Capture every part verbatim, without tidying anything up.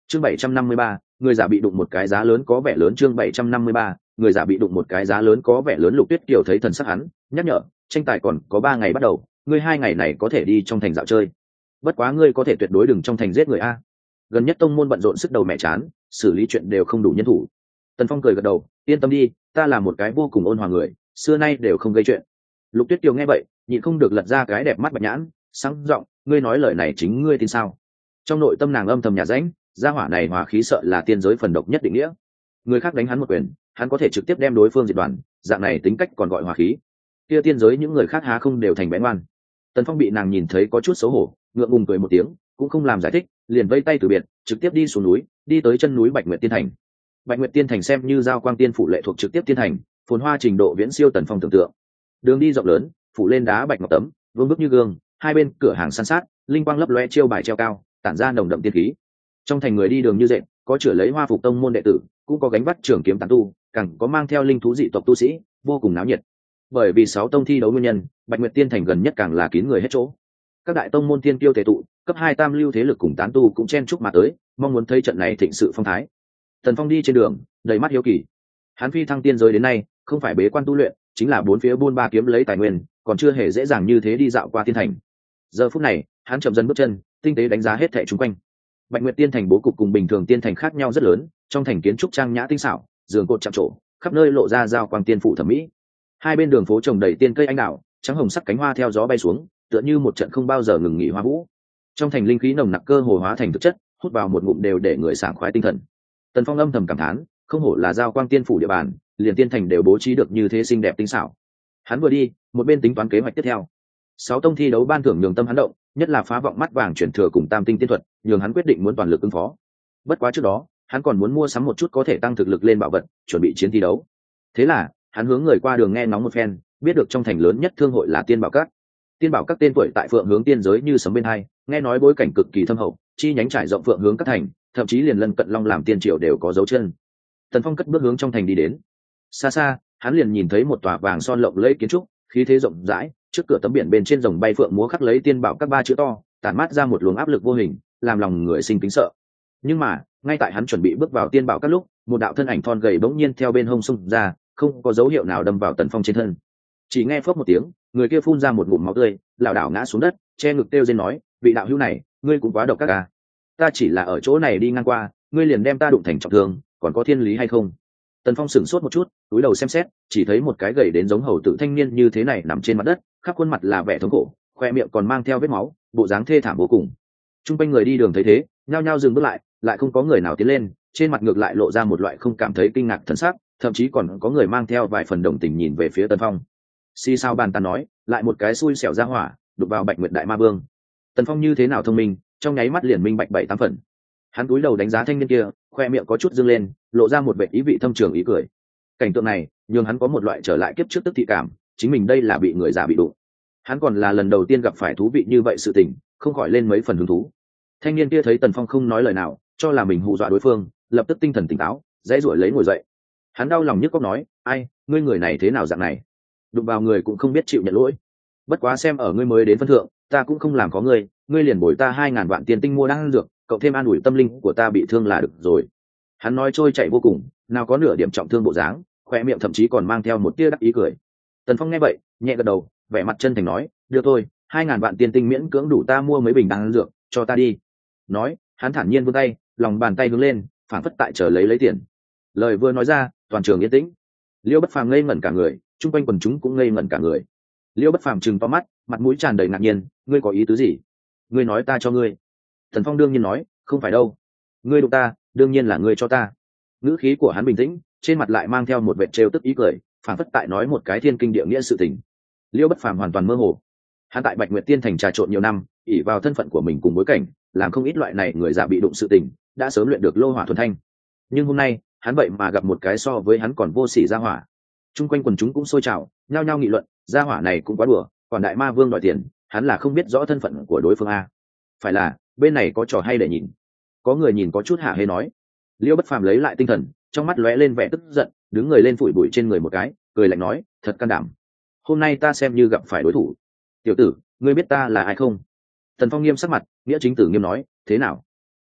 chương bảy trăm năm mươi ba, người giả bị đụng một cái giá lớn có vẻ lớn. Chương bảy trăm năm mươi ba, người giả bị đụng một cái giá lớn có vẻ lớn. Lục Tuyết Kiều thấy thần sắc hắn, nhắc nhở, tranh tài còn có ba ngày bắt đầu, ngươi hai ngày này có thể đi trong thành dạo chơi, bất quá ngươi có thể tuyệt đối đừng trong thành giết người a. Gần nhất tông môn bận rộn sức đầu mẹ chán, xử lý chuyện đều không đủ nhân thủ. Tần Phong cười gật đầu, yên tâm đi, ta là một cái vô cùng ôn hòa người, xưa nay đều không gây chuyện. Lục Tuyết Kiều nghe vậy, nhịn không được lật ra cái đẹp mắt bạch nhãn, sáng giọng, ngươi nói lời này chính ngươi tin sao? Trong nội tâm nàng âm thầm nhà rãnh, gia hỏa này hòa khí sợ là tiên giới phần độc nhất định nghĩa. Người khác đánh hắn một quyền, hắn có thể trực tiếp đem đối phương diệt đoàn, dạng này tính cách còn gọi hòa khí. Kia tiên giới những người khác há không đều thành bẽ ngoan. Tần Phong bị nàng nhìn thấy có chút xấu hổ, ngượng ngùng cười một tiếng, cũng không làm giải thích, liền vây tay từ biệt, trực tiếp đi xuống núi, đi tới chân núi Bạch Nguyệt Tiên Thành. Bạch Nguyệt Tiên Thành xem như giao quang tiên phủ lệ thuộc trực tiếp tiên thành, phồn hoa trình độ viễn siêu Tần Phong tưởng tượng. Đường đi rộng lớn, phủ lên đá bạch ngọc tấm, vương bức như gương, hai bên cửa hàng san sát, linh quang lấp loe chiêu bài treo cao, tản ra nồng đậm tiên khí. Trong thành người đi đường như dệt, có chửa lấy hoa phục tông môn đệ tử, cũng có gánh vác trường kiếm tán tu, càng có mang theo linh thú dị tộc tu sĩ, vô cùng náo nhiệt. Bởi vì sáu tông thi đấu nguyên nhân, Bạch Nguyệt Tiên Thành gần nhất càng là kín người hết chỗ. Các đại tông môn tiên kiêu thể tụ, cấp hai tam lưu thế lực cùng tán tu cũng chen chúc mà tới, mong muốn thấy trận này thịnh sự phong thái. Tần Phong đi trên đường, đầy mắt hiếu kỳ. Hắn phi thăng tiên giới đến nay, không phải bế quan tu luyện, chính là bốn phía buôn ba kiếm lấy tài nguyên, còn chưa hề dễ dàng như thế đi dạo qua tiên thành. Giờ phút này, hắn chậm dần bước chân, tinh tế đánh giá hết thảy xung quanh. Bạch Nguyệt Tiên Thành bố cục cùng bình thường tiên thành khác nhau rất lớn, trong thành kiến trúc trang nhã tinh xảo, giường cột chạm trổ, khắp nơi lộ ra giao quang tiên phủ thẩm mỹ. Hai bên đường phố trồng đầy tiên cây anh đào, trắng hồng sắc cánh hoa theo gió bay xuống, tựa như một trận không bao giờ ngừng nghỉ hoa vũ. Trong thành linh khí nồng nặc cơ hồ hóa thành thực chất, hút vào một ngụm đều để người sảng khoái tinh thần. Tần Phong âm thầm cảm thán, không hổ là giao quang tiên phủ địa bàn, liền tiên thành đều bố trí được như thế xinh đẹp tinh xảo. Hắn vừa đi, một bên tính toán kế hoạch tiếp theo. Sáu tông thi đấu ban thưởng nhường tâm hắn động, nhất là phá vọng mắt vàng chuyển thừa cùng tam tinh tiên thuật, nhường hắn quyết định muốn toàn lực ứng phó. Bất quá trước đó, hắn còn muốn mua sắm một chút có thể tăng thực lực lên bảo vật, chuẩn bị chiến thi đấu. Thế là, hắn hướng người qua đường nghe ngóng một phen, biết được trong thành lớn nhất thương hội là Tiên Bảo Các. Tiên Bảo Các tên tuổi tại Phượng Hướng tiên giới như sấm bên hai, nghe nói bối cảnh cực kỳ thâm hậu, chi nhánh trải rộng Phượng Hướng các thành, thậm chí liền lân cận Long làm tiên triều đều có dấu chân. Tần Phong cất bước hướng trong thành đi đến. Xa xa, hắn liền nhìn thấy một tòa vàng son lộng lẫy kiến trúc, khí thế rộng rãi, trước cửa tấm biển bên trên rồng bay phượng múa khắc lấy Tiên Bảo Các ba chữ to, tản mát ra một luồng áp lực vô hình, làm lòng người sinh kính sợ. Nhưng mà, ngay tại hắn chuẩn bị bước vào Tiên Bảo Các lúc, một đạo thân ảnh thon gầy bỗng nhiên theo bên hông xung ra, không có dấu hiệu nào đâm vào Tần Phong trên thân. Chỉ nghe phốc một tiếng, người kia phun ra một ngụm máu tươi, lảo đảo ngã xuống đất, che ngực kêu rên nói, vị đạo hữu này, ngươi cũng quá độc các à. Ta chỉ là ở chỗ này đi ngang qua, ngươi liền đem ta đụng thành trọng thương, còn có thiên lý hay không? Tần Phong sửng sốt một chút, cúi đầu xem xét, chỉ thấy một cái gầy đến giống hầu tử thanh niên như thế này nằm trên mặt đất, khắp khuôn mặt là vẻ thống khổ, khoe miệng còn mang theo vết máu, bộ dáng thê thảm vô cùng. Trung quanh người đi đường thấy thế, nhao nhao dừng bước lại, lại không có người nào tiến lên, trên mặt ngược lại lộ ra một loại không cảm thấy kinh ngạc thần sắc, thậm chí còn có người mang theo vài phần đồng tình nhìn về phía Tần Phong. Xì sao bàn tán nói, lại một cái xui xẻo ra hỏa, đụng vào Bạch Nguyệt Đại Ma Vương. Tần Phong như thế nào thông minh, trong nháy mắt liền minh bạch bảy tám phần. Hắn cúi đầu đánh giá thanh niên kia, khoe miệng có chút dương lên, lộ ra một vẻ ý vị thâm trường ý cười. Cảnh tượng này nhường hắn có một loại trở lại kiếp trước tức thị cảm, chính mình đây là bị người già bị đụng. Hắn còn là lần đầu tiên gặp phải thú vị như vậy sự tình, không khỏi lên mấy phần hứng thú. Thanh niên kia thấy Tần Phong không nói lời nào, cho là mình hù dọa đối phương, lập tức tinh thần tỉnh táo, dãy rủi lấy ngồi dậy. Hắn đau lòng nhức cóc nói, ai, ngươi người này thế nào dạng này? Đụng vào người cũng không biết chịu nhận lỗi. Bất quá xem ở ngươi mới đến phân thượng, ta cũng không làm có ngươi, ngươi liền bồi ta hai ngàn vạn tiền tinh mua đan dược, cậu thêm an ủi tâm linh của ta bị thương là được rồi. Hắn nói trôi chảy vô cùng, nào có nửa điểm trọng thương bộ dáng, khoe miệng thậm chí còn mang theo một tia đắc ý cười. Tần Phong nghe vậy, nhẹ gật đầu, vẻ mặt chân thành nói, được thôi, hai ngàn vạn tiền tinh miễn cưỡng đủ ta mua mấy bình đan dược, cho ta đi. Nói, hắn thản nhiên vươn tay, lòng bàn tay hướng lên, phảng phất tại chờ lấy lấy tiền. Lời vừa nói ra, toàn trường yên tĩnh. Liêu Bất Phàm ngây ngẩn cả người, chung quanh quần chúng cũng ngây ngẩn cả người. Liêu Bất Phàm trừng to mắt, mặt mũi tràn đầy ngạc nhiên, ngươi có ý tứ gì? Ngươi nói ta cho ngươi. Thần Phong đương nhiên nói, không phải đâu. Ngươi đụng ta, đương nhiên là ngươi cho ta. Ngữ khí của hắn bình tĩnh, trên mặt lại mang theo một vẻ trêu tức ý cười, phảng phất tại nói một cái thiên kinh địa nghĩa sự tình. Liêu Bất Phàm hoàn toàn mơ hồ. Hắn tại Bạch Nguyệt Tiên Thành trà trộn nhiều năm, ỷ vào thân phận của mình cùng bối cảnh, làm không ít loại này người già bị đụng sự tình, đã sớm luyện được lô hỏa thuần thanh. Nhưng hôm nay, hắn vậy mà gặp một cái so với hắn còn vô sỉ gia hỏa. Trung quanh quần chúng cũng sôi trào, nhao nhao nghị luận, gia hỏa này cũng quá đùa, còn Đại Ma Vương đòi tiền, hắn là không biết rõ thân phận của đối phương a. Phải là, bên này có trò hay để nhìn. Có người nhìn có chút hạ hê nói. Liêu Bất Phàm lấy lại tinh thần, trong mắt lóe lên vẻ tức giận, đứng người lên phủi bụi trên người một cái, cười lạnh nói, thật can đảm. Hôm nay ta xem như gặp phải đối thủ. Tiểu tử, ngươi biết ta là ai không? Tần Phong nghiêm sắc mặt, nghĩa chính tử nghiêm nói, thế nào?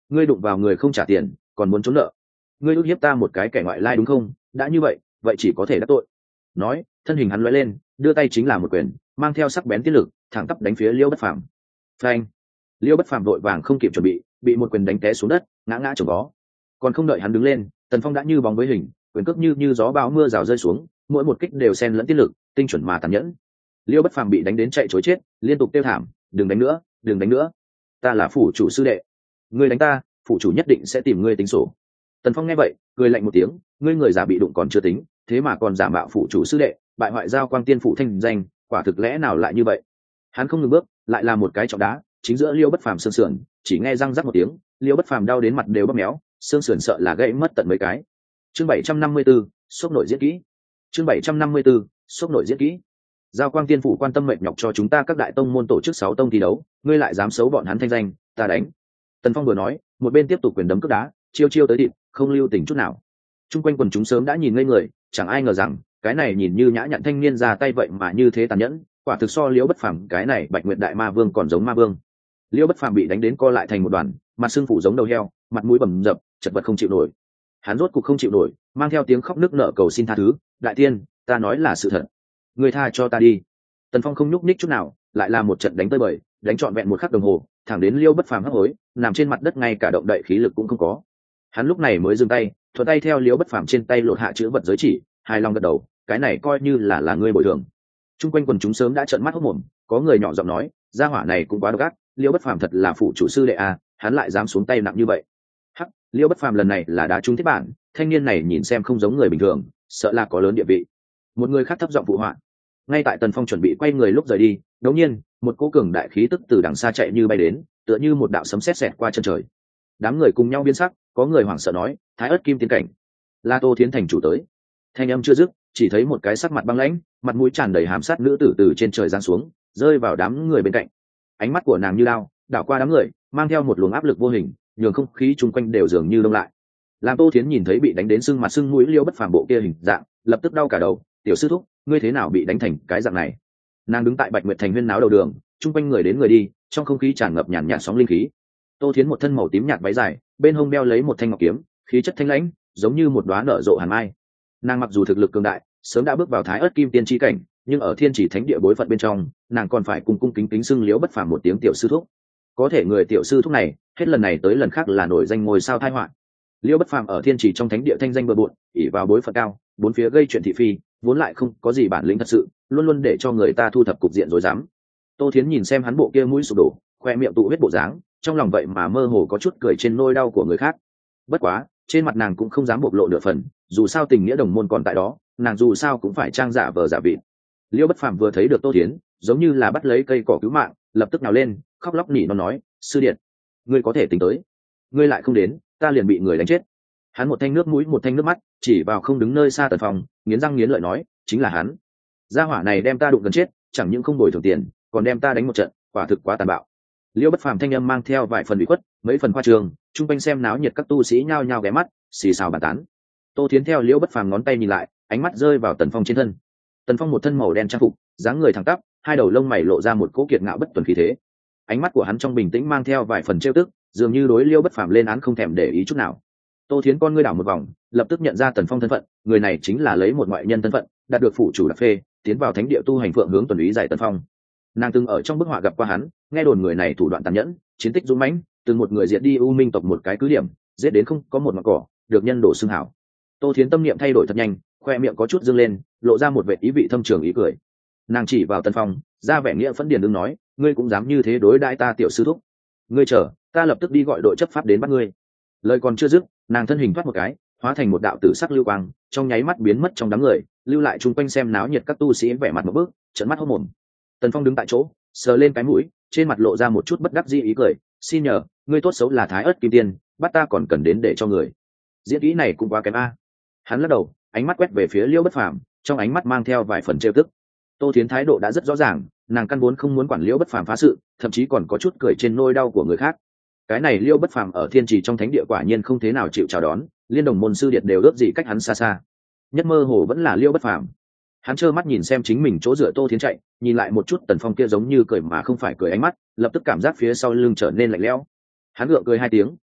ngươi đụng vào người không trả tiền còn muốn trốn nợ, ngươi ức hiếp ta một cái kẻ ngoại lai đúng không? Đã như vậy vậy chỉ có thể đắc tội. Nói, thân hình hắn lóe lên, đưa tay chính là một quyền, mang theo sắc bén tiết lực, thẳng tắp đánh phía Liêu Bất Phàm. Phanh! Liêu Bất Phàm vội vàng không kịp chuẩn bị, bị một quyền đánh té xuống đất, ngã ngã chồng vó. Còn không đợi hắn đứng lên, Tần Phong đã như bóng với hình, quyền cước như như gió bão mưa rào rơi xuống, mỗi một kích đều xen lẫn tiết lực, tinh chuẩn mà tàn nhẫn. Liêu Bất Phàm bị đánh đến chạy trối chết, liên tục kêu thảm, đừng đánh nữa, đừng đánh nữa, ta là phủ chủ sư đệ, ngươi đánh ta, phủ chủ nhất định sẽ tìm ngươi tính sổ. Tần Phong nghe vậy, cười lạnh một tiếng, ngươi người già bị đụng còn chưa tính, thế mà còn giả mạo phủ chủ sư đệ, bại hoại giao quang tiên phủ thanh danh, quả thực lẽ nào lại như vậy? Hắn không ngừng bước, lại là một cái trọng đá, chính giữa Liêu Bất Phàm xương sườn, chỉ nghe răng rắc một tiếng, Liêu Bất Phàm đau đến mặt đều bóp méo, xương sườn sợ là gãy mất tận mấy cái. Chương bảy trăm năm mươi tư, sốc nội diễn kỹ. Chương bảy trăm năm mươi tư, sốc nội diễn kỹ. Giao quang tiên phủ quan tâm mệt nhọc cho chúng ta các đại tông môn tổ chức sáu tông thi đấu, ngươi lại dám xấu bọn hắn thanh danh, ta đánh. Tần Phong vừa nói, một bên tiếp tục quyền đấm cước đá, chiêu chiêu tới địch, không lưu tình chút nào. Trung quanh quần chúng sớm đã nhìn ngây người, chẳng ai ngờ rằng cái này nhìn như nhã nhặn thanh niên ra tay vậy mà như thế tàn nhẫn, quả thực so Liễu Bất Phàm cái này Bạch Nguyệt Đại Ma Vương còn giống ma vương. Liễu Bất Phàm bị đánh đến co lại thành một đoàn, mặt xương phủ giống đầu heo, mặt mũi bầm dập, chật vật không chịu nổi. Hắn rốt cục không chịu nổi, mang theo tiếng khóc nức nở cầu xin tha thứ, đại tiên, ta nói là sự thật, người tha cho ta đi. Tần Phong không nhúc nhích chút nào, lại là một trận đánh tơi bời, đánh trọn vẹn một khắc đồng hồ, thẳng đến Liễu Bất Phàm hấp hối, nằm trên mặt đất ngay cả động đậy khí lực cũng không có. Hắn lúc này mới dừng tay, thuận tay theo Liễu Bất Phàm trên tay lột hạ chữ vật giới chỉ, hài lòng gật đầu, cái này coi như là là ngươi bồi thường. Trung quanh quần chúng sớm đã trợn mắt hốt mồm, có người nhỏ giọng nói, gia hỏa này cũng quá độc ác, Liễu Bất Phàm thật là phụ chủ sư đệ à, hắn lại dám xuống tay nặng như vậy. Hắc, Liễu Bất Phàm lần này là đá trúng thiết bản, thanh niên này nhìn xem không giống người bình thường, sợ là có lớn địa vị. Một người khác thấp giọng phụ họa. Ngay tại Tần Phong chuẩn bị quay người lúc rời đi, đột nhiên, một cỗ cường đại khí tức từ đằng xa chạy như bay đến, tựa như một đạo sấm sét xẹt qua chân trời. Đám người cùng nhau biến sắc, có người hoảng sợ nói, Thái Ức Kim Tiên cảnh, La Tô Thiến thành chủ tới. Thanh âm chưa dứt, chỉ thấy một cái sắc mặt băng lãnh, mặt mũi tràn đầy hàm sát nữ tử từ trên trời giáng xuống, rơi vào đám người bên cạnh. Ánh mắt của nàng như lao, đảo qua đám người, mang theo một luồng áp lực vô hình, nhường không khí chung quanh đều dường như đông lại. Làm Tô Thiến nhìn thấy bị đánh đến sưng mặt sưng mũi Liêu Bất Phàm bộ kia hình dạng, lập tức đau cả đầu, tiểu sư thúc, ngươi thế nào bị đánh thành cái dạng này? Nàng đứng tại Bạch Nguyệt Thành huyên náo đầu đường, chung quanh người đến người đi, trong không khí tràn ngập nhàn nhạt sóng linh khí. Tô Thiến một thân màu tím nhạt váy dài, bên hông đeo lấy một thanh ngọc kiếm, khí chất thanh lãnh, giống như một đóa nở rộ hàn mai. Nàng mặc dù thực lực cường đại, sớm đã bước vào Thái Ức Kim Tiên chi cảnh, nhưng ở Thiên Chỉ Thánh Địa bối phận bên trong, nàng còn phải cung cung kính kính xưng Liễu Bất Phàm một tiếng tiểu sư thúc. Có thể người tiểu sư thúc này, hết lần này tới lần khác là nổi danh ngôi sao tai họa. Liễu Bất Phàm ở Thiên Chỉ trong Thánh Địa thanh danh bừa bộn, ỷ vào bối phận cao, bốn phía gây chuyện thị phi, vốn lại không có gì bản lĩnh thật sự, luôn luôn để cho người ta thu thập cục diện rối rắm. Tô Thiến nhìn xem hắn bộ kia mũi sụp đổ, khoe miệng tụ huyết bộ dáng, trong lòng vậy mà mơ hồ có chút cười trên nỗi đau của người khác. Bất quá, trên mặt nàng cũng không dám bộc lộ nửa phần, dù sao tình nghĩa đồng môn còn tại đó, nàng dù sao cũng phải trang giả vờ giả vịt. Liễu Bất Phàm vừa thấy được Tô Thiến, giống như là bắt lấy cây cỏ cứu mạng, lập tức nào lên, khóc lóc nỉ nó nói, sư điện, ngươi có thể tính tới, ngươi lại không đến, ta liền bị người đánh chết. Hắn một thanh nước mũi một thanh nước mắt, chỉ vào không đứng nơi xa Tần Phong, nghiến răng nghiến lợi nói, chính là hắn, gia hỏa này đem ta đụng gần chết, chẳng những không bồi thường tiền, còn đem ta đánh một trận, quả thực quá tàn bạo. Liễu Bất Phàm thanh âm mang theo vài phần ủy khuất, mấy phần khoa trương, chung quanh xem náo nhiệt các tu sĩ nhao nhao ghé mắt, xì xào bàn tán. Tô Thiến theo Liễu Bất Phàm ngón tay nhìn lại, ánh mắt rơi vào Tần Phong trên thân. Tần Phong một thân màu đen trang phục, dáng người thẳng tắp, hai đầu lông mày lộ ra một cỗ kiệt ngạo bất tuần khí thế. Ánh mắt của hắn trong bình tĩnh mang theo vài phần trêu tức, dường như đối Liễu Bất Phàm lên án không thèm để ý chút nào. Tô Thiến con ngươi đảo một vòng, lập tức nhận ra Tần Phong thân phận, người này chính là lấy một ngoại nhân thân phận, đạt được phủ chủ đặc phê, tiến vào thánh địa tu hành phượng hướng tuần úy giải Tần Phong. Nàng từng ở trong bức họa gặp qua hắn, nghe đồn người này thủ đoạn tàn nhẫn, chiến tích dũng mãnh, từng một người diệt đi U Minh tộc một cái cứ điểm, giết đến không có một mảng cỏ, được nhân đổ xưng hảo. Tô Thiến tâm niệm thay đổi thật nhanh, khoe miệng có chút dương lên, lộ ra một vẻ ý vị thâm trường ý cười. Nàng chỉ vào Tần Phong, ra vẻ nghĩa phẫn điền đương nói, ngươi cũng dám như thế đối đãi ta tiểu sư thúc? Ngươi chờ, ta lập tức đi gọi đội chấp pháp đến bắt ngươi. Lời còn chưa dứt, nàng thân hình thoát một cái, hóa thành một đạo tử sắc lưu quang, trong nháy mắt biến mất trong đám người, lưu lại chung quanh xem náo nhiệt các tu sĩ vẻ mặt một bước, trợn mắt hốt mồm. Tần Phong đứng tại chỗ, sờ lên cái mũi, trên mặt lộ ra một chút bất đắc dĩ ý cười, xin nhờ, ngươi tốt xấu là Thái Ức Kim Tiên, bắt ta còn cần đến để cho người. Diễn kỹ này cũng quá kém a. Hắn lắc đầu, ánh mắt quét về phía Liễu Bất Phàm, trong ánh mắt mang theo vài phần trêu tức. Tô Thiến thái độ đã rất rõ ràng, nàng căn vốn không muốn quản Liễu Bất Phàm phá sự, thậm chí còn có chút cười trên nỗi đau của người khác. Cái này Liễu Bất Phàm ở Thiên Trì trong thánh địa quả nhiên không thế nào chịu chào đón, liên đồng môn sư điệt đều ước gì cách hắn xa xa. Nhất mơ hồ vẫn là Liễu Bất Phàm. Hắn trơ mắt nhìn xem chính mình chỗ dựa Tô Thiến chạy, nhìn lại một chút Tần Phong kia giống như cười mà không phải cười ánh mắt, lập tức cảm giác phía sau lưng trở nên lạnh lẽo. Hắn gượng cười hai tiếng,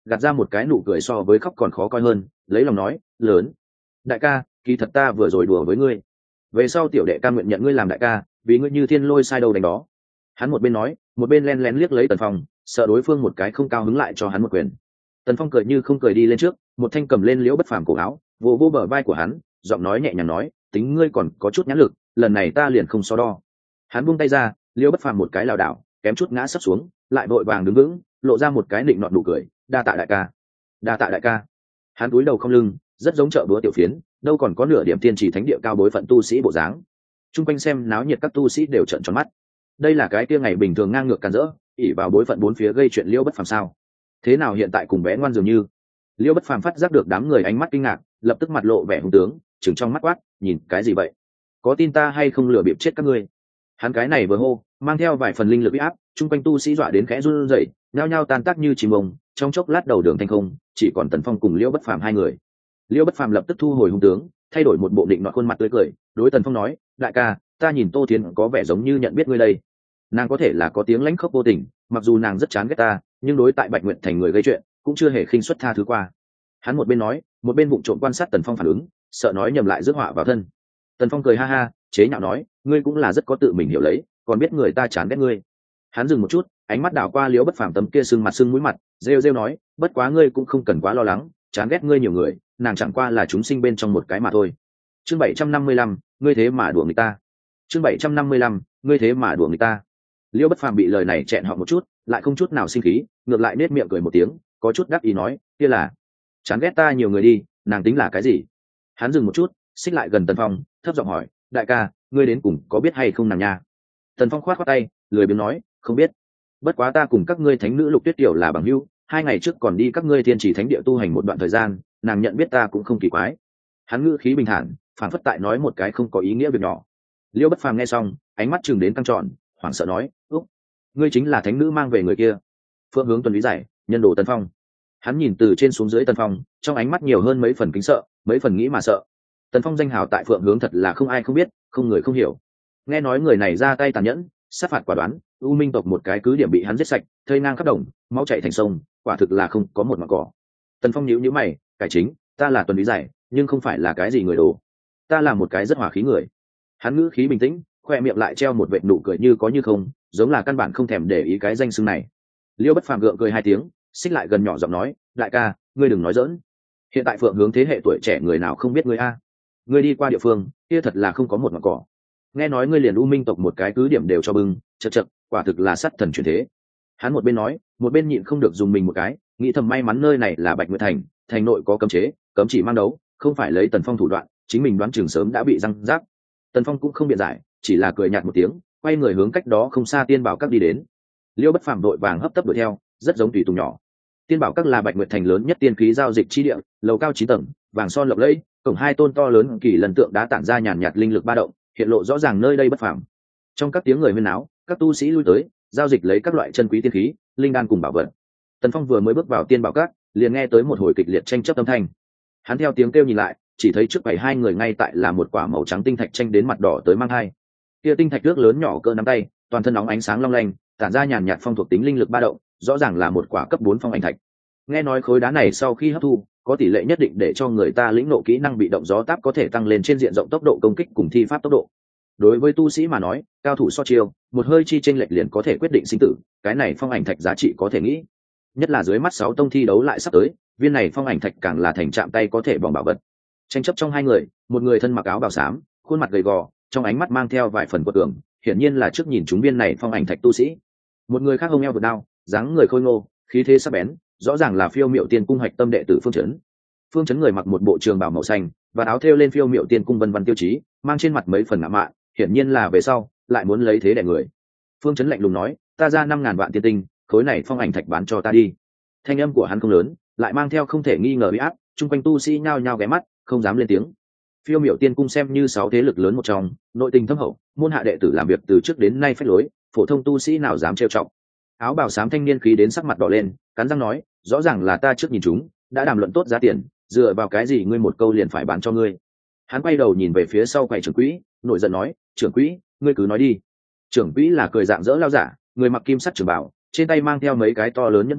gạt ra một cái nụ cười so với khóc còn khó coi hơn, lấy lòng nói, lớn đại ca, kỳ thật ta vừa rồi đùa với ngươi, về sau tiểu đệ ca nguyện nhận ngươi làm đại ca, vì ngươi như thiên lôi sai đâu đánh đó. Hắn một bên nói một bên len lén liếc lấy Tần Phong, sợ đối phương một cái không cao hứng lại cho hắn một quyền. Tần Phong cười như không cười đi lên trước, một thanh cầm lên Liễu Bất Phàm cổ áo, vỗ vỗ bờ vai của hắn, giọng nói nhẹ nhàng nói, tính ngươi còn có chút nhãn lực, lần này ta liền không so đo. Hắn buông tay ra, Liễu Bất Phàm một cái lảo đảo kém chút ngã sấp xuống, lại vội vàng đứng vững, lộ ra một cái nịnh nọt nụ cười, đa tạ đại ca, đa tạ đại ca. Hắn cúi đầu không lưng, rất giống chợ búa tiểu phiến, đâu còn có nửa điểm tiên chỉ thánh địa cao bối phận tu sĩ bộ dáng. Trung quanh xem náo nhiệt các tu sĩ đều trợn tròn mắt. Đây là cái kia ngày bình thường ngang ngược càn rỡ, ỷ vào bối phận bốn phía gây chuyện Liễu Bất Phàm sao? Thế nào hiện tại cùng bé ngoan dường như? Liễu Bất Phàm phát giác được đám người ánh mắt kinh ngạc, lập tức mặt lộ vẻ hung tướng, trừng trong mắt quát, nhìn cái gì vậy? Có tin ta hay không lừa bịp chết các ngươi? Hắn cái này vừa hô, mang theo vài phần linh lực uy áp, trung quanh tu sĩ dọa đến khẽ run rẩy, nhao nhao tan tác như chim bông, trong chốc lát đầu đường thành không, chỉ còn Tần Phong cùng Liễu Bất Phàm hai người. Liễu Bất Phàm lập tức thu hồi hung tướng, thay đổi một bộ định nọ khuôn mặt tươi cười, đối Tần Phong nói, đại ca, ta nhìn Tô Thiến có vẻ giống như nhận biết ngươi đây. Nàng có thể là có tiếng lãnh khốc vô tình, mặc dù nàng rất chán ghét ta, nhưng đối tại Bạch Nguyện thành người gây chuyện, cũng chưa hề khinh suất tha thứ qua. Hắn một bên nói, một bên vụng trộm quan sát Tần Phong phản ứng, sợ nói nhầm lại rước họa vào thân. Tần Phong cười ha ha, chế nhạo nói, ngươi cũng là rất có tự mình hiểu lấy, còn biết người ta chán ghét ngươi. Hắn dừng một chút, ánh mắt đảo qua Liễu Bất Phàm tấm kia sưng mặt sưng mũi mặt, rêu rêu nói, bất quá ngươi cũng không cần quá lo lắng, chán ghét ngươi nhiều người, nàng chẳng qua là chúng sinh bên trong một cái mà thôi. Chương bảy trăm năm mươi lăm, ngươi thế mà đùa người ta. Chương bảy trăm năm mươi lăm, ngươi thế mà đùa người ta. Liễu Bất Phàm bị lời này chẹn họ một chút, lại không chút nào sinh khí, ngược lại nết miệng cười một tiếng, có chút đắc ý nói, kia là chán ghét ta nhiều người đi, nàng tính là cái gì? Hắn dừng một chút, xích lại gần Tần Phong, thấp giọng hỏi, đại ca, ngươi đến cùng có biết hay không nàng nha? Tần Phong khoát khoát tay, lười biếng nói, không biết. Bất quá ta cùng các ngươi thánh nữ Lục Tuyết Tiểu là bằng hữu, hai ngày trước còn đi các ngươi Thiên Chỉ Thánh địa tu hành một đoạn thời gian, nàng nhận biết ta cũng không kỳ quái. Hắn ngữ khí bình thản, phản phất tại nói một cái không có ý nghĩa việc nhỏ. Liễu Bất Phàm nghe xong, ánh mắt chừng đến căng tròn, hoảng sợ nói, úc, ngươi chính là thánh nữ mang về người kia. Phượng Hướng Tuần lý giải, nhân đồ Tần Phong. Hắn nhìn từ trên xuống dưới Tần Phong, trong ánh mắt nhiều hơn mấy phần kính sợ, mấy phần nghĩ mà sợ. Tần Phong danh hào tại Phượng Hướng thật là không ai không biết, không người không hiểu. Nghe nói người này ra tay tàn nhẫn, sát phạt quả đoán, U Minh tộc một cái cứ điểm bị hắn giết sạch, thây ngang khắp đồng, máu chảy thành sông, quả thực là không có một mảng cỏ. Tần Phong nhíu nhíu mày, cải chính, ta là Tuần lý giải, nhưng không phải là cái gì người đồ. Ta là một cái rất hòa khí người. Hắn ngữ khí bình tĩnh, khoe miệng lại treo một vệt nụ cười như có như không, giống là căn bản không thèm để ý cái danh xưng này. Liễu Bất Phàm gượng cười hai tiếng, xích lại gần nhỏ giọng nói, đại ca, ngươi đừng nói dỡn. Hiện tại Phượng Hướng thế hệ tuổi trẻ người nào không biết ngươi a? Ngươi đi qua địa phương kia thật là không có một ngọn cỏ. Nghe nói ngươi liền U Minh tộc một cái cứ điểm đều cho bưng, chật chật, quả thực là sát thần chuyển thế. Hắn một bên nói, một bên nhịn không được dùng mình một cái, nghĩ thầm may mắn nơi này là Bạch Nguyệt thành, thành nội có cấm chế, cấm chỉ mang đấu, không phải lấy Tần Phong thủ đoạn, chính mình đoán chừng sớm đã bị răng rác. Tần Phong cũng không biện giải, chỉ là cười nhạt một tiếng, quay người hướng cách đó không xa Tiên Bảo Các đi đến. Liễu Bất Phàm đội vàng hấp tấp đuổi theo, rất giống tùy tùng nhỏ. Tiên Bảo Các là Bạch Nguyệt thành lớn nhất tiên khí giao dịch chi địa, lầu cao chín tầng, vàng son lộng lẫy, cổng hai tôn to lớn kỳ lần tượng đá tản ra nhàn nhạt linh lực ba động, hiện lộ rõ ràng nơi đây bất phàm. Trong các tiếng người huyên náo, các tu sĩ lui tới, giao dịch lấy các loại chân quý tiên khí, linh đan cùng bảo vật. Tần Phong vừa mới bước vào Tiên Bảo Các, liền nghe tới một hồi kịch liệt tranh chấp âm thanh. Hắn theo tiếng kêu nhìn lại, chỉ thấy trước bảy hai người ngay tại là một quả màu trắng tinh thạch tranh đến mặt đỏ tới mang hai. Kia tinh thạch nước lớn nhỏ cỡ nắm tay, toàn thân nóng ánh sáng long lanh, tản ra nhàn nhạt phong thuộc tính linh lực ba động, rõ ràng là một quả cấp bốn phong ảnh thạch. Nghe nói khối đá này sau khi hấp thu, có tỷ lệ nhất định để cho người ta lĩnh ngộ kỹ năng bị động gió táp có thể tăng lên trên diện rộng tốc độ công kích cùng thi pháp tốc độ. Đối với tu sĩ mà nói, cao thủ so chiêu, một hơi chi chênh lệch liền có thể quyết định sinh tử, cái này phong ảnh thạch giá trị có thể nghĩ. Nhất là dưới mắt sáu tông thi đấu lại sắp tới, viên này phong ảnh thạch càng là thành chạm tay có thể bỏng bảo vật. Tranh chấp trong hai người, một người thân mặc áo bào xám, khuôn mặt gầy gò, trong ánh mắt mang theo vài phần quật cường, hiển nhiên là trước nhìn chúng viên này phong ảnh thạch tu sĩ. Một người khác hông eo vượt đao, dáng người khôi ngô, khí thế sắc bén, rõ ràng là Phiêu Miệu Tiên cung hạch tâm đệ tử Phương Chấn. Phương Chấn người mặc một bộ trường bào màu xanh và áo thêu lên Phiêu Miệu Tiên cung vân vân tiêu chí, mang trên mặt mấy phần ngạo mạn, hiển nhiên là về sau lại muốn lấy thế đè người. Phương Chấn lạnh lùng nói, ta ra năm ngàn vạn tiên tinh, khối này phong ảnh thạch bán cho ta đi. Thanh âm của hắn không lớn, lại mang theo không thể nghi ngờ uy áp, chung quanh tu sĩ nhao nhao ghé mắt, không dám lên tiếng. Phiêu Miệu Tiên cung xem như sáu thế lực lớn một trong, nội tình thâm hậu, môn hạ đệ tử làm việc từ trước đến nay phách lối, phổ thông tu sĩ nào dám trêu chọc. Áo bào xám thanh niên khí đến sắc mặt đỏ lên, cắn răng nói, rõ ràng là ta trước nhìn chúng, đã đàm luận tốt giá tiền, dựa vào cái gì ngươi một câu liền phải bán cho ngươi? Hắn quay đầu nhìn về phía sau quầy trưởng quỹ, nổi giận nói, trưởng quỹ, ngươi cứ nói đi. Trưởng quỹ là cười dạng dỡ lao giả, người mặc kim sắt trường bảo, trên tay mang theo mấy cái to lớn nhẫn vàng,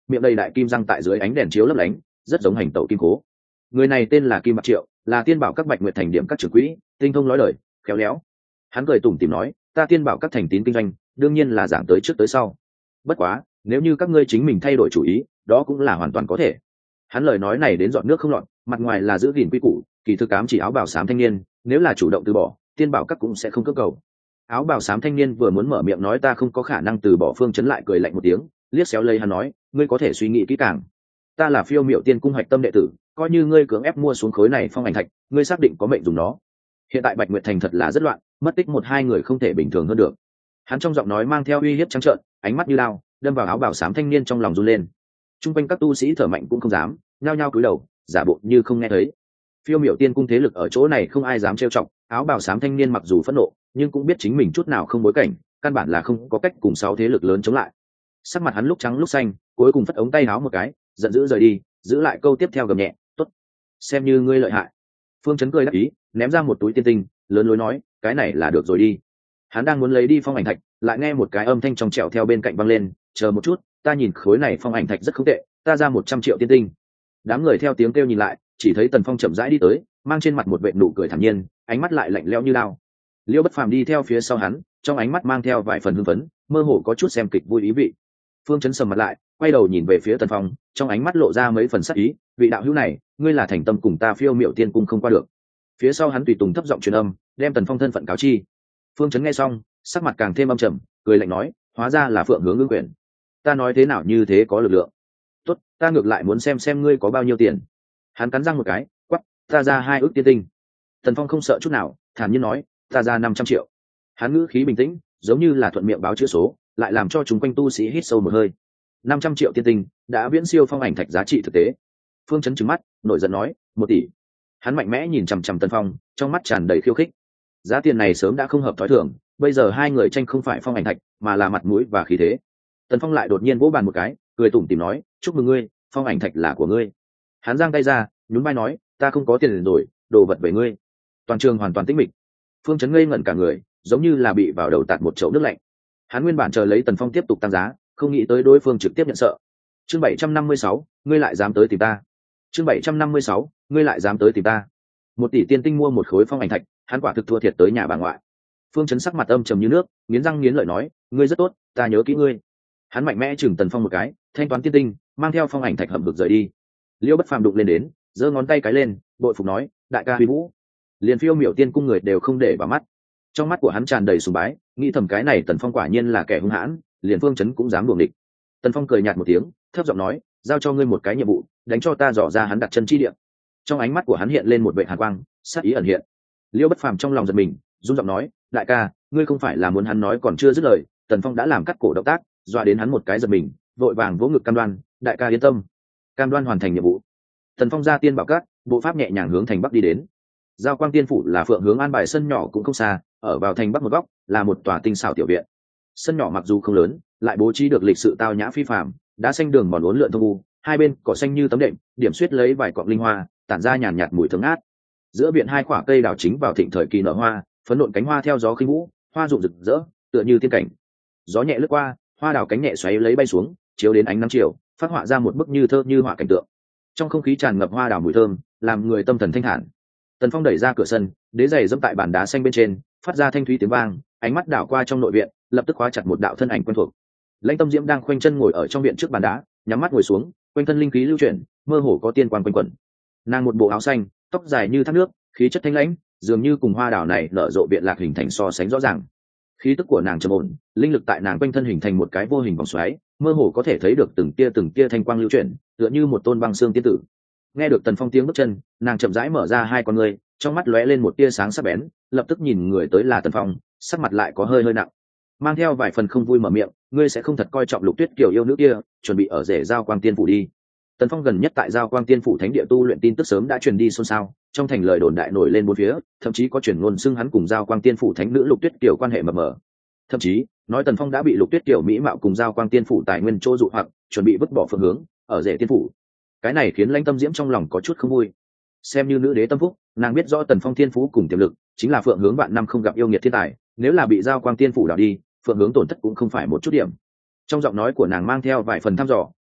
miệng đầy đại kim răng tại dưới ánh đèn chiếu lấp lánh, rất giống hành tẩu kim cố. Người này tên là Kim Bạc Triệu, là tiên bảo các Bạch Nguyệt thành điểm các trưởng quỹ, tinh thông nói lời, khéo léo. Hắn cười tủm tỉm nói, ta tiên bảo các thành tín kinh doanh, đương nhiên là giảng tới trước tới sau. Bất quá, nếu như các ngươi chính mình thay đổi chủ ý, đó cũng là hoàn toàn có thể. Hắn lời nói này đến giọt nước không lọt, mặt ngoài là giữ gìn quy củ, kỳ thực ám chỉ áo bào xám thanh niên, nếu là chủ động từ bỏ, tiên bảo các cũng sẽ không cưỡng cầu. Áo bào xám thanh niên vừa muốn mở miệng nói ta không có khả năng từ bỏ, Phương Chấn lại cười lạnh một tiếng, liếc xéo lấy hắn nói, ngươi có thể suy nghĩ kỹ càng. Ta là Phiêu Miểu Tiên cung hạch tâm đệ tử, coi như ngươi cưỡng ép mua xuống khối này phong ảnh thạch, ngươi xác định có mệnh dùng nó. Hiện tại Bạch Nguyệt thành thật là rất loạn, mất tích một hai người không thể bình thường hơn được. Hắn trong giọng nói mang theo uy hiếp trắng trợn, ánh mắt như lao đâm vào áo bào xám thanh niên, trong lòng run lên. Trung quanh các tu sĩ thở mạnh cũng không dám, nhao nhao cúi đầu, giả bộ như không nghe thấy. Phiêu Miểu Tiên cung thế lực ở chỗ này không ai dám trêu chọc. Áo bào xám thanh niên mặc dù phẫn nộ, nhưng cũng biết chính mình chút nào không bối cảnh, căn bản là không có cách cùng sáu thế lực lớn chống lại. Sắc mặt hắn lúc trắng lúc xanh, cuối cùng phất ống tay áo một cái, giận dữ rời đi, giữ lại câu tiếp theo gầm nhẹ, tốt, xem như ngươi lợi hại. Phương Chấn cười đáp ý, ném ra một túi tiên tinh, lớn lối nói, cái này là được rồi đi. Hắn đang muốn lấy đi phong ảnh thạch, lại nghe một cái âm thanh trong trẻo theo bên cạnh vang lên, chờ một chút, ta nhìn khối này phong ảnh thạch rất không tệ, ta ra một trăm triệu tiên tinh. Đám người theo tiếng kêu nhìn lại, chỉ thấy Tần Phong chậm rãi đi tới, mang trên mặt một vệt nụ cười thản nhiên, ánh mắt lại lạnh lẽo như lao. Liêu Bất Phàm đi theo phía sau hắn, trong ánh mắt mang theo vài phần hưng phấn, mơ hồ có chút xem kịch vui ý vị. Phương Chấn sầm mặt lại, quay đầu nhìn về phía Tần Phong, trong ánh mắt lộ ra mấy phần sắc ý, vị đạo hữu này, ngươi là thành tâm cùng ta Phiêu Miểu Tiên cung không qua được. Phía sau hắn tùy tùng thấp giọng truyền âm, đem Tần Phong thân phận cáo chi. Phương Chấn nghe xong, sắc mặt càng thêm âm trầm, cười lạnh nói, hóa ra là Phượng Hướng Ưng Quyền. Ta nói thế nào như thế có lực lượng. Tốt, ta ngược lại muốn xem xem ngươi có bao nhiêu tiền. Hắn cắn răng một cái, quắc, ta ra hai ước tiên tinh. Tần Phong không sợ chút nào, thản nhiên nói, ta ra năm trăm triệu. Hắn ngữ khí bình tĩnh, giống như là thuận miệng báo chữ số, lại làm cho chúng quanh tu sĩ hít sâu một hơi. Năm trăm triệu tiên tinh đã viễn siêu phong ảnh thạch giá trị thực tế. Phương Chấn trừng mắt, nổi giận nói, một tỷ. Hắn mạnh mẽ nhìn chằm chằm Tần Phong, trong mắt tràn đầy khiêu khích. Giá tiền này sớm đã không hợp thói thường, bây giờ hai người tranh không phải phong ảnh thạch, mà là mặt mũi và khí thế. Tần Phong lại đột nhiên vỗ bàn một cái, cười tủm tỉm nói, chúc mừng ngươi, phong ảnh thạch là của ngươi. Hắn giang tay ra, nhún vai nói, ta không có tiền rồi, đồ vật về ngươi. Toàn trường hoàn toàn tĩnh mịch. Phương Chấn ngây ngẩn cả người, giống như là bị vào đầu tạt một chậu nước lạnh. Hắn nguyên bản chờ lấy Tần Phong tiếp tục tăng giá, không nghĩ tới đối phương trực tiếp nhận sợ. Chương bảy trăm năm mươi sáu, ngươi lại dám tới tìm ta. Chương bảy trăm năm mươi sáu, ngươi lại dám tới tìm ta. Một tỷ tiên tinh mua một khối phong ảnh thạch, hắn quả thực thua thiệt tới nhà bà ngoại. Phương Chấn sắc mặt âm trầm như nước, nghiến răng nghiến lợi nói, ngươi rất tốt, ta nhớ kỹ ngươi. Hắn mạnh mẽ chừng Tần Phong một cái, thanh toán tiên tinh, mang theo phong ảnh thạch hậm hực rời đi. Liêu Bất Phàm đụng lên đến, giơ ngón tay cái lên, bội phục nói, đại ca huy vũ. Liền Phiêu Miểu Tiên cung người đều không để vào mắt. Trong mắt của hắn tràn đầy sùng bái, nghĩ thầm cái này Tần Phong quả nhiên là kẻ hung hãn, liền Phương Chấn cũng dám đuổi địch. Tần Phong cười nhạt một tiếng, thấp giọng nói, giao cho ngươi một cái nhiệm vụ, đánh cho ta dò ra hắn đặt chân chi địa. Trong ánh mắt của hắn hiện lên một vệt hàn quang, sát ý ẩn hiện. Liêu Bất Phàm trong lòng giật mình, run giọng nói, đại ca, ngươi không phải là muốn hắn nói còn chưa dứt lời, Tần Phong đã làm cắt cổ động tác, dọa đến hắn một cái giật mình, vội vàng vỗ ngực cam đoan, đại ca yên tâm, cam đoan hoàn thành nhiệm vụ. Tần Phong ra tiên bảo cát, bộ pháp nhẹ nhàng hướng thành bắc đi đến. Giao Quang Tiên phủ là Phượng Hướng an bài sân nhỏ cũng không xa, ở vào thành bắc một góc là một tòa tinh xảo tiểu viện. Sân nhỏ mặc dù không lớn, lại bố trí được lịch sự tao nhã phi phàm, đá xanh đường mòn uốn lượn thông u, hai bên cỏ xanh như tấm đệm, điểm xuyết lấy vài cọng linh hoa, tản ra nhàn nhạt mùi thơm ngát. Giữa viện hai quả cây đào chính vào thịnh thời kỳ nở hoa, phấn nộn cánh hoa theo gió khinh vũ, hoa rụng rực rỡ, tựa như tiên cảnh. Gió nhẹ lướt qua, hoa đào cánh nhẹ xoáy lấy bay xuống, chiếu đến ánh nắng chiều, phát họa ra một bức như thơ như họa cảnh tượng. Trong không khí tràn ngập hoa đào mùi thơm, làm người tâm thần thanh thản. Tần Phong đẩy ra cửa sân, đế giày dẫm tại bàn đá xanh bên trên, phát ra thanh thúy tiếng vang, ánh mắt đảo qua trong nội viện, lập tức khóa chặt một đạo thân ảnh quen thuộc. Lãnh Tâm Diễm đang khoanh chân ngồi ở trong viện trước bàn đá, nhắm mắt ngồi xuống, quanh thân linh khí lưu chuyển, mơ hồ có tiên quan quanh quẩn. Nàng một bộ áo xanh, tóc dài như thác nước, khí chất thanh lãnh, dường như cùng hoa đào này nở rộ viện lạc hình thành so sánh rõ ràng. Khí tức của nàng trầm ổn, linh lực tại nàng quanh thân hình thành một cái vô hình vòng xoáy, mơ hồ có thể thấy được từng tia từng tia thanh quang lưu chuyển, tựa như một tôn băng xương tiên tử. Nghe được Tần Phong tiếng bước chân, nàng chậm rãi mở ra hai con ngươi, trong mắt lóe lên một tia sáng sắc bén, lập tức nhìn người tới là Tần Phong, sắc mặt lại có hơi hơi nặng, mang theo vài phần không vui mở miệng, ngươi sẽ không thật coi trọng Lục Tuyết Kiều yêu nữ kia, chuẩn bị ở rể Giao Quang Tiên phủ đi. Tần Phong gần nhất tại Giao Quang Tiên phủ thánh địa tu luyện tin tức sớm đã truyền đi xôn xao, trong thành lời đồn đại nổi lên bốn phía, thậm chí có truyền ngôn xưng hắn cùng Giao Quang Tiên phủ thánh nữ Lục Tuyết Kiều quan hệ mập mờ. Thậm chí nói Tần Phong đã bị Lục Tuyết Kiều mỹ mạo cùng Giao Quang Tiên phủ tài nguyên chỗ dụ hoặc, chuẩn bị vứt bỏ phương hướng, ở rể tiên phủ. Cái này khiến Lãnh Tâm Diễm trong lòng có chút không vui. Xem như nữ đế tâm phúc, nàng biết rõ Tần Phong thiên phú cùng tiềm lực, chính là Phượng Hướng vạn năm không gặp yêu nghiệt thiên tài, nếu là bị Giao Quang Tiên phủ đảo đi, Phượng Hướng tổn thất cũng không phải một chút điểm. Trong giọng nói của nàng mang theo vài phần thăm dò,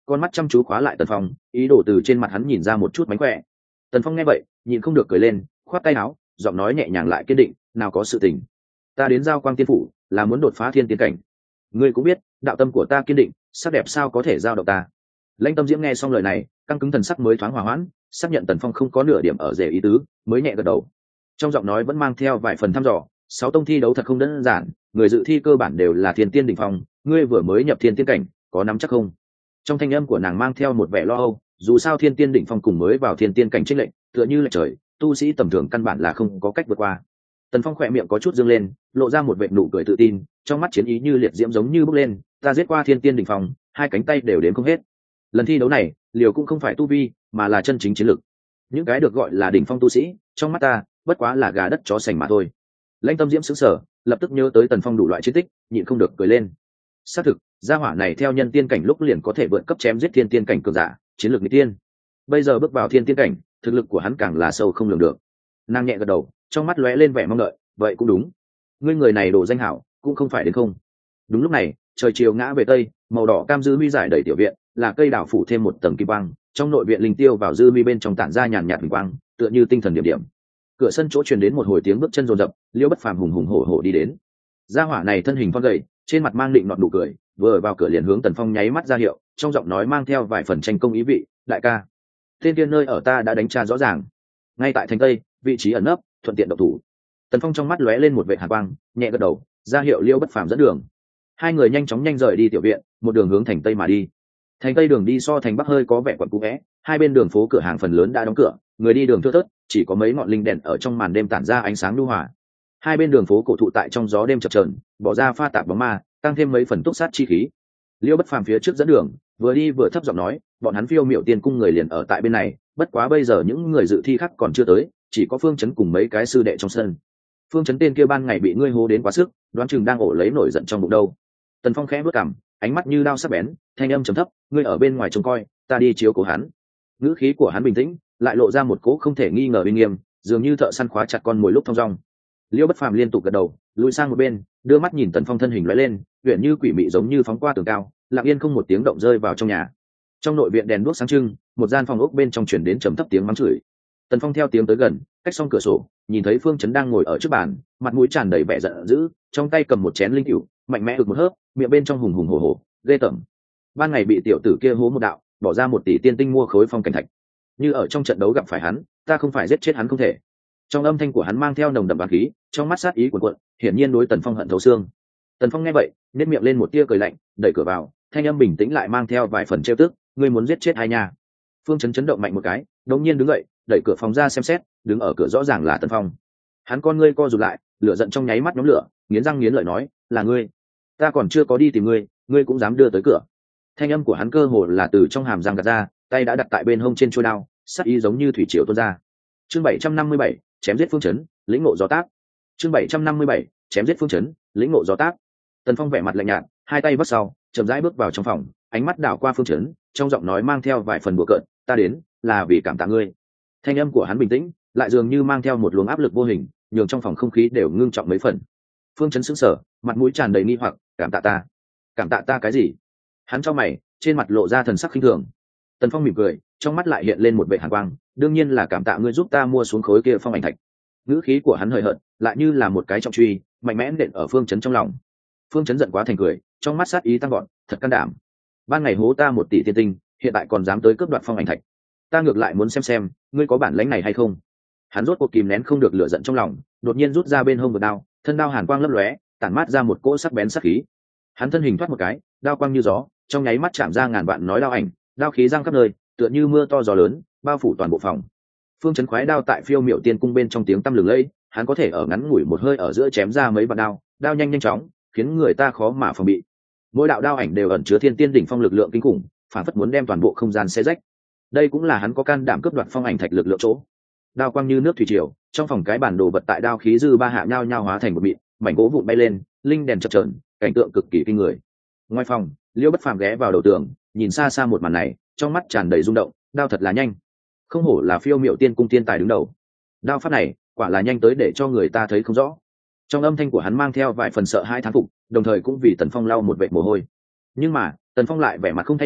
con mắt chăm chú khóa lại Tần Phong, ý đồ từ trên mặt hắn nhìn ra một chút mánh khỏe. Tần Phong nghe vậy nhịn không được cười lên, khoát tay áo, giọng nói nhẹ nhàng lại kiên định, nào có sự tình, ta đến giao quang tiên phủ là muốn đột phá thiên tiên cảnh. Ngươi cũng biết đạo tâm của ta kiên định, sắc đẹp sao có thể giao động ta. Lãnh Tâm Diễm nghe xong lời này, căng cứng thần sắc mới thoáng hòa hoãn, xác nhận Tần Phong không có nửa điểm ở rể ý tứ, mới nhẹ gật đầu. Trong giọng nói vẫn mang theo vài phần thăm dò, sáu tông thi đấu thật không đơn giản, người dự thi cơ bản đều là thiên tiên đỉnh phong, ngươi vừa mới nhập thiên tiên cảnh, có nắm chắc không? Trong thanh âm của nàng mang theo một vẻ lo âu, dù sao thiên tiên đỉnh phong cùng mới vào thiên tiên cảnh chênh lệnh, tựa như là trời, tu sĩ tầm thường căn bản là không có cách vượt qua. Tần Phong khỏe miệng có chút dương lên, lộ ra một vệt nụ cười tự tin, trong mắt chiến ý như liệt diễm giống như bốc lên, ta giết qua thiên tiên đỉnh phong, hai cánh tay đều đếm không hết. Lần thi đấu này, liều cũng không phải tu vi, mà là chân chính chiến lực. Những cái được gọi là đỉnh phong tu sĩ, trong mắt ta, bất quá là gà đất chó sành mà thôi. Lãnh Tâm Diễm sững sờ, lập tức nhớ tới Tần Phong đủ loại chiến tích, nhịn không được cười lên. Xác thực, gia hỏa này theo nhân tiên cảnh lúc liền có thể vượt cấp chém giết thiên tiên cảnh cường giả, chiến lược nghịch tiên. Bây giờ bước vào thiên tiên cảnh, thực lực của hắn càng là sâu không lường được. Nàng nhẹ gật đầu, trong mắt lóe lên vẻ mong đợi, vậy cũng đúng. Ngươi người này đổ danh hảo, cũng không phải đến không. Đúng lúc này, trời chiều ngã về tây, màu đỏ cam dư mi giải đầy tiểu viện, là cây đào phủ thêm một tầng kim quang, trong nội viện linh tiêu vào dư mi bên trong tản ra nhàn nhạt huỳnh quang, tựa như tinh thần điểm điểm. Cửa sân chỗ truyền đến một hồi tiếng bước chân rồn rập, Liễu Bất Phàm hùng hùng hổ hổ đi đến. Gia hỏa này thân hình thon gầy, trên mặt mang định nọt nụ cười, vừa vào cửa liền hướng Tần Phong nháy mắt ra hiệu, trong giọng nói mang theo vài phần tranh công ý vị, đại ca, tên tiên nơi ở ta đã đánh tra rõ ràng, ngay tại thành tây, vị trí ẩn nấp, thuận tiện động thủ. Tần Phong trong mắt lóe lên một vẻ hàn quang, nhẹ gật đầu, ra hiệu Liễu Bất Phàm dẫn đường. Hai người nhanh chóng nhanh rời đi tiểu viện, một đường hướng thành tây mà đi. Thành tây đường đi so thành bắc hơi có vẻ quẩn cũ vẽ, hai bên đường phố cửa hàng phần lớn đã đóng cửa, người đi đường thưa thớt, chỉ có mấy ngọn linh đèn ở trong màn đêm tản ra ánh sáng nhu hòa. Hai bên đường phố cổ thụ tại trong gió đêm chập chờn, bỏ ra pha tạp bóng ma, tăng thêm mấy phần túc sát chi khí. Liễu Bất Phàm phía trước dẫn đường, vừa đi vừa thấp giọng nói, bọn hắn Phiêu Miểu Tiên cung người liền ở tại bên này, bất quá bây giờ những người dự thi khác còn chưa tới, chỉ có Phương Chấn cùng mấy cái sư đệ trong sân. Phương Chấn tên kia ban ngày bị ngươi hô đến quá sức, đoán chừng đang ổ lấy nổi giận trong bụng đâu. Tần Phong khẽ bước cằm, ánh mắt như đao sắc bén, thanh âm trầm thấp, ngươi ở bên ngoài trông coi, ta đi chiếu cố hắn. Ngữ khí của hắn bình tĩnh, lại lộ ra một cố không thể nghi ngờ uy nghiêm, dường như thợ săn khóa chặt con mồi lúc thong dong. Liễu Bất Phàm liên tục gật đầu, lùi sang một bên, đưa mắt nhìn Tần Phong thân hình lóe lên, uyển như quỷ mị giống như phóng qua tường cao, lặng yên không một tiếng động rơi vào trong nhà. Trong nội viện đèn đuốc sáng trưng, một gian phòng ốc bên trong truyền đến trầm thấp tiếng mắng chửi. Tần Phong theo tiếng tới gần, cách xong cửa sổ, nhìn thấy Phương Chấn đang ngồi ở trước bàn, mặt mũi tràn đầy vẻ giận dữ, trong tay cầm một chén linh cửu, mạnh mẽ ực một hớp, miệng bên trong hùng hùng hổ hổ, ghê tởm. Ban ngày bị tiểu tử kia hố một đạo, bỏ ra một tỷ tiên tinh mua khối phong cảnh thạch. Như ở trong trận đấu gặp phải hắn, ta không phải giết chết hắn không thể. Trong âm thanh của hắn mang theo nồng đậm bá khí, trong mắt sát ý cuồn cuộn, hiển nhiên đối Tần Phong hận thấu xương. Tần Phong nghe vậy, nhếch miệng lên một tia cười lạnh, đẩy cửa vào, thanh âm bình tĩnh lại mang theo vài phần trêu tức, ngươi muốn giết chết hai nha. Phương Chấn chấn động mạnh một cái, đột nhiên đứng dậy, đẩy cửa phòng ra xem xét, đứng ở cửa rõ ràng là Tần Phong. Hắn con ngươi co rụt lại, lửa giận trong nháy mắt nhóm lửa, nghiến răng nghiến lợi nói, là ngươi, ta còn chưa có đi tìm ngươi, ngươi cũng dám đưa tới cửa. Thanh âm của hắn cơ hồ là từ trong hàm răng gạt ra, tay đã đặt tại bên hông trên chuôi đao, sắc ý giống như thủy triều tuôn ra. Chương bảy trăm năm mươi bảy, chém giết Phương Chấn, lĩnh ngộ gió tác. Chương bảy trăm năm mươi bảy, chém giết Phương Chấn, lĩnh ngộ gió tác. Tần Phong vẻ mặt lạnh nhạt, hai tay vắt sau, chậm rãi bước vào trong phòng, ánh mắt đảo qua Phương Chấn, trong giọng nói mang theo vài phần bừa cợt, ta đến là vì cảm tạ ngươi. Thanh âm của hắn bình tĩnh, lại dường như mang theo một luồng áp lực vô hình, nhường trong phòng không khí đều ngưng trọng mấy phần. Phương Chấn sững sờ, mặt mũi tràn đầy nghi hoặc, cảm tạ ta? Cảm tạ ta cái gì? Hắn chau mày, trên mặt lộ ra thần sắc khinh thường. Tần Phong mỉm cười, trong mắt lại hiện lên một vẻ hàn quang, đương nhiên là cảm tạ ngươi giúp ta mua xuống khối kia phong ảnh thạch. Ngữ khí của hắn hời hợt, lại như là một cái trọng truy, mạnh mẽ nện ở Phương Chấn trong lòng. Phương Chấn giận quá thành cười, trong mắt sát ý tăng gọn, thật can đảm. Ban ngày hố ta một tỷ tiên tinh, hiện tại còn dám tới cướp đoạt phong ảnh thạch. Ta ngược lại muốn xem xem, ngươi có bản lĩnh này hay không. Hắn rốt cuộc kìm nén không được lửa giận trong lòng, đột nhiên rút ra bên hông một đao, thân đao hàn quang lấp lóe, tản mát ra một cỗ sắc bén sắc khí. Hắn thân hình thoát một cái, đao quang như gió, trong nháy mắt chạm ra ngàn vạn nói đao ảnh, đao khí giăng khắp nơi, tựa như mưa to gió lớn, bao phủ toàn bộ phòng. Phương Chấn khoái đao tại Phiêu Miểu Tiên cung bên trong tiếng tăm lừng lẫy, hắn có thể ở ngắn ngủi một hơi ở giữa chém ra mấy vạn đao, đao nhanh nhanh chóng, khiến người ta khó mà phòng bị. Mỗi đạo đao ảnh đều ẩn chứa thiên tiên đỉnh phong lực lượng kinh khủng, phản phất muốn đem toàn bộ không gian xé rách. Đây cũng là hắn có can đảm cướp đoạt phong ảnh thạch lực lượng chỗ. Đao quang như nước thủy triều, trong phòng cái bản đồ vật tại đao khí dư ba hạ nhao nhao hóa thành một mịn, mảnh gỗ vụn bay lên, linh đèn chập chờn, cảnh tượng cực kỳ kinh người. Ngoài phòng, Liễu Bất Phàm ghé vào đầu tường, nhìn xa xa một màn này, trong mắt tràn đầy rung động, đao thật là nhanh, không hổ là Phiêu Miểu Tiên cung tiên tài đứng đầu. Đao pháp này, quả là nhanh tới để cho người ta thấy không rõ. Trong âm thanh của hắn mang theo vài phần sợ hãi thán phục, đồng thời cũng vì Tần Phong lau một vệt mồ hôi. Nhưng mà, Tần Phong lại vẻ mặt không thay đổi,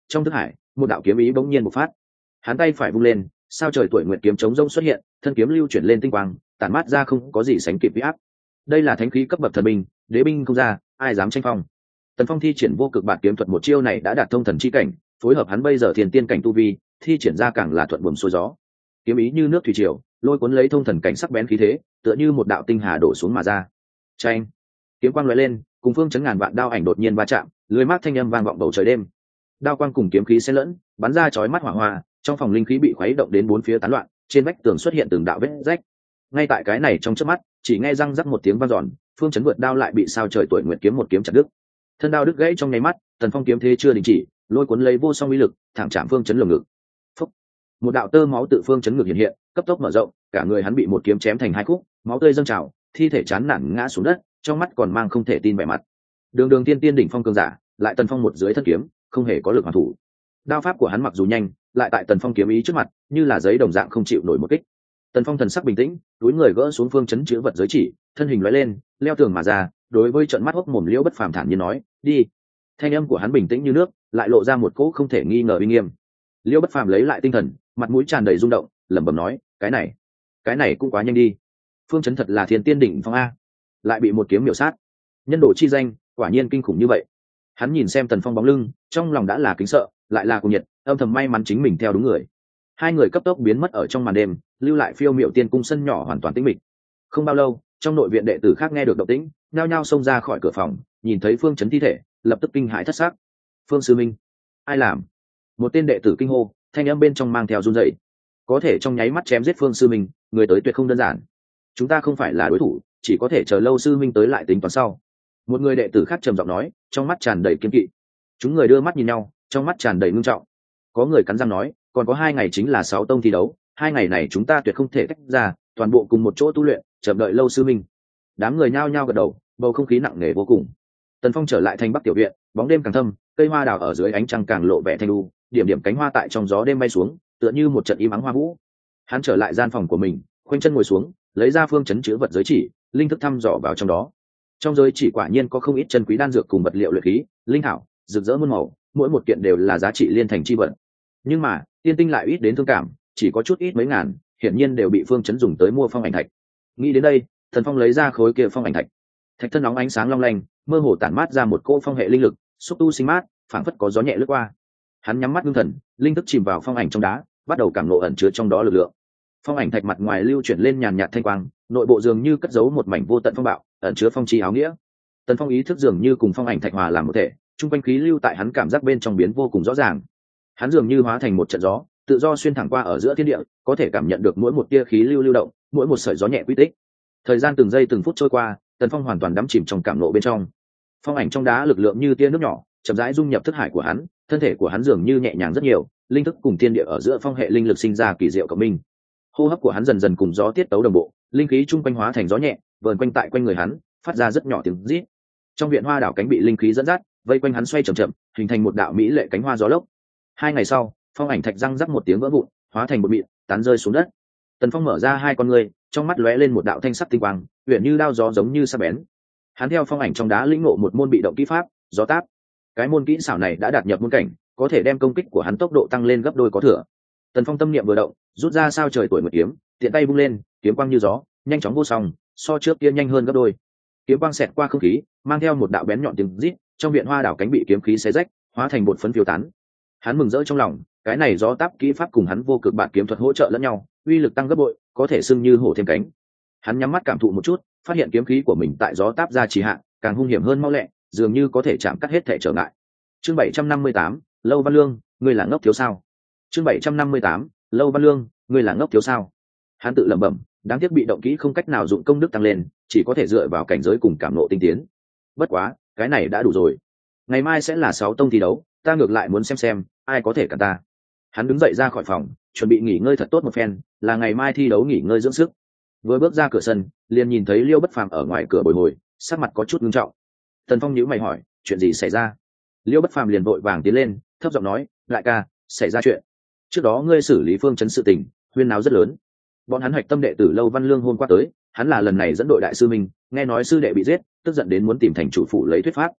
trong thức hải một đạo kiếm ý bỗng nhiên bộc phát. Hắn tay phải vung lên, sao trời tuổi nguyện kiếm chống rông xuất hiện, thân kiếm lưu chuyển lên tinh quang, tản mát ra không có gì sánh kịp uy áp. Đây là thánh khí cấp bậc thần binh, đế binh không ra, ai dám tranh phong. Tần Phong thi triển vô cực bản kiếm thuật một chiêu này đã đạt thông thần chi cảnh, phối hợp hắn bây giờ thiên tiên cảnh tu vi, thi triển ra càng là thuận buồm xuôi gió. Kiếm ý như nước thủy triều, lôi cuốn lấy thông thần cảnh sắc bén khí thế, tựa như một đạo tinh hà đổ xuống mà ra. Chanh! Kiếm quang lóe lên, cùng phương chấn ngàn vạn đao ảnh đột nhiên va chạm, lưới mát thanh âm vang vọng bầu trời đêm. Đao quang cùng kiếm khí xen lẫn, bắn ra chói mắt hỏa hoa, trong phòng linh khí bị khuấy động đến bốn phía tán loạn, trên vách tường xuất hiện từng đạo vết rách. Ngay tại cái này trong chớp mắt, chỉ nghe răng rắc một tiếng vang dọn, phương chấn vượt đao lại bị sao trời tuổi nguyệt kiếm một kiếm chặt đứt. Thân đao đứt gãy trong nháy mắt, Tần Phong kiếm thế chưa đình chỉ, lôi cuốn lấy vô song uy lực, thẳng chạm phương chấn lồng ngực. Phúc! Một đạo tơ máu tự phương chấn ngực hiện hiện, cấp tốc mở rộng, cả người hắn bị một kiếm chém thành hai khúc, máu tươi dâng trào, thi thể chán nản ngã xuống đất, trong mắt còn mang không thể tin vẻ mặt. Đường Đường tiên tiên đỉnh phong cường giả, lại Tần Phong một dưới thân kiếm, không hề có lực hoàn thủ. Đao pháp của hắn mặc dù nhanh, lại tại Tần Phong kiếm ý trước mặt, như là giấy đồng dạng không chịu nổi một kích. Tần Phong thần sắc bình tĩnh, túi người gỡ xuống phương chấn chứa vật giới chỉ, thân hình lóe lên, leo tường mà ra, đối với trận mắt hốc mồm Liễu Bất Phàm thản nhiên nói, "Đi." Thanh âm của hắn bình tĩnh như nước, lại lộ ra một cỗ không thể nghi ngờ uy nghiêm. Liễu Bất Phàm lấy lại tinh thần, mặt mũi tràn đầy rung động, lẩm bẩm nói, "Cái này, cái này cũng quá nhanh đi. Phương chấn thật là thiên tiên đỉnh phong a, lại bị một kiếm miểu sát. Nhân độ chi danh, quả nhiên kinh khủng như vậy." Hắn nhìn xem Tần Phong bóng lưng, trong lòng đã là kính sợ, lại là cuồng nhiệt, âm thầm may mắn chính mình theo đúng người. Hai người cấp tốc biến mất ở trong màn đêm, lưu lại phiêu miệu tiên cung sân nhỏ hoàn toàn tĩnh mịch. Không bao lâu, trong nội viện đệ tử khác nghe được động tĩnh, nhao nhao xông ra khỏi cửa phòng, nhìn thấy Phương chấn thi thể, lập tức kinh hãi thất xác. "Phương sư minh, ai làm?" Một tên đệ tử kinh hô, thanh âm bên trong mang theo run rẩy. Có thể trong nháy mắt chém giết Phương sư minh, người tới tuyệt không đơn giản. Chúng ta không phải là đối thủ, chỉ có thể chờ lâu sư minh tới lại tính toán sau. Một người đệ tử khác trầm giọng nói, trong mắt tràn đầy kiên kỵ. Chúng người đưa mắt nhìn nhau, trong mắt tràn đầy ngưng trọng. Có người cắn răng nói, còn có hai ngày chính là sáu tông thi đấu, hai ngày này chúng ta tuyệt không thể tách ra, toàn bộ cùng một chỗ tu luyện, chờ đợi lâu sư minh. Đám người nhao nhao gật đầu, bầu không khí nặng nề vô cùng. Tần Phong trở lại thành Bắc tiểu viện, bóng đêm càng thâm, cây hoa đào ở dưới ánh trăng càng lộ vẻ thanh lưu, điểm điểm cánh hoa tại trong gió đêm bay xuống, tựa như một trận im ắng hoa vũ. Hắn trở lại gian phòng của mình, khoanh chân ngồi xuống, lấy ra phương chấn chứa vật giới chỉ, linh thức thăm dò vào trong đó. Trong giới chỉ quả nhiên có không ít chân quý đan dược cùng vật liệu luyện khí, linh thảo, rực rỡ muôn màu, mỗi một kiện đều là giá trị liên thành chi vật. Nhưng mà, tiên tinh lại ít đến thương cảm, chỉ có chút ít mấy ngàn, hiển nhiên đều bị phương chấn dùng tới mua phong ảnh thạch. Nghĩ đến đây, Thần Phong lấy ra khối kia phong ảnh thạch. Thạch thân nóng ánh sáng long lanh, mơ hồ tản mát ra một cỗ phong hệ linh lực, xúc tu sinh mát, phảng phất có gió nhẹ lướt qua. Hắn nhắm mắt ngưng thần, linh thức chìm vào phong ảnh trong đá, bắt đầu cảm ngộ ẩn chứa trong đó lực lượng. Phong ảnh thạch mặt ngoài lưu chuyển lên nhàn nhạt thanh quang, nội bộ dường như cất giấu một mảnh vô tận phong bạo, ẩn chứa phong chi áo nghĩa. Tần Phong ý thức dường như cùng phong ảnh thạch hòa làm một thể, trung quanh khí lưu tại hắn cảm giác bên trong biến vô cùng rõ ràng. Hắn dường như hóa thành một trận gió, tự do xuyên thẳng qua ở giữa thiên địa, có thể cảm nhận được mỗi một tia khí lưu lưu động, mỗi một sợi gió nhẹ quy tích. Thời gian từng giây từng phút trôi qua, Tần Phong hoàn toàn đắm chìm trong cảm nộ bên trong. Phong ảnh trong đá lực lượng như tia nước nhỏ, chậm rãi dung nhập thức hải của hắn, thân thể của hắn dường như nhẹ nhàng rất nhiều, linh thức cùng thiên địa ở giữa phong hệ linh lực sinh ra kỳ diệu cộng minh. Hô hấp của hắn dần dần cùng gió tiết tấu đồng bộ, linh khí chung quanh hóa thành gió nhẹ, vờn quanh tại quanh người hắn, phát ra rất nhỏ tiếng rít. Trong viện hoa đảo cánh bị linh khí dẫn dắt, vây quanh hắn xoay chậm chậm, hình thành một đạo mỹ lệ cánh hoa gió lốc. Hai ngày sau, phong ảnh thạch răng rắc một tiếng vỡ vụn, hóa thành một mịn, tán rơi xuống đất. Tần Phong mở ra hai con ngươi, trong mắt lóe lên một đạo thanh sắc tinh quang, huyền như đao gió giống như sắc bén. Hắn theo phong ảnh trong đá lĩnh ngộ một môn bị động kỹ pháp, gió táp. Cái môn kỹ xảo này đã đạt nhập môn cảnh, có thể đem công kích của hắn tốc độ tăng lên gấp đôi có thừa. Tần Phong tâm niệm vừa động, rút ra sao trời tuổi một kiếm, tiện tay vung lên, kiếm quang như gió, nhanh chóng vô song, so trước kia nhanh hơn gấp đôi. Kiếm quang xẹt qua không khí, mang theo một đạo bén nhọn tiếng rít, trong viện hoa đảo cánh bị kiếm khí xé rách, hóa thành bột phấn phiêu tán. Hắn mừng rỡ trong lòng, cái này gió táp kỹ pháp cùng hắn vô cực bản kiếm thuật hỗ trợ lẫn nhau, uy lực tăng gấp bội, có thể xưng như hổ thêm cánh. Hắn nhắm mắt cảm thụ một chút, phát hiện kiếm khí của mình tại gió táp ra trì hạ, càng hung hiểm hơn mau lẹ, dường như có thể chạm cắt hết thể trở ngại. Chương bảy trăm năm mươi tám, Lâu Văn Lương, ngươi là ngốc thiếu sao? Chương bảy trăm năm mươi tám, Lâu Văn Lương, ngươi là ngốc thiếu sao? Hắn tự lẩm bẩm, đáng tiếc bị động kỹ không cách nào dụng công đức tăng lên, chỉ có thể dựa vào cảnh giới cùng cảm nộ tinh tiến. Bất quá, cái này đã đủ rồi. Ngày mai sẽ là sáu tông thi đấu, ta ngược lại muốn xem xem ai có thể cản ta. Hắn đứng dậy ra khỏi phòng, chuẩn bị nghỉ ngơi thật tốt một phen, là ngày mai thi đấu nghỉ ngơi dưỡng sức. Vừa bước ra cửa sân, liền nhìn thấy Liêu Bất Phàm ở ngoài cửa bồi hồi, sắc mặt có chút nghiêm trọng. Tần Phong nhíu mày hỏi, chuyện gì xảy ra? Liêu Bất Phàm liền vội vàng tiến lên, thấp giọng nói, đại ca, xảy ra chuyện. Trước đó ngươi xử lý phương chấn sự tình, huyên náo rất lớn. Bọn hắn hoạch tâm đệ tử Lâu Văn Lương hôm qua tới, hắn là lần này dẫn đội đại sư minh, nghe nói sư đệ bị giết, tức giận đến muốn tìm thành chủ phủ lấy thuyết pháp.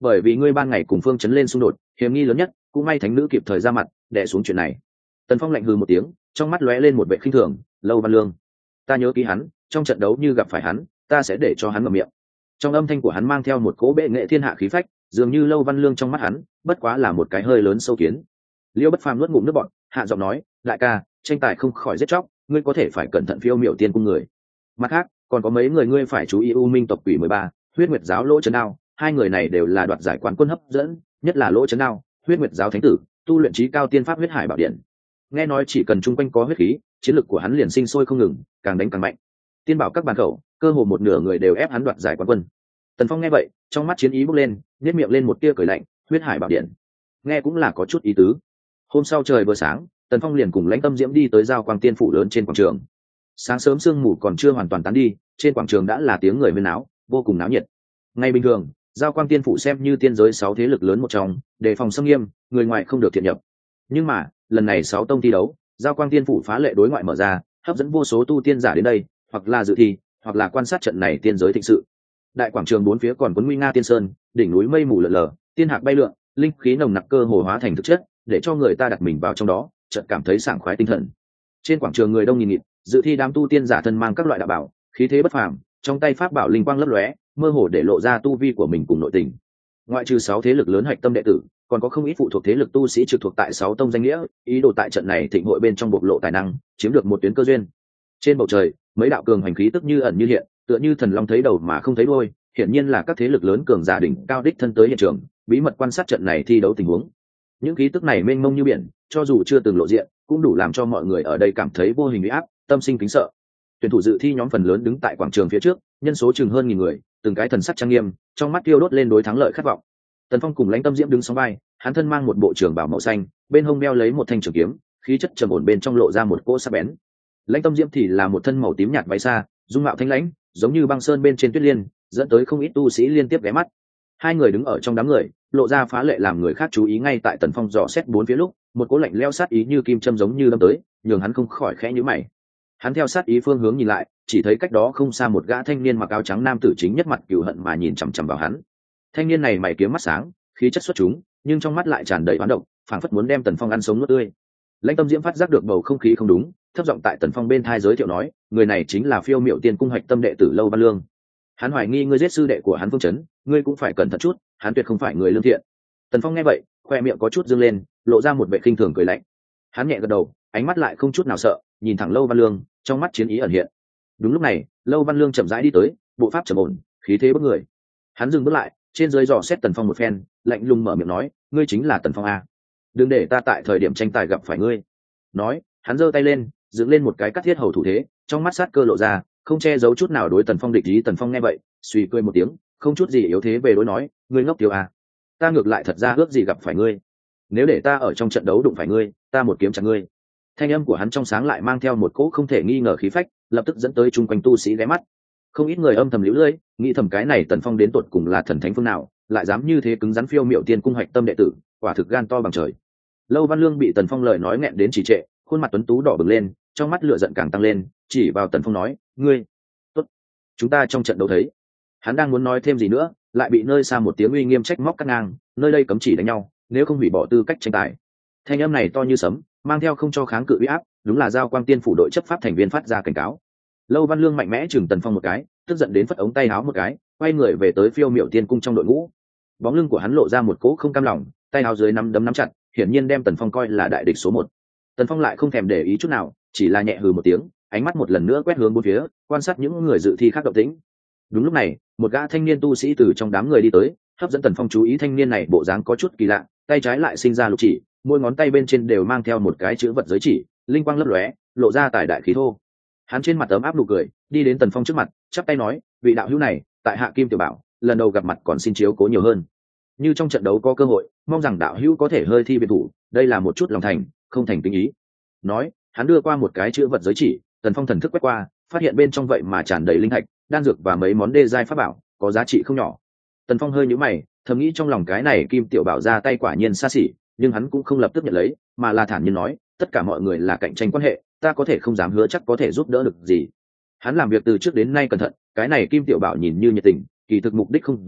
bởi vì ngươi ban ngày cùng phương chấn lên xung đột, hiểm nghi lớn nhất, cũng may thánh nữ kịp thời ra mặt đè xuống chuyện này. Tần Phong lạnh hừ một tiếng, trong mắt lóe lên một vẻ khinh thường. Lâu Văn Lương, ta nhớ ký hắn, trong trận đấu như gặp phải hắn, ta sẽ để cho hắn ngậm miệng. Trong âm thanh của hắn mang theo một cỗ bệ nghệ thiên hạ khí phách, dường như Lâu Văn Lương trong mắt hắn bất quá là một cái hơi lớn sâu kiến. Liêu Bất Phàm nuốt ngụm nước bọt, hạ giọng nói, đại ca, tranh tài không khỏi giết chóc, ngươi có thể phải cẩn thận phiêu miểu tiên cung người. Mặt khác, còn có mấy người ngươi phải chú ý. U Minh tộc quỷ mười ba, Huyết Nguyệt giáo Lỗ Chấn Đao, hai người này đều là đoạt giải quán quân hấp dẫn, nhất là Lỗ Chấn Đao, Huyết Nguyệt giáo thánh tử, tu luyện trí cao tiên pháp Huyết Hải Bảo Điện. Nghe nói chỉ cần chung quanh có huyết khí, chiến lực của hắn liền sinh sôi không ngừng, càng đánh càng mạnh. Tiên bảo các bàn khẩu, cơ hồ một nửa người đều ép hắn đoạt giải quán quân. Tần Phong nghe vậy, trong mắt chiến ý bốc lên, nhếch miệng lên một tia cười lạnh. Huyết Hải Bảo Điện, nghe cũng là có chút ý tứ. Hôm sau trời vừa sáng, Tần Phong liền cùng Lãnh Tâm Diễm đi tới Giao Quang Tiên phủ lớn trên quảng trường. Sáng sớm sương mù còn chưa hoàn toàn tán đi, trên quảng trường đã là tiếng người huyên náo, vô cùng náo nhiệt. Ngày bình thường, Giao Quang Tiên phủ xem như tiên giới sáu thế lực lớn một trong, đề phòng xâm nghiêm, người ngoài không được thiện nhập. Nhưng mà, lần này sáu tông thi đấu, Giao Quang Tiên phủ phá lệ đối ngoại mở ra, hấp dẫn vô số tu tiên giả đến đây, hoặc là dự thi, hoặc là quan sát trận này tiên giới thịnh sự. Đại quảng trường bốn phía còn quấn nguy nga tiên sơn, đỉnh núi mây mù lờ lờ, tiên hạc bay lượn, linh khí nồng nặc cơ hồ hóa thành thực chất, để cho người ta đặt mình vào trong đó, chợt cảm thấy sảng khoái tinh thần. Trên quảng trường người đông nghìn nghịt, dự thi đám tu tiên giả thân mang các loại đạo bảo, khí thế bất phàm, trong tay pháp bảo linh quang lấp lóe, mơ hồ để lộ ra tu vi của mình cùng nội tình. Ngoại trừ sáu thế lực lớn hạch tâm đệ tử, còn có không ít phụ thuộc thế lực tu sĩ trực thuộc tại sáu tông danh nghĩa, ý đồ tại trận này thịnh hội bên trong bộc lộ tài năng, chiếm được một tuyến cơ duyên. Trên bầu trời, mấy đạo cường hành khí tức như ẩn như hiện, tựa như thần long thấy đầu mà không thấy đuôi, hiển nhiên là các thế lực lớn cường giả đỉnh cao đích thân tới hiện trường, bí mật quan sát trận này thi đấu tình huống. Những khí tức này mênh mông như biển, cho dù chưa từng lộ diện, cũng đủ làm cho mọi người ở đây cảm thấy vô hình uy áp, tâm sinh kính sợ. Tuyển thủ dự thi nhóm phần lớn đứng tại quảng trường phía trước, nhân số chừng hơn nghìn người, từng cái thần sắc trang nghiêm, trong mắt tiêu đốt lên đối thắng lợi khát vọng. Tần Phong cùng Lãnh Tâm Diễm đứng song vai, hắn thân mang một bộ trường bào màu xanh, bên hông đeo lấy một thanh trường kiếm, khí chất trầm ổn bên trong lộ ra một cỗ sắc bén. Lãnh Tâm Diễm thì là một thân màu tím nhạt váy xa, dung mạo thanh lãnh, giống như băng sơn bên trên tuyết liên, dẫn tới không ít tu sĩ liên tiếp ghé mắt. Hai người đứng ở trong đám người, lộ ra phá lệ làm người khác chú ý. Ngay tại Tần Phong dò xét bốn phía lúc, một cỗ lạnh lẽo sát ý như kim châm giống như đâm tới, nhường hắn không khỏi khẽ nhíu mày. Hắn theo sát ý phương hướng nhìn lại, chỉ thấy cách đó không xa một gã thanh niên mặc áo trắng nam tử chính nhất mặt cừu hận mà nhìn chằm chằm vào hắn. Thanh niên này mày kiếm mắt sáng, khí chất xuất chúng, nhưng trong mắt lại tràn đầy oán độc, phảng phất muốn đem Tần Phong ăn sống nuốt tươi. Lãnh Tâm Diễm phát giác được bầu không khí không đúng, thấp giọng tại Tần Phong bên tai giới thiệu nói, người này chính là Phiêu Miểu Tiên cung hạch tâm đệ tử Lâu Văn Lương. Hắn hoài nghi ngươi giết sư đệ của hắn Phương Chấn, ngươi cũng phải cẩn thận chút, hắn tuyệt không phải người lương thiện. Tần Phong nghe vậy, khoe miệng có chút dương lên, lộ ra một vẻ khinh thường cười lạnh. Hắn nhẹ gật đầu, ánh mắt lại không chút nào sợ, nhìn thẳng Lâu Văn Lương, trong mắt chiến ý ẩn hiện. Đúng lúc này, Lâu Văn Lương chậm rãi đi tới, bộ pháp trầm ổn, khí thế bức người. Hắn dừng bước lại, trên dưới dò xét Tần Phong một phen, lạnh lùng mở miệng nói, ngươi chính là Tần Phong a? Đừng để ta tại thời điểm tranh tài gặp phải ngươi. Nói, hắn giơ tay lên, dựng lên một cái cắt thiết hầu thủ thế, trong mắt sát cơ lộ ra, không che giấu chút nào đối Tần Phong địch ý. Tần Phong nghe vậy, suy cười một tiếng, không chút gì yếu thế về đối nói, ngươi ngốc tiêu à? Ta ngược lại thật ra ước gì gặp phải ngươi. Nếu để ta ở trong trận đấu đụng phải ngươi, ta một kiếm chặt ngươi. Thanh âm của hắn trong sáng lại mang theo một cỗ không thể nghi ngờ khí phách, lập tức dẫn tới chung quanh tu sĩ ghé mắt. Không ít người âm thầm liễu lưỡi, nghĩ thầm cái này Tần Phong đến tột cùng là thần thánh phương nào, lại dám như thế cứng rắn Phiêu Miểu Tiên cung hạch tâm đệ tử, quả thực gan to bằng trời. Lâu Văn Lương bị Tần Phong lời nói nghẹn đến trì trệ, khuôn mặt tuấn tú đỏ bừng lên, trong mắt lửa giận càng tăng lên, chỉ vào Tần Phong nói, ngươi, tốt, chúng ta trong trận đấu thấy. Hắn đang muốn nói thêm gì nữa, lại bị nơi xa một tiếng uy nghiêm trách móc cắt ngang, nơi đây cấm chỉ đánh nhau, nếu không hủy bỏ tư cách tranh tài. Thanh âm này to như sấm, mang theo không cho kháng cự uy áp, đúng là Giao Quang Tiên phủ đội chấp pháp thành viên phát ra cảnh cáo. Lâu Văn Lương mạnh mẽ chừng Tần Phong một cái, tức giận đến phất ống tay áo một cái, quay người về tới Phiêu Miểu Tiên cung trong đội ngũ. Bóng lưng của hắn lộ ra một cỗ không cam lòng, tay áo dưới nắm đấm nắm chặt, hiển nhiên đem Tần Phong coi là đại địch số một. Tần Phong lại không thèm để ý chút nào, chỉ là nhẹ hừ một tiếng, ánh mắt một lần nữa quét hướng bốn phía, quan sát những người dự thi khác động tĩnh. Đúng lúc này, một gã thanh niên tu sĩ từ trong đám người đi tới, hấp dẫn Tần Phong chú ý. Thanh niên này bộ dáng có chút kỳ lạ, tay trái lại sinh ra lục chỉ, mỗi ngón tay bên trên đều mang theo một cái chữ vật giới chỉ, linh quang lấp lóe, lộ ra tài đại khí thô. Hắn trên mặt ấm áp nụ cười, đi đến Tần Phong trước mặt, chắp tay nói, vị đạo hữu này, tại hạ Kim Tiểu Bảo, lần đầu gặp mặt còn xin chiếu cố nhiều hơn. Như trong trận đấu có cơ hội, mong rằng đạo hữu có thể hơi thi biệt thủ, đây là một chút lòng thành, không thành tình ý. Nói, hắn đưa qua một cái chữ vật giới chỉ, Tần Phong thần thức quét qua, phát hiện bên trong vậy mà tràn đầy linh thạch, đan dược và mấy món đê giai pháp bảo, có giá trị không nhỏ. Tần Phong hơi nhíu mày, thầm nghĩ trong lòng cái này Kim Tiểu Bảo ra tay quả nhiên xa xỉ, nhưng hắn cũng không lập tức nhận lấy, mà là thản nhiên nói, tất cả mọi người là cạnh tranh quan hệ, ta có thể không dám hứa chắc có thể giúp đỡ được gì. Hắn làm việc từ trước đến nay cẩn thận, cái này Kim Tiểu Bảo nhìn như nhiệt tình, kỳ thực mục đích không rõ,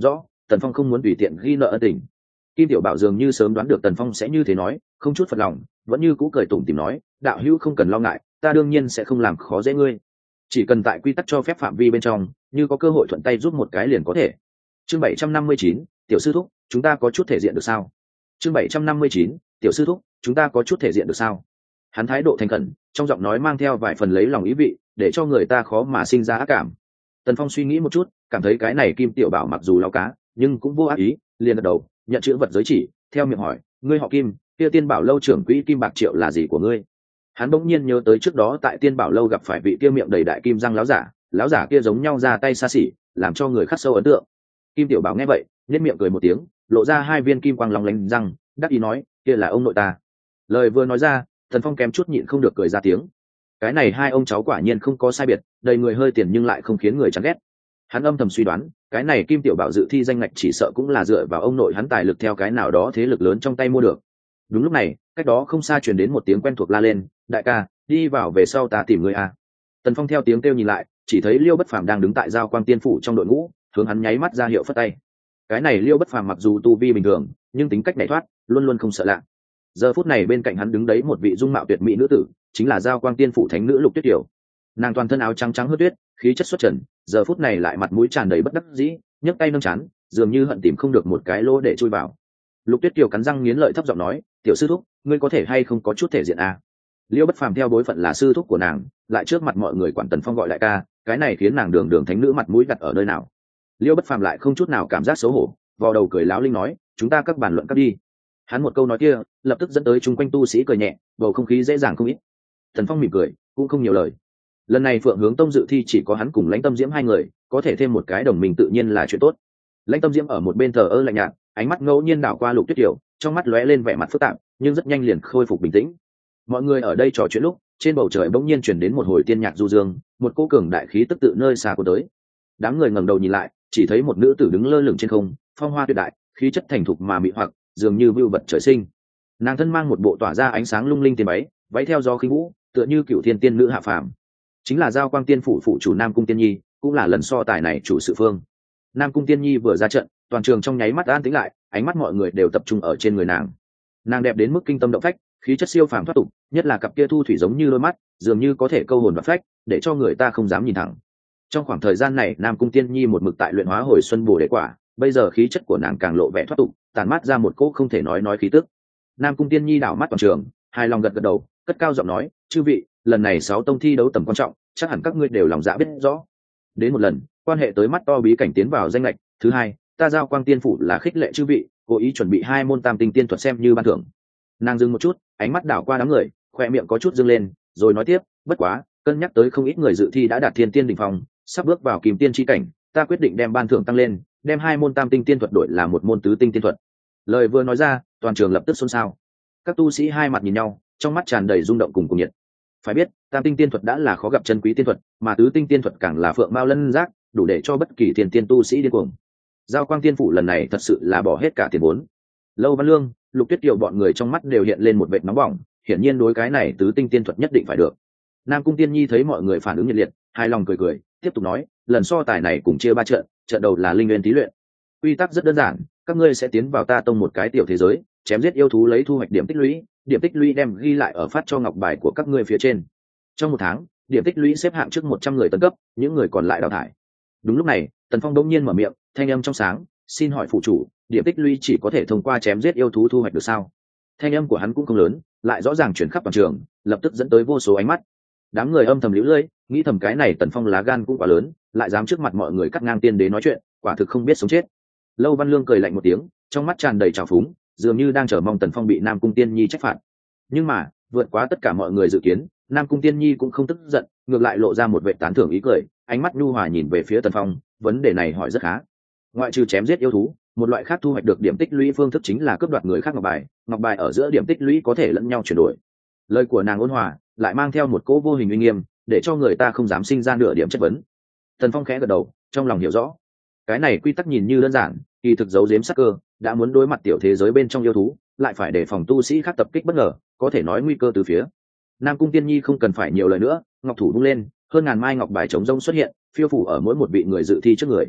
Tần Phong không muốn tùy tiện ghi nợ ân tình. Kim Tiểu Bảo dường như sớm đoán được Tần Phong sẽ như thế nói, không chút phật lòng, vẫn như cũ cười tủm tỉm nói, đạo hữu không cần lo ngại, ta đương nhiên sẽ không làm khó dễ ngươi, chỉ cần tại quy tắc cho phép phạm vi bên trong, như có cơ hội thuận tay giúp một cái liền có thể. Chương bảy trăm năm mươi chín, tiểu sư thúc, chúng ta có chút thể diện được sao? Chương bảy trăm năm mươi chín, tiểu sư thúc, chúng ta có chút thể diện được sao? Hắn thái độ thành khẩn, trong giọng nói mang theo vài phần lấy lòng ý vị, để cho người ta khó mà sinh ra ác cảm. Tần Phong suy nghĩ một chút, cảm thấy cái này Kim Tiểu Bảo mặc dù lao cá, nhưng cũng vô ác ý, liền gật đầu, nhận chữ vật giới chỉ, theo miệng hỏi, ngươi họ Kim, kia Tiên Bảo lâu trưởng quỹ Kim Bạc Triệu là gì của ngươi? Hắn bỗng nhiên nhớ tới trước đó tại Tiên Bảo lâu gặp phải vị kia miệng đầy đại kim răng láo giả, láo giả kia giống nhau ra tay xa xỉ, làm cho người khắc sâu ấn tượng. Kim Tiểu Bảo nghe vậy, nhếch miệng cười một tiếng, lộ ra hai viên kim quang long lánh răng, đắc ý nói, kia là ông nội ta. Lời vừa nói ra, Thần Phong kém chút nhịn không được cười ra tiếng. Cái này hai ông cháu quả nhiên không có sai biệt, đầy người hơi tiền nhưng lại không khiến người chán ghét. Hắn âm thầm suy đoán, cái này Kim Tiểu Bảo dự thi danh ngạch chỉ sợ cũng là dựa vào ông nội hắn tài lực theo cái nào đó thế lực lớn trong tay mua được. Đúng lúc này, cách đó không xa truyền đến một tiếng quen thuộc la lên, đại ca, đi vào về sau ta tìm người a. Tần Phong theo tiếng kêu nhìn lại, chỉ thấy Liêu Bất Phàm đang đứng tại giao quang tiên phủ trong đội ngũ, hướng hắn nháy mắt ra hiệu phất tay. Cái này Liêu Bất Phàm mặc dù tu vi bình thường, nhưng tính cách nhảy thoát, luôn luôn không sợ lạ. Giờ phút này bên cạnh hắn đứng đấy một vị dung mạo tuyệt mỹ nữ tử, chính là giao quang tiên phủ thánh nữ Lục Tuyết Kiều. Nàng toàn thân áo trắng trắng hớt tuyết, khí chất xuất trần, giờ phút này lại mặt mũi tràn đầy bất đắc dĩ, nhấc tay nâng chán, dường như hận tìm không được một cái lỗ để chui vào. Lục Tuyết Kiều cắn răng nghiến lợi thấp giọng nói, tiểu sư thúc, ngươi có thể hay không có chút thể diện à? Liêu Bất Phàm theo bối phận là sư thúc của nàng, lại trước mặt mọi người quản Tần Phong gọi đại ca, cái này khiến nàng đường đường thánh nữ mặt mũi đặt ở nơi nào? Liêu Bất Phàm lại không chút nào cảm giác xấu hổ, vò đầu cười láo linh nói, chúng ta các bàn luận các đi. Hắn một câu nói kia, lập tức dẫn tới chúng quanh tu sĩ cười nhẹ, bầu không khí dễ dàng không ít. Tần Phong mỉm cười, cũng không nhiều lời. Lần này Phượng Hướng Tông dự thi chỉ có hắn cùng Lãnh Tâm Diễm hai người, có thể thêm một cái đồng minh tự nhiên là chuyện tốt. Lãnh Tâm Diễm ở một bên thờ ơ lạnh nhạt, ánh mắt ngẫu nhiên đảo qua Lục Tuyết Kiều, trong mắt lóe lên vẻ mặt phức tạp, nhưng rất nhanh liền khôi phục bình tĩnh. Mọi người ở đây trò chuyện lúc, trên bầu trời bỗng nhiên truyền đến một hồi tiên nhạc du dương, một cô cường đại khí tức tự nơi xa của tới. Đám người ngẩng đầu nhìn lại, chỉ thấy một nữ tử đứng lơ lửng trên không, phong hoa tuyệt đại, khí chất thành thục mà mị hoặc, dường như vưu vật trời sinh. Nàng thân mang một bộ tỏa ra ánh sáng lung linh tiền váy, váy theo gió khinh vũ, tựa như cựu thiên tiên nữ hạ phàm. Chính là giao quang tiên phủ phụ chủ Nam Cung Tiên Nhi, cũng là lần so tài này chủ sự phương. Nam Cung Tiên Nhi vừa ra trận, toàn trường trong nháy mắt an tĩnh lại, ánh mắt mọi người đều tập trung ở trên người nàng. Nàng đẹp đến mức kinh tâm động phách, khí chất siêu phàm thoát tục, nhất là cặp kia thu thủy giống như đôi mắt, dường như có thể câu hồn và phách, để cho người ta không dám nhìn thẳng. Trong khoảng thời gian này, Nam Cung Tiên Nhi một mực tại luyện hóa hồi xuân bổ đề quả, bây giờ khí chất của nàng càng lộ vẻ thoát tục, tàn mát ra một cỗ không thể nói nói khí tức. Nam Cung Tiên Nhi đảo mắt toàn trường, hài lòng gật gật đầu, cất cao giọng nói, chư vị, lần này sáu tông thi đấu tầm quan trọng, chắc hẳn các ngươi đều lòng dạ biết rõ. Đến một lần, quan hệ tới mắt to bí cảnh tiến vào danh lệch, thứ hai, ta giao quang tiên phủ là khích lệ chư vị, cố ý chuẩn bị hai môn tam tinh tiên thuật xem như ban thưởng. Nàng dừng một chút, ánh mắt đảo qua đám người, khoe miệng có chút dâng lên, rồi nói tiếp, bất quá, cân nhắc tới không ít người dự thi đã đạt thiên tiên đỉnh phong, sắp bước vào kim tiên chi cảnh, ta quyết định đem ban thưởng tăng lên, đem hai môn tam tinh tiên thuật đổi là một môn tứ tinh tiên thuật. Lời vừa nói ra, toàn trường lập tức xôn xao. Các tu sĩ hai mặt nhìn nhau, trong mắt tràn đầy rung động cùng cùng nhiệt. Phải biết, tam tinh tiên thuật đã là khó gặp chân quý tiên thuật, mà tứ tinh tiên thuật càng là phượng mao lân giác, đủ để cho bất kỳ thiên tiên tu sĩ điên cuồng. Giao quang tiên phủ lần này thật sự là bỏ hết cả tiền vốn. Lâu Văn Lương, Lục Tuyết Kiều bọn người trong mắt đều hiện lên một vệt nóng bỏng, hiển nhiên đối cái này tứ tinh tiên thuật nhất định phải được. Nam Cung Tiên Nhi thấy mọi người phản ứng nhiệt liệt, hài lòng cười cười, tiếp tục nói, lần so tài này cùng chia ba trận, trận đầu là linh nguyên thí luyện. Quy tắc rất đơn giản, các ngươi sẽ tiến vào ta tông một cái tiểu thế giới, chém giết yêu thú lấy thu hoạch điểm tích lũy, điểm tích lũy đem ghi lại ở phát cho ngọc bài của các ngươi phía trên. Trong một tháng, điểm tích lũy xếp hạng trước một trăm người tấn cấp, những người còn lại đào thải. Đúng lúc này, Tần Phong đống nhiên mở miệng, thanh âm trong sáng, xin hỏi phụ chủ, điểm tích lũy chỉ có thể thông qua chém giết yêu thú thu hoạch được sao? Thanh âm của hắn cũng không lớn, lại rõ ràng chuyển khắp toàn trường, lập tức dẫn tới vô số ánh mắt. Đám người âm thầm liễu lưỡi, nghĩ thầm cái này Tần Phong lá gan cũng quá lớn, lại dám trước mặt mọi người cắt ngang tiên đế nói chuyện, quả thực không biết sống chết. Lâu Văn Lương cười lạnh một tiếng, trong mắt tràn đầy trào phúng, dường như đang chờ mong Tần Phong bị Nam Cung Tiên Nhi trách phạt. Nhưng mà, vượt quá tất cả mọi người dự kiến, Nam Cung Tiên Nhi cũng không tức giận, ngược lại lộ ra một vẻ tán thưởng ý cười, ánh mắt nhu hòa nhìn về phía Tần Phong, vấn đề này hỏi rất khá. Ngoại trừ chém giết yêu thú, một loại khác thu hoạch được điểm tích lũy phương thức chính là cướp đoạt người khác ngọc bài, ngọc bài ở giữa điểm tích lũy có thể lẫn nhau chuyển đổi. Lời của nàng ôn hòa, lại mang theo một cỗ vô hình uy nghiêm, để cho người ta không dám sinh ra nửa điểm chất vấn. Tần Phong khẽ gật đầu, trong lòng hiểu rõ. Cái này quy tắc nhìn như đơn giản, kỳ thực giấu giếm sắc cơ, đã muốn đối mặt tiểu thế giới bên trong yêu thú, lại phải đề phòng tu sĩ khác tập kích bất ngờ, có thể nói nguy cơ từ phía. Nam Cung Tiên Nhi không cần phải nhiều lời nữa, ngọc thủ vung lên, hơn ngàn mai ngọc bài trống rông xuất hiện, phiêu phủ ở mỗi một vị người dự thi trước người.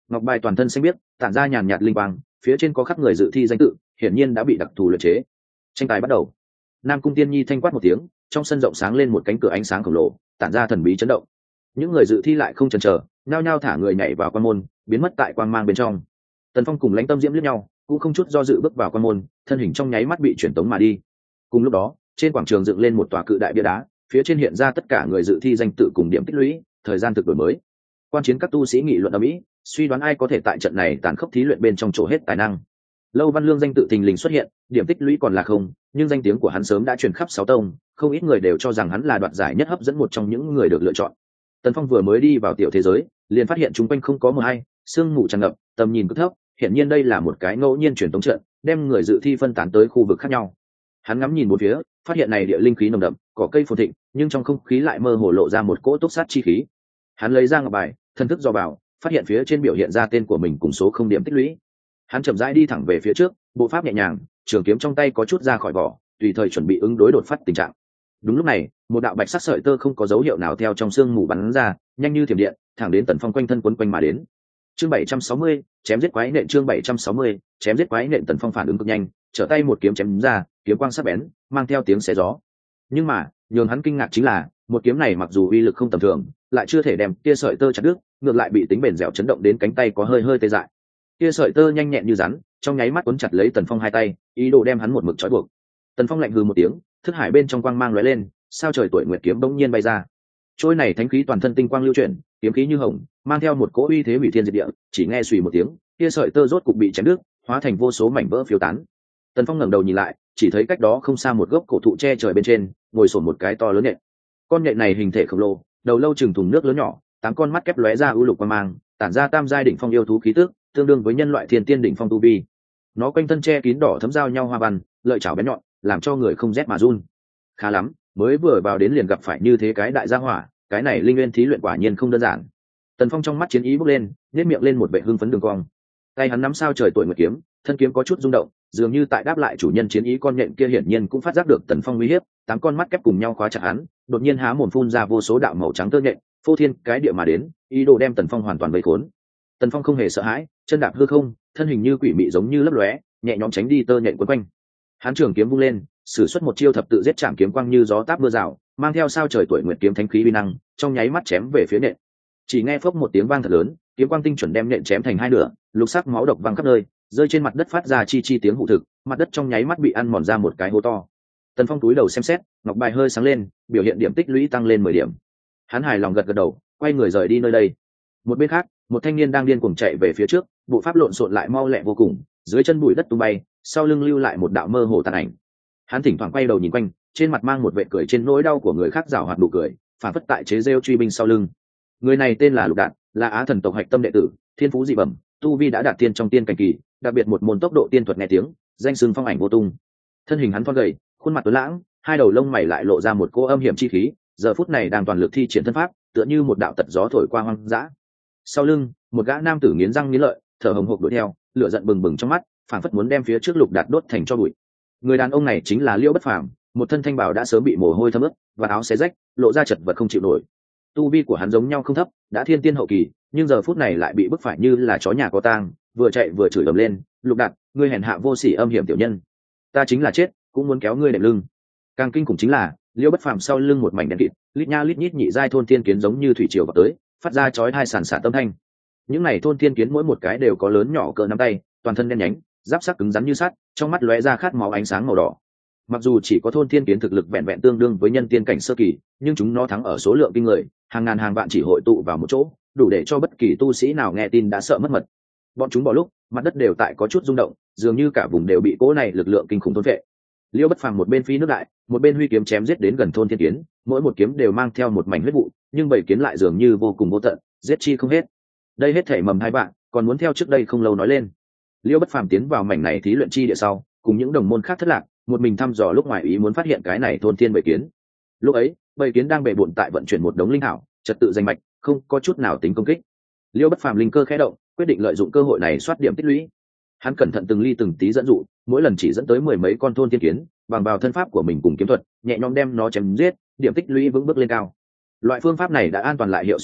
ngọc bài toàn thân xanh biếc, tản ra nhàn nhạt linh quang, phía trên có khắc người dự thi danh tự, hiển nhiên đã bị đặc thù luyện chế. Tranh tài bắt đầu. Nam Cung Tiên Nhi thanh quát một tiếng, trong sân rộng sáng lên một cánh cửa ánh sáng khổng lồ, tản ra thần bí chấn động. Những người dự thi lại không chần chờ, nhao nhao thả người nhảy vào quan môn, biến mất tại quang mang bên trong. Tần Phong cùng Lãnh Tâm Diễm liếc nhau, cũng không chút do dự bước vào quan môn, thân hình trong nháy mắt bị chuyển tống mà đi. Cùng lúc đó, trên quảng trường dựng lên một tòa cự đại bia đá, phía trên hiện ra tất cả người dự thi danh tự cùng điểm tích lũy, thời gian thực đổi mới. Quan chiến các tu sĩ nghị luận ầm ĩ, suy đoán ai có thể tại trận này tàn khốc thí luyện bên trong chỗ hết tài năng. Lâu Văn Lương danh tự thình lình xuất hiện, điểm tích lũy còn là không, nhưng danh tiếng của hắn sớm đã truyền khắp sáu tông, không ít người đều cho rằng hắn là đoạt giải nhất hấp dẫn một trong những người được lựa chọn. Tần Phong vừa mới đi vào tiểu thế giới, liền phát hiện chúng quanh không có mờ hay, sương mù tràn ngập, tầm nhìn cực thấp, hiển nhiên đây là một cái ngẫu nhiên truyền tống trận, đem người dự thi phân tán tới khu vực khác nhau. Hắn ngắm nhìn bốn phía, phát hiện này địa linh khí nồng đậm, cỏ cây phồn thịnh, nhưng trong không khí lại mơ hồ lộ ra một cỗ túc sát chi khí. Hắn lấy ra ngọc bài, thân thức dò vào, phát hiện phía trên biểu hiện ra tên của mình cùng số không điểm tích lũy. Hắn chậm rãi đi thẳng về phía trước, bộ pháp nhẹ nhàng, trường kiếm trong tay có chút ra khỏi vỏ, tùy thời chuẩn bị ứng đối đột phát tình trạng. Đúng lúc này, một đạo bạch sắc sợi tơ không có dấu hiệu nào theo trong sương mù bắn ra, nhanh như thiểm điện, thẳng đến Tần Phong quanh thân quấn quanh mà đến. Chương bảy trăm sáu mươi, chém giết quái nện chương bảy trăm sáu mươi, chém giết quái nện Tần Phong phản ứng cực nhanh, trở tay một kiếm chém ra, kiếm quang sắc bén, mang theo tiếng xé gió. Nhưng mà, nhường hắn kinh ngạc chính là, một kiếm này mặc dù uy lực không tầm thường, lại chưa thể đem kia sợi tơ chặt đứt, ngược lại bị tính bền dẻo chấn động đến cánh tay có hơi hơi tê dại. Kia sợi tơ nhanh nhẹn như rắn, trong nháy mắt cuốn chặt lấy Tần Phong hai tay, ý đồ đem hắn một mực trói buộc. Tần Phong lạnh hừ một tiếng, thức hải bên trong quang mang lóe lên, sao trời tuổi nguyệt kiếm bỗng nhiên bay ra. Trôi này thánh khí toàn thân tinh quang lưu chuyển, kiếm khí như hồng, mang theo một cỗ uy thế hủy thiên diệt địa, chỉ nghe xùy một tiếng, kia sợi tơ rốt cục bị chém đứt, hóa thành vô số mảnh vỡ phiêu tán. Tần Phong ngẩng đầu nhìn lại, chỉ thấy cách đó không xa một gốc cổ thụ che trời bên trên, ngồi sồn một cái to lớn nhện. Con nhện này hình thể khổng lồ, đầu lâu chừng thùng nước lớn nhỏ, tám con mắt kép lóe ra ưu lục quang mang, tản ra tam giai đỉnh phong yêu thú khí tức, tương đương với nhân loại thiên tiên đỉnh phong tu vi. Nó quanh thân che kín đỏ thấm giao nhau hoa văn, lợi chảo bén nhọn, làm cho người không rét mà run. Khá lắm, mới vừa vào đến liền gặp phải như thế cái đại gia hỏa, cái này linh nguyên thí luyện quả nhiên không đơn giản. Tần Phong trong mắt chiến ý bốc lên, nhếch miệng lên một vẻ hưng phấn đường cong. Tay hắn nắm sao trời tuổi nguyệt kiếm, thân kiếm có chút rung động, dường như tại đáp lại chủ nhân chiến ý. Con nhện kia hiển nhiên cũng phát giác được Tần Phong uy hiếp, tám con mắt kép cùng nhau khóa chặt hắn, đột nhiên há mồm phun ra vô số đạo màu trắng tơ nhện, phô thiên cái địa mà đến, ý đồ đem Tần Phong hoàn toàn vây khốn. Tần Phong không hề sợ hãi, chân đạp hư không, thân hình như quỷ mị giống như lấp lóe, nhẹ nhõm tránh đi tơ nhện quấn quanh. Hắn trường kiếm vung lên, sử xuất một chiêu thập tự giết chạm kiếm quang như gió táp mưa rào, mang theo sao trời tuổi nguyệt kiếm thánh khí uy năng, trong nháy mắt chém về phía nhện. Chỉ nghe phốc một tiếng vang thật lớn, kiếm quang tinh chuẩn đem nhện chém thành hai nửa, lục sắc máu độc văng khắp nơi, rơi trên mặt đất phát ra chi chi tiếng hụ thực, mặt đất trong nháy mắt bị ăn mòn ra một cái hố to. Tần Phong túi đầu xem xét, ngọc bài hơi sáng lên, biểu hiện điểm tích lũy tăng lên mười điểm. Hắn hài lòng gật gật đầu, quay người rời đi nơi đây. Một bên khác, một thanh niên đang điên cuồng chạy về phía trước, bộ pháp lộn xộn lại mau lẹ vô cùng, dưới chân bụi đất tung bay, sau lưng lưu lại một đạo mơ hồ tàn ảnh. Hắn thỉnh thoảng quay đầu nhìn quanh, trên mặt mang một vẻ cười trên nỗi đau của người khác giảo hoạt nụ cười, phản phất tại chế giễu truy binh sau lưng. Người này tên là Lục Đạn, là Á thần tộc hạch tâm đệ tử, thiên phú dị bẩm, tu vi đã đạt tiên trong tiên cảnh kỳ, đặc biệt một môn tốc độ tiên thuật nghe tiếng, danh xưng phong ảnh vô tung. Thân hình hắn thon gầy, khuôn mặt tuấn lãng, hai đầu lông mày lại lộ ra một cô âm hiểm chi khí, giờ phút này đang toàn lực thi triển thân pháp, tựa như một đạo tật gió thổi qua hoang dã. Sau lưng, một gã nam tử nghiến răng nghiến lợi, thở hổn hộc đuổi theo, lửa giận bừng bừng trong mắt, phảng phất muốn đem phía trước Lục Đạt đốt thành tro bụi. Người đàn ông này chính là Liễu Bất Phàm, một thân thanh bào đã sớm bị mồ hôi thấm ướt, và áo xé rách, lộ ra chật vật không chịu nổi. Tu vi của hắn giống nhau không thấp, đã thiên tiên hậu kỳ, nhưng giờ phút này lại bị bức phải như là chó nhà có tang, vừa chạy vừa chửi ầm lên, "Lục Đạt, ngươi hèn hạ vô sỉ âm hiểm tiểu nhân, ta chính là chết cũng muốn kéo ngươi đệm lưng." Càng kinh khủng chính là, Liễu Bất Phàm sau lưng một mảnh đen kịt, lít nha lít nhít nhị giai thôn tiên kiến giống như thủy triều vào tới, phát ra chói tai sàn sạt âm thanh. Những này thôn tiên kiến mỗi một cái đều có lớn nhỏ cỡ nắm tay, toàn thân đen nhánh, giáp sắc cứng rắn như sắt, trong mắt lóe ra khát máu ánh sáng màu đỏ. Mặc dù chỉ có thôn tiên kiến thực lực vẹn vẹn tương đương với nhân tiên cảnh sơ kỳ, nhưng chúng nó thắng ở số lượng kinh người, hàng ngàn hàng vạn chỉ hội tụ vào một chỗ, đủ để cho bất kỳ tu sĩ nào nghe tin đã sợ mất mật. Bọn chúng bỏ lúc, mặt đất đều tại có chút rung động, dường như cả vùng đều bị cỗ này lực lượng kinh khủng thôn vệ. Liễu Bất Phàm một bên phi nước đại, một bên huy kiếm chém giết đến gần thôn tiên kiến, mỗi một kiếm đều mang theo một mảnh huyết vụ, nhưng bảy kiến lại dường như vô cùng vô tận, giết chi không hết. Đây hết thảy mầm hai bạn, còn muốn theo trước đây không lâu nói lên. Liễu Bất Phàm tiến vào mảnh này thí luyện chi địa sau, cùng những đồng môn khác thất lạc, một mình thăm dò lúc ngoài ý muốn phát hiện cái này thôn tiên bảy kiến. Lúc ấy, bảy kiến đang bệ bội tại vận chuyển một đống linh hảo, trật tự danh mạch, không có chút nào tính công kích. Liễu Bất Phàm linh cơ khẽ động, quyết định lợi dụng cơ hội này soát điểm tích lũy. Hắn cẩn thận từng ly từng tí dẫn dụ, mỗi lần chỉ dẫn tới mười mấy con thôn tiên kiến, bằng vào thân pháp của mình cùng kiếm thuật, nhẹ nhõm đem nó chém giết, điểm tích lũy vững bước lên cao. Loại phương pháp này đã an toàn lại hiệu suất cao,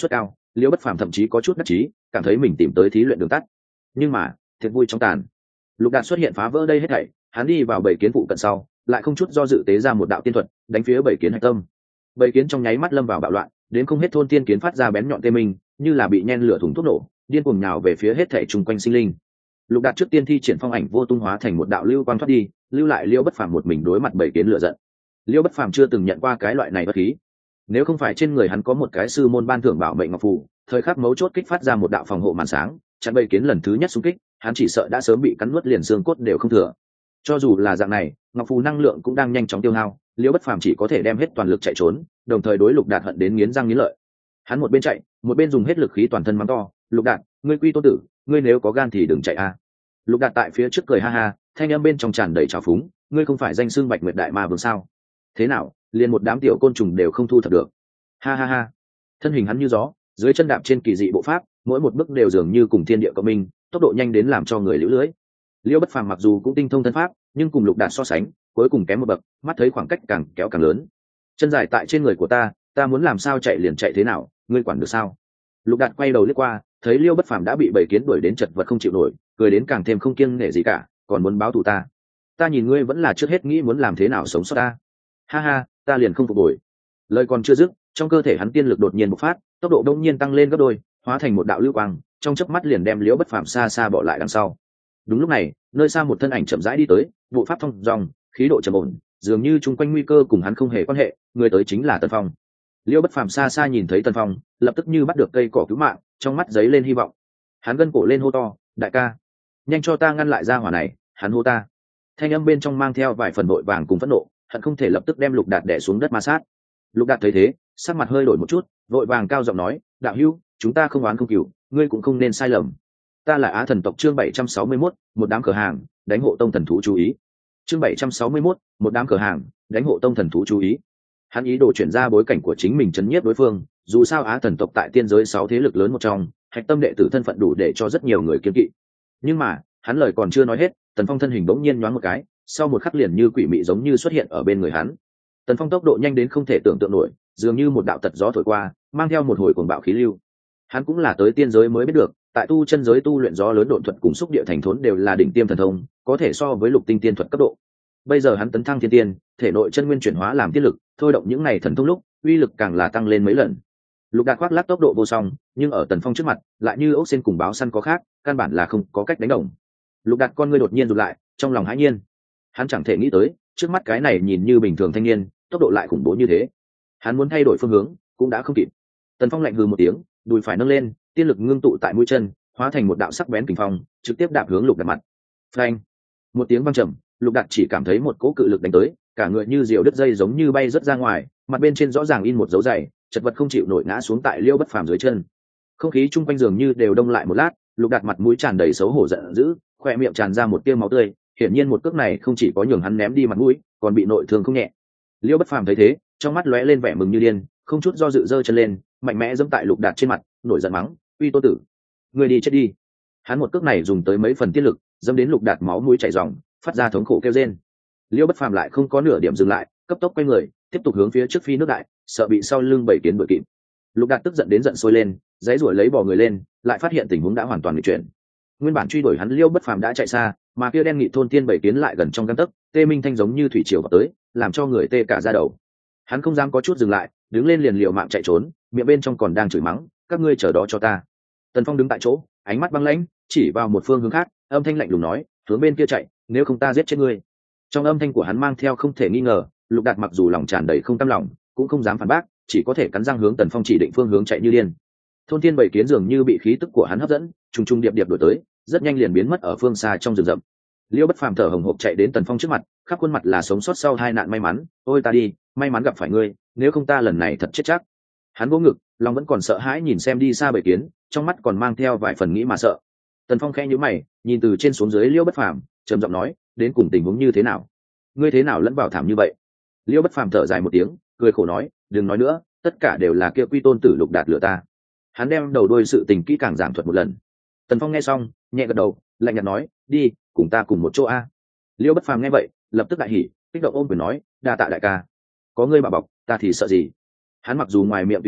liễu bất phàm thậm chí có chút đắc chí, cảm thấy mình tìm tới thí luyện đường tắt. Nhưng mà thiệt vui trong tàn, lục đạt xuất hiện phá vỡ đây hết thảy. Hắn đi vào bảy kiến phụ cận sau, lại không chút do dự tế ra một đạo tiên thuật, đánh phía bảy kiến hạch tâm. Bảy kiến trong nháy mắt lâm vào bạo loạn, đến không hết thôn tiên kiến phát ra bén nhọn tê minh, như là bị nhen lửa thùng thuốc nổ, điên cuồng nhào về phía hết thảy chung quanh sinh linh. Lục đạt trước tiên thi triển phong ảnh vô tung hóa thành một đạo lưu quang thoát đi, lưu lại liễu bất phàm một mình đối mặt bảy kiến lửa giận. Liễu bất phàm chưa từng nhận qua cái loại này bất khí, nếu không phải trên người hắn có một cái sư môn ban thưởng bảo mệnh ngọc phù, thời khắc mấu chốt kích phát ra một đạo phòng hộ màn sáng, chặn bảy kiến lần thứ nhất xung kích, hắn chỉ sợ đã sớm bị cắn nuốt liền xương cốt đều không thừa. Cho dù là dạng này, ngọc phù năng lượng cũng đang nhanh chóng tiêu hao, liễu bất phàm chỉ có thể đem hết toàn lực chạy trốn, đồng thời đối lục đạt hận đến nghiến răng nghiến lợi. Hắn một bên chạy, một bên dùng hết lực khí toàn thân mắng to, lục đạt, ngươi quy tôn tử, ngươi nếu có gan thì đừng chạy a. Lục đạt tại phía trước cười ha ha, thanh âm bên trong tràn đầy trào phúng, ngươi không phải danh xưng bạch nguyệt đại ma vương sao? Thế nào, liền một đám tiểu côn trùng đều không thu thập được? Ha ha ha. Thân hình hắn như gió, dưới chân đạp trên kỳ dị bộ pháp, mỗi một bước đều dường như cùng thiên địa cộng minh, tốc độ nhanh đến làm cho người liễu lưới. Liễu bất phàm mặc dù cũng tinh thông thân pháp, nhưng cùng lục đạt so sánh, cuối cùng kém một bậc, mắt thấy khoảng cách càng kéo càng lớn. Chân dài tại trên người của ta, ta muốn làm sao chạy liền chạy thế nào, ngươi quản được sao? Lục đạt quay đầu liếc qua, thấy liễu bất phàm đã bị bảy kiến đuổi đến chật vật không chịu nổi, cười đến càng thêm không kiêng nể gì cả, còn muốn báo thù ta. Ta nhìn ngươi vẫn là trước hết nghĩ muốn làm thế nào sống sót ta. Ha ha, ta liền không phục hồi. Lời còn chưa dứt, trong cơ thể hắn tiên lực đột nhiên bộc phát, tốc độ đông nhiên tăng lên gấp đôi, hóa thành một đạo lưu quang, trong chớp mắt liền đem liễu bất phàm xa xa bỏ lại đằng sau. Đúng lúc này, nơi xa một thân ảnh chậm rãi đi tới, vụ pháp thông dòng, khí độ trầm ổn, dường như chung quanh nguy cơ cùng hắn không hề quan hệ, người tới chính là Tần Phong. Liễu bất phàm xa xa nhìn thấy Tần Phong, lập tức như bắt được cây cỏ cứu mạng, trong mắt giấy lên hy vọng. Hắn gân cổ lên hô to, đại ca, nhanh cho ta ngăn lại ra hỏa này. Hắn hô ta, thanh âm bên trong mang theo vài phần nội vàng cùng phẫn nộ, hận không thể lập tức đem lục đạt đè xuống đất ma sát. Lục đạt thấy thế, sắc mặt hơi đổi một chút, vội vàng cao giọng nói, đạo hữu, chúng ta không oán không cừu, ngươi cũng không nên sai lầm. Ta là Á Thần tộc chương bảy trăm sáu mươi mốt, một đám cửa hàng đánh hộ tông thần thú chú ý. Chương bảy trăm sáu mươi mốt, một đám cửa hàng đánh hộ tông thần thú chú ý. Hắn ý đồ chuyển ra bối cảnh của chính mình chấn nhiếp đối phương, dù sao Á Thần tộc tại tiên giới sáu thế lực lớn một trong, hạch tâm đệ tử thân phận đủ để cho rất nhiều người kiêng kỵ. Nhưng mà, hắn lời còn chưa nói hết, Tần Phong thân hình bỗng nhiên nhoáng một cái, sau một khắc liền như quỷ mị giống như xuất hiện ở bên người hắn. Tần Phong tốc độ nhanh đến không thể tưởng tượng nổi, dường như một đạo tật gió thổi qua, mang theo một hồi cuồng bạo khí lưu. Hắn cũng là tới tiên giới mới biết được, tại tu chân giới tu luyện gió lớn độn thuật cùng xúc địa thành thốn đều là đỉnh tiêm thần thông, có thể so với lục tinh tiên thuật cấp độ. Bây giờ hắn tấn thăng thiên tiên, thể nội chân nguyên chuyển hóa làm tiên lực, thôi động những này thần thông lúc, uy lực càng là tăng lên mấy lần. Lục Đạt khoác lác tốc độ vô song, nhưng ở Tần Phong trước mặt, lại như ốc sên cùng báo săn có khác, căn bản là không có cách đánh đồng. Lục Đạt con ngươi đột nhiên rụt lại, trong lòng hãi nhiên. Hắn chẳng thể nghĩ tới, trước mắt cái này nhìn như bình thường thanh niên, tốc độ lại khủng bố như thế. Hắn muốn thay đổi phương hướng, cũng đã không kịp. Tần Phong lạnh hừ một tiếng, đùi phải nâng lên, tiên lực ngưng tụ tại mũi chân, hóa thành một đạo sắc bén kình phong, trực tiếp đạp hướng Lục Đạt mặt. Phanh! Một tiếng vang trầm, Lục Đạt chỉ cảm thấy một cỗ cự lực đánh tới, cả người như diều đứt dây giống như bay rất ra ngoài, mặt bên trên rõ ràng in một dấu dày, chật vật không chịu nổi ngã xuống tại Liêu Bất Phàm dưới chân. Không khí chung quanh giường như đều đông lại một lát, Lục Đạt mặt mũi tràn đầy xấu hổ giận dữ, khoe miệng tràn ra một tia máu tươi, hiển nhiên một cước này không chỉ có nhường hắn ném đi mặt mũi, còn bị nội thương không nhẹ. Liêu Bất Phàm thấy thế, trong mắt lóe lên vẻ mừng như điên, không chút do dự giơ chân lên, mạnh mẽ giẫm tại Lục Đạt trên mặt, nổi giận mắng, "Uy Tô tử, ngươi đi chết đi!" Hắn một cước này dùng tới mấy phần tiết lực, dẫm đến Lục Đạt máu mũi chảy ròng, phát ra thống khổ kêu rên. Liêu Bất Phàm lại không có nửa điểm dừng lại, cấp tốc quay người, tiếp tục hướng phía trước phi nước đại, sợ bị sau lưng bảy kiến đuổi kịp. Lục Đạt tức giận đến giận sôi lên, giãy giụa lấy bò người lên, lại phát hiện tình huống đã hoàn toàn nghịch chuyển. Nguyên bản truy đuổi hắn Liêu Bất Phàm đã chạy xa, mà kia đen nghị thôn tiên bảy kiến lại gần trong gang tấc, tê minh thanh giống như thủy triều vào tới, làm cho người tê cả da đầu. Hắn không dám có chút dừng lại, đứng lên liền liều mạng chạy trốn, miệng bên trong còn đang chửi mắng, "Các ngươi chờ đó cho ta." Tần Phong đứng tại chỗ, ánh mắt băng lãnh, chỉ vào một phương hướng khác, âm thanh lạnh lùng nói, "Hướng bên kia chạy, nếu không ta giết chết ngươi." Trong âm thanh của hắn mang theo không thể nghi ngờ, Lục Đạt mặc dù lòng tràn đầy không cam lòng, cũng không dám phản bác, chỉ có thể cắn răng hướng Tần Phong chỉ định phương hướng chạy như điên. Thôn tiên bảy kiến dường như bị khí tức của hắn hấp dẫn, trùng trùng điệp điệp đuổi tới, rất nhanh liền biến mất ở phương xa trong rừng rậm. Liêu Bất Phàm thở hổn hộc chạy đến Tần Phong trước mặt, khắp khuôn mặt là sống sót sau hai nạn may mắn, "Ôi ta đi, may mắn gặp phải ngươi, nếu không ta lần này thật chết chắc." Hắn vỗ ngực, lòng vẫn còn sợ hãi nhìn xem đi xa bảy kiến, trong mắt còn mang theo vài phần nghĩ mà sợ. Tần Phong khẽ nhíu mày, nhìn từ trên xuống dưới Liêu Bất Phàm, trầm giọng nói, "Đến cùng tình huống như thế nào? Ngươi thế nào lẫn vào thảm như vậy?" Liêu Bất Phàm thở dài một tiếng, cười khổ nói, "Đừng nói nữa, tất cả đều là kia Quy Tôn tử Lục Đạt lừa ta." Hắn đem đầu đuôi sự tình kỹ càng giảng thuật một lần. Tần Phong nghe xong, nhẹ gật đầu, lạnh nhạt nói, "Đi, cùng ta cùng một chỗ a." Liêu Bất Phàm nghe vậy, lập tức đại hỉ, kích động ôm quyền nói, "Đa tạ đại ca, có ngươi bảo bọc, ta thì sợ gì." Hắn mặc dù ngoài miệng tùy tiện,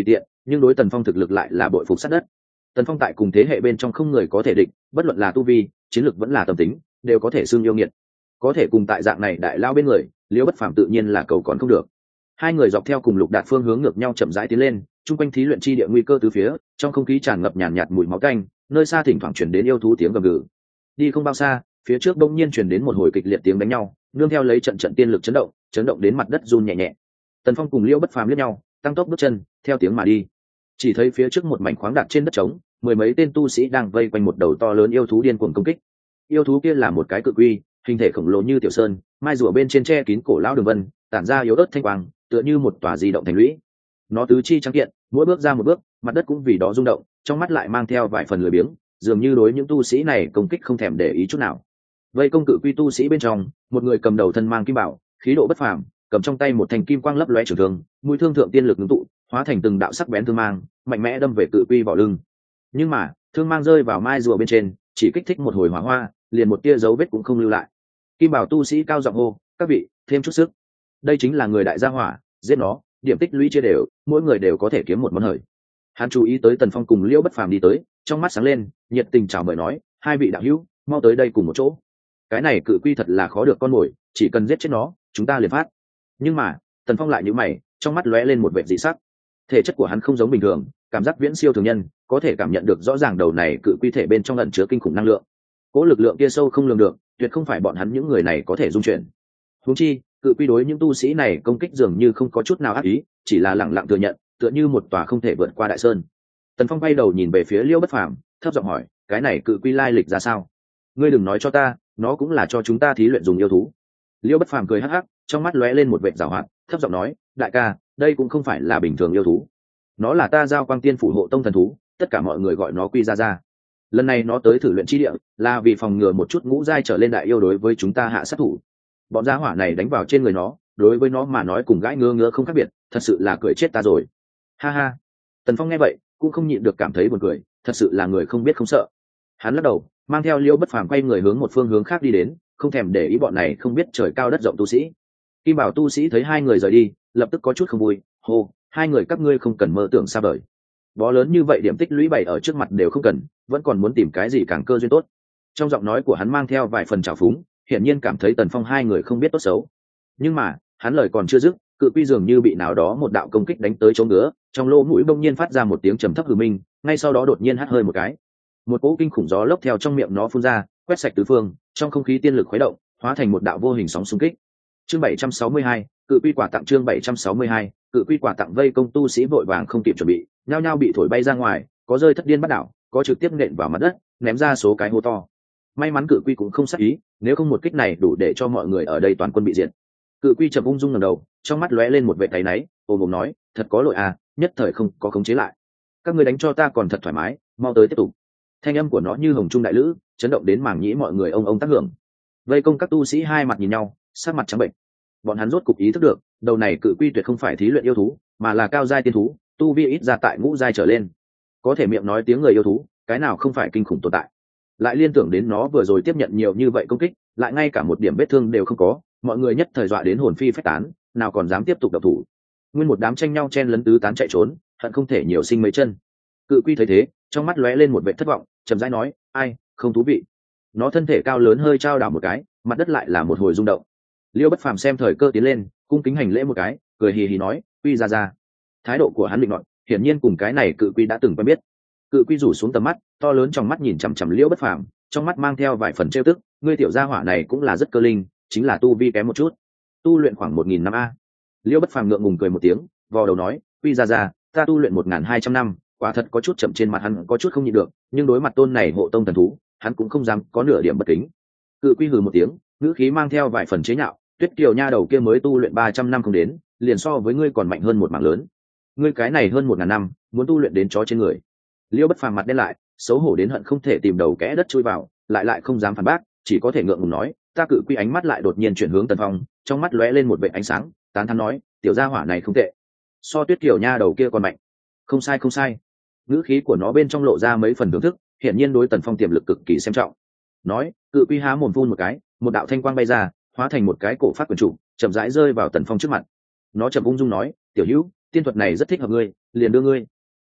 nhưng đối tần phong thực lực lại là bội phục sát đất. Tần phong tại cùng thế hệ bên trong không người có thể địch, bất luận là tu vi, chiến lược vẫn là tâm tính, đều có thể xưng yêu nghiệt. Có thể cùng tại dạng này đại lao bên người, Liễu Bất Phàm tự nhiên là cầu còn không được. Hai người dọc theo cùng Lục Đạt phương hướng ngược nhau chậm rãi tiến lên, chung quanh thí luyện chi địa nguy cơ từ phía, trong không khí tràn ngập nhàn nhạt, nhạt mùi máu tanh, nơi xa thỉnh thoảng truyền đến yêu thú tiếng gầm gừ. Đi không bao xa, phía trước đông nhiên truyền đến một hồi kịch liệt tiếng đánh nhau, nương theo lấy trận trận tiên lực chấn động, chấn động đến mặt đất run nhẹ nhẹ. Tần Phong cùng Liễu Bất Phàm liếc nhau, tăng tốc bước chân, theo tiếng mà đi. Chỉ thấy phía trước một mảnh khoáng đạt trên đất trống, mười mấy tên tu sĩ đang vây quanh một đầu to lớn yêu thú điên cuồng công kích. Yêu thú kia là một cái cự quy, hình thể khổng lồ như tiểu sơn, mai rùa bên trên che kín cổ lão đường vân, tản ra yếu ớt thanh quang, tựa như một tòa di động thành lũy. Nó tứ chi trắng kiện, mỗi bước ra một bước, mặt đất cũng vì đó rung động, trong mắt lại mang theo vài phần lười biếng, dường như đối những tu sĩ này công kích không thèm để ý chút nào. Vây công cự quy tu sĩ bên trong, một người cầm đầu thân mang kim bảo, khí độ bất phàm, cầm trong tay một thanh kim quang lấp lóe trường thương, mũi thương thượng tiên lực ngưng tụ, hóa thành từng đạo sắc bén thương mang, mạnh mẽ đâm về cự quy vỏ lưng. Nhưng mà, thương mang rơi vào mai rùa bên trên, chỉ kích thích một hồi hỏa hoa, liền một tia dấu vết cũng không lưu lại. Kim bảo tu sĩ cao giọng hô, các vị, thêm chút sức. Đây chính là người đại gia hỏa, giết nó, điểm tích lũy chia đều, mỗi người đều có thể kiếm một món hời. Hắn chú ý tới Tần Phong cùng Liễu Bất Phàm đi tới, trong mắt sáng lên, nhiệt tình chào mời nói, hai vị đạo hữu, mau tới đây cùng một chỗ. Cái này cự quy thật là khó được con mồi, chỉ cần giết chết nó, chúng ta liền phát. Nhưng mà, Tần Phong lại nhíu mày, trong mắt lóe lên một vẻ dị sắc. Thể chất của hắn không giống bình thường, cảm giác viễn siêu thường nhân, có thể cảm nhận được rõ ràng đầu này cự quy thể bên trong ẩn chứa kinh khủng năng lượng. Cố lực lượng kia sâu không lường được, tuyệt không phải bọn hắn những người này có thể dung chuyển. Huống chi, cự quy đối những tu sĩ này công kích dường như không có chút nào ác ý, chỉ là lẳng lặng thừa nhận, tựa như một tòa không thể vượt qua đại sơn. Tần Phong bay đầu nhìn về phía Liễu Bất Phàm, thấp giọng hỏi, cái này cự quy lai lịch ra sao? Ngươi đừng nói cho ta, nó cũng là cho chúng ta thí luyện dùng yêu thú. Liễu Bất Phàm cười hắc hắc, trong mắt lóe lên một vệt giảo hoạt, thấp giọng nói, đại ca, đây cũng không phải là bình thường yêu thú, nó là ta giao quang tiên phủ hộ tông thần thú, tất cả mọi người gọi nó quy ra ra. Lần này nó tới thử luyện chi địa, là vì phòng ngừa một chút ngũ giai trở lên đại yêu đối với chúng ta hạ sát thủ. Bọn gia hỏa này đánh vào trên người nó, đối với nó mà nói cùng gãi ngứa ngứa không khác biệt, thật sự là cười chết ta rồi. Ha ha. Tần Phong nghe vậy, cũng không nhịn được cảm thấy buồn cười, thật sự là người không biết không sợ. Hắn lắc đầu, mang theo Liễu Bất Phàm quay người hướng một phương hướng khác đi đến, không thèm để ý bọn này không biết trời cao đất rộng tu sĩ. Kim Bảo tu sĩ thấy hai người rời đi, lập tức có chút không vui, hô, hai người các ngươi không cần mơ tưởng xa vời. Bó lớn như vậy điểm tích lũy bày ở trước mặt đều không cần, vẫn còn muốn tìm cái gì càng cơ duyên tốt. Trong giọng nói của hắn mang theo vài phần trào phúng, hiển nhiên cảm thấy Tần Phong hai người không biết tốt xấu. Nhưng mà, hắn lời còn chưa dứt, cự quy dường như bị nào đó một đạo công kích đánh tới chỗ ngứa, trong lỗ mũi bỗng nhiên phát ra một tiếng trầm thấp hừ minh, ngay sau đó đột nhiên hắt hơi một cái. Một cỗ kinh khủng gió lốc theo trong miệng nó phun ra, quét sạch tứ phương, trong không khí tiên lực khuấy động, hóa thành một đạo vô hình sóng xung kích. Chương bảy trăm sáu mươi hai, cự quy quả tặng chương bảy trăm sáu mươi hai, cự quy quả tặng vây công tu sĩ vội vàng không kịp chuẩn bị, nhao nhao bị thổi bay ra ngoài, có rơi thất điên bắt đảo, có trực tiếp nện vào mặt đất, ném ra số cái hố to. May mắn cự quy cũng không sát ý, nếu không một kích này đủ để cho mọi người ở đây toàn quân bị diệt. Cự quy chậm ung dung ngẩng đầu, trong mắt lóe lên một vẻ áy náy, ôm ôm nói, thật có lỗi à, nhất thời không có khống chế lại. Các ngươi đánh cho ta còn thật thoải mái, mau tới tiếp tục. Thanh âm của nó như hồng trung đại lữ, chấn động đến màng nhĩ mọi người ông ông tác hưởng. Vây công các tu sĩ hai mặt nhìn nhau, sắc mặt trắng bệnh. Bọn hắn rốt cục ý thức được, đầu này cự quy tuyệt không phải thí luyện yêu thú, mà là cao giai tiên thú, tu vi ít ra tại ngũ giai trở lên. Có thể miệng nói tiếng người yêu thú, cái nào không phải kinh khủng tồn tại. Lại liên tưởng đến nó vừa rồi tiếp nhận nhiều như vậy công kích, lại ngay cả một điểm vết thương đều không có, mọi người nhất thời dọa đến hồn phi phách tán, nào còn dám tiếp tục độc thủ. Nguyên một đám tranh nhau chen lấn tứ tán chạy trốn, hận không thể nhiều sinh mấy chân. Cự quy thấy thế, trong mắt lóe lên một vẻ thất vọng, chậm rãi nói, ai, không thú vị. Nó thân thể cao lớn hơi trao đảo một cái, mặt đất lại là một hồi rung động. Liêu Bất Phàm xem thời cơ tiến lên, cung kính hành lễ một cái, cười hì hì nói, quy ra ra. Thái độ của hắn định nọt, hiển nhiên cùng cái này cự quy đã từng quen biết. Cự quy rủ xuống tầm mắt, to lớn trong mắt nhìn chằm chằm Liêu Bất Phàm, trong mắt mang theo vài phần trêu tức, ngươi tiểu gia hỏa này cũng là rất cơ linh, chính là tu vi kém một chút, tu luyện khoảng một nghìn năm a. Liêu Bất Phàm ngượng ngùng cười một tiếng, vò đầu nói, quy ra ra, ta tu luyện một nghìn hai trăm năm, quả thật có chút chậm, trên mặt hắn có chút không nhịn được, nhưng đối mặt tôn này hộ tông thần thú, hắn cũng không dám có nửa điểm bất kính. Cự quy hừ một tiếng, ngữ khí mang theo vài phần chế nhạo, Tuyết Kiều nha đầu kia mới tu luyện ba trăm năm không đến, liền so với ngươi còn mạnh hơn một mảng lớn. Ngươi cái này hơn một ngàn năm, muốn tu luyện đến chó trên người. Liêu Bất Phàm mặt đen lại, xấu hổ đến hận không thể tìm đầu kẽ đất chui vào, lại lại không dám phản bác, chỉ có thể ngượng ngùng nói, ta cự quy ánh mắt lại đột nhiên chuyển hướng Tần Phong, trong mắt lóe lên một vệt ánh sáng, tán thán nói, tiểu gia hỏa này không tệ, so Tuyết Kiều nha đầu kia còn mạnh. Không sai không sai. Ngữ khí của nó bên trong lộ ra mấy phần thưởng thức, hiển nhiên đối Tần Phong tiềm lực cực kỳ xem trọng. Nói, cự quy há mồm phun một cái, một đạo thanh quang bay ra, hóa thành một cái cổ phát quyền trụ, chậm rãi rơi vào Tần Phong trước mặt. Nó chậm ung dung nói, tiểu hữu, tiên thuật này rất thích hợp ngươi, liền đưa ngươi.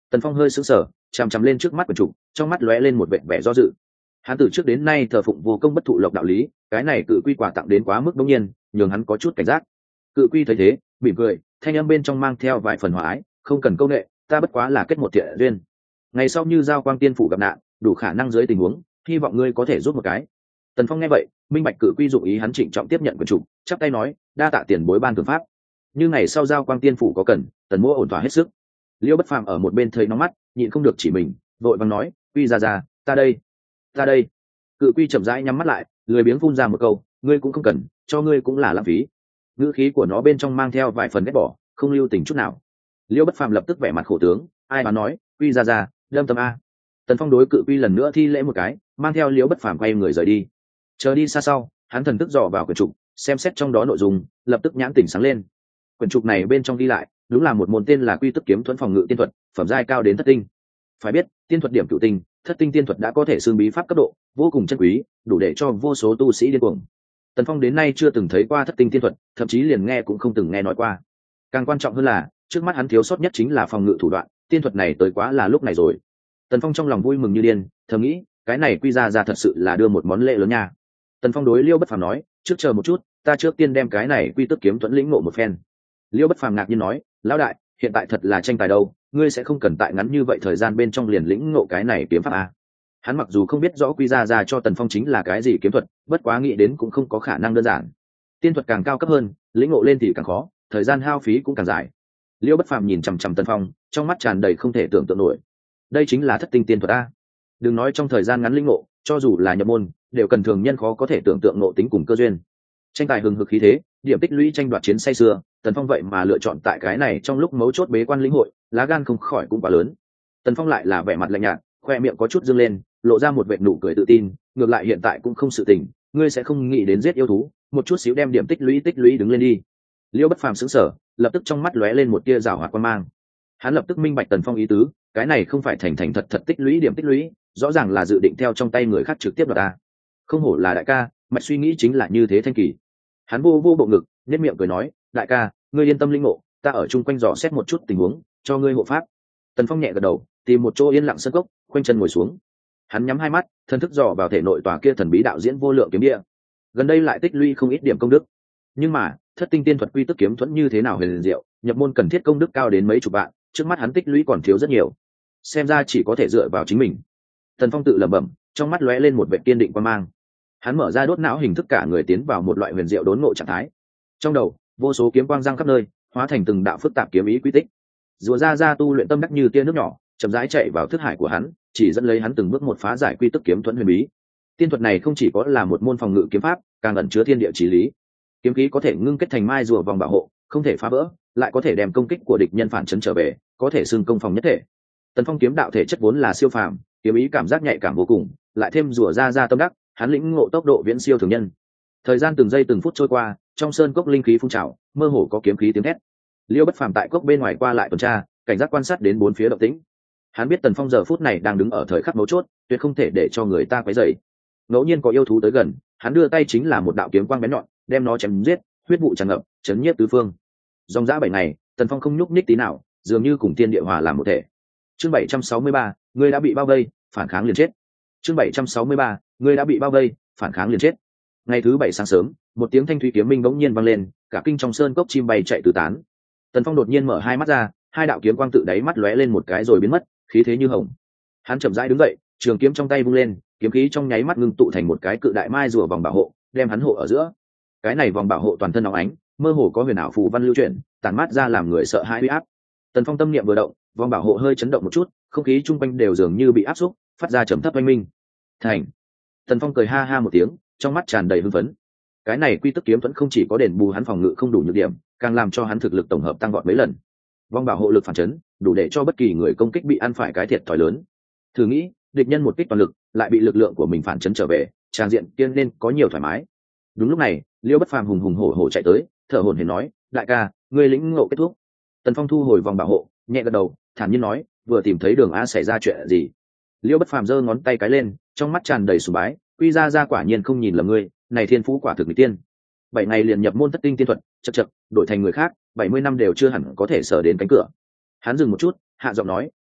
Tần Phong hơi sững sờ, chằm chằm lên trước mắt quyển trục, trong mắt lóe lên một vẻ vẻ do dự. Hắn từ trước đến nay thờ phụng vô công bất thụ lộc đạo lý, cái này cự quy quà tặng đến quá mức đống nhiên, nhường hắn có chút cảnh giác. Cự quy thấy thế, mỉm cười, thanh âm bên trong mang theo vài phần hòa ái, không cần câu nệ, ta bất quá là kết một thiện duyên. Ngày sau như giao quang tiên phủ gặp nạn, đủ khả năng dưới tình huống, hy vọng ngươi có thể giúp một cái. Tần Phong nghe vậy, minh bạch cự quy dụng ý, hắn trịnh trọng tiếp nhận quyển trục, chắp tay nói, đa tạ tiền bối ban thưởng pháp. Như ngày sau giao quang tiên phủ có cần, Tần Mỗ ổn thỏa hết sức. Liêu Bất Phàm ở một bên thấy nóng mắt, nhịn không được chỉ mình, vội vàng nói, quy ra ra, ta đây, ta đây. Cự quy chậm rãi nhắm mắt lại, lười biếng phun ra một câu, ngươi cũng không cần, cho ngươi cũng là lãng phí. Ngữ khí của nó bên trong mang theo vài phần ghét bỏ, không lưu tình chút nào. Liêu Bất Phàm lập tức vẻ mặt khổ tướng, ai mà nói, quy ra ra, đâm tâm a. Tần Phong đối cự quy lần nữa thi lễ một cái, mang theo Liêu Bất Phàm quay người rời đi. Chờ đi xa sau, hắn thần thức dò vào quyển trục, xem xét trong đó nội dung, lập tức nhãn tỉnh sáng lên. Quyển trục này bên trong ghi lại, đúng là một môn tên là Quy Tức Kiếm Thuẫn phòng ngự tiên thuật, phẩm giai cao đến thất tinh. Phải biết, tiên thuật điểm cửu tinh, thất tinh tiên thuật đã có thể xương bí pháp cấp độ, vô cùng chân quý, đủ để cho vô số tu sĩ điên cuồng. Tần Phong đến nay chưa từng thấy qua thất tinh tiên thuật, thậm chí liền nghe cũng không từng nghe nói qua. Càng quan trọng hơn là, trước mắt hắn thiếu sót nhất chính là phòng ngự thủ đoạn, tiên thuật này tới quá là lúc này rồi. Tần Phong trong lòng vui mừng như điên, thầm nghĩ, cái này quy ra ra thật sự là đưa một món lễ lớn nha. Tần Phong đối Liêu Bất Phàm nói, trước chờ một chút, ta trước tiên đem cái này Quy Tức Kiếm Thuẫn lĩnh ngộ một phen. Liêu Bất Phàm ngạc nhiên nói, lão đại, hiện tại thật là tranh tài đâu, ngươi sẽ không cần tại ngắn như vậy thời gian bên trong liền lĩnh ngộ cái này kiếm pháp à? Hắn mặc dù không biết rõ quy ra ra cho Tần Phong chính là cái gì kiếm thuật, bất quá nghĩ đến cũng không có khả năng đơn giản. Tiên thuật càng cao cấp hơn, lĩnh ngộ lên thì càng khó, thời gian hao phí cũng càng dài. Liêu Bất Phàm nhìn chằm chằm Tần Phong, trong mắt tràn đầy không thể tưởng tượng nổi. Đây chính là thất tinh tiên thuật a. Đừng nói trong thời gian ngắn lĩnh ngộ, cho dù là nhập môn, đều cần thường nhân khó có thể tưởng tượng ngộ tính cùng cơ duyên. Tranh tài hừng hực khí thế, điểm tích lũy tranh đoạt chiến say sưa, Tần Phong vậy mà lựa chọn tại cái này trong lúc mấu chốt bế quan lĩnh hội, lá gan không khỏi cũng quá lớn. Tần Phong lại là vẻ mặt lạnh nhạt, khoe miệng có chút dương lên, lộ ra một vệt nụ cười tự tin, ngược lại hiện tại cũng không sự tình, ngươi sẽ không nghĩ đến giết yêu thú, một chút xíu đem điểm tích lũy tích lũy đứng lên đi. Liêu Bất Phàm sững sờ, lập tức trong mắt lóe lên một tia rào hoạt quan mang. Hắn lập tức minh bạch Tần Phong ý tứ, cái này không phải thành thành thật thật tích lũy điểm tích lũy, rõ ràng là dự định theo trong tay người khác trực tiếp đoạt ta. Không hổ là đại ca, mạch suy nghĩ chính là như thế thanh kỳ. Hắn vô vô bộ ngực, nhếch miệng cười nói, đại ca, ngươi yên tâm linh ngộ, ta ở chung quanh dò xét một chút tình huống, cho ngươi hộ pháp. Tần Phong nhẹ gật đầu, tìm một chỗ yên lặng sân cốc, khoanh chân ngồi xuống. Hắn nhắm hai mắt, thần thức dò vào thể nội tòa kia thần bí đạo diễn vô lượng kiếm địa. Gần đây lại tích lũy không ít điểm công đức. Nhưng mà, thất tinh tiên thuật Quy Tức Kiếm Thuẫn như thế nào huyền diệu, nhập môn cần thiết công đức cao đến mấy chục vạn, trước mắt hắn tích lũy còn thiếu rất nhiều. Xem ra chỉ có thể dựa vào chính mình. Tần Phong tự lẩm bẩm, trong mắt lóe lên một vẻ kiên định quan mang. Hắn mở ra đốt não hình thức, cả người tiến vào một loại huyền diệu đốn ngộ trạng thái. Trong đầu, vô số kiếm quang giăng khắp nơi, hóa thành từng đạo phức tạp kiếm ý quy tích. Rùa ra ra tu luyện tâm đắc như tia nước nhỏ, chậm rãi chạy vào thức hải của hắn, chỉ dẫn lấy hắn từng bước một phá giải Quy Tức Kiếm Thuẫn huyền bí. Tiên thuật này không chỉ có là một môn phòng ngự kiếm pháp, càng ẩn chứa thiên địa chí lý. Kiếm khí có thể ngưng kết thành mai rùa vòng bảo hộ, không thể phá vỡ, lại có thể đem công kích của địch nhân phản chấn trở về, có thể xưng công phòng nhất thể. Tần Phong kiếm đạo thể chất vốn là siêu phàm, kiếm ý cảm giác nhạy cảm vô cùng, lại thêm rùa ra ra tâm đắc, hắn lĩnh ngộ tốc độ viễn siêu thường nhân. Thời gian từng giây từng phút trôi qua, trong sơn cốc linh khí phun trào, mơ hồ có kiếm khí tiếng thét. Liêu Bất Phàm tại cốc bên ngoài qua lại tuần tra, cảnh giác quan sát đến bốn phía động tĩnh. Hắn biết Tần Phong giờ phút này đang đứng ở thời khắc mấu chốt, tuyệt không thể để cho người ta quấy rầy. Ngẫu nhiên có yêu thú tới gần, hắn đưa tay chính là một đạo kiếm quang bén nhọn, đem nó chém giết, huyết vụ tràn ngập, chấn nhiếp tứ phương. Dòng dã bảy ngày, Tần Phong không nhúc nhích tí nào, dường như cùng thiên địa hòa làm một thể. Chương bảy trăm sáu mươi ba, ngươi đã bị bao vây, phản kháng liền chết. Chương bảy trăm sáu mươi ba, ngươi đã bị bao vây, phản kháng liền chết. Ngày thứ bảy sáng sớm, một tiếng thanh thủy kiếm minh bỗng nhiên vang lên, cả kinh trong sơn cốc chim bay chạy tứ tán. Tần Phong đột nhiên mở hai mắt ra, hai đạo kiếm quang tự đáy mắt lóe lên một cái rồi biến mất, khí thế như hồng. Hắn chậm rãi đứng dậy, trường kiếm trong tay vung lên, kiếm khí trong nháy mắt ngưng tụ thành một cái cự đại mai rùa vòng bảo hộ, đem hắn hộ ở giữa. Cái này vòng bảo hộ toàn thân óng ánh, mơ hồ có huyền ảo phù văn lưu chuyển, tản mát ra làm người sợ hãi uy áp. Tần Phong tâm niệm vừa động, vòng bảo hộ hơi chấn động một chút, không khí chung quanh đều dường như bị áp xúc, phát ra trầm thấp oanh minh. Thành. Tần Phong cười ha ha một tiếng, trong mắt tràn đầy hưng phấn. Cái này Quy Tức Kiếm Thuẫn không chỉ có đền bù hắn phòng ngự không đủ nhược điểm, càng làm cho hắn thực lực tổng hợp tăng vọt mấy lần. Vòng bảo hộ lực phản chấn, đủ để cho bất kỳ người công kích bị ăn phải cái thiệt thòi lớn. Thử nghĩ, địch nhân một kích toàn lực, lại bị lực lượng của mình phản chấn trở về, trang diện kiên nên có nhiều thoải mái. Đúng lúc này, Liêu Bất Phàm hùng hùng hổ hổ chạy tới, thở hổn hển nói, đại ca, ngươi lĩnh ngộ kết thúc. Tần Phong thu hồi vòng bảo hộ, nhẹ gật đầu, thản nhiên nói, vừa tìm thấy Đường A xảy ra chuyện gì. Liêu Bất Phàm giơ ngón tay cái lên, trong mắt tràn đầy sùng bái, quy ra ra quả nhiên không nhìn lầm ngươi, này thiên phú quả thực mỹ tiên. Bảy ngày liền nhập môn thất tinh tiên thuật, chậc chậc, đổi thành người khác, bảy mươi năm đều chưa hẳn có thể sở đến cánh cửa. Hắn dừng một chút, hạ giọng nói,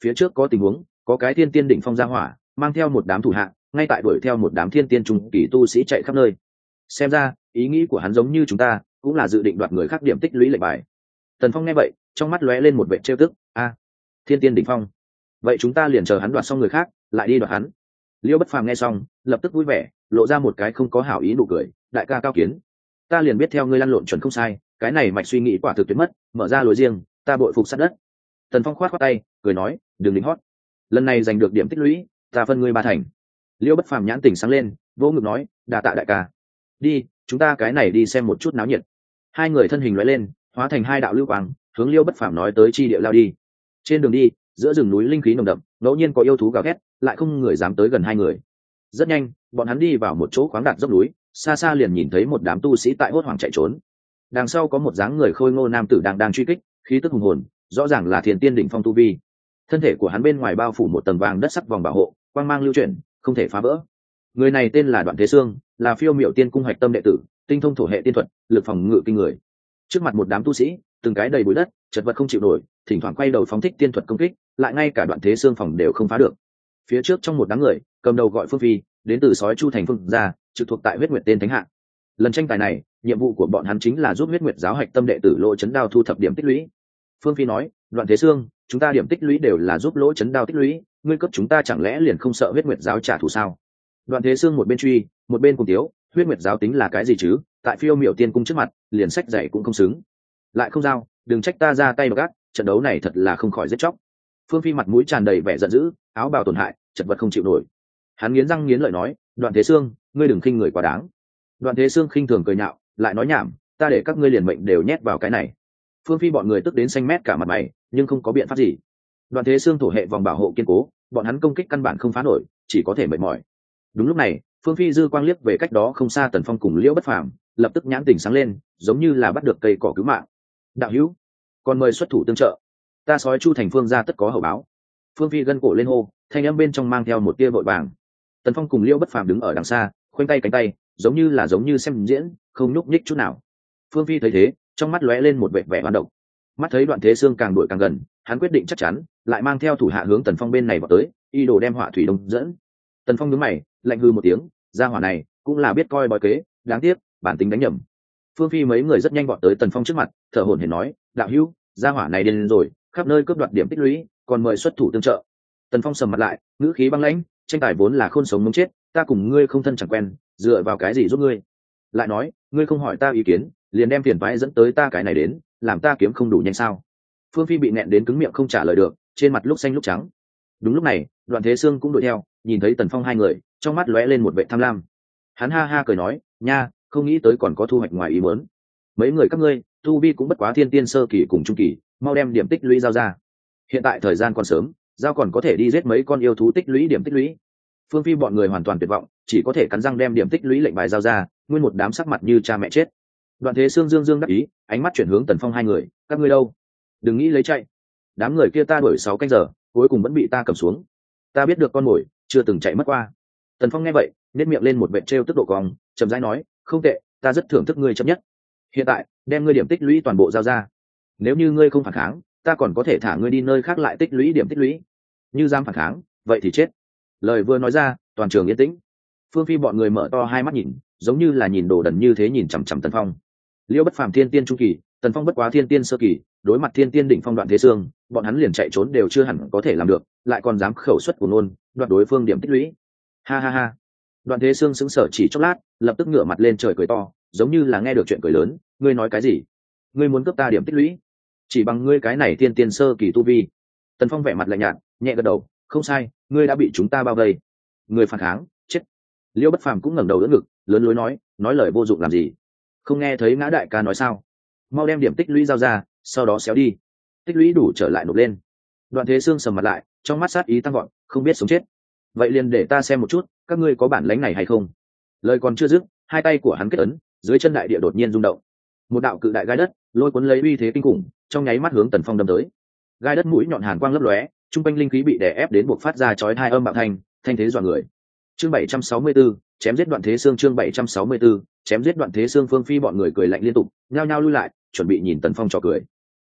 phía trước có tình huống, có cái thiên tiên đỉnh phong ra hỏa mang theo một đám thủ hạ ngay tại đuổi theo một đám thiên tiên trung kỳ tu sĩ chạy khắp nơi. Xem ra ý nghĩ của hắn giống như chúng ta, cũng là dự định đoạt người khác điểm tích lũy lệnh bài. Tần Phong nghe vậy, trong mắt lóe lên một vẻ trêu tức. A, thiên tiên đỉnh phong, vậy chúng ta liền chờ hắn đoạt xong người khác lại đi đoạt hắn. Liêu Bất Phàm nghe xong lập tức vui vẻ, lộ ra một cái không có hảo ý nụ cười. Đại ca cao kiến, ta liền biết theo ngươi lăn lộn chuẩn không sai, cái này mạch suy nghĩ quả thực tuyệt mất, mở ra lối riêng, ta bội phục sát đất. Tần Phong khoát khoát tay cười nói, đừng lính hót, lần này giành được điểm tích lũy ta phân ngươi ba thành. Liêu Bất Phàm nhãn tình sáng lên, vỗ ngực nói, đa tạ đại ca. Đi, chúng ta cái này đi xem một chút náo nhiệt. Hai người thân hình lóe lên, hóa thành hai đạo lưu quang, hướng Liêu Bất Phàm nói tới chi địa lao đi. Trên đường đi, giữa rừng núi linh khí nồng đậm, ngẫu nhiên có yêu thú gào thét, lại không người dám tới gần hai người. Rất nhanh, bọn hắn đi vào một chỗ khoáng đạt dốc núi, xa xa liền nhìn thấy một đám tu sĩ tại hốt hoảng chạy trốn. Đằng sau có một dáng người khôi ngô nam tử đang đang truy kích, khí tức hùng hồn, rõ ràng là Thiên Tiên đỉnh phong tu vi. Thân thể của hắn bên ngoài bao phủ một tầng vàng đất sắc vòng bảo hộ, quang mang lưu chuyển, không thể phá vỡ. Người này tên là Đoạn Thế Sương, là Phiêu Miểu Tiên cung hạch tâm đệ tử, tinh thông thổ hệ tiên thuật, lực phòng ngự kinh người. Trước mặt một đám tu sĩ, từng cái đầy bụi đất, chật vật không chịu nổi, thỉnh thoảng quay đầu phóng thích tiên thuật công kích, lại ngay cả Đoạn Thế Sương phòng đều không phá được. Phía trước trong một đám người, cầm đầu gọi Phương Phi, đến từ sói Chu thành Phương gia, trực thuộc tại Huyết Nguyệt Tên Thánh Hạ. Lần tranh tài này, nhiệm vụ của bọn hắn chính là giúp Huyết Nguyệt giáo hạch tâm đệ tử Lỗ Chấn Đao thu thập điểm tích lũy. Phương Phi nói, Đoạn Thế Sương, chúng ta điểm tích lũy đều là giúp Lỗ Chấn Đao tích lũy, ngươi cấp chúng ta chẳng lẽ liền không sợ Huyết Nguyệt giáo trả thù sao? Đoạn Thế Sương một bên truy, một bên cùng tiếu, Huyết Nguyệt giáo tính là cái gì chứ, tại Phiêu Miểu Tiên cung trước mặt, liền sách dạy cũng không xứng. Lại không giao, đừng trách ta ra tay độc ác, trận đấu này thật là không khỏi giết chóc. Phương Phi mặt mũi tràn đầy vẻ giận dữ, áo bào tổn hại, chật vật không chịu nổi. Hắn nghiến răng nghiến lợi nói, Đoạn Thế Sương, ngươi đừng khinh người quá đáng. Đoạn Thế Sương khinh thường cười nhạo, lại nói nhảm, ta để các ngươi liền mệnh đều nhét vào cái này. Phương Phi bọn người tức đến xanh mét cả mặt mày, nhưng không có biện pháp gì. Đoạn Thế Sương thổ hệ vòng bảo hộ kiên cố, bọn hắn công kích căn bản không phá nổi, chỉ có thể mệt mỏi. Đúng lúc này, Phương Phi dư quang liếc về cách đó không xa Tần Phong cùng Liễu Bất Phàm, lập tức nhãn tình sáng lên, giống như là bắt được cây cỏ cứu mạng. Đạo hữu, còn mời xuất thủ tương trợ, ta sói Chu thành Phương gia tất có hậu báo. Phương Phi gân cổ lên hô, thanh âm bên trong mang theo một tia vội vàng. Tần Phong cùng Liễu Bất Phàm đứng ở đằng xa, khoanh tay cánh tay, giống như là giống như xem diễn, không nhúc nhích chút nào. Phương Phi thấy thế, trong mắt lóe lên một vẻ vẻ hoán độc. Mắt thấy Đoạn Thế Sương càng đuổi càng gần, hắn quyết định chắc chắn, lại mang theo thủ hạ hướng Tần Phong bên này vào tới, y đồ đem Họa Thủy Đông dẫn. Tần Phong nhướng mày, lạnh hư một tiếng, gia hỏa này cũng là biết coi bói kế, đáng tiếc, bản tính đánh nhầm. Phương Phi mấy người rất nhanh vọt tới Tần Phong trước mặt, thở hổn hển nói, đạo hữu, gia hỏa này điên rồi, khắp nơi cướp đoạt điểm tích lũy, còn mời xuất thủ tương trợ. Tần Phong sầm mặt lại, ngữ khí băng lãnh, tranh tài vốn là khôn sống muốn chết, ta cùng ngươi không thân chẳng quen, dựa vào cái gì giúp ngươi? Lại nói, ngươi không hỏi ta ý kiến, liền đem tiền vãi dẫn tới ta cái này đến, làm ta kiếm không đủ nhanh sao? Phương Phi bị nẹn đến cứng miệng không trả lời được, trên mặt lúc xanh lúc trắng. Đúng lúc này, Đoạn Thế Sương cũng đuổi theo, nhìn thấy Tần Phong hai người, trong mắt lóe lên một vẻ tham lam. Hắn ha ha cười nói, nha, không nghĩ tới còn có thu hoạch ngoài ý muốn. Mấy người các ngươi, tu vi cũng bất quá thiên tiên sơ kỳ cùng trung kỳ, mau đem điểm tích lũy giao ra. Hiện tại thời gian còn sớm, giao còn có thể đi giết mấy con yêu thú tích lũy điểm tích lũy. Phương Phi bọn người hoàn toàn tuyệt vọng, chỉ có thể cắn răng đem điểm tích lũy lệnh bài giao ra, nguyên một đám sắc mặt như cha mẹ chết. Đoạn Thế Sương dương dương đắc ý, ánh mắt chuyển hướng Tần Phong hai người, các ngươi đâu? Đừng nghĩ lấy chạy. Đám người kia ta đuổi sáu canh giờ, cuối cùng vẫn bị ta cầm xuống. Ta biết được con mồi, chưa từng chạy mất qua. Tần Phong nghe vậy, nét miệng lên một vệt trêu tức độ cong, chậm rãi nói, không tệ, ta rất thưởng thức ngươi chấp nhất. Hiện tại, đem ngươi điểm tích lũy toàn bộ giao ra. Nếu như ngươi không phản kháng, ta còn có thể thả ngươi đi nơi khác lại tích lũy điểm tích lũy. Như dám phản kháng, vậy thì chết. Lời vừa nói ra, toàn trường yên tĩnh. Phương Phi bọn người mở to hai mắt nhìn, giống như là nhìn đồ đần như thế nhìn chằm chằm Tần Phong. Liễu Bất Phàm thiên tiên trung kỳ, Tần Phong bất quá thiên tiên sơ kỳ, đối mặt thiên tiên đỉnh phong Đoạn Thế Sương, bọn hắn liền chạy trốn đều chưa hẳn có thể làm được, lại còn dám khẩu xuất của nôn, đoạt đối phương điểm tích lũy. Ha ha ha. Đoạn Thế Sương sững sờ chỉ chốc lát, lập tức ngửa mặt lên trời cười to, giống như là nghe được chuyện cười lớn, ngươi nói cái gì? Ngươi muốn cướp ta điểm tích lũy? Chỉ bằng ngươi cái này thiên tiên sơ kỳ tu vi. Tần Phong vẻ mặt lạnh nhạt, nhẹ gật đầu, không sai, ngươi đã bị chúng ta bao vây. Ngươi phản kháng, chết. Liễu Bất Phàm cũng ngẩng đầu đỡ ngực, lớn lối nói, nói lời vô dụng làm gì? Không nghe thấy Ngã đại ca nói sao? Mau đem điểm tích lũy giao ra, sau đó xéo đi. Tích lũy đủ trở lại nộp lên. Đoạn Thế Sương sầm mặt lại, trong mắt sát ý tăng vọt, không biết sống chết. Vậy liền để ta xem một chút, các ngươi có bản lĩnh này hay không? Lời còn chưa dứt, hai tay của hắn kết ấn, dưới chân đại địa đột nhiên rung động. Một đạo cự đại gai đất, lôi cuốn lấy uy thế kinh khủng, trong nháy mắt hướng Tần Phong đâm tới. Gai đất mũi nhọn hàn quang lấp lóe, trung quanh linh khí bị đè ép đến buộc phát ra chói tai âm bạo thanh, thanh thế dọa người. Chương bảy trăm sáu mươi tư, chém giết Đoạn Thế Sương. Chương bảy trăm sáu mươi tư, chém giết Đoạn Thế Sương. Phương Phi bọn người cười lạnh liên tục, nhao nhao lui lại, chuẩn bị nhìn Tần Phong trò cười.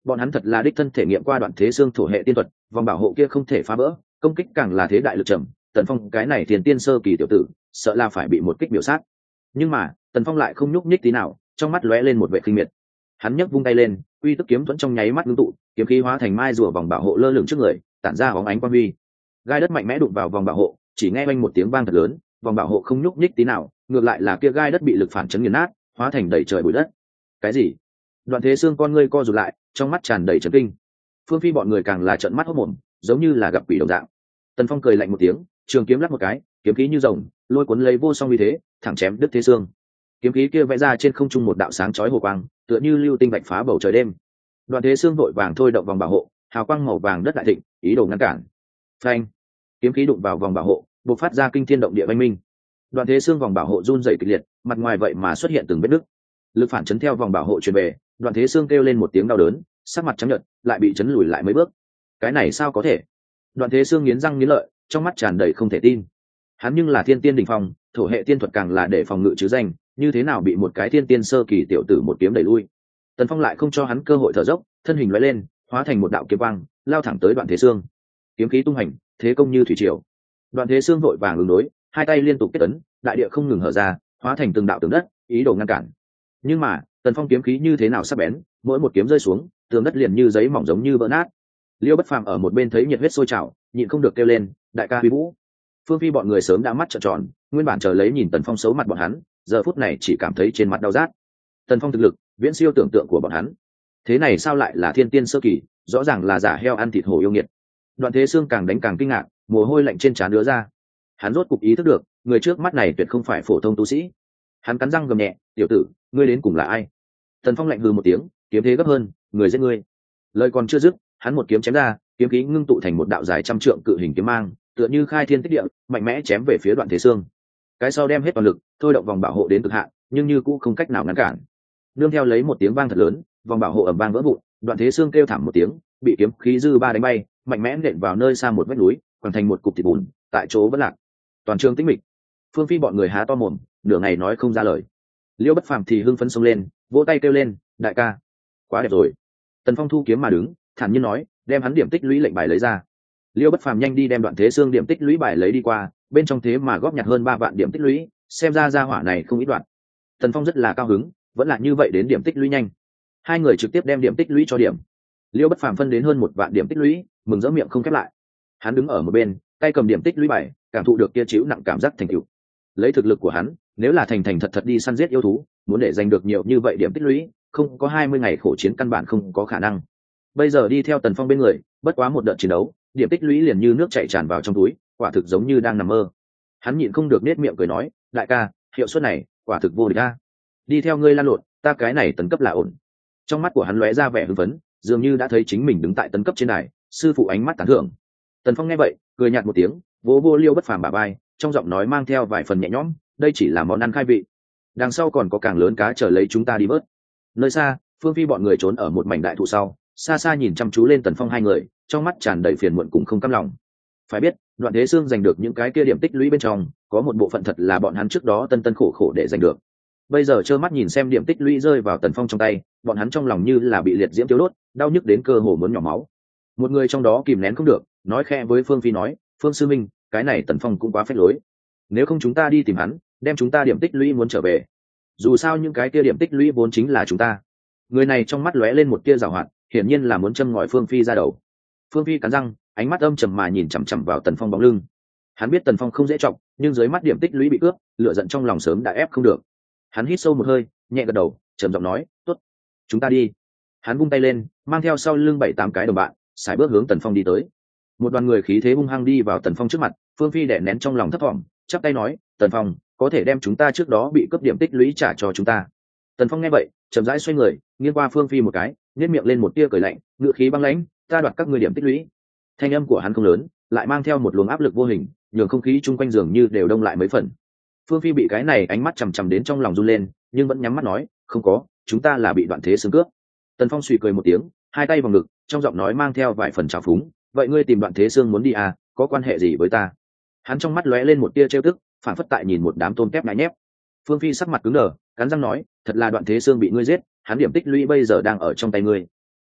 bọn hắn thật là đích thân thể nghiệm qua đoạn thế xương thổ hệ tiên thuật, vòng bảo hộ kia không thể phá vỡ, công kích càng là thế đại lực trầm. Tần Phong cái này tiền tiên sơ kỳ tiểu tử sợ là phải bị một kích biểu sát. Nhưng mà Tần Phong lại không nhúc nhích tí nào, trong mắt lóe lên một vẻ khinh miệt. Hắn nhấc vung tay lên, uy tức kiếm thuẫn trong nháy mắt ngưng tụ, kiếm khí hóa thành mai rùa vòng bảo hộ lơ lửng trước người, tản ra bóng ánh quang huy. Gai đất mạnh mẽ đụng vào vòng bảo hộ, chỉ nghe oanh một tiếng vang thật lớn, vòng bảo hộ không nhúc nhích tí nào, ngược lại là kia gai đất bị lực phản chấn nghiền nát, hóa thành đầy trời bụi đất. Cái gì? Đoạn Thế Xương con ngươi co rụt lại, trong mắt tràn đầy chấn kinh. Phương Phi bọn người càng là trợn mắt hốt mồm, giống như là gặp quỷ đồng dạng. Tần Phong cười lạnh một tiếng, trường kiếm lắc một cái, kiếm khí như rồng, lôi cuốn lấy vô song uy thế, thẳng chém đứt Thế Xương. Kiếm khí kia vẽ ra trên không trung một đạo sáng chói hồ quang, tựa như lưu tinh vạch phá bầu trời đêm. Đoạn Thế Xương vội vàng thôi động vòng bảo hộ, hào quang màu vàng đất đại thịnh, ý đồ ngăn cản. Phanh! Kiếm khí đụng vào vòng bảo hộ, bộc phát ra kinh thiên động địa oanh minh. Đoạn Thế Xương vòng bảo hộ run rẩy kịch liệt, mặt ngoài vậy mà xuất hiện từng vết nứt. Lực phản chấn theo vòng bảo hộ truyền về, Đoạn Thế Xương kêu lên một tiếng đau đớn, sắc mặt trắng nhợt, lại bị chấn lùi lại mấy bước. Cái này sao có thể? Đoạn Thế Xương nghiến răng nghiến lợi, trong mắt tràn đầy không thể tin. Hắn nhưng là thiên tiên đỉnh phong, thổ hệ tiên thuật càng là để phòng ngự chứ danh, như thế nào bị một cái thiên tiên sơ kỳ tiểu tử một kiếm đẩy lui? Tần Phong lại không cho hắn cơ hội thở dốc, thân hình lóe lên, hóa thành một đạo kiếm quang, lao thẳng tới Đoạn Thế Xương. Kiếm khí tung hành, thế công như thủy triều. Đoạn Thế Xương vội vàng ứng đối, hai tay liên tục kết ấn, đại địa không ngừng hở ra, hóa thành từng đạo tường đất, ý đồ ngăn cản. Nhưng mà Tần Phong kiếm khí như thế nào sắc bén, mỗi một kiếm rơi xuống, tường đất liền như giấy mỏng giống như vỡ nát. Liêu Bất Phàm ở một bên thấy nhiệt huyết sôi trào, nhịn không được kêu lên, đại ca Huy Vũ. Phương Phi bọn người sớm đã mắt trợn tròn, nguyên bản chờ lấy nhìn Tần Phong xấu mặt bọn hắn, giờ phút này chỉ cảm thấy trên mặt đau rát. Tần Phong thực lực viễn siêu tưởng tượng của bọn hắn, thế này sao lại là thiên tiên sơ kỳ, rõ ràng là giả heo ăn thịt hổ yêu nghiệt. Đoạn Thế Xương càng đánh càng kinh ngạc, mồ hôi lạnh trên trán đứa ra. Hắn rốt cục ý thức được, người trước mắt này tuyệt không phải phổ thông tu sĩ. Hắn cắn răng gầm nhẹ, tiểu tử, ngươi đến cùng là ai? Tần Phong lạnh hừ một tiếng, kiếm thế gấp hơn, người giết ngươi. Lời còn chưa dứt, hắn một kiếm chém ra, kiếm khí ngưng tụ thành một đạo dài trăm trượng cự hình kiếm mang, tựa như khai thiên tích địa, mạnh mẽ chém về phía Đoạn Thế Xương. Cái sau đem hết toàn lực, thôi động vòng bảo hộ đến cực hạn, nhưng như cũng không cách nào ngăn cản. Nương theo lấy một tiếng vang thật lớn, vòng bảo hộ ầm vang vỡ vụn, Đoạn Thế Xương kêu thảm một tiếng, bị kiếm khí dư ba đánh bay, mạnh mẽ nện vào nơi xa một vách núi, hoàn thành một cục thịt bùn, tại chỗ vẫn lạc. Toàn trường tĩnh mịch. Phương Phi bọn người há to mồm, nửa ngày nói không ra lời. Liêu Bất Phàm thì hưng phấn xông lên, vỗ tay kêu lên, đại ca, quá đẹp rồi. Tần Phong thu kiếm mà đứng, thản nhiên nói, đem hắn điểm tích lũy lệnh bài lấy ra. Liêu Bất Phàm nhanh đi đem Đoạn Thế Xương điểm tích lũy bài lấy đi qua, bên trong thế mà góp nhặt hơn ba vạn điểm tích lũy, xem ra gia hỏa này không ít đoạn. Tần Phong rất là cao hứng, vẫn là như vậy đến điểm tích lũy nhanh. Hai người trực tiếp đem điểm tích lũy cho điểm. Liêu Bất Phàm phân đến hơn một vạn điểm tích lũy, mừng rỡ miệng không khép lại. Hắn đứng ở một bên, tay cầm điểm tích lũy bài, cảm thụ được kia chịu nặng cảm giác thành tựu. Lấy thực lực của hắn, nếu là thành thành thật thật đi săn giết yêu thú, muốn để giành được nhiều như vậy điểm tích lũy, không có hai mươi ngày khổ chiến căn bản không có khả năng. Bây giờ đi theo Tần Phong bên người, bất quá một đợt chiến đấu, điểm tích lũy liền như nước chảy tràn vào trong túi, quả thực giống như đang nằm mơ. Hắn nhịn không được nết miệng cười nói, đại ca, hiệu suất này quả thực vô địch a. Đi theo ngươi lan lộn, ta cái này tấn cấp là ổn. Trong mắt của hắn lóe ra vẻ hưng phấn, dường như đã thấy chính mình đứng tại tấn cấp trên đài, sư phụ ánh mắt tán thưởng. Tần Phong nghe vậy, cười nhạt một tiếng, vỗ vỗ Liêu Bất Phàm bả vai, trong giọng nói mang theo vài phần nhẹ nhõm, đây chỉ là món ăn khai vị, đằng sau còn có càng lớn cá chờ lấy chúng ta đi vớt. Nơi xa, Phương Phi bọn người trốn ở một mảnh đại thụ sau, xa xa nhìn chăm chú lên Tần Phong hai người, trong mắt tràn đầy phiền muộn cùng không cam lòng. Phải biết, Đoạn Thế Xương giành được những cái kia điểm tích lũy bên trong, có một bộ phận thật là bọn hắn trước đó tân tân khổ khổ để giành được. Bây giờ trơ mắt nhìn xem điểm tích lũy rơi vào Tần Phong trong tay, bọn hắn trong lòng như là bị liệt diễm tiêu đốt, đau nhức đến cơ hồ muốn nhỏ máu. Một người trong đó kìm nén không được, nói khẽ với Phương Phi nói, Phương sư minh, cái này Tần Phong cũng quá phách lối. Nếu không chúng ta đi tìm hắn, đem chúng ta điểm tích lũy muốn trở về. Dù sao những cái kia điểm tích lũy vốn chính là chúng ta. Người này trong mắt lóe lên một tia giảo hoạt, hiển nhiên là muốn châm ngòi Phương Phi ra đầu. Phương Phi cắn răng, ánh mắt âm trầm mà nhìn chằm chằm vào Tần Phong bóng lưng. Hắn biết Tần Phong không dễ trọng, nhưng dưới mắt điểm tích lũy bị cướp, lửa giận trong lòng sớm đã ép không được. Hắn hít sâu một hơi, nhẹ gật đầu, trầm giọng nói, "Tốt, chúng ta đi." Hắn vung tay lên, mang theo sau lưng bảy tám cái đồng bạn, sải bước hướng Tần Phong đi tới. Một đoàn người khí thế hung hăng đi vào Tần Phong trước mặt, Phương Phi đè nén trong lòng thấp thỏm, chắp tay nói, "Tần Phong, có thể đem chúng ta trước đó bị cướp điểm tích lũy trả cho chúng ta." Tần Phong nghe vậy, chậm rãi xoay người, nghiêng qua Phương Phi một cái, nhếch miệng lên một tia cười lạnh, ngữ khí băng lãnh, "Ta đoạt các ngươi điểm tích lũy." Thanh âm của hắn không lớn, lại mang theo một luồng áp lực vô hình, nhường không khí chung quanh giường như đều đông lại mấy phần. Phương Phi bị cái này ánh mắt chằm chằm đến trong lòng run lên, nhưng vẫn nhắm mắt nói, "Không có, chúng ta là bị Đoạn Thế Xương cướp." Tần Phong suy cười một tiếng, hai tay vào ngực, trong giọng nói mang theo vài phần trào phúng, "Vậy ngươi tìm Đoạn Thế Xương muốn đi à, có quan hệ gì với ta?" Hắn trong mắt lóe lên một tia trêu tức, phản phất tại nhìn một đám tôm tép ngại nhép. Phương Phi sắc mặt cứng đờ, cắn răng nói, "Thật là Đoạn Thế Xương bị ngươi giết, hắn điểm tích lũy bây giờ đang ở trong tay ngươi."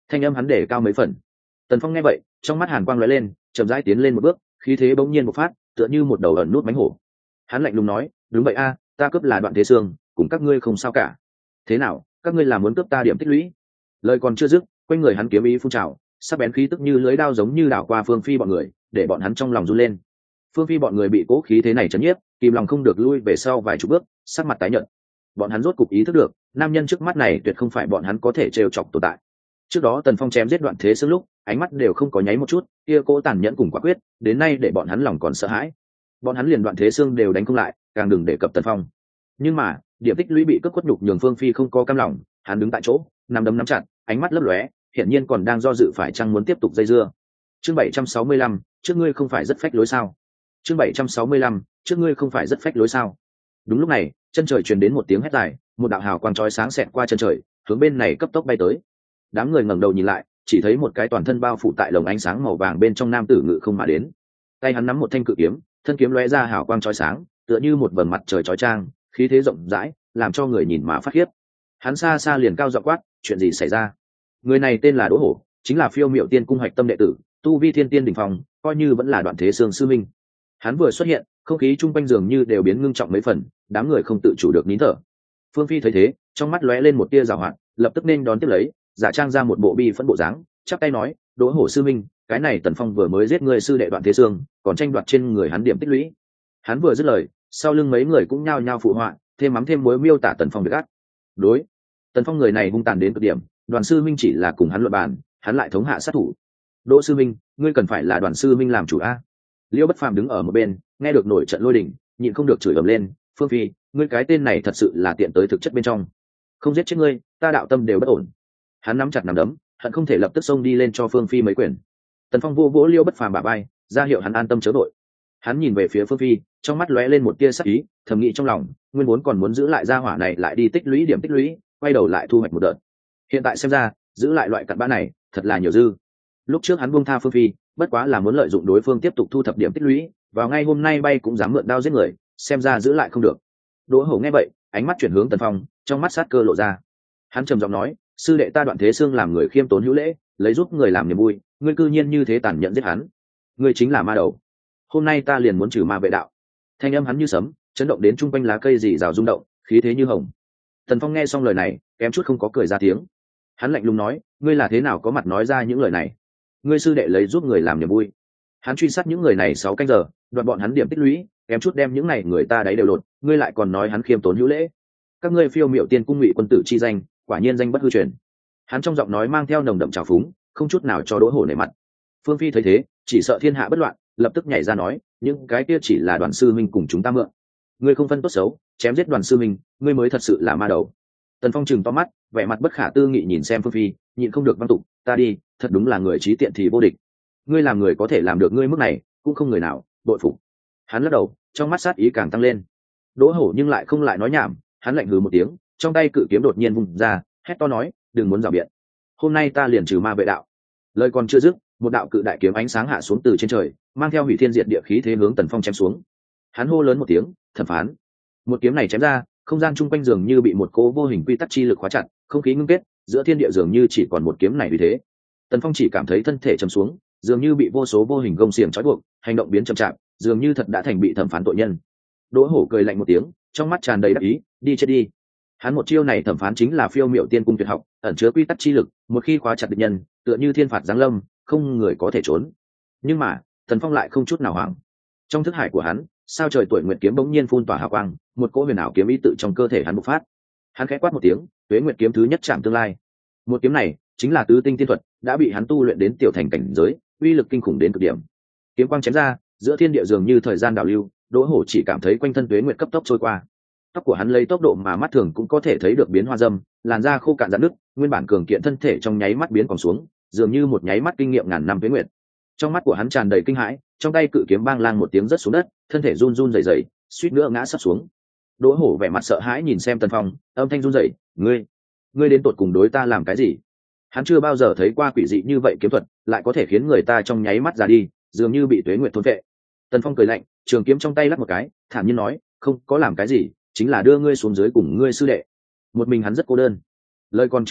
thanh âm hắn để cao mấy phần. Tần Phong nghe vậy, trong mắt hàn quang lóe lên, chậm rãi tiến lên một bước, khí thế bỗng nhiên một phát, tựa như một đầu ẩn nút mánh hổ. Hắn lạnh lùng nói, đúng vậy a, ta cướp là Đoạn Thế Sương, cùng các ngươi không sao cả. Thế nào, các ngươi là muốn cướp ta điểm tích lũy? Lời còn chưa dứt, quanh người hắn kiếm ý phun trào, sắc bén khí tức như lưới đao giống như đảo qua Phương Phi bọn người, để bọn hắn trong lòng run lên. Phương Phi bọn người bị cố khí thế này chấn nhiếp, kìm lòng không được lui về sau vài chục bước, sắc mặt tái nhợt. Bọn hắn rốt cục ý thức được, nam nhân trước mắt này tuyệt không phải bọn hắn có thể trêu chọc tồn tại. Trước đó Tần Phong chém giết Đoạn Thế Sương lúc, ánh mắt đều không có nháy một chút, kia cố tàn nhẫn cùng quả quyết, đến nay để bọn hắn lòng còn sợ hãi. Bọn hắn liền Đoạn Thế Sương đều đánh không lại, càng đừng đề cập Tần Phong. Nhưng mà, điểm tích lũy bị cướp quất nhục nhường Phương Phi không có cam lòng, hắn đứng tại chỗ, nắm đấm nắm chặt, ánh mắt lấp lóe, hiển nhiên còn đang do dự phải chăng muốn tiếp tục dây dưa. Chương bảy trăm sáu mươi lăm, trước ngươi không phải rất phách lối sao? Chương bảy trăm sáu mươi lăm, trước ngươi không phải rất phách lối sao? Đúng lúc này, chân trời truyền đến một tiếng hét dài, một đạo hào quang chói sáng xẹt qua chân trời, hướng bên này cấp tốc bay tới. Đám người ngẩng đầu nhìn lại, chỉ thấy một cái toàn thân bao phủ tại lồng ánh sáng màu vàng bên trong nam tử ngự không mà đến. Tay hắn nắm một thanh cự kiếm, thân kiếm lóe ra hào quang chói sáng, tựa như một vầng mặt trời chói chang, khí thế rộng rãi, làm cho người nhìn mà phát khiếp. Hắn xa xa liền cao giọng quát, chuyện gì xảy ra? Người này tên là Đỗ Hổ, chính là Phiêu Miệu Tiên cung hạch tâm đệ tử, tu vi thiên tiên đỉnh phong, coi như vẫn là Đoạn Thế Sương sư minh. Hắn vừa xuất hiện, không khí chung quanh dường như đều biến ngưng trọng mấy phần, đám người không tự chủ được nín thở. Phương Phi thấy thế, trong mắt lóe lên một tia giảo hoạt, lập tức nên đón tiếp lấy, giả trang ra một bộ bi phẫn bộ dáng, chắp tay nói, Đỗ Hổ sư minh, cái này Tần Phong vừa mới giết người sư đệ Đoạn Thế Sương, còn tranh đoạt trên người hắn điểm tích lũy. Hắn vừa dứt lời, sau lưng mấy người cũng nhao nhao phụ họa, thêm mắm thêm muối miêu tả Tần Phong việc ác. Đối, Tần Phong người này hung tàn đến cực điểm, Đoàn sư minh chỉ là cùng hắn luận bàn, hắn lại thống hạ sát thủ. Đỗ sư minh, ngươi cần phải là Đoàn sư minh làm chủ a. Liêu Bất Phàm đứng ở một bên, nghe được nổi trận lôi đình, nhịn không được chửi ầm lên, Phương Phi, ngươi cái tên này thật sự là tiện tới thực chất bên trong. Không giết chết ngươi, ta đạo tâm đều bất ổn. Hắn nắm chặt nắm đấm, hận không thể lập tức xông đi lên cho Phương Phi mấy quyền. Tần Phong vô vỗ Liêu Bất Phàm bả vai, ra hiệu hắn an tâm chớ đội. Hắn nhìn về phía Phương Phi, trong mắt lóe lên một tia sắc ý, thầm nghĩ trong lòng, nguyên vốn còn muốn giữ lại gia hỏa này lại đi tích lũy điểm tích lũy, quay đầu lại thu hoạch một đợt. Hiện tại xem ra, giữ lại loại cặn bã này, thật là nhiều dư. Lúc trước hắn buông tha Phương Phi, bất quá là muốn lợi dụng đối phương tiếp tục thu thập điểm tích lũy, vào ngay hôm nay bay cũng dám mượn đao giết người, xem ra giữ lại không được. Đỗ Hổ nghe vậy, ánh mắt chuyển hướng Tần Phong, trong mắt sát cơ lộ ra. Hắn trầm giọng nói, sư đệ ta Đoạn Thế Sương làm người khiêm tốn hữu lễ, lấy giúp người làm niềm vui, ngươi cư nhiên như thế tàn nhẫn giết hắn, ngươi chính là ma đầu. Hôm nay ta liền muốn trừ ma vệ đạo. Thanh âm hắn như sấm, chấn động đến trung quanh lá cây rì rào rung động, khí thế như hồng. Tần Phong nghe xong lời này, kém chút không có cười ra tiếng. Hắn lạnh lùng nói, ngươi là thế nào có mặt nói ra những lời này? Ngươi sư đệ lấy giúp người làm niềm vui. Hắn truy sát những người này sáu canh giờ, đoạt bọn hắn điểm tích lũy, kém chút đem những này người ta đáy đều lột, ngươi lại còn nói hắn khiêm tốn hữu lễ. Các ngươi Phiêu Miệu Tiên cung ngụy quân tử chi danh, quả nhiên danh bất hư truyền. Hắn trong giọng nói mang theo nồng đậm trào phúng, không chút nào cho Đỗ Hổ nể mặt. Phương Phi thấy thế, chỉ sợ thiên hạ bất loạn, lập tức nhảy ra nói, những cái kia chỉ là Đoàn sư minh cùng chúng ta mượn. Ngươi không phân tốt xấu, chém giết Đoàn sư minh, ngươi mới thật sự là ma đầu. Tần Phong trừng to mắt, vẻ mặt bất khả tư nghị nhìn xem Phương Phi, nhịn không được văn tục, ta đi, thật đúng là người trí tiện thì vô địch. Ngươi làm người có thể làm được ngươi mức này, cũng không người nào bội phục. Hắn lắc đầu, trong mắt sát ý càng tăng lên. Đỗ Hổ nhưng lại không lại nói nhảm, hắn lạnh hừ một tiếng, trong tay cự kiếm đột nhiên vung ra, hét to nói, đừng muốn rào biện. Hôm nay ta liền trừ ma vệ đạo. Lời còn chưa dứt, một đạo cự đại kiếm ánh sáng hạ xuống từ trên trời, mang theo hủy thiên diệt địa khí thế hướng Tần Phong chém xuống. Hắn hô lớn một tiếng, thẩm phán. Một kiếm này chém ra, không gian chung quanh dường như bị một cỗ vô hình quy tắc chi lực khóa chặt, không khí ngưng kết, giữa thiên địa dường như chỉ còn một kiếm này vì thế. Tần Phong chỉ cảm thấy thân thể trầm xuống, dường như bị vô số vô hình gông xiềng trói buộc, hành động biến chậm chạp, dường như thật đã thành bị thẩm phán tội nhân. Đỗ Hổ cười lạnh một tiếng, trong mắt tràn đầy đắc ý, đi chết đi. Hắn một chiêu này thẩm phán chính là Phiêu Miệu Tiên cung tuyệt học, ẩn chứa quy tắc chi lực, một khi khóa chặt địch nhân, tựa như thiên phạt giáng lâm, không người có thể trốn. Nhưng mà, Tần Phong lại không chút nào hoảng. Trong thức hải của hắn, sao trời tuổi nguyệt kiếm bỗng nhiên phun tỏa hào quang, một cỗ huyền ảo kiếm ý tự trong cơ thể hắn bộc phát. Hắn khẽ quát một tiếng, Tuế Nguyệt kiếm thứ nhất chạm tương lai. Một kiếm này chính là tứ tinh tiên thuật, đã bị hắn tu luyện đến tiểu thành cảnh giới, uy lực kinh khủng đến cực điểm. Kiếm quang chém ra, giữa thiên địa dường như thời gian đảo lưu, Đỗ Hổ chỉ cảm thấy quanh thân Tuế Nguyệt cấp tốc trôi qua. Tóc của hắn lấy tốc độ mà mắt thường cũng có thể thấy được biến hoa dâm, làn da khô cạn rạn nứt, nguyên bản cường kiện thân thể trong nháy mắt biến còn xuống, dường như một nháy mắt kinh nghiệm ngàn năm Tuế Nguyệt. Trong mắt của hắn tràn đầy kinh hãi, trong tay cự kiếm bang lang một tiếng rớt xuống đất, thân thể run run rẩy rẩy, suýt nữa ngã sắp xuống. Đỗ Hổ vẻ mặt sợ hãi nhìn xem Tần Phong, âm thanh run rẩy, "Ngươi, ngươi đến tột cùng đối ta làm cái gì?" Hắn chưa bao giờ thấy qua quỷ dị như vậy kiếm thuật, lại có thể khiến người ta trong nháy mắt ra đi, dường như bị Tuế Nguyệt thôn vệ. Tần Phong cười lạnh, trường kiếm trong tay lắc một cái, thản nhiên nói, "Không có làm cái gì, chính là đưa ngươi xuống dưới cùng ngươi sư đệ." Một mình hắn rất cô đơn. Lời còn chưa dứt,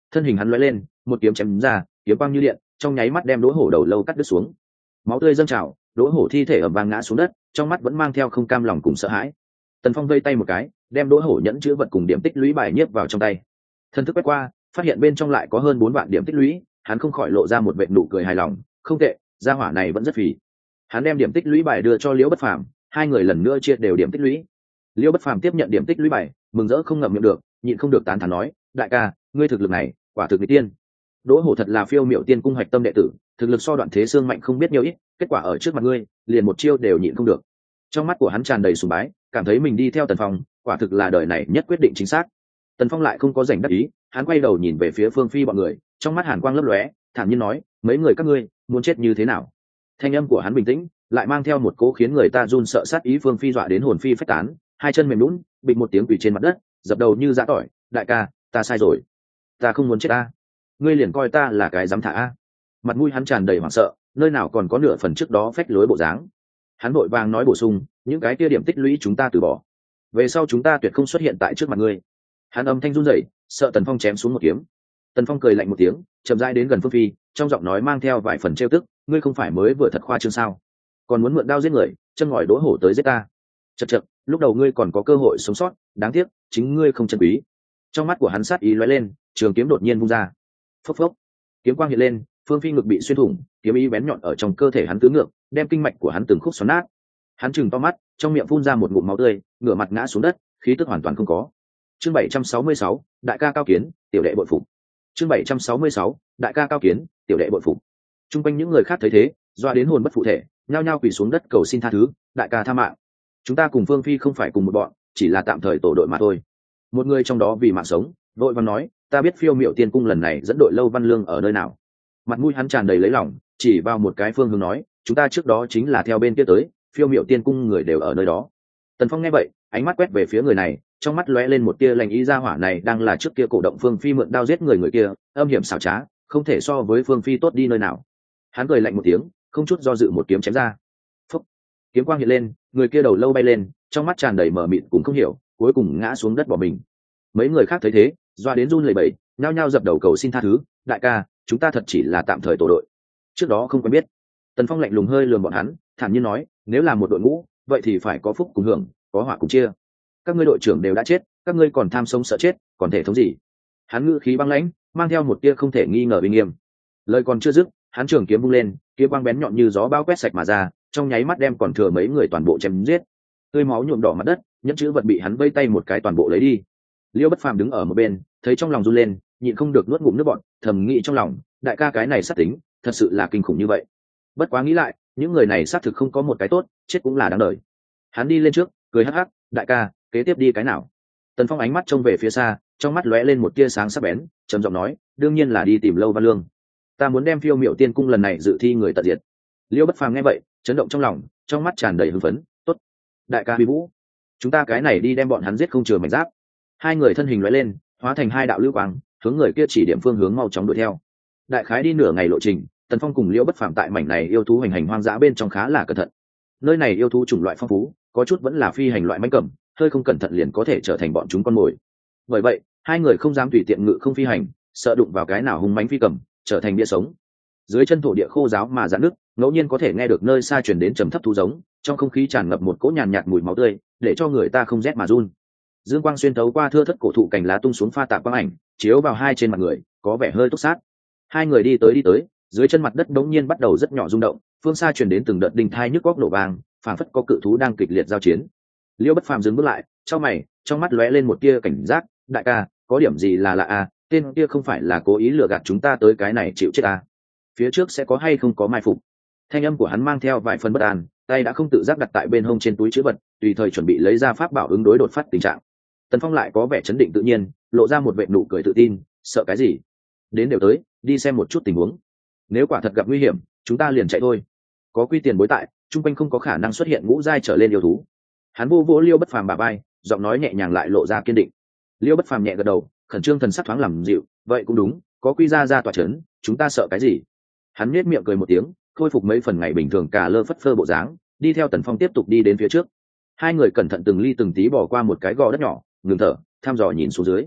thân hình hắn lóe lên, một kiếm chém ra, kiếm quang như điện, trong nháy mắt đem đỗ hổ đầu lâu cắt đứt xuống. Máu tươi dâng trào, đỗ hổ thi thể ầm vang ngã xuống đất, trong mắt vẫn mang theo không cam lòng cùng sợ hãi. Tần Phong vây tay một cái, đem đỗ hổ nhẫn chữ vật cùng điểm tích lũy bài nhiếp vào trong tay. Thần thức quét qua, phát hiện bên trong lại có hơn bốn vạn điểm tích lũy, hắn không khỏi lộ ra một vệt nụ cười hài lòng. Không tệ, gia hỏa này vẫn rất phì. Hắn đem điểm tích lũy bài đưa cho Liễu Bất Phàm, hai người lần nữa chia đều điểm tích lũy. Liễu Bất Phàm tiếp nhận điểm tích lũy bài, mừng rỡ không ngậm miệng được, nhịn không được tán thán nói: đại ca, ngươi thực lực này quả thực nghịch tiên. Đỗ hổ thật là phiêu miểu tiên cung hoạch tâm đệ tử, thực lực so Đoạn Thế Xương mạnh không biết nhiều ít, kết quả ở trước mặt ngươi liền một chiêu đều nhịn không được. Trong mắt của hắn tràn đầy sùng bái, cảm thấy mình đi theo Tần Phong quả thực là đời này nhất quyết định chính xác. Tần Phong lại không có rảnh đắc ý, hắn quay đầu nhìn về phía Phương Phi bọn người, trong mắt hàn quang lấp lóe, thản nhiên nói: mấy người các ngươi muốn chết như thế nào? Thanh âm của hắn bình tĩnh, lại mang theo một cỗ khiến người ta run sợ sát ý. Phương Phi dọa đến hồn phi phách tán, hai chân mềm lún, bịch một tiếng quỳ trên mặt đất, dập đầu như giã tỏi: đại ca, ta sai rồi, ta không muốn chết ta, ngươi liền coi ta là cái dám thả a. Mặt mũi hắn tràn đầy hoảng sợ, nơi nào còn có nửa phần trước đó phách lối bộ dáng. Hắn vội vàng nói bổ sung: những cái kia điểm tích lũy chúng ta từ bỏ, về sau chúng ta tuyệt không xuất hiện tại trước mặt ngươi. Hắn âm thanh run rẩy, sợ Tần Phong chém xuống một kiếm. Tần Phong cười lạnh một tiếng, chậm rãi đến gần Phương Phi, trong giọng nói mang theo vài phần trêu tức: ngươi không phải mới vừa thật khoa trương sao, còn muốn mượn đao giết người, chân ngòi đỗ hổ tới giết ta. Chậc chậc, lúc đầu ngươi còn có cơ hội sống sót, đáng tiếc chính ngươi không chân quý. Trong mắt của hắn sát ý lóe lên, trường kiếm đột nhiên vung ra. Phốc phốc, kiếm quang hiện lên, Phương Phi ngực bị xuyên thủng, kiếm ý bén nhọn ở trong cơ thể hắn tứ ngược, đem kinh mạch của hắn từng khúc xoắn nát. Hắn trừng to mắt, trong miệng phun ra một ngụm máu tươi, ngửa mặt ngã xuống đất, khí tức hoàn toàn không có. Chương bảy trăm sáu mươi sáu, đại ca cao kiến, tiểu đệ bội phục. Chương bảy trăm sáu mươi sáu, đại ca cao kiến, tiểu đệ bội phục. Trung quanh những người khác thấy thế, doa đến hồn bất phụ thể, nhao nhao quỳ xuống đất cầu xin tha thứ: đại ca tha mạng, chúng ta cùng Phương Phi không phải cùng một bọn, chỉ là tạm thời tổ đội mà thôi. Một người trong đó vì mạng sống, vội vàng nói: ta biết phiêu miểu tiên cung lần này dẫn đội Lâu Văn Lương ở nơi nào. Mặt mũi hắn tràn đầy lấy lòng, chỉ vào một cái phương hướng nói: chúng ta trước đó chính là theo bên kia tới, phiêu miểu tiên cung người đều ở nơi đó. Tần Phong nghe vậy, ánh mắt quét về phía người này, trong mắt lóe lên một tia lành ý. Gia hỏa này đang là trước kia cổ động Phương Phi mượn đao giết người người kia, âm hiểm xảo trá, không thể so với Phương Phi tốt đi nơi nào. Hắn cười lạnh một tiếng, không chút do dự một kiếm chém ra. Phúc, kiếm quang hiện lên, người kia đầu lâu bay lên, trong mắt tràn đầy mờ mịt cùng không hiểu, cuối cùng ngã xuống đất bỏ mình. Mấy người khác thấy thế, doa đến run lẩy bẩy, nhao nhao dập đầu cầu xin tha thứ: đại ca, chúng ta thật chỉ là tạm thời tổ đội, trước đó không quen biết. Tần Phong lạnh lùng hơi lườm bọn hắn, thản nhiên nói: nếu là một đội ngũ, vậy thì phải có phúc cùng hưởng, có họa cùng chia. Các ngươi đội trưởng đều đã chết, các ngươi còn tham sống sợ chết, còn thể thống gì? Hắn ngữ khí băng lãnh, mang theo một tia không thể nghi ngờ uy nghiêm. Lời còn chưa dứt, hắn trường kiếm vung lên, kiếm quang bén nhọn như gió bao quét sạch mà ra, trong nháy mắt đem còn thừa mấy người toàn bộ chém giết. Tươi máu nhuộm đỏ mặt đất, nhẫn chữ vật bị hắn vây tay một cái toàn bộ lấy đi. Liêu Bất Phàm đứng ở một bên, thấy trong lòng run lên, nhịn không được nuốt ngụm nước bọt, thầm nghĩ trong lòng: đại ca cái này sát tính, thật sự là kinh khủng như vậy. Bất quá nghĩ lại, những người này xác thực không có một cái tốt, chết cũng là đáng đời. Hắn đi lên trước, cười hắc hắc: đại ca, kế tiếp đi cái nào? Tần Phong ánh mắt trông về phía xa, trong mắt lóe lên một tia sáng sắc bén, trầm giọng nói: đương nhiên là đi tìm Lâu Văn Lương. Ta muốn đem phiêu miểu tiên cung lần này dự thi người tận diệt. Liêu Bất Phàm nghe vậy, chấn động trong lòng, trong mắt tràn đầy hưng phấn: tốt, đại ca Huy Vũ, chúng ta cái này đi đem bọn hắn giết không chừa mảnh giáp. Hai người thân hình lóe lên, hóa thành hai đạo lưu quang, hướng người kia chỉ điểm phương hướng mau chóng đuổi theo. Đại khái đi nửa ngày lộ trình, Tần Phong cùng Liễu Bất Phàm tại mảnh này yêu thú hành hành hoang dã bên trong khá là cẩn thận. Nơi này yêu thú chủng loại phong phú, có chút vẫn là phi hành loại mãnh cầm, hơi không cẩn thận liền có thể trở thành bọn chúng con mồi. Bởi vậy, hai người không dám tùy tiện ngự không phi hành, sợ đụng vào cái nào hung mãnh phi cầm, trở thành bia sống. Dưới chân thổ địa khô ráo mà rạn nứt, ngẫu nhiên có thể nghe được nơi xa truyền đến trầm thấp thú giống, trong không khí tràn ngập một cỗ nhàn nhạt mùi máu tươi, để cho người ta không rét mà run. Dương quang xuyên thấu qua thưa thất cổ thụ cành lá tung xuống pha tạp quang ảnh, chiếu vào hai trên mặt người, có vẻ hơi túc sát. Hai người đi tới đi tới, dưới chân mặt đất đống nhiên bắt đầu rất nhỏ rung động, phương xa truyền đến từng đợt đinh thai nhức góc nổ vang, phảng phất có cự thú đang kịch liệt giao chiến. Liêu Bất Phàm dừng bước lại, trong mày, trong mắt lóe lên một tia cảnh giác: đại ca, có điểm gì là lạ à? Tên kia không phải là cố ý lừa gạt chúng ta tới cái này chịu chết à? Phía trước sẽ có hay không có mai phục? Thanh âm của hắn mang theo vài phần bất an, tay đã không tự giác đặt tại bên hông trên túi chữ vật, tùy thời chuẩn bị lấy ra pháp bảo ứng đối đột phát tình trạng. Tần Phong lại có vẻ chấn định tự nhiên, lộ ra một vệt nụ cười tự tin: sợ cái gì? Đến đều tới, đi xem một chút tình huống. Nếu quả thật gặp nguy hiểm, chúng ta liền chạy thôi. Có Quy Tiền bối tại, chung quanh không có khả năng xuất hiện ngũ giai trở lên yêu thú. Hắn vô vỗ Liêu Bất Phàm bả vai, giọng nói nhẹ nhàng lại lộ ra kiên định. Liêu Bất Phàm nhẹ gật đầu, khẩn trương thần sắc thoáng làm dịu: vậy cũng đúng, có Quy gia gia tọa chấn, chúng ta sợ cái gì? Hắn nhếch miệng cười một tiếng, khôi phục mấy phần ngày bình thường cả lơ phất phơ bộ dáng, đi theo Tần Phong tiếp tục đi đến phía trước. Hai người cẩn thận từng ly từng tí bỏ qua một cái gò đất nhỏ, ngừng thở, thăm dò nhìn xuống dưới.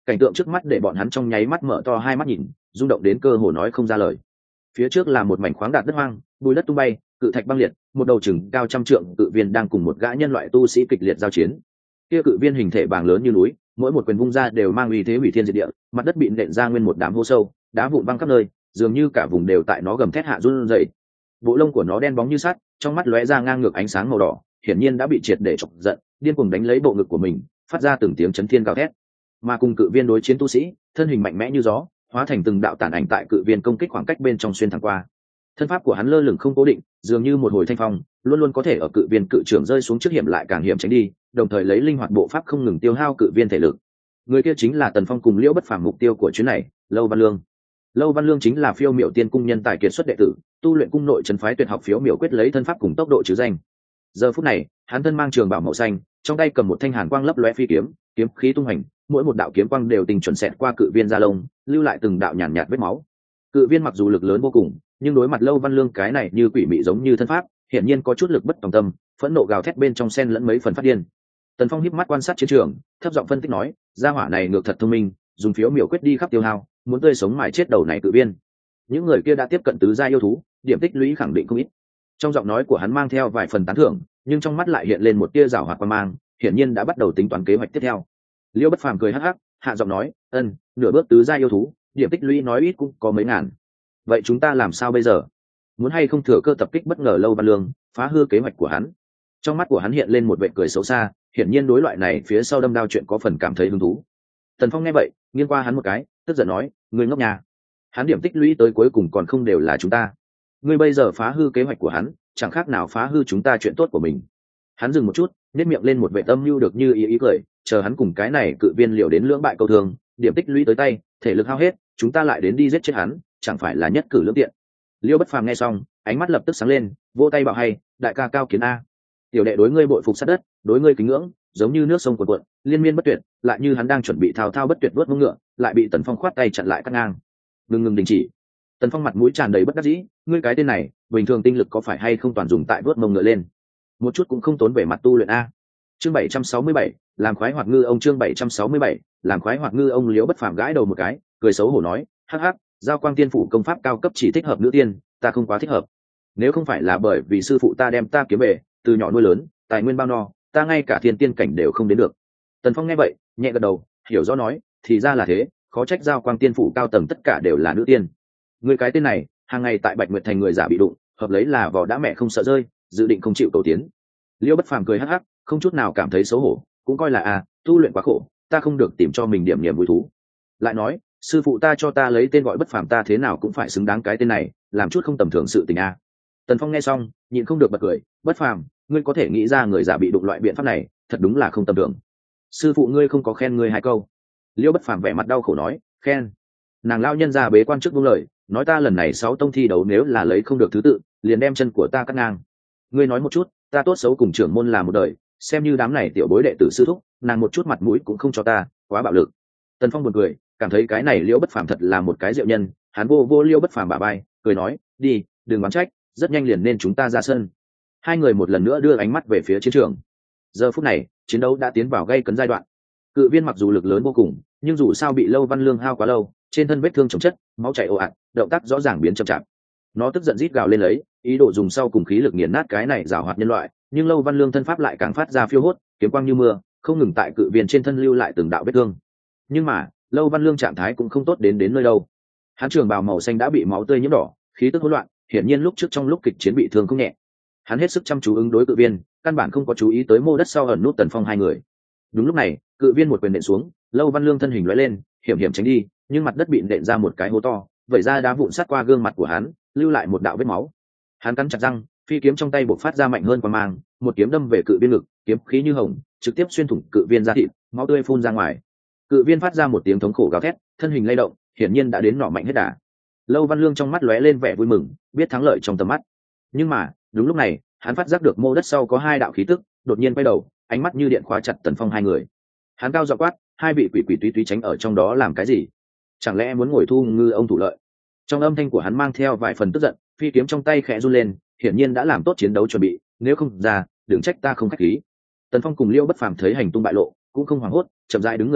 cảnh tượng trước mắt để bọn hắn trong nháy mắt mở to hai mắt nhìn, rung động đến cơ hồ nói không ra lời. Phía trước là một mảnh khoáng đạt đất hoang, bùi đất tung bay, cự thạch băng liệt, một đầu chừng cao trăm trượng cự viên đang cùng một gã nhân loại tu sĩ kịch liệt giao chiến. Kia cự viên hình thể bàng lớn như núi, mỗi một quyền vung ra đều mang uy thế hủy thiên diệt địa, mặt đất bị nện ra nguyên một đám hố sâu, đá vụn văng khắp nơi, dường như cả vùng đều tại nó gầm thét hạ run rẩy. Bộ lông của nó đen bóng như sắt, trong mắt lóe ra ngang ngược ánh sáng màu đỏ, hiển nhiên đã bị triệt để chọc giận, điên cuồng đánh lấy bộ ngực của mình, phát ra từng tiếng chấn thiên gào thét. Mà cùng cự viên đối chiến tu sĩ, thân hình mạnh mẽ như gió, hóa thành từng đạo tàn ảnh tại cự viên công kích khoảng cách bên trong xuyên thẳng qua. Thân pháp của hắn lơ lửng không cố định, dường như một hồi thanh phong, luôn luôn có thể ở cự viên cự trưởng rơi xuống trước hiểm lại càng hiểm tránh đi, đồng thời lấy linh hoạt bộ pháp không ngừng tiêu hao cự viên thể lực. Người kia chính là Tần Phong cùng Liễu Bất Phàm mục tiêu của chuyến này, Lâu Văn Lương. Lâu Văn Lương chính là Phiêu Miểu Tiên cung nhân tài kiệt xuất đệ tử, tu luyện cung nội trấn phái tuyệt học Phiếu Miểu quyết lấy thân pháp cùng tốc độ chứ danh. Giờ phút này, hắn thân mang trường bào màu xanh, trong tay cầm một thanh hàn quang lấp lóe phi kiếm, kiếm khí tung hành, mỗi một đạo kiếm quang đều tình chuẩn xẹt qua cự viên da lông, lưu lại từng đạo nhàn nhạt vết máu. Cự viên mặc dù lực lớn vô cùng, nhưng đối mặt Lâu Văn Lương cái này như quỷ mị giống như thân pháp, hiển nhiên có chút lực bất tòng tâm, phẫn nộ gào thét bên trong xen lẫn mấy phần phát điên. Tần Phong híp mắt quan sát chiến trường, thấp giọng phân tích nói, gia hỏa này ngược thật thông minh, dùng Phiếu Miểu quyết đi khắp tiêu hao, muốn tươi sống mài chết đầu này cự viên. Những người kia đã tiếp cận tứ gia yêu thú, điểm tích lũy khẳng định không ít. Trong giọng nói của hắn mang theo vài phần tán thưởng, nhưng trong mắt lại hiện lên một tia giảo hoạt quan mang, hiển nhiên đã bắt đầu tính toán kế hoạch tiếp theo. Liễu Bất Phàm cười hắc hắc, hạ giọng nói, ân, nửa bước tứ gia yêu thú, điểm tích lũy nói ít cũng có mấy ngàn. Vậy chúng ta làm sao bây giờ? Muốn hay không thừa cơ tập kích bất ngờ Lâu Văn Lương, phá hư kế hoạch của hắn? Trong mắt của hắn hiện lên một vẻ cười xấu xa, hiển nhiên đối loại này phía sau đâm đao chuyện có phần cảm thấy hứng thú. Tần Phong nghe vậy, nghiêng qua hắn một cái, tức giận nói, ngươi ngốc nhà. Hắn điểm tích lũy tới cuối cùng còn không đều là chúng ta. Ngươi bây giờ phá hư kế hoạch của hắn, chẳng khác nào phá hư chúng ta chuyện tốt của mình. Hắn dừng một chút, nét miệng lên một vẻ tâm lưu được như ý ý cười, chờ hắn cùng cái này cự viên liều đến lưỡng bại câu thường, điểm tích lũy tới tay, thể lực hao hết, chúng ta lại đến đi giết chết hắn, chẳng phải là nhất cử lưỡng tiện. Liêu Bất Phàm nghe xong, ánh mắt lập tức sáng lên, vỗ tay bảo hay, đại ca cao kiến a. Tiểu đệ đối ngươi bội phục sát đất, đối ngươi kính ngưỡng, giống như nước sông cuồn cuộn, liên miên bất tuyệt, lại như hắn đang chuẩn bị thao thao bất tuyệt vớt mông ngựa, lại bị Tần Phong khoát tay chặn lại cắt ngang. Ngừng ngừng đình chỉ. Tần Phong mặt mũi tràn đầy bất đắc dĩ, ngươi cái tên này, bình thường tinh lực có phải hay không toàn dùng tại vớt mông ngựa lên, một chút cũng không tốn về mặt tu luyện a. Chương bảy trăm sáu mươi bảy, làm khoái hoạt ngư ông chương bảy trăm sáu mươi bảy, làm khoái hoạt ngư ông. Liễu Bất Phàm gãi đầu một cái, cười xấu hổ nói, hắc hắc, giao quang tiên phủ công pháp cao cấp chỉ thích hợp nữ tiên, ta không quá thích hợp. Nếu không phải là bởi vì sư phụ ta đem ta kiếm về, từ nhỏ nuôi lớn, tài nguyên bao no, ta ngay cả thiên tiên cảnh đều không đến được. Tần Phong nghe vậy, nhẹ gật đầu, hiểu rõ nói, thì ra là thế, khó trách giao quang tiên phủ cao tầng tất cả đều là nữ tiên. Người cái tên này, hàng ngày tại Bạch Nguyệt thành người giả bị đụng, hợp lấy là vò đã mẹ không sợ rơi, dự định không chịu cầu tiến. Liễu Bất Phàm cười hắc hắc, không chút nào cảm thấy xấu hổ, cũng coi là à, tu luyện quá khổ, ta không được tìm cho mình điểm niềm vui thú. Lại nói, sư phụ ta cho ta lấy tên gọi Bất Phàm, ta thế nào cũng phải xứng đáng cái tên này, làm chút không tầm thường sự tình a. Tần Phong nghe xong, nhịn không được bật cười, Bất Phàm, ngươi có thể nghĩ ra người giả bị đụng loại biện pháp này, thật đúng là không tầm thường. Sư phụ ngươi không có khen ngươi hai câu? Liễu Bất Phàm vẻ mặt đau khổ nói, khen. Nàng lao nhân ra bế quan trước buông lời, nói ta lần này sáu tông thi đấu nếu là lấy không được thứ tự, liền đem chân của ta cắt ngang. Ngươi nói một chút, ta tốt xấu cùng trưởng môn là một đời, xem như đám này tiểu bối đệ tử sư thúc, nàng một chút mặt mũi cũng không cho ta, quá bạo lực. Tần Phong buồn cười, cảm thấy cái này Liễu Bất Phàm thật là một cái diệu nhân, hắn vô vô Liễu Bất Phàm bả vai, cười nói, đi, đừng bán trách, rất nhanh liền nên chúng ta ra sân. Hai người một lần nữa đưa ánh mắt về phía chiến trường. Giờ phút này, chiến đấu đã tiến vào gay cấn giai đoạn. Cự viên mặc dù lực lớn vô cùng, nhưng dù sao bị Lâu Văn Lương hao quá lâu, trên thân vết thương chồng chất, máu chảy ồ ạt, động tác rõ ràng biến chậm chạp. Nó tức giận rít gào lên lấy, ý đồ dùng sau cùng khí lực nghiền nát cái này giảo hoạt nhân loại, nhưng Lâu Văn Lương thân pháp lại càng phát ra phiêu hốt, kiếm quang như mưa, không ngừng tại cự viên trên thân lưu lại từng đạo vết thương. Nhưng mà, Lâu Văn Lương trạng thái cũng không tốt đến đến nơi đâu. Hắn trường bào màu xanh đã bị máu tươi nhiễm đỏ, khí tức hỗn loạn, hiển nhiên lúc trước trong lúc kịch chiến bị thương không nhẹ. Hắn hết sức chăm chú ứng đối cự viên, căn bản không có chú ý tới mô đất sau ẩn nút Tần Phong hai người. Đúng lúc này, cự viên một quyền nện xuống, Lâu Văn Lương thân hình lóe lên, hiểm hiểm tránh đi, nhưng mặt đất bị nện ra một cái hố to, vẩy ra đá vụn sát qua gương mặt của hắn, lưu lại một đạo vết máu. Hắn cắn chặt răng, phi kiếm trong tay bộc phát ra mạnh hơn qua mang, một kiếm đâm về cự viên ngực, kiếm khí như hồng, trực tiếp xuyên thủng cự viên da thịt, máu tươi phun ra ngoài. Cự viên phát ra một tiếng thống khổ gào thét, thân hình lay động, hiển nhiên đã đến nọ mạnh hết đà. Lâu Văn Lương trong mắt lóe lên vẻ vui mừng, biết thắng lợi trong tầm mắt. Nhưng mà, đúng lúc này, hắn phát giác được mô đất sau có hai đạo khí tức, đột nhiên quay đầu, ánh mắt như điện khóa chặt Tần Phong hai người. Hắn cao giọng quát, hai vị quỷ quỷ túy túy tránh ở trong đó làm cái gì? Chẳng lẽ muốn ngồi thu ngư ông thủ lợi? Trong âm thanh của hắn mang theo vài phần tức giận, phi kiếm trong tay khẽ run lên, hiển nhiên đã làm tốt chiến đấu chuẩn bị, nếu không ra, đừng trách ta không khách khí. Tần Phong cùng Liễu Bất Phàm thấy hành tung bại lộ, cũng không hoảng hốt, chậm rãi đứng người lên,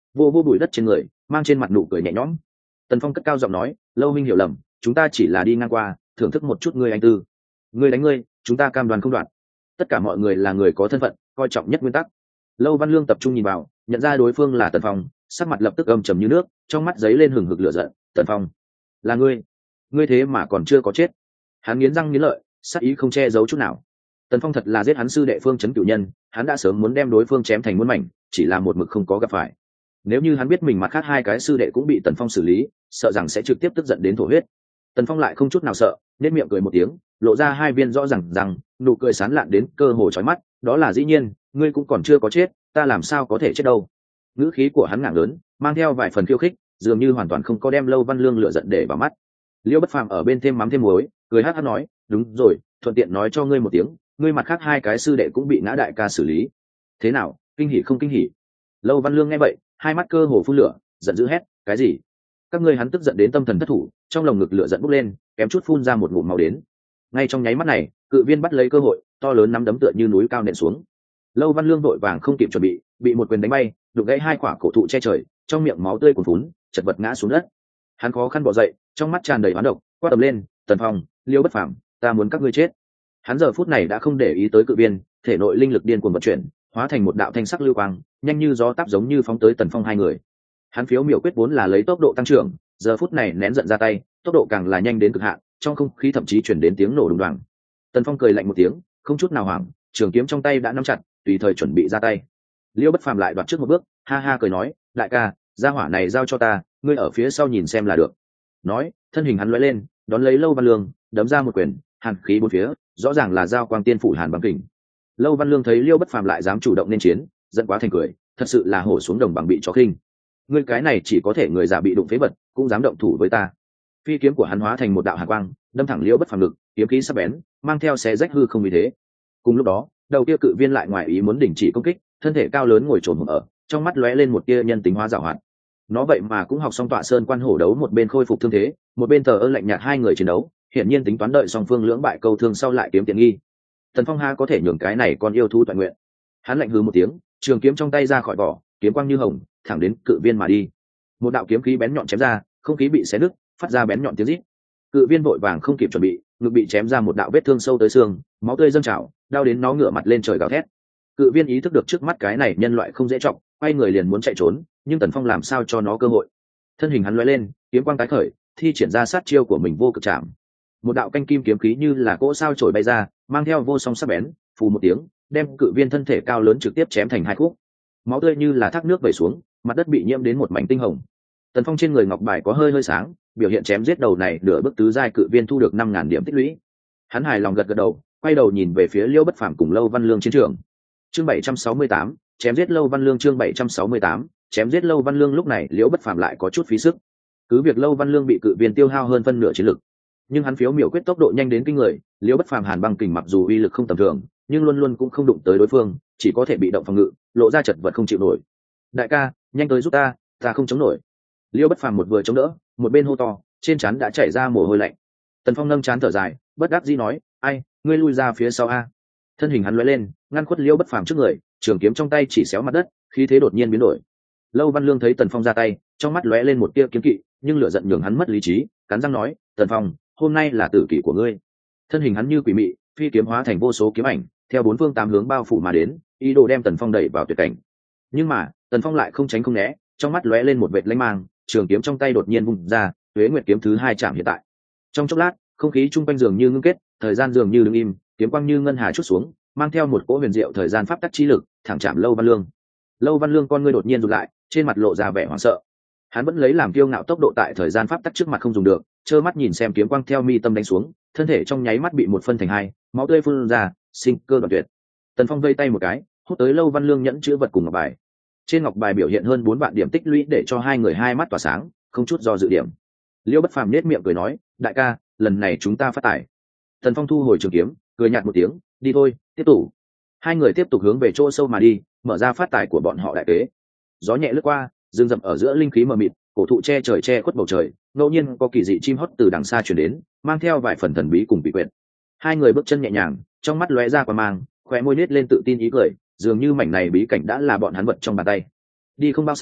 vô vô bụi đất trên người, mang trên mặt nụ cười nhẹ nhõm. Tần Phong cất cao giọng nói, Lâu huynh hiểu lầm, chúng ta chỉ là đi ngang qua, thưởng thức một chút ngươi anh tư. Ngươi đánh ngươi, chúng ta cam đoan không đoạn. Tất cả mọi người là người có thân phận, coi trọng nhất nguyên tắc. Lâu Văn Lương tập trung nhìn vào, nhận ra đối phương là Tần Phong, sắc mặt lập tức âm trầm như nước, trong mắt giấy lên hừng hực lửa giận. Tần Phong, là ngươi, ngươi thế mà còn chưa có chết. Hắn nghiến răng nghiến lợi, sắc ý không che giấu chút nào. Tần Phong thật là giết hắn sư đệ Phương Chấn cửu nhân, hắn đã sớm muốn đem đối phương chém thành muôn mảnh, chỉ là một mực không có gặp phải. Nếu như hắn biết mình mặt khác hai cái sư đệ cũng bị Tần Phong xử lý, sợ rằng sẽ trực tiếp tức giận đến thổ huyết. Tần Phong lại không chút nào sợ, nhếch miệng cười một tiếng, lộ ra hai viên rõ ràng rằng, nụ cười sán lạn đến cơ hồ chói mắt, đó là dĩ nhiên, ngươi cũng còn chưa có chết, ta làm sao có thể chết đâu. Ngữ khí của hắn ngẩng lớn, mang theo vài phần khiêu khích, dường như hoàn toàn không có đem Lâu Văn Lương lửa giận để vào mắt. Liêu Bất Phàm ở bên thêm mắm thêm muối, cười hắc hắc nói, đúng rồi, thuận tiện nói cho ngươi một tiếng, ngươi mặt khác hai cái sư đệ cũng bị ngã đại ca xử lý. Thế nào, kinh hỉ không kinh hỉ? Lâu Văn Lương nghe vậy, hai mắt cơ hồ phun lửa, giận dữ hét, cái gì? Các ngươi? Hắn tức giận đến tâm thần thất thủ, trong lồng ngực lửa giận bốc lên, kém chút phun ra một ngụm máu đến. Ngay trong nháy mắt này, cự viên bắt lấy cơ hội, to lớn nắm đấm tựa như núi cao nện xuống. Lâu Văn Lương vội vàng không kịp chuẩn bị, bị một quyền đánh bay, đụng gãy hai quả cổ thụ che trời, trong miệng máu tươi cuồn phún, chật vật ngã xuống đất. Hắn khó khăn bò dậy, trong mắt tràn đầy oán độc, quát tầm lên, Tần Phong, Liêu Bất Phàm, ta muốn các ngươi chết. Hắn giờ phút này đã không để ý tới cự viên, thể nội linh lực điên cuồng vận chuyển, hóa thành một đạo thanh sắc lưu quang, nhanh như gió táp giống như phóng tới Tần Phong hai người. Hắn phiếu miểu quyết vốn là lấy tốc độ tăng trưởng, giờ phút này nén giận ra tay, tốc độ càng là nhanh đến cực hạn, trong không khí thậm chí truyền đến tiếng nổ đùng đoàng. Tần Phong cười lạnh một tiếng, không chút nào hoảng, trường kiếm trong tay đã nắm chặt, tùy thời chuẩn bị ra tay. Liêu Bất Phàm lại đoạt trước một bước, ha ha cười nói, đại ca, gia hỏa này giao cho ta, ngươi ở phía sau nhìn xem là được. Nói, thân hình hắn lóe lên, đón lấy Lâu Văn Lương, đấm ra một quyền, hàn khí bốn phía, rõ ràng là giao quang tiên phủ hàn băng kình. Lâu Văn Lương thấy Liêu Bất Phàm lại dám chủ động nên chiến, giận quá thành cười, thật sự là hổ xuống đồng bằng bị chó khinh. Ngươi cái này chỉ có thể người già bị đụng phế vật, cũng dám động thủ với ta. Phi kiếm của hắn hóa thành một đạo hàn quang, đâm thẳng Liêu Bất Phàm ngực, kiếm khí sắc bén, mang theo xé rách hư không vì thế. Cùng lúc đó, đầu kia cự viên lại ngoài ý muốn đình chỉ công kích, thân thể cao lớn ngồi trồn ở, trong mắt lóe lên một tia nhân tính hóa giảo hoạt. Nó vậy mà cũng học xong tọa sơn quan hổ đấu, một bên khôi phục thương thế, một bên thờ ơ lạnh nhạt hai người chiến đấu, hiển nhiên tính toán đợi song phương lưỡng bại câu thương sau lại kiếm tiện nghi. Tần Phong ha có thể nhường cái này con yêu thú toàn nguyện. Hắn lạnh hừ một tiếng, trường kiếm trong tay ra khỏi vỏ, kiếm quang như hồng, thẳng đến cự viên mà đi. Một đạo kiếm khí bén nhọn chém ra, không khí bị xé nứt, phát ra bén nhọn tiếng rít. Cự viên vội vàng không kịp chuẩn bị, ngực bị chém ra một đạo vết thương sâu tới xương, máu tươi dâng trào, đau đến nó ngửa mặt lên trời gào thét. Cự viên ý thức được trước mắt cái này nhân loại không dễ trọng, quay người liền muốn chạy trốn, nhưng Tần Phong làm sao cho nó cơ hội. Thân hình hắn lóe lên, kiếm quang tái khởi, thi triển ra sát chiêu của mình vô cực chạm. Một đạo canh kim kiếm khí như là cỗ sao trổi bay ra, mang theo vô song sắc bén, phù một tiếng, đem cự viên thân thể cao lớn trực tiếp chém thành hai khúc. Máu tươi như là thác nước vẩy xuống, mặt đất bị nhiễm đến một mảnh tinh hồng. Tần Phong trên người ngọc bài có hơi hơi sáng, biểu hiện chém giết đầu này nửa bước tứ giai cự viên thu được năm ngàn điểm tích lũy. Hắn hài lòng gật gật đầu, quay đầu nhìn về phía Liêu Bất Phàm cùng Lâu Văn Lương chiến trường. Chương bảy trăm sáu mươi tám, chém giết Lâu Văn Lương. Chương bảy trăm sáu mươi tám, chém giết Lâu Văn Lương. Lúc này Liễu Bất Phàm lại có chút phí sức. Cứ việc Lâu Văn Lương bị cự viên tiêu hao hơn phân nửa chiến lực, nhưng hắn phiếu miểu quyết tốc độ nhanh đến kinh người, Liễu Bất Phàm hàn băng kình mặc dù uy lực không tầm thường, nhưng luôn luôn cũng không đụng tới đối phương, chỉ có thể bị động phòng ngự, lộ ra chật vật không chịu nổi. Đại ca, nhanh tới giúp ta, ta không chống nổi. Liễu Bất Phàm một vừa chống đỡ, một bên hô to, trên trán đã chảy ra mồ hôi lạnh. Tần Phong nâng trán thở dài, bất đắc dĩ nói, ai, ngươi lui ra phía sau a. Thân hình hắn lóe lên, ngăn khuất Liễu Bất Phàm trước người, trường kiếm trong tay chỉ xéo mặt đất, khí thế đột nhiên biến đổi. Lâu Văn Lương thấy Tần Phong ra tay, trong mắt lóe lên một tia kiếm kỵ, nhưng lửa giận nhường hắn mất lý trí, cắn răng nói, Tần Phong, hôm nay là tử kỷ của ngươi. Thân hình hắn như quỷ mị, phi kiếm hóa thành vô số kiếm ảnh, theo bốn phương tám hướng bao phủ mà đến, ý đồ đem Tần Phong đẩy vào tuyệt cảnh. Nhưng mà Tần Phong lại không tránh không né, trong mắt lóe lên một vệt lanh mang, trường kiếm trong tay đột nhiên vung ra, Tuế Nguyệt kiếm thứ hai chạm hiện tại. Trong chốc lát, không khí trung quanh dường như ngưng kết, thời gian dường như đứng im, kiếm quang như ngân hà chút xuống, mang theo một cỗ huyền diệu thời gian pháp tắc chi lực, thẳng chạm Lâu Văn Lương. Lâu Văn Lương con ngươi đột nhiên rụt lại, trên mặt lộ ra vẻ hoảng sợ. Hắn vẫn lấy làm kiêu ngạo tốc độ tại thời gian pháp tắc trước mặt không dùng được, trơ mắt nhìn xem kiếm quang theo mi tâm đánh xuống, thân thể trong nháy mắt bị một phân thành hai, máu tươi phun ra, sinh cơ đoạn tuyệt. Tần Phong vây tay một cái, hút tới Lâu Văn Lương nhẫn chữ vật cùng ngọc bài. Trên ngọc bài biểu hiện hơn bốn vạn điểm tích lũy, để cho hai người hai mắt tỏa sáng, không chút do dự điểm. Liễu Bất Phàm nhếch miệng cười nói, đại ca, lần này chúng ta phát tài. Tần Phong thu hồi trường kiếm, cười nhạt một tiếng, đi thôi, tiếp tục. Hai người tiếp tục hướng về chỗ sâu mà đi, mở ra phát tài của bọn họ đại kế. Gió nhẹ lướt qua, rừng rậm ở giữa linh khí mờ mịt, cổ thụ che trời che khuất bầu trời, ngẫu nhiên có kỳ dị chim hót từ đằng xa truyền đến, mang theo vài phần thần bí cùng bị quyệt. Hai người bước chân nhẹ nhàng, trong mắt lóe ra qua mang, khóe môi nết lên tự tin ý cười, dường như mảnh này bí cảnh đã là bọn hắn vật trong bàn tay. Đi không bao xa,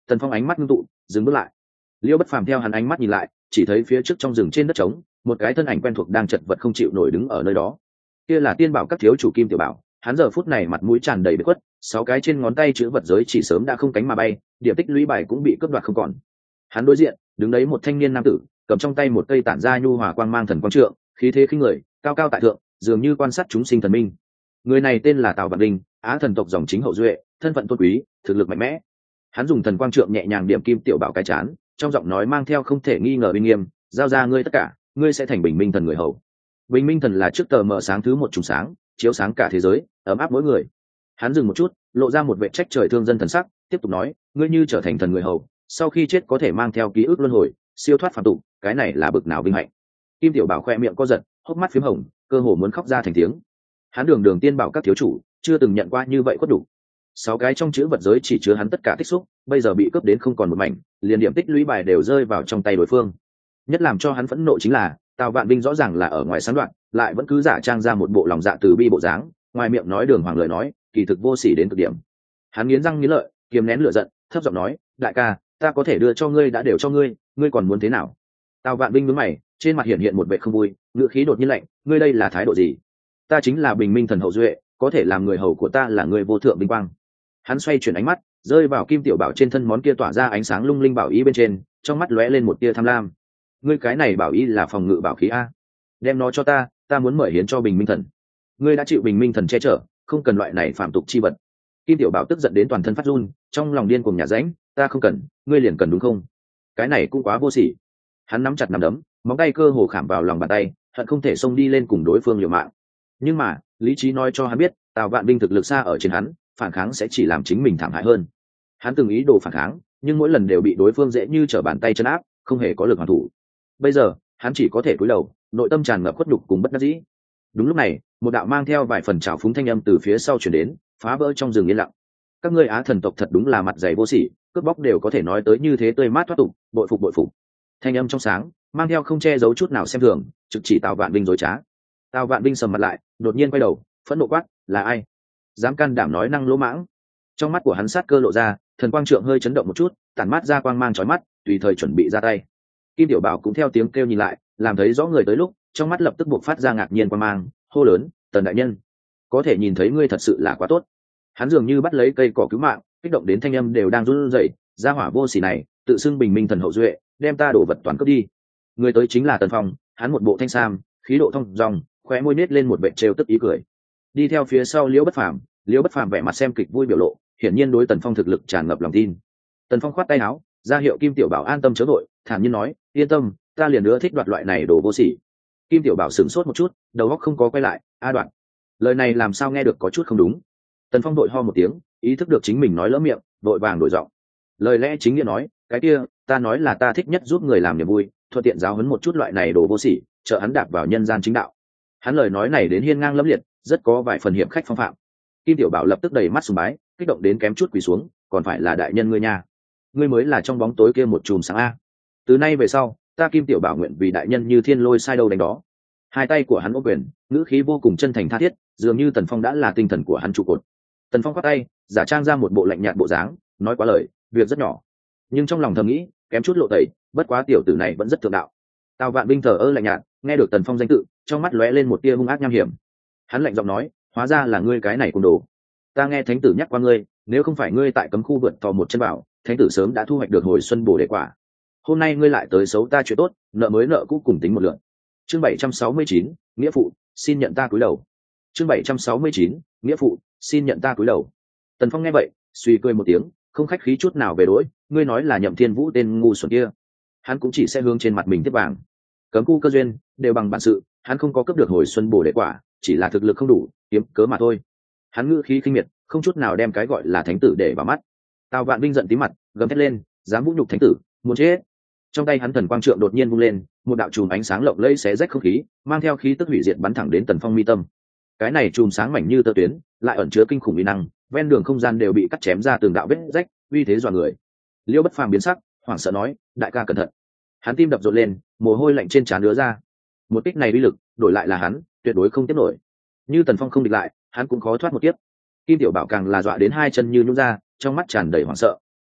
Tần Phong ánh mắt ngưng tụ, dừng bước lại. Liêu Bất Phàm theo hắn ánh mắt nhìn lại, chỉ thấy phía trước trong rừng trên đất trống, một cái thân ảnh quen thuộc đang chật vật không chịu nổi đứng ở nơi đó. Kia là Tiên Bảo các thiếu chủ Kim Tiểu Bảo, hắn giờ phút này mặt mũi tràn đầy bế khuất, sáu cái trên ngón tay chữ vật giới chỉ sớm đã không cánh mà bay, điểm tích lũy bài cũng bị cướp đoạt không còn. Hắn đối diện, đứng đấy một thanh niên nam tử, cầm trong tay một cây tản ra nhu hòa quang mang thần quang trượng, khí thế khinh người, cao cao tại thượng, dường như quan sát chúng sinh thần minh. Người này tên là Tào Vạn Linh, Á thần tộc dòng chính hậu duệ, thân phận tôn quý, thực lực mạnh mẽ. Hắn dùng thần quang trượng nhẹ nhàng điểm Kim Tiểu Bảo cái chán, trong giọng nói mang theo không thể nghi ngờ uy nghiêm, giao ra ngươi tất cả, ngươi sẽ thành Bình Minh thần người hầu. Bình Minh thần là trước tờ mở sáng thứ một trùng sáng, chiếu sáng cả thế giới, ấm áp mỗi người. Hắn dừng một chút, lộ ra một vẻ trách trời thương dân thần sắc, tiếp tục nói, ngươi như trở thành thần người hầu, sau khi chết có thể mang theo ký ức luân hồi, siêu thoát phàm tục, cái này là bực nào vinh hạnh. Kim Tiểu Bảo khoe miệng co giật, hốc mắt phím hồng, cơ hồ muốn khóc ra thành tiếng. Hắn đường đường tiên bảo các thiếu chủ, chưa từng nhận qua như vậy khuất đủ. Sáu cái trong chữ vật giới chỉ chứa hắn tất cả tích xúc, bây giờ bị cướp đến không còn một mảnh, liền điểm tích lũy bài đều rơi vào trong tay đối phương. Nhất làm cho hắn phẫn nộ chính là, Tào Vạn Vinh rõ ràng là ở ngoài sáng đoạn, lại vẫn cứ giả trang ra một bộ lòng dạ từ bi bộ dáng, ngoài miệng nói đường hoàng lời nói, kỳ thực vô sỉ đến cực điểm. Hắn nghiến răng nghiến lợi, kiềm nén lửa giận, thấp giọng nói, đại ca, ta có thể đưa cho ngươi đã đều cho ngươi, ngươi còn muốn thế nào? Tào Vạn Vinh nhướng mày, trên mặt hiện hiện một vẻ không vui, ngữ khí đột nhiên lạnh, ngươi đây là thái độ gì? Ta chính là Bình Minh thần hậu duệ, có thể làm người hầu của ta là người vô thượng vinh quang. Hắn xoay chuyển ánh mắt, rơi vào Kim Tiểu Bảo trên thân món kia tỏa ra ánh sáng lung linh bảo ý bên trên, trong mắt lóe lên một tia tham lam. Ngươi cái này bảo ý là phòng ngự bảo khí a, đem nó cho ta, ta muốn mời hiến cho Bình Minh thần. Ngươi đã chịu Bình Minh thần che chở, không cần loại này phạm tục chi vật. Kim Tiểu Bảo tức giận đến toàn thân phát run, trong lòng điên cuồng nhả rãnh, ta không cần, ngươi liền cần đúng không? Cái này cũng quá vô sỉ. Hắn nắm chặt nắm đấm, móng tay cơ hồ khảm vào lòng bàn tay, hận không thể xông đi lên cùng đối phương liều mạng. Nhưng mà lý trí nói cho hắn biết, Tào Vạn Vinh thực lực xa ở trên hắn, phản kháng sẽ chỉ làm chính mình thảm hại hơn. Hắn từng ý đồ phản kháng, nhưng mỗi lần đều bị đối phương dễ như trở bàn tay chân áp, không hề có lực hoàn thủ. Bây giờ hắn chỉ có thể cúi đầu, nội tâm tràn ngập khuất nhục cùng bất đắc dĩ. Đúng lúc này, một đạo mang theo vài phần trào phúng thanh âm từ phía sau chuyển đến, phá vỡ trong rừng yên lặng. Các ngươi Á thần tộc thật đúng là mặt dày vô sỉ, cướp bóc đều có thể nói tới như thế tươi mát thoát tục, bội phục bội phục. Thanh âm trong sáng, mang theo không che giấu chút nào xem thường, trực chỉ Tào Vạn Vinh dối trá. Tào Vạn Vinh sầm mặt lại, đột nhiên quay đầu, phẫn nộ quát, là ai? Dám can đảm nói năng lỗ mãng? Trong mắt của hắn sát cơ lộ ra, thần quang trượng hơi chấn động một chút, tản mát ra quang mang chói mắt, tùy thời chuẩn bị ra tay. Kim Tiểu Bảo cũng theo tiếng kêu nhìn lại, làm thấy rõ người tới lúc, trong mắt lập tức buộc phát ra ngạc nhiên quang mang, hô lớn, Tần đại nhân, có thể nhìn thấy ngươi thật sự là quá tốt. Hắn dường như bắt lấy cây cỏ cứu mạng, kích động đến thanh âm đều đang run rẩy, gia hỏa vô sỉ này, tự xưng Bình Minh thần hậu duệ, đem ta đổ vật toàn cướp đi. Người tới chính là Tần Phong, hắn một bộ thanh sam, khí độ thông dong, khóe môi nết lên một vệt trêu tức ý cười. Đi theo phía sau Liễu Bất Phàm, Liễu Bất Phàm vẻ mặt xem kịch vui biểu lộ, hiển nhiên đối Tần Phong thực lực tràn ngập lòng tin. Tần Phong khoát tay áo, ra hiệu Kim Tiểu Bảo an tâm chớ vội, thản nhiên nói, yên tâm, ta liền nữa thích đoạt loại này đồ vô sỉ. Kim Tiểu Bảo sửng sốt một chút, đầu óc không có quay lại, a đoạn, lời này làm sao nghe được có chút không đúng. Tần Phong đội ho một tiếng, ý thức được chính mình nói lỡ miệng, vội vàng đổi giọng. Lời lẽ chính nghĩa nói, cái kia, ta nói là ta thích nhất giúp người làm niềm vui, thuận tiện giáo huấn một chút loại này đồ vô sỉ, trợ hắn đạp vào nhân gian chính đạo. Hắn lời nói này đến hiên ngang lẫm liệt, rất có vài phần hiểm khách phong phạm. Kim Tiểu Bảo lập tức đầy mắt sùng bái, kích động đến kém chút quỳ xuống, còn phải là đại nhân ngươi nha, ngươi mới là trong bóng tối kia một chùm sáng a. Từ nay về sau, ta Kim Tiểu Bảo nguyện vì đại nhân như thiên lôi sai đâu đánh đó. Hai tay của hắn ôm quyền, ngữ khí vô cùng chân thành tha thiết, dường như Tần Phong đã là tinh thần của hắn trụ cột. Tần Phong quát tay, giả trang ra một bộ lạnh nhạt bộ dáng, nói quá lời, việc rất nhỏ, nhưng trong lòng thầm nghĩ, kém chút lộ tẩy, bất quá tiểu tử này vẫn rất thượng đạo. Tào Vạn Vinh thờ ơ lạnh nhạt, nghe được Tần Phong danh tự, trong mắt lóe lên một tia hung ác nham hiểm. Hắn lạnh giọng nói, hóa ra là ngươi cái này côn đồ. Ta nghe thánh tử nhắc qua ngươi, nếu không phải ngươi tại cấm khu vượt thò một chân bảo, thánh tử sớm đã thu hoạch được hồi xuân bổ đề quả. Hôm nay ngươi lại tới xấu ta chuyện tốt, nợ mới nợ cũ cùng tính một lượt. Chương bảy trăm sáu mươi chín, nghĩa phụ, xin nhận ta cúi đầu. Chương bảy trăm sáu mươi chín, nghĩa phụ, xin nhận ta cúi đầu. Tần Phong nghe vậy, suy cười một tiếng, không khách khí chút nào về đối, ngươi nói là Nhậm Thiên Vũ tên ngu xuẩn kia. Hắn cũng chỉ sẽ hướng trên mặt mình tiếp vàng. Cấm khu cơ duyên đều bằng bản sự, hắn không có cấp được hồi xuân bổ đệ quả, chỉ là thực lực không đủ, kiếm cớ mà thôi. Hắn ngữ khí khinh miệt, không chút nào đem cái gọi là thánh tử để vào mắt. Tào Vạn Vinh giận tí mặt, gầm thét lên, dám vũ nhục thánh tử, muốn chết. Trong tay hắn thần quang trượng đột nhiên vung lên, một đạo chùm ánh sáng lộng lẫy xé rách không khí, mang theo khí tức hủy diệt bắn thẳng đến Tần Phong mi tâm. Cái này chùm sáng mảnh như tơ tuyến, lại ẩn chứa kinh khủng uy năng, ven đường không gian đều bị cắt chém ra từng đạo vết rách, uy thế dọa người. Liễu Bất Phàm biến sắc, hoảng sợ nói, đại ca cẩn thận. Hắn tim đập rộn lên, mồ hôi lạnh trên trán ứa ra. Một kích này uy lực, đổi lại là hắn, tuyệt đối không tiếp nổi. Như Tần Phong không địch lại, hắn cũng khó thoát một kiếp. Kim Tiểu Bảo càng là dọa đến hai chân như nhũn ra, trong mắt tràn đầy hoảng sợ.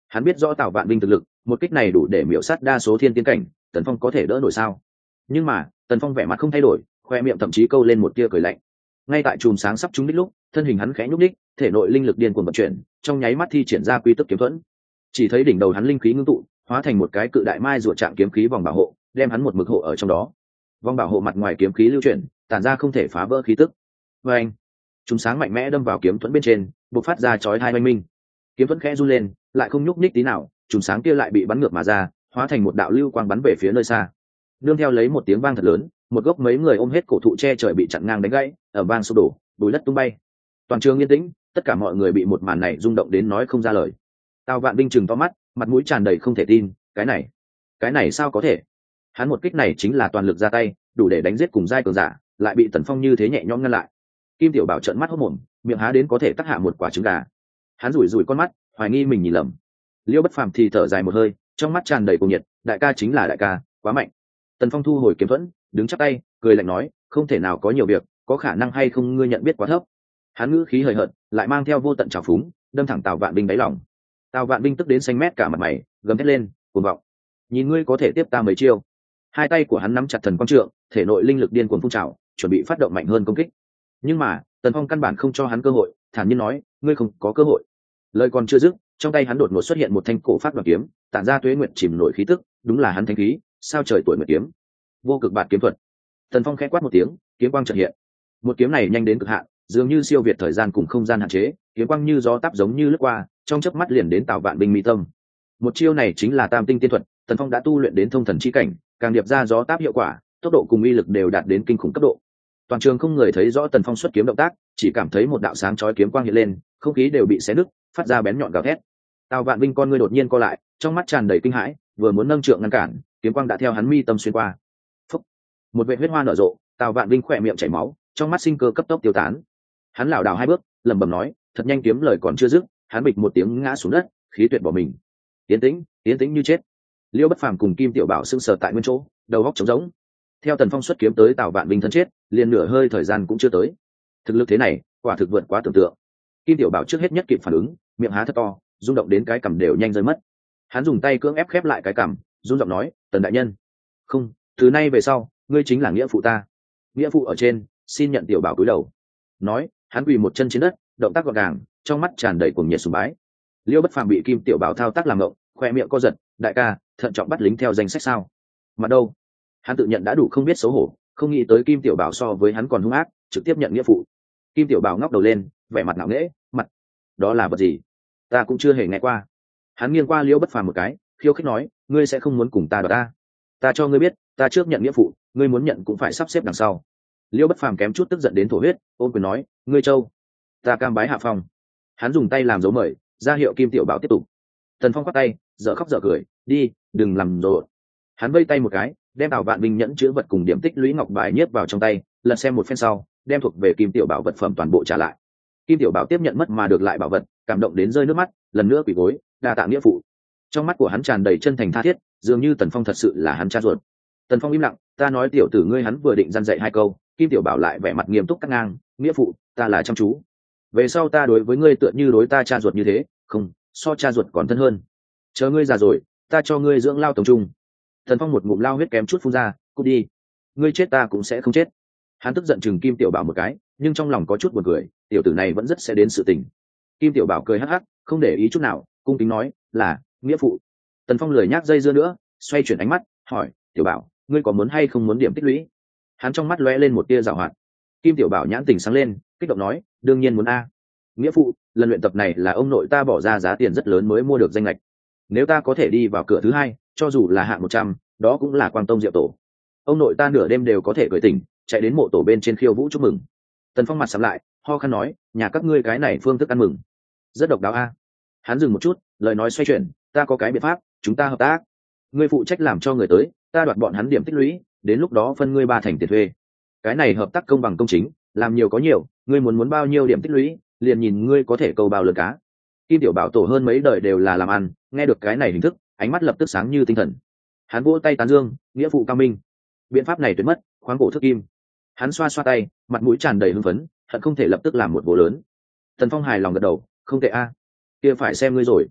Hắn biết rõ Tào Vạn Vinh thực lực, một kích này đủ để miểu sát đa số thiên tiên cảnh, Tần Phong có thể đỡ nổi sao? Nhưng mà Tần Phong vẻ mặt không thay đổi, khoe miệng thậm chí câu lên một tia cười lạnh. Ngay tại chùm sáng sắp trúng đích lúc, thân hình hắn khẽ nhúc đích, thể nội linh lực điên cuồng vận chuyển, trong nháy mắt thi triển ra quy tức kiếm thuẫn. Chỉ thấy đỉnh đầu hắn linh khí ngưng tụ, hóa thành một cái cự đại mai rùa trạng kiếm khí vòng bảo hộ, đem hắn một mực hộ ở trong đó. Vòng bảo hộ mặt ngoài kiếm khí lưu chuyển, tản ra không thể phá vỡ khí tức. Và anh, chúng sáng mạnh mẽ đâm vào kiếm thuẫn bên trên, bộc phát ra chói tai oanh minh. Kiếm thuẫn khẽ run lên, lại không nhúc nhích tí nào, chúng sáng kia lại bị bắn ngược mà ra, hóa thành một đạo lưu quang bắn về phía nơi xa. Nương theo lấy một tiếng vang thật lớn, một gốc mấy người ôm hết cổ thụ che trời bị chặn ngang đánh gãy, ở vang sụp đổ, bùi đất tung bay. Toàn trường yên tĩnh, tất cả mọi người bị một màn này rung động đến nói không ra lời. Tào Vạn Vinh trừng to mắt, mặt mũi tràn đầy không thể tin, cái này, cái này sao có thể? Hắn một kích này chính là toàn lực ra tay, đủ để đánh giết cùng giai cường giả, lại bị Tần Phong như thế nhẹ nhõm ngăn lại. Kim Tiểu Bảo trợn mắt hốt mồm, miệng há đến có thể tắc hạ một quả trứng gà. Hắn rủi rủi con mắt, hoài nghi mình nhìn lầm. Liêu Bất Phàm thì thở dài một hơi, trong mắt tràn đầy cuồng nhiệt, đại ca chính là đại ca, quá mạnh. Tần Phong thu hồi kiếm thuẫn, đứng chắp tay, cười lạnh nói, không thể nào có nhiều việc, có khả năng hay không ngươi nhận biết quá thấp. Hắn ngữ khí hời hợt, lại mang theo vô tận trào phúng, đâm thẳng Tào Vạn Vinh đáy lòng. Tào Vạn Vinh tức đến xanh mét cả mặt mày, gầm thét lên, cuồng vọng, nhìn ngươi có thể tiếp ta mấy chiêu. Hai tay của hắn nắm chặt thần quang trượng, thể nội linh lực điên cuồng phun trào, chuẩn bị phát động mạnh hơn công kích. Nhưng mà Tần Phong căn bản không cho hắn cơ hội, thản nhiên nói, ngươi không có cơ hội. Lời còn chưa dứt, trong tay hắn đột ngột xuất hiện một thanh cổ phát đoạt kiếm, tản ra tuế nguyệt chìm nổi khí tức, đúng là hắn thanh khí, sao trời tuổi nguyệt kiếm. Vô cực bạt kiếm thuật. Tần Phong khẽ quát một tiếng, kiếm quang chợt hiện. Một kiếm này nhanh đến cực hạn, dường như siêu việt thời gian cùng không gian hạn chế, kiếm quang như gió táp giống như lướt qua, trong chớp mắt liền đến Tào Vạn Vinh mi tâm. Một chiêu này chính là Tam tinh tiên thuật, Tần Phong đã tu luyện đến thông thần chi cảnh, càng điệp ra gió táp hiệu quả, tốc độ cùng uy lực đều đạt đến kinh khủng cấp độ. Toàn trường không người thấy rõ Tần Phong xuất kiếm động tác, chỉ cảm thấy một đạo sáng chói kiếm quang hiện lên, không khí đều bị xé nứt, phát ra bén nhọn gào thét. Tào Vạn Vinh con ngươi đột nhiên co lại, trong mắt tràn đầy kinh hãi, vừa muốn nâng trượng ngăn cản, kiếm quang đã theo hắn mi tâm xuyên qua. Phúc! Một vệt huyết hoa nở rộ, Tào Vạn Vinh khỏe miệng chảy máu, trong mắt sinh cơ cấp tốc tiêu tán. Hắn lảo đảo hai bước, lẩm bẩm nói, thật nhanh, kiếm lời còn chưa dứt, hắn bịch một tiếng ngã xuống đất, khí tuyệt bỏ mình. Tiến tĩnh, tiến tĩnh như chết. Liêu Bất Phàm cùng Kim Tiểu Bảo sững sờ tại nguyên chỗ, đầu óc trống rỗng. Theo Tần Phong xuất kiếm tới Tào Vạn Vinh thân chết, liền nửa hơi thời gian cũng chưa tới. Thực lực thế này, quả thực vượt quá tưởng tượng. Kim Tiểu Bảo trước hết nhất kịp phản ứng, miệng há thật to, rung động đến cái cằm đều nhanh rơi mất. Hắn dùng tay cưỡng ép khép lại cái cằm, run giọng nói, Tần đại nhân, không, từ nay về sau, ngươi chính là nghĩa phụ ta. Nghĩa phụ ở trên, xin nhận Tiểu Bảo cúi đầu. Nói, hắn quỳ một chân trên đất, động tác gọn gàng, trong mắt tràn đầy cuồng nhiệt sùng bái. Liêu Bất Phàm bị Kim Tiểu Bảo thao tác làm ngộng, khoe miệng co giật, đại ca, thận trọng bắt lính theo danh sách sao? Mà đâu? Hắn tự nhận đã đủ không biết xấu hổ, không nghĩ tới Kim Tiểu Bảo so với hắn còn hung ác, trực tiếp nhận nghĩa phụ. Kim Tiểu Bảo ngóc đầu lên, vẻ mặt ngạo nghễ, mặt, đó là vật gì? Ta cũng chưa hề nghe qua. Hắn nghiêng qua Liêu Bất Phàm một cái, khiêu khích nói, ngươi sẽ không muốn cùng ta đoạt ta? Ta cho ngươi biết, ta trước nhận nghĩa phụ, ngươi muốn nhận cũng phải sắp xếp đằng sau. Liêu Bất Phàm kém chút tức giận đến thổ huyết, ôm quyền nói, ngươi châu, ta cam bái hạ phong. Hắn dùng tay làm dấu mời, ra hiệu Kim Tiểu Bảo tiếp tục. Tần Phong quát tay, dở khóc dở cười, đi, đừng làm rộn. Hắn vây tay một cái, đem Tào Vạn Vinh nhẫn chữ vật cùng điểm tích lũy ngọc bài nhét vào trong tay, lật xem một phen sau, đem thuộc về Kim Tiểu Bảo vật phẩm toàn bộ trả lại. Kim Tiểu Bảo tiếp nhận mất mà được lại bảo vật, cảm động đến rơi nước mắt, lần nữa quỳ gối, đa tạ nghĩa phụ. Trong mắt của hắn tràn đầy chân thành tha thiết, dường như Tần Phong thật sự là hắn cha ruột. Tần Phong im lặng, ta nói tiểu tử ngươi, hắn vừa định răn dạy hai câu, Kim Tiểu Bảo lại vẻ mặt nghiêm túc cắt ngang, nghĩa phụ, ta là chăm chú. Về sau ta đối với ngươi tựa như đối ta cha ruột như thế, không, so cha ruột còn thân hơn. Chờ ngươi già rồi, ta cho ngươi dưỡng lao tổng trung. Tần Phong một ngụm lao huyết kém chút phun ra, cút đi, ngươi chết ta cũng sẽ không chết. Hắn tức giận chừng Kim Tiểu Bảo một cái, nhưng trong lòng có chút buồn cười, tiểu tử này vẫn rất sẽ đến sự tình. Kim Tiểu Bảo cười hắc hắc, không để ý chút nào, cung kính nói, là nghĩa phụ. Tần Phong lười nhác dây dưa nữa, xoay chuyển ánh mắt, hỏi, Tiểu Bảo, ngươi có muốn hay không muốn điểm tích lũy? Hắn trong mắt lóe lên một tia giảo hoạt. Kim Tiểu Bảo nhãn tình sáng lên, kích động nói, đương nhiên muốn a. Nghĩa phụ, lần luyện tập này là ông nội ta bỏ ra giá tiền rất lớn mới mua được danh lệch. Nếu ta có thể đi vào cửa thứ hai, cho dù là hạng một trăm, đó cũng là quang tông diệu tổ. Ông nội ta nửa đêm đều có thể cười tỉnh, chạy đến mộ tổ bên trên khiêu vũ chúc mừng. Tần Phong mặt sầm lại, ho khăn nói, nhà các ngươi cái này phương thức ăn mừng rất độc đáo a. Hắn dừng một chút, lời nói xoay chuyển, ta có cái biện pháp, chúng ta hợp tác. Ngươi phụ trách làm cho người tới, ta đoạt bọn hắn điểm tích lũy, đến lúc đó phân ngươi ba thành tiền thuê. Cái này hợp tác công bằng công chính, làm nhiều có nhiều, ngươi muốn muốn bao nhiêu điểm tích lũy, liền nhìn ngươi có thể câu bao lượt cá. Kim Tiểu Bảo tổ hơn mấy đời đều là làm ăn, nghe được cái này hình thức, ánh mắt lập tức sáng như tinh thần. Hắn vỗ tay tán dương, nghĩa phụ cao minh, biện pháp này tuyệt mất, khoáng cổ thức kim. Hắn xoa xoa tay, mặt mũi tràn đầy hưng phấn, hận không thể lập tức làm một vụ lớn. Tần Phong hài lòng gật đầu, không tệ a, kia phải xem ngươi rồi.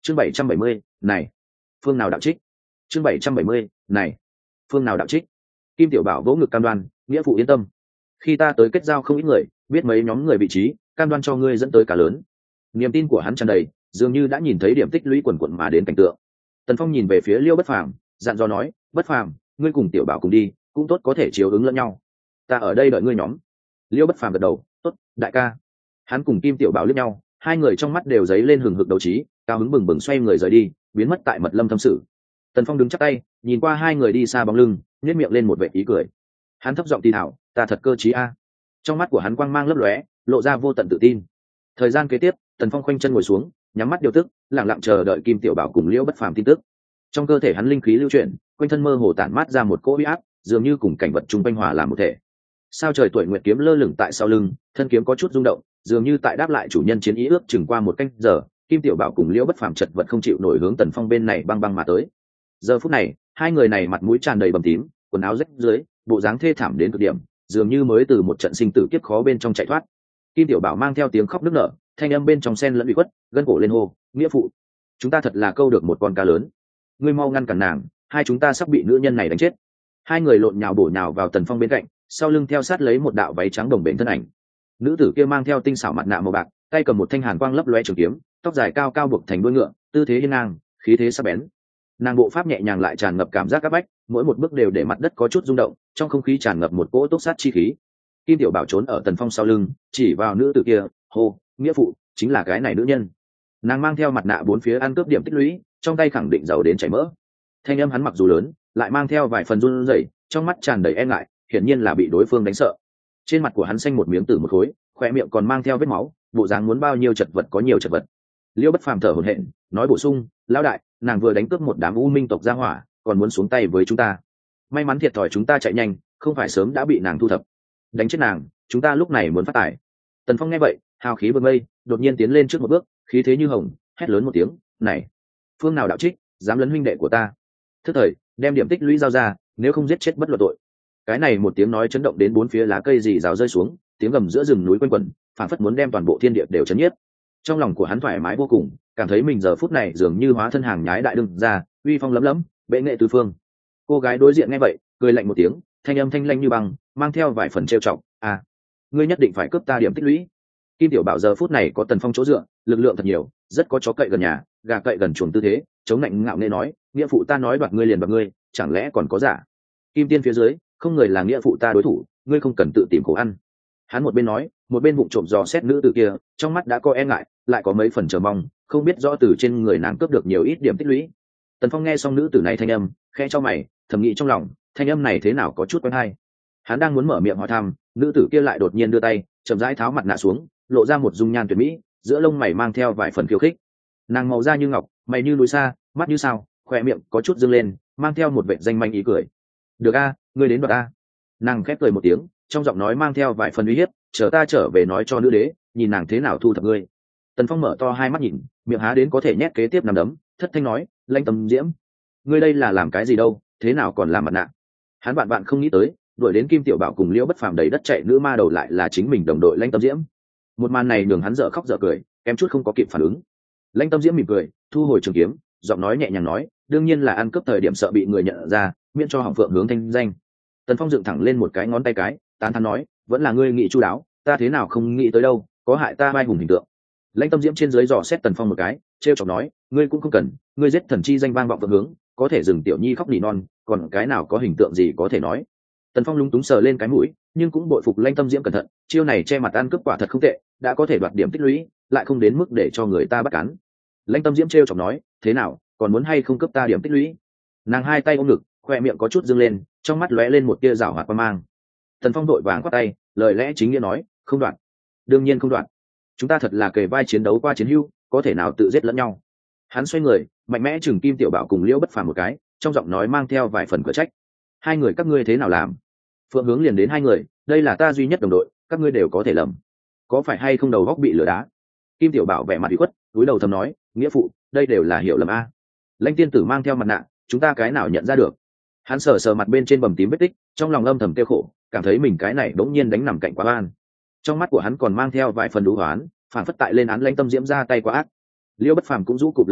chương bảy trăm bảy mươi, này phương nào đạo trích. chương bảy trăm bảy mươi, này phương nào đạo trích. Kim Tiểu Bảo vỗ ngực cam đoan, nghĩa phụ yên tâm, khi ta tới kết giao không ít người, biết mấy nhóm người vị trí, cam đoan cho ngươi dẫn tới cả lớn. Niềm tin của hắn tràn đầy, dường như đã nhìn thấy điểm tích lũy quần quận mà đến cảnh tượng. Tần Phong nhìn về phía Liêu Bất Phàm, dặn dò nói, Bất Phàm, ngươi cùng Tiểu Bảo cùng đi, cũng tốt có thể chiếu ứng lẫn nhau, ta ở đây đợi ngươi nhóm. Liêu Bất Phàm gật đầu, tốt, đại ca. Hắn cùng Kim Tiểu Bảo liếc nhau, hai người trong mắt đều dấy lên hừng hực đấu trí, cao hứng bừng bừng xoay người rời đi, biến mất tại mật lâm thâm sự. Tần Phong đứng chắp tay, nhìn qua hai người đi xa bóng lưng, nhếch miệng lên một vẻ ý cười. Hắn thấp giọng thì thảo, ta thật cơ trí a. Trong mắt của hắn quang mang lấp lóe, lộ ra vô tận tự tin. Thời gian kế tiếp, Tần Phong khoanh chân ngồi xuống, nhắm mắt điều tức, lặng lặng chờ đợi Kim Tiểu Bảo cùng Liễu Bất Phàm tin tức. Trong cơ thể hắn linh khí lưu chuyển, quanh thân mơ hồ tản mát ra một cỗ uy áp, dường như cùng cảnh vật chung quanh hòa làm một thể. Sao trời tuổi nguyệt kiếm lơ lửng tại sau lưng, thân kiếm có chút rung động, dường như tại đáp lại chủ nhân chiến ý. Ước chừng qua một canh giờ, Kim Tiểu Bảo cùng Liễu Bất Phàm chật vật không chịu nổi hướng Tần Phong bên này băng băng mà tới. Giờ phút này, hai người này mặt mũi tràn đầy bầm tím, quần áo rách dưới, bộ dáng thê thảm đến cực điểm, dường như mới từ một trận sinh tử kiếp khó bên trong chạy thoát. Kim Tiểu Bảo mang theo tiếng khóc nức nở, thanh âm bên trong sen lẫn ủy khuất, gân cổ lên hô, nghĩa phụ, chúng ta thật là câu được một con cá lớn, ngươi mau ngăn cản nàng, hai chúng ta sắp bị nữ nhân này đánh chết. Hai người lộn nhào bổ nhào vào Tần Phong bên cạnh, sau lưng theo sát lấy một đạo váy trắng đồng bền thân ảnh. Nữ tử kia mang theo tinh xảo mặt nạ màu bạc, tay cầm một thanh hàn quang lấp lóe trường kiếm, tóc dài cao cao buộc thành đuôi ngựa, tư thế hiên ngang, khí thế sắc bén. Nàng bộ pháp nhẹ nhàng lại tràn ngập cảm giác áp bách, mỗi một bước đều để mặt đất có chút rung động, trong không khí tràn ngập một cỗ túc sát chi khí. Kim Tiểu Bảo trốn ở Tần Phong sau lưng, chỉ vào nữ tử kia, hô, nghĩa phụ, chính là cái này nữ nhân. Nàng mang theo mặt nạ bốn phía ăn cướp điểm tích lũy, trong tay khẳng định giàu đến chảy mỡ. Thanh âm hắn mặc dù lớn, lại mang theo vài phần run rẩy, trong mắt tràn đầy e ngại, hiển nhiên là bị đối phương đánh sợ. Trên mặt của hắn xanh một miếng tử một khối, khoe miệng còn mang theo vết máu, bộ dáng muốn bao nhiêu chật vật có nhiều chật vật. Liêu Bất Phàm thở hổn hển, nói bổ sung, lão đại, nàng vừa đánh cướp một đám u minh tộc gia hỏa, còn muốn xuống tay với chúng ta. May mắn thiệt thòi chúng ta chạy nhanh, không phải sớm đã bị nàng thu thập. Đánh chết nàng, chúng ta lúc này muốn phát tài. Tần Phong nghe vậy, hào khí bừng mây, đột nhiên tiến lên trước một bước, khí thế như hồng, hét lớn một tiếng, này, phương nào đạo trích, dám lấn huynh đệ của ta. Thức thời, đem điểm tích lũy giao ra, nếu không giết chết bất luận tội. Cái này một tiếng nói chấn động đến bốn phía lá cây rì rào rơi xuống, tiếng gầm giữa rừng núi quanh quẩn, phảng phất muốn đem toàn bộ thiên địa đều chấn nhiếp. Trong lòng của hắn thoải mái vô cùng, cảm thấy mình giờ phút này dường như hóa thân hàng nhái đại đương ra, uy phong lấm lấm, bệ nghệ tứ phương. Cô gái đối diện nghe vậy, cười lạnh một tiếng, thanh âm thanh lanh như băng, mang theo vài phần trêu chọc, à, ngươi nhất định phải cướp ta điểm tích lũy. Kim Tiểu Bảo giờ phút này có Tần Phong chỗ dựa, lực lượng thật nhiều, rất có chó cậy gần nhà, gà cậy gần chuồng tư thế, chống lạnh ngạo nghễ nói, nghĩa phụ ta nói đoạt ngươi liền đoạt ngươi, chẳng lẽ còn có giả? Kim Tiên phía dưới, không người là nghĩa phụ ta đối thủ, ngươi không cần tự tìm khổ ăn. Hắn một bên nói, một bên vụng trộm dò xét nữ tử kia, trong mắt đã có e ngại, lại có mấy phần chờ mong, không biết rõ từ trên người nàng cướp được nhiều ít điểm tích lũy. Tần Phong nghe xong nữ tử này thanh âm, khẽ cho mày, thầm nghĩ trong lòng, thanh âm này thế nào có chút quen hay. Hắn đang muốn mở miệng hỏi thăm, nữ tử kia lại đột nhiên đưa tay, chậm rãi tháo mặt nạ xuống, lộ ra một dung nhan tuyệt mỹ, giữa lông mày mang theo vài phần khiêu khích. Nàng màu da như ngọc, mày như núi xa, mắt như sao, khỏe miệng có chút dương lên, mang theo một vẻ danh manh ý cười. Được a, ngươi đến đoạt a. Nàng khép cười một tiếng, trong giọng nói mang theo vài phần uy hiếp, chờ ta trở về nói cho nữ đế, nhìn nàng thế nào thu thập ngươi. Tần Phong mở to hai mắt nhìn, miệng há đến có thể nhét kế tiếp nằm đấm, thất thanh nói, Lãnh Tâm Diễm, ngươi đây là làm cái gì đâu, thế nào còn làm mặt nạ. Hắn bạn bạn không nghĩ tới, đuổi đến Kim Tiểu Bảo cùng Liễu Bất Phàm đầy đất chạy nữ ma đầu lại là chính mình đồng đội Lãnh Tâm Diễm. Một màn này nhường hắn dở khóc dở cười, em chút không có kịp phản ứng. Lãnh Tâm Diễm mỉm cười, thu hồi trường kiếm, giọng nói nhẹ nhàng nói, đương nhiên là ăn cướp thời điểm sợ bị người nhận ra, miễn cho hỏng phượng hướng thanh danh. Tần Phong dựng thẳng lên một cái ngón tay cái, tán thán nói, vẫn là ngươi nghĩ chu đáo, ta thế nào không nghĩ tới đâu, có hại ta vai hùng hình tượng. Lãnh Tâm Diễm trên dưới dò xét Tần Phong một cái, trêu chọc nói, ngươi cũng không cần, ngươi giết thần chi danh vang vọng vượng hướng, có thể dừng tiểu nhi khóc nỉ non, còn cái nào có hình tượng gì có thể nói. Tần Phong lúng túng sờ lên cái mũi, nhưng cũng bội phục Lãnh Tâm Diễm cẩn thận, chiêu này che mặt ăn cướp quả thật không tệ, đã có thể đoạt điểm tích lũy, lại không đến mức để cho người ta bắt cắn. Lãnh Tâm Diễm trêu chọc nói, thế nào, còn muốn hay không cướp ta điểm tích lũy? Nàng hai tay ôm ngực, khoe miệng có chút dương lên, trong mắt lóe lên một tia rảo hoạt quan mang. Tần Phong vội vàng quát tay, lời lẽ chính nghĩa nói, không đoạt, đương nhiên không đoạt. Chúng ta thật là kề vai chiến đấu qua chiến hữu, có thể nào tự giết lẫn nhau. Hắn xoay người, mạnh mẽ chừng Kim Tiểu Bảo cùng Liễu Bất Phàm một cái, trong giọng nói mang theo vài phần cửa trách. Hai người các ngươi thế nào làm? Phượng hướng liền đến hai người, đây là ta duy nhất đồng đội, các ngươi đều có thể lầm. Có phải hay không đầu góc bị lửa đá? Kim Tiểu Bảo vẻ mặt ủy khuất, cúi đầu thầm nói, nghĩa phụ, đây đều là hiểu lầm a. Lãnh tiên tử mang theo mặt nạ, chúng ta cái nào nhận ra được? Hắn sờ sờ mặt bên trên bầm tím vết tích, trong lòng âm thầm tiêu khổ, cảm thấy mình cái này đống nhiên đánh nằm cạnh quá an. Trong mắt của hắn còn mang theo vài phần đú hoán, phản phất tại lên án Lãnh Tâm Diễm ra tay quá ác. Liễu Bất Phàm cũng rũ cụp lấy đầu,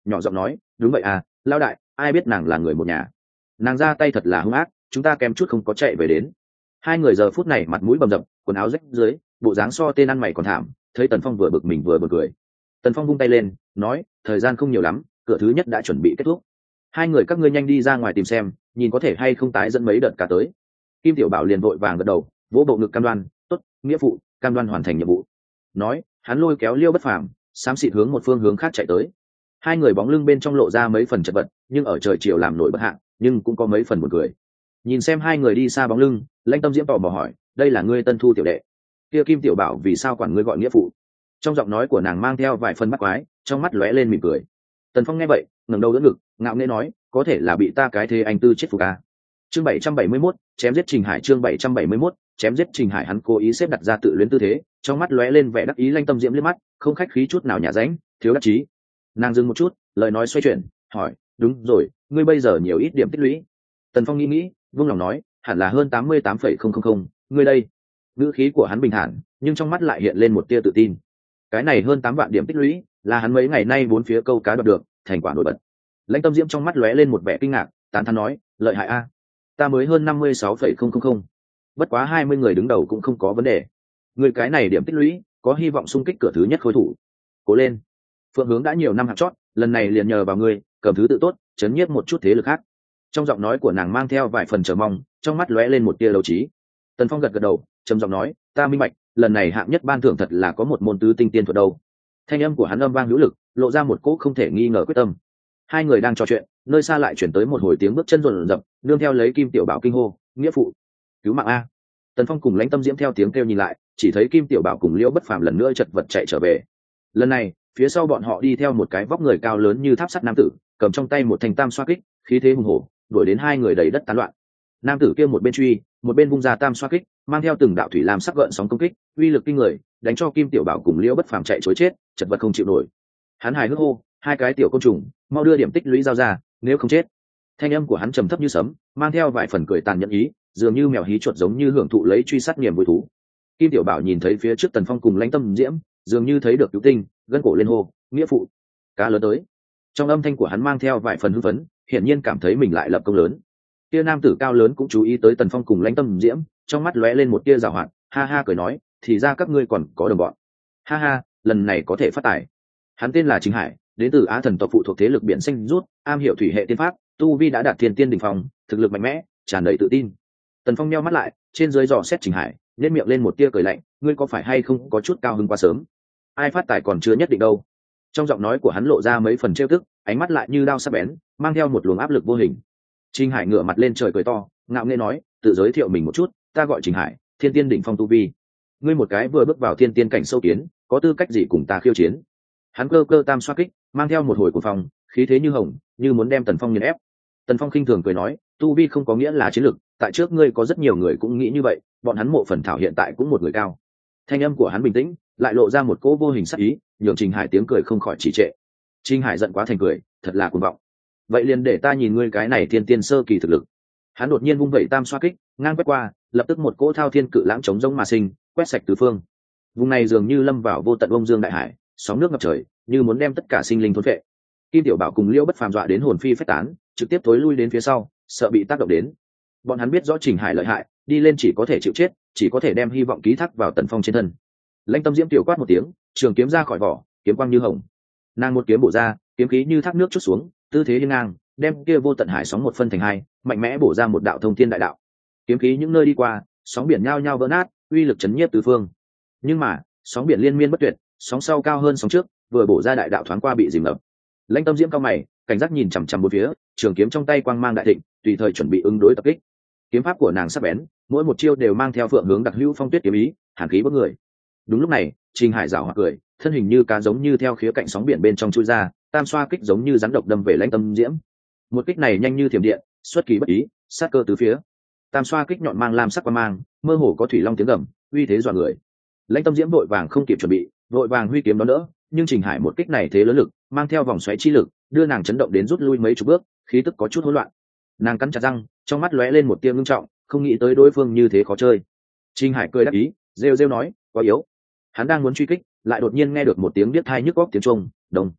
nhỏ giọng nói đúng vậy à lao đại, ai biết nàng là người một nhà, nàng ra tay thật là hung ác, chúng ta kém chút không có chạy về đến. Hai người giờ phút này mặt mũi bầm dập, quần áo rách dưới, bộ dáng so tên ăn mày còn thảm. Thấy Tần Phong vừa bực mình vừa bực cười, Tần Phong vung tay lên nói thời gian không nhiều lắm, cửa thứ nhất đã chuẩn bị kết thúc, hai người các ngươi nhanh đi ra ngoài tìm xem, nhìn có thể hay không tái dẫn mấy đợt cả tới. Kim Tiểu Bảo liền vội vàng gật đầu, vỗ bộ ngực cam đoan, tốt, nghĩa phụ, cam đoan hoàn thành nhiệm vụ. Nói hắn lôi kéo Liêu Bất Phàm xám xịt hướng một phương hướng khác chạy tới. Hai người bóng lưng bên trong lộ ra mấy phần chật vật, nhưng ở trời chiều làm nổi bất hạng, nhưng cũng có mấy phần buồn cười. Nhìn xem hai người đi xa bóng lưng, Lãnh Tâm Diễm tò mò hỏi, đây là ngươi Tân Thu tiểu đệ? Kia Kim Tiểu Bảo vì sao quản ngươi gọi nghĩa phụ? Trong giọng nói của nàng mang theo vài phần bắt quái, trong mắt lóe lên mỉm cười. Tần Phong nghe vậy ngẩng đầu đỡ ngực, ngạo nghễ nói, có thể là bị ta cái thế anh tư chết phục à? Chương bảy trăm bảy mươi mốt, chém giết Trình Hải. Chương bảy trăm bảy mươi mốt, chém giết Trình Hải. Hắn cố ý xếp đặt ra tự luyến tư thế, trong mắt lóe lên vẻ đắc ý. Lãnh Tâm Diễm liếc mắt, không khách khí chút nào nhả ránh, thiếu đắc chí. Nàng dừng một chút, lời nói xoay chuyển, hỏi, đúng rồi, ngươi bây giờ nhiều ít điểm tích lũy? Tần Phong nghĩ nghĩ, vương lòng nói, hẳn là hơn tám mươi tám phẩy không không không, ngươi đây? Ngữ khí của hắn bình thản, nhưng trong mắt lại hiện lên một tia tự tin. Cái này hơn tám vạn điểm tích lũy, là hắn mấy ngày nay bốn phía câu cá đoạt được, thành quả nổi bật. Lãnh Tâm Diễm trong mắt lóe lên một vẻ kinh ngạc, tán thán nói, lợi hại a, ta mới hơn năm mươi sáu phẩy không không không, bất quá hai mươi người đứng đầu cũng không có vấn đề. Người cái này điểm tích lũy, có hy vọng xung kích cửa thứ nhất khối thủ. Cố lên, Phượng Hướng đã nhiều năm hạt chót, lần này liền nhờ vào ngươi, cầm thứ tự tốt, chấn nhiếp một chút thế lực khác. Trong giọng nói của nàng mang theo vài phần chờ mong, trong mắt lóe lên một tia đấu trí. Tần Phong gật gật đầu, trầm giọng nói, ta minh bạch, lần này hạng nhất ban thưởng thật là có một môn tứ tinh tiên thuật đâu. Thanh âm của hắn âm vang hữu lực, lộ ra một cỗ không thể nghi ngờ quyết tâm. Hai người đang trò chuyện, nơi xa lại chuyển tới một hồi tiếng bước chân rộn rập, nương theo lấy Kim Tiểu Bảo kinh hô, nghĩa phụ, cứu mạng a. Tần Phong cùng Lãnh Tâm Diễm theo tiếng kêu nhìn lại, chỉ thấy Kim Tiểu Bảo cùng Liễu Bất Phàm lần nữa chật vật chạy trở về. Lần này, phía sau bọn họ đi theo một cái vóc người cao lớn như tháp sắt nam tử, cầm trong tay một thanh tam xoa kích, khí thế hùng hổ, đuổi đến hai người đầy đất tán loạn. Nam tử kia một bên truy, một bên vung ra tam xoa kích, mang theo từng đạo thủy lam sắc gợn sóng công kích, uy lực kinh người, đánh cho Kim Tiểu Bảo cùng Liễu Bất Phàm chạy trối chết, chật vật không chịu nổi. Hắn hài hước hô, hai cái tiểu côn trùng, mau đưa điểm tích lũy giao ra, nếu không chết. Thanh âm của hắn trầm thấp như sấm, mang theo vài phần cười tàn nhẫn ý, dường như mèo hí chuột giống như hưởng thụ lấy truy sát niềm vui thú. Kim Tiểu Bảo nhìn thấy phía trước Tần Phong cùng Lãnh Tâm Diễm, dường như thấy được cứu tinh, gân cổ lên hô, nghĩa phụ, cá lớn tới. Trong âm thanh của hắn mang theo vài phần hưng phấn, hiển nhiên cảm thấy mình lại lập công lớn. Kia nam tử cao lớn cũng chú ý tới Tần Phong cùng Lãnh Tâm Diễm, trong mắt lóe lên một tia giảo hoạt, ha ha cười nói, thì ra các ngươi còn có đồng bọn. Ha ha, lần này có thể phát tài. Hắn tên là Trình Hải, đến từ Á Thần tộc phụ thuộc thế lực biển xanh rút, am hiểu thủy hệ tiên pháp, tu vi đã đạt thiên tiên đỉnh phong, thực lực mạnh mẽ, tràn đầy tự tin. Tần Phong nheo mắt lại, trên dưới dò xét Trình Hải, nhếch miệng lên một tia cười lạnh, ngươi có phải hay không có chút cao hứng quá sớm? Ai phát tài còn chưa nhất định đâu. Trong giọng nói của hắn lộ ra mấy phần trêu tức, ánh mắt lại như đao sắc bén, mang theo một luồng áp lực vô hình. Trình Hải ngửa mặt lên trời cười to, ngạo nghễ nói, tự giới thiệu mình một chút, ta gọi Trình Hải, thiên tiên đỉnh phong tu vi. Ngươi một cái vừa bước vào thiên tiên cảnh sâu kiến, có tư cách gì cùng ta khiêu chiến? Hắn cơ cơ tam xoa kích, mang theo một hồi của phòng, khí thế như hồng, như muốn đem Tần Phong nghiền ép. Tần Phong khinh thường cười nói, tu vi không có nghĩa là chiến lực, tại trước ngươi có rất nhiều người cũng nghĩ như vậy, bọn hắn mộ phần thảo hiện tại cũng một người cao. Thanh âm của hắn bình tĩnh, lại lộ ra một cỗ vô hình sắc ý, nhường Trình Hải tiếng cười không khỏi trì trệ. Trình Hải giận quá thành cười, thật là cuồng vọng. Vậy liền để ta nhìn ngươi cái này thiên tiên sơ kỳ thực lực. Hắn đột nhiên vung vẩy tam xoa kích, ngang quét qua, lập tức một cỗ thao thiên cự lãng chống rông mà sinh, quét sạch tứ phương. Vùng này dường như lâm vào vô tận bông dương đại hải, sóng nước ngập trời, như muốn đem tất cả sinh linh thôn phệ. Kim Tiểu Bảo cùng Liễu Bất Phàm dọa đến hồn phi phách tán, trực tiếp thối lui đến phía sau, sợ bị tác động đến. Bọn hắn biết rõ Trình Hải lợi hại, đi lên chỉ có thể chịu chết, chỉ có thể đem hy vọng ký thác vào Tần Phong trên thân. Lãnh Tâm Diễm tiểu quát một tiếng, trường kiếm ra khỏi vỏ, kiếm quang như hồng. Nàng một kiếm bổ ra, kiếm khí như thác nước chút xuống, tư thế hiên ngang, đem kia vô tận hải sóng một phân thành hai, mạnh mẽ bổ ra một đạo thông thiên đại đạo. Kiếm khí những nơi đi qua, sóng biển nhao nhao vỡ nát, uy lực chấn nhiếp tứ phương. Nhưng mà, sóng biển liên miên bất tuyệt, sóng sau cao hơn sóng trước, vừa bổ ra đại đạo thoáng qua bị dìm ngập. Lãnh Tâm Diễm cao mày, cảnh giác nhìn chằm chằm bốn phía, trường kiếm trong tay quang mang đại thịnh, tùy thời chuẩn bị ứng đối tập kích. Kiếm pháp của nàng sắc bén, mỗi một chiêu đều mang theo phượng hướng đặc hữu phong tuyết kiếm ý, hàn khí bức người. Đúng lúc này, Trình Hải giảo hoạt cười, thân hình như cá giống như theo khía cạnh sóng biển bên trong chui ra, tam xoa kích giống như rắn độc đâm về Lãnh Tâm Diễm. Một kích này nhanh như thiểm điện, xuất kỳ bất ý, sát cơ tứ phía. Tam xoa kích nhọn mang lam sắc quang mang, mơ hồ có thủy long tiếng gầm, uy thế dọa người. Lãnh Tâm Diễm vội vàng không kịp chuẩn bị, vội vàng huy kiếm đón đỡ, nhưng Trình Hải một kích này thế lớn lực, mang theo vòng xoáy chi lực, đưa nàng chấn động đến rút lui mấy chục bước, khí tức có chút hỗn loạn. Nàng cắn chặt răng, trong mắt lóe lên một tia ngưng trọng, không nghĩ tới đối phương như thế khó chơi. Trình Hải cười đáp ý, rêu rêu nói, quá yếu. Hắn đang muốn truy kích, lại đột nhiên nghe được một tiếng điếc tai nhức óc tiếng chuông, đồng.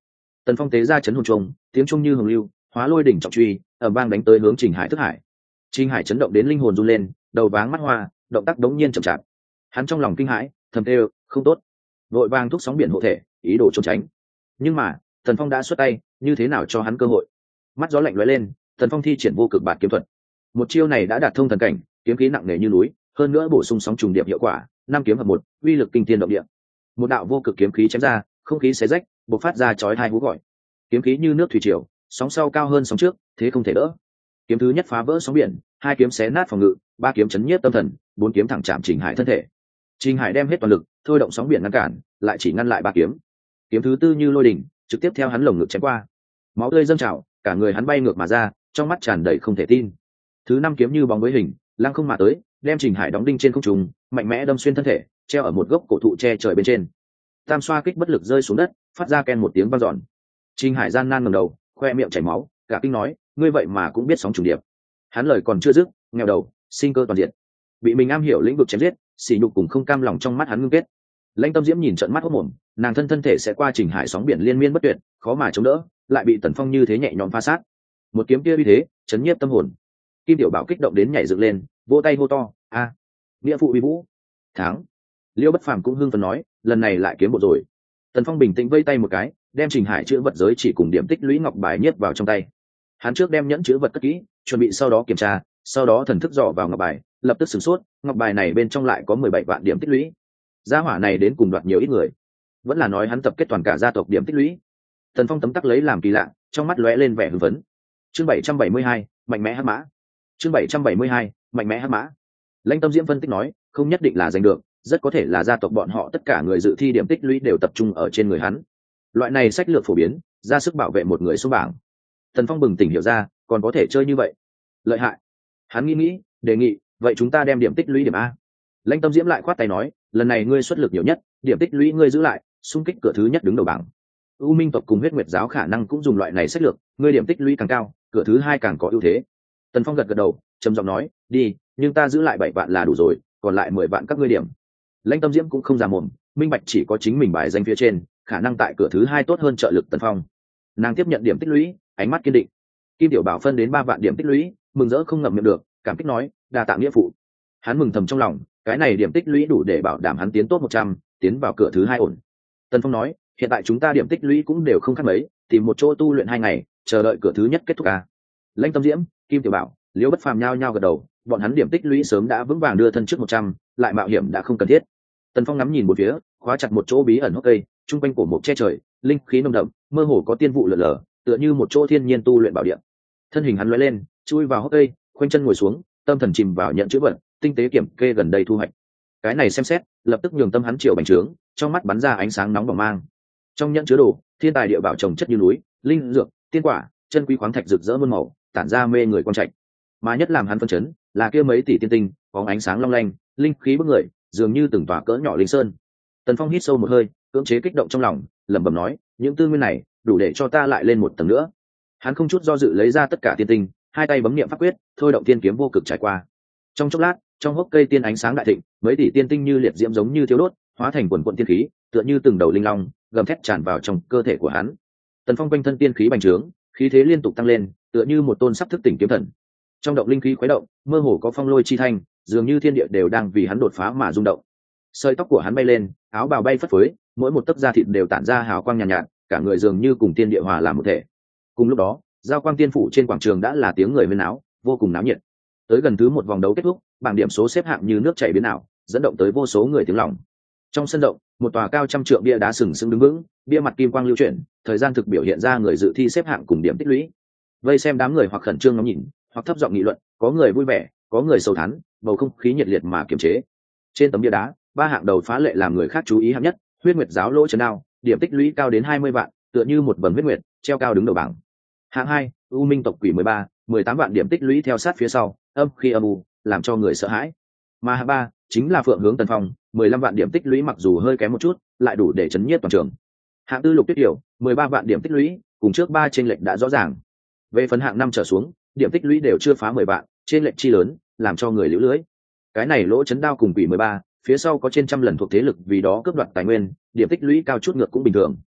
Tần Phong tế ra chấn hồn trung, tiếng trung như hồng lưu, hóa lôi đỉnh trọng truy, ầm vang đánh tới hướng Trình Hải thức hải. Trình Hải chấn động đến linh hồn run lên, đầu váng mắt hoa, động tác đống nhiên chậm chạp. Hắn trong lòng kinh hãi, thầm kêu, không tốt. Vội vàng thúc sóng biển hộ thể, ý đồ trốn tránh. Nhưng mà, Tần Phong đã xuất tay, như thế nào cho hắn cơ hội? Mắt gió lạnh lóe lên, Tần Phong thi triển vô cực bạt kiếm thuật. Một chiêu này đã đạt thông thần cảnh, kiếm khí nặng nề như núi, hơn nữa bổ sung sóng trùng điệp hiệu quả, năm kiếm hợp một, uy lực kinh thiên động địa. Một đạo vô cực kiếm khí chém ra, không khí xé rách, bộc phát ra chói tai hú gọi. Kiếm khí như nước thủy triều, sóng sau cao hơn sóng trước, thế không thể đỡ. Kiếm thứ nhất phá vỡ sóng biển, hai kiếm xé nát phòng ngự, ba kiếm chấn nhiếp tâm thần, bốn kiếm thẳng chạm Trình Hải thân thể. Trình Hải đem hết toàn lực, thôi động sóng biển ngăn cản, lại chỉ ngăn lại ba kiếm. Kiếm thứ tư như lôi đỉnh, trực tiếp theo hắn lồng ngực chém qua. Máu tươi dâng trào, cả người hắn bay ngược mà ra, trong mắt tràn đầy không thể tin. Thứ năm kiếm như bóng với hình, lăng không mà tới, đem Trình Hải đóng đinh trên không trung, mạnh mẽ đâm xuyên thân thể, treo ở một gốc cổ thụ che trời bên trên. Tam xoa kích bất lực rơi xuống đất, phát ra ken một tiếng vang dọn. Trình Hải gian nan ngẩng đầu, khoe miệng chảy máu, cả kinh nói, ngươi vậy mà cũng biết sóng trùng điệp. Hắn lời còn chưa dứt, nghèo đầu, sinh cơ toàn diện. Bị mình am hiểu lĩnh vực chém giết, sỉ nhục cùng không cam lòng trong mắt hắn ngưng kết. Lãnh Tâm Diễm nhìn trận mắt hốt mồm, nàng thân thân thể sẽ qua Trình Hải sóng biển liên miên bất tuyệt, khó mà chống đỡ, lại bị Tần Phong như thế nhẹ nhõm phá sát. Một kiếm kia uy thế, chấn nhiếp tâm hồn. Kim Tiểu Bảo kích động đến nhảy dựng lên, vỗ tay hô to, a, nghĩa phụ uy vũ, thắng. Liêu Bất Phàm cũng hưng phấn nói, lần này lại kiếm bộ rồi. Tần Phong bình tĩnh vây tay một cái, đem Trình Hải chữ vật giới chỉ cùng điểm tích lũy ngọc bài nhét vào trong tay. Hắn trước đem nhẫn chữ vật cất kỹ, chuẩn bị sau đó kiểm tra, sau đó thần thức dò vào ngọc bài, lập tức sửng sốt, ngọc bài này bên trong lại có mười bảy vạn điểm tích lũy. Gia hỏa này đến cùng đoạt nhiều ít người, vẫn là nói hắn tập kết toàn cả gia tộc điểm tích lũy. Tần Phong tấm tắc lấy làm kỳ lạ, trong mắt lóe lên vẻ hưng phấn. Chương bảy trăm bảy mươi hai, mạnh mẽ hắc mã. Chương bảy trăm bảy mươi hai, mạnh mẽ hắc mã. Lãnh Tâm Diễm phân tích nói, không nhất định là giành được, rất có thể là gia tộc bọn họ tất cả người dự thi điểm tích lũy đều tập trung ở trên người hắn. Loại này sách lược phổ biến, ra sức bảo vệ một người xuống bảng. Tần Phong bừng tỉnh hiểu ra, còn có thể chơi như vậy, lợi hại. Hắn nghĩ nghĩ, đề nghị, vậy chúng ta đem điểm tích lũy điểm a. Lãnh Tâm Diễm lại khoát tay nói, lần này ngươi xuất lực nhiều nhất, điểm tích lũy ngươi giữ lại, xung kích cửa thứ nhất đứng đầu bảng. U Minh tộc cùng Huyết Nguyệt giáo khả năng cũng dùng loại này sách lược, ngươi điểm tích lũy càng cao, cửa thứ hai càng có ưu thế. Tần Phong gật gật đầu, trầm giọng nói, đi, nhưng ta giữ lại bảy vạn là đủ rồi, còn lại mười vạn các ngươi điểm. Lãnh Tâm Diễm cũng không già mồm, minh bạch chỉ có chính mình bài danh phía trên, khả năng tại cửa thứ hai tốt hơn trợ lực Tần Phong. Nàng tiếp nhận điểm tích lũy, ánh mắt kiên định. Kim Tiểu Bảo phân đến ba vạn điểm tích lũy, mừng rỡ không ngậm miệng được, cảm kích nói, đa tạ nghĩa phụ. Hắn mừng thầm trong lòng, cái này điểm tích lũy đủ để bảo đảm hắn tiến tốt một trăm, tiến vào cửa thứ hai ổn. Tần Phong nói, hiện tại chúng ta điểm tích lũy cũng đều không khác mấy, tìm một chỗ tu luyện hai ngày, chờ đợi cửa thứ nhất kết thúc a. Lãnh Tâm Diễm, Kim Tiểu Bảo, Liễu Bất Phàm nhao nhao gật đầu, bọn hắn điểm tích lũy sớm đã vững vàng đưa thân trước một trăm, lại mạo hiểm đã không cần thiết. Tần Phong ngắm nhìn một phía, khóa chặt một chỗ bí ẩn hốc cây, trung quanh cổ mục che trời, linh khí nồng đậm, mơ hồ có tiên vụ lở lở, tựa như một chỗ thiên nhiên tu luyện bảo địa. Thân hình hắn lóe lên, chui vào hốc cây, khoanh chân ngồi xuống, tâm thần chìm vào nhận chữ vật, tinh tế kiểm kê gần đây thu hoạch. Cái này xem xét, lập tức nhường tâm hắn chiều bành trướng, trong mắt bắn ra ánh sáng nóng bỏng mang. Trong nhận chứa đồ, thiên tài địa bảo trồng chất như núi, linh dược, tiên quả, chân quý khoáng thạch rực rỡ muôn màu, tản ra mê người quan trạch. Mà nhất làm hắn phân chấn, là kia mấy tỷ tiên tinh, có ánh sáng long lanh, linh khí bức người, dường như từng tòa cỡ nhỏ linh sơn. Tần Phong hít sâu một hơi, cưỡng chế kích động trong lòng, lẩm bẩm nói, những tư nguyên này đủ để cho ta lại lên một tầng nữa. Hắn không chút do dự lấy ra tất cả tiên tinh, hai tay bấm niệm pháp quyết, thôi động tiên kiếm vô cực trải qua. Trong chốc lát, trong hốc cây tiên ánh sáng đại thịnh, mấy tỷ tiên tinh như liệt diễm giống như thiếu đốt, hóa thành quần quần tiên khí, tựa như từng đầu linh long, gầm thét tràn vào trong cơ thể của hắn. Tần Phong quanh thân tiên khí bành trướng, khí thế liên tục tăng lên, tựa như một tôn sắp thức tỉnh kiếm thần. Trong động linh khí khuấy động, mơ hồ có phong lôi chi thanh, dường như thiên địa đều đang vì hắn đột phá mà rung động. Sợi tóc của hắn bay lên, áo bào bay phất phới, mỗi một tấc da thịt đều tản ra hào quang nhàn nhạt, nhạt, cả người dường như cùng tiên địa hòa làm một thể. Cùng lúc đó, giao quang tiên phủ trên quảng trường đã là tiếng người huyên náo, vô cùng náo nhiệt. Tới gần thứ một vòng đấu kết thúc, bảng điểm số xếp hạng như nước chảy biến ảo, dẫn động tới vô số người tiếng lòng. Trong sân rộng, một tòa cao trăm trượng bia đá sừng sững đứng vững, bia mặt kim quang lưu chuyển, thời gian thực biểu hiện ra người dự thi xếp hạng cùng điểm tích lũy. Vây xem đám người hoặc khẩn trương ngắm nhìn, hoặc thấp giọng nghị luận, có người vui vẻ, có người sầu thán, bầu không khí nhiệt liệt mà kiềm chế. Trên tấm bia đá, ba hạng đầu phá lệ làm người khác chú ý hạng nhất, Huyết Nguyệt giáo lỗ trấn đao, điểm tích lũy cao đến hai mươi vạn, tựa như một vầng huyết nguyệt, treo cao đứng đầu bảng. Hạng hai, U Minh tộc quỷ mười ba, mười tám vạn điểm tích lũy theo sát phía sau, âm khi âm u, làm cho người sợ hãi. Mà hạng ba, chính là Phượng Hướng Tần Phong, mười lăm vạn điểm tích lũy mặc dù hơi kém một chút, lại đủ để chấn nhiếp toàn trường. Hạng tư Lục Tuyết Yểu, mười ba vạn điểm tích lũy, cùng trước ba chênh lệch đã rõ ràng. Về phần hạng năm trở xuống, điểm tích lũy đều chưa phá mười vạn, trên lệch chi lớn, làm cho người liễu lưới. Cái này lỗ chấn đao cùng quỷ mười ba, phía sau có trên trăm lần thuộc thế lực vì đó cướp đoạt tài nguyên, điểm tích lũy cao chút ngược cũng bình thường.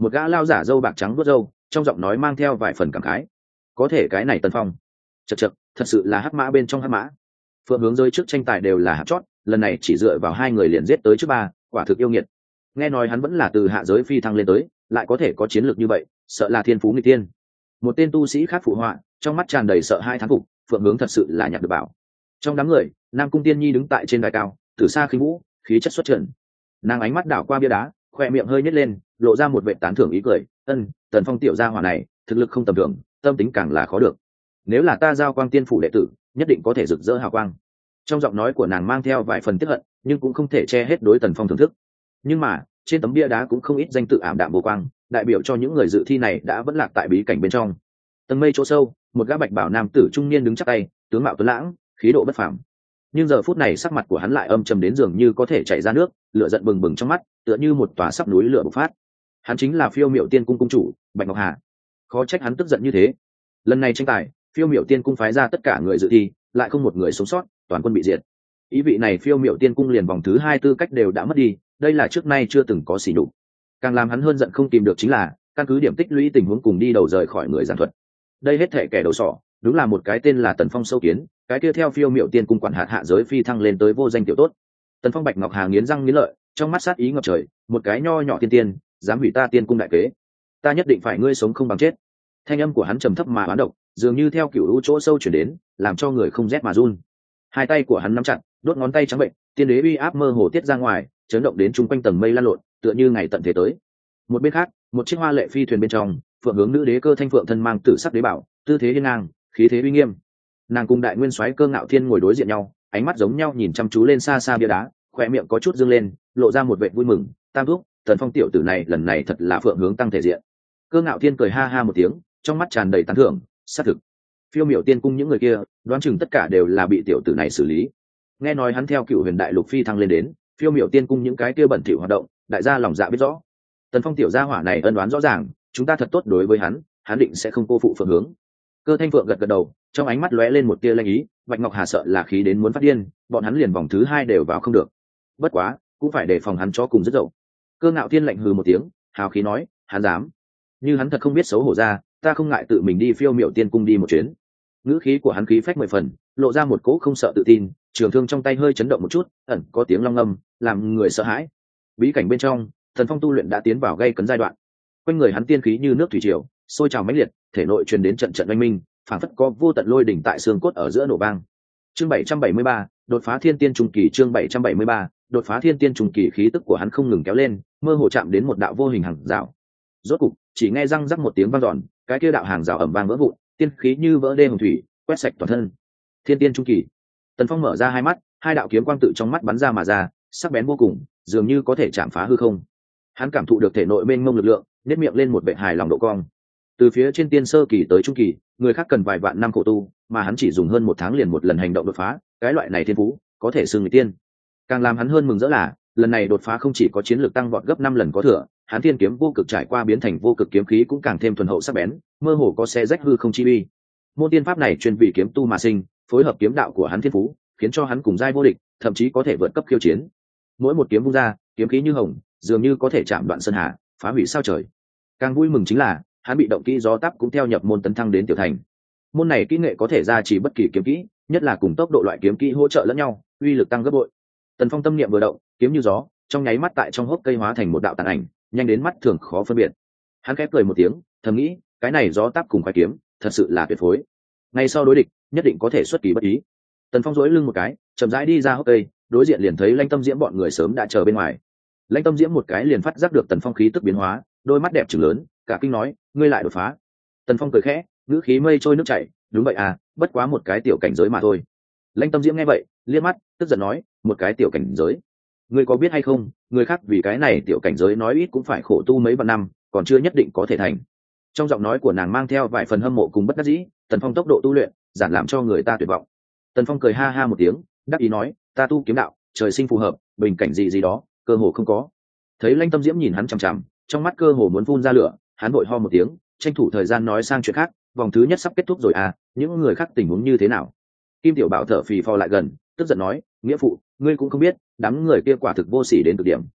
một gã lao giả râu bạc trắng vuốt râu, trong giọng nói mang theo vài phần cảm khái. Có thể cái này Tần Phong, chật chật, thật sự là hắc mã bên trong hắc mã. Phượng hướng giới trước tranh tài đều là hạt chót, lần này chỉ dựa vào hai người liền giết tới trước ba, quả thực yêu nghiệt. Nghe nói hắn vẫn là từ hạ giới phi thăng lên tới, lại có thể có chiến lược như vậy, sợ là thiên phú nghịch tiên. Một tên tu sĩ khác phụ họa, trong mắt tràn đầy sợ hai thán phục, Phượng hướng thật sự là nhặt được bảo. Trong đám người, Nam Cung Tiên Nhi đứng tại trên đài cao, từ xa khí vũ, khí chất xuất trần. Nàng ánh mắt đảo qua bia đá, khoe miệng hơi nhếch lên, lộ ra một vẻ tán thưởng ý cười. Ân, Tần Phong tiểu gia hỏa này, thực lực không tầm thường, tâm tính càng là khó được. Nếu là ta giao quang tiên phủ đệ tử, nhất định có thể rực rỡ hào quang. Trong giọng nói của nàng mang theo vài phần tiếc hận, nhưng cũng không thể che hết đối Tần Phong thưởng thức. Nhưng mà, trên tấm bia đá cũng không ít danh tự ảm đạm vô quang, đại biểu cho những người dự thi này đã vẫn lạc tại bí cảnh bên trong. Tầng mây chỗ sâu, một gã bạch bảo nam tử trung niên đứng chắp tay, tướng mạo tuấn lãng, khí độ bất phàm. Nhưng giờ phút này sắc mặt của hắn lại âm trầm đến dường như có thể chảy ra nước, lửa giận bừng bừng trong mắt, tựa như một tòa sắp núi lửa bộc phát. Hắn chính là Phiêu Miểu Tiên cung cung chủ, Bạch Ngọc Hà. Khó trách hắn tức giận như thế. Lần này tranh tài, Phiêu Miểu Tiên cung phái ra tất cả người dự thi, lại không một người sống sót, toàn quân bị diệt. Ý vị này Phiêu Miểu Tiên cung liền vòng thứ hai tư cách đều đã mất đi, đây là trước nay chưa từng có sỉ nhục. Càng làm hắn hơn giận không tìm được chính là, căn cứ điểm tích lũy tình huống cùng đi đầu rời khỏi người giảng thuật. Đây hết thể kẻ đầu sỏ, đúng là một cái tên là Tần Phong sâu kiến, cái kia theo Phiêu Miểu Tiên cung quản hạt hạ giới phi thăng lên tới vô danh tiểu tốt. Tần Phong Bạch Ngọc Hà nghiến răng nghiến lợi, trong mắt sát ý ngập trời, một cái nho nhỏ tiên tiên, dám hủy ta tiên cung đại kế, ta nhất định phải ngươi sống không bằng chết. Thanh âm của hắn trầm thấp mà oán độc, dường như theo cựu lũ chỗ sâu chuyển đến, làm cho người không rét mà run. Hai tay của hắn nắm chặt, đốt ngón tay trắng bệnh, tiên đế uy áp mơ hồ tiết ra ngoài, chấn động đến chung quanh tầng mây lan lộn, tựa như ngày tận thế tới. Một bên khác, một chiếc hoa lệ phi thuyền bên trong, Phượng hướng nữ đế Cơ Thanh Phượng thân mang tử sắc đế bảo, tư thế hiên ngang, khí thế uy nghiêm. Nàng cùng đại nguyên soái Cơ Ngạo Thiên ngồi đối diện nhau, ánh mắt giống nhau nhìn chăm chú lên xa xa bia đá, khóe miệng có chút dương lên, lộ ra một vẻ vui mừng. Tam thúc, Tần Phong tiểu tử này lần này thật là Phượng hướng tăng thể diện. Cơ Ngạo Thiên cười ha ha một tiếng, trong mắt tràn đầy tán thưởng. Xác thực, Phiêu Miểu Tiên cung những người kia, đoán chừng tất cả đều là bị tiểu tử này xử lý. Nghe nói hắn theo Cựu Huyền Đại Lục phi thăng lên đến, Phiêu Miểu Tiên cung những cái kia bẩn thỉu hoạt động, đại gia lòng dạ biết rõ. Tần Phong tiểu gia hỏa này ân đoán rõ ràng, chúng ta thật tốt đối với hắn, hắn định sẽ không cô phụ Phượng hướng. Cơ Thanh Phượng gật gật đầu, trong ánh mắt lóe lên một tia lanh ý. Bạch Ngọc Hà sợ là khí đến muốn phát điên, bọn hắn liền vòng thứ hai đều vào không được. Bất quá, cũng phải đề phòng hắn cho cùng rất dậu. Cơ Ngạo Thiên lạnh hừ một tiếng, hào khí nói, hắn dám. Như hắn thật không biết xấu hổ ra, ta không ngại tự mình đi Phiêu Miểu Tiên cung đi một chuyến. Ngữ khí của hắn khí phách mười phần, lộ ra một cỗ không sợ tự tin, trường thương trong tay hơi chấn động một chút, ẩn có tiếng long ngâm, làm người sợ hãi. Bí cảnh bên trong, Thần Phong tu luyện đã tiến vào gây cấn giai đoạn. Quanh người hắn tiên khí như nước thủy triều, sôi trào mãnh liệt, thể nội truyền đến trận trận oanh minh, phảng phất có vô tận lôi đỉnh tại xương cốt ở giữa nổ vang. Chương bảy trăm bảy mươi ba, đột phá thiên tiên trung kỳ. Chương bảy trăm bảy mươi ba, đột phá thiên tiên trung kỳ. Khí tức của hắn không ngừng kéo lên, mơ hồ chạm đến một đạo vô hình hàng rào. Rốt cục, chỉ nghe răng rắc một tiếng vang dọn, cái kia đạo hàng rào ầm vang vỡ vụn, tiên khí như vỡ đê hồng thủy, quét sạch toàn thân. Thiên tiên trung kỳ. Tần Phong mở ra hai mắt, hai đạo kiếm quang tự trong mắt bắn ra mà ra, sắc bén vô cùng, dường như có thể chạm phá hư không. Hắn cảm thụ được thể nội mênh mông lực lượng, nhếch miệng lên một vẻ hài lòng độ cong. Từ phía trên tiên sơ kỳ tới trung kỳ, người khác cần vài vạn năm khổ tu, mà hắn chỉ dùng hơn một tháng liền một lần hành động đột phá, cái loại này thiên phú, có thể xưng người tiên. Càng làm hắn hơn mừng rỡ là, lần này đột phá không chỉ có chiến lược tăng vọt gấp năm lần có thừa, hắn thiên kiếm vô cực trải qua biến thành vô cực kiếm khí cũng càng thêm thuần hậu sắc bén, mơ hồ có xé rách hư không chi uy. Môn tiên pháp này chuyên vì kiếm tu mà sinh, phối hợp kiếm đạo của hắn thiên phú, khiến cho hắn cùng giai vô địch, thậm chí có thể vượt cấp khiêu chiến. Mỗi một kiếm vung ra, kiếm khí như hồng, dường như có thể chạm đoạn sơn hà, phá hủy sao trời. Càng vui mừng chính là, hắn bị động kỹ gió táp cũng theo nhập môn tấn thăng đến tiểu thành. Môn này kỹ nghệ có thể gia trì bất kỳ kiếm kỹ, nhất là cùng tốc độ loại kiếm kỹ hỗ trợ lẫn nhau, uy lực tăng gấp bội. Tần Phong tâm niệm vừa động, kiếm như gió, trong nháy mắt tại trong hốc cây hóa thành một đạo tàn ảnh, nhanh đến mắt thường khó phân biệt. Hắn khép cười một tiếng, thầm nghĩ, cái này gió táp cùng khoái kiếm, thật sự là tuyệt phối. Ngay sau đối địch, nhất định có thể xuất kỳ bất ý. Tần Phong duỗi lưng một cái, chậm rãi đi ra hốc cây, đối diện liền thấy Lãnh Tâm Diễm bọn người sớm đã chờ bên ngoài. Lãnh Tâm Diễm một cái liền phát giác được Tần Phong khí tức biến hóa, đôi mắt đẹp trừng lớn, cả kinh nói, ngươi lại đột phá. Tần Phong cười khẽ, ngữ khí mây trôi nước chảy, đúng vậy à, bất quá một cái tiểu cảnh giới mà thôi. Lãnh Tâm Diễm nghe vậy, liếc mắt, tức giận nói, một cái tiểu cảnh giới, ngươi có biết hay không, người khác vì cái này tiểu cảnh giới nói ít cũng phải khổ tu mấy vạn năm, còn chưa nhất định có thể thành. Trong giọng nói của nàng mang theo vài phần hâm mộ cùng bất đắc dĩ, Tần Phong tốc độ tu luyện giản làm cho người ta tuyệt vọng. Tần Phong cười ha ha một tiếng, đắc ý nói, ta tu kiếm đạo, trời sinh phù hợp, bình cảnh gì gì đó, cơ hồ không có. Thấy Lãnh Tâm Diễm nhìn hắn chằm chằm, trong mắt cơ hồ muốn phun ra lửa, hắn vội ho một tiếng, tranh thủ thời gian nói sang chuyện khác, vòng thứ nhất sắp kết thúc rồi à, những người khác tình huống như thế nào? Kim Tiểu Bảo thở phì phò lại gần, tức giận nói, nghĩa phụ, ngươi cũng không biết, đám người kia quả thực vô sỉ đến cực điểm.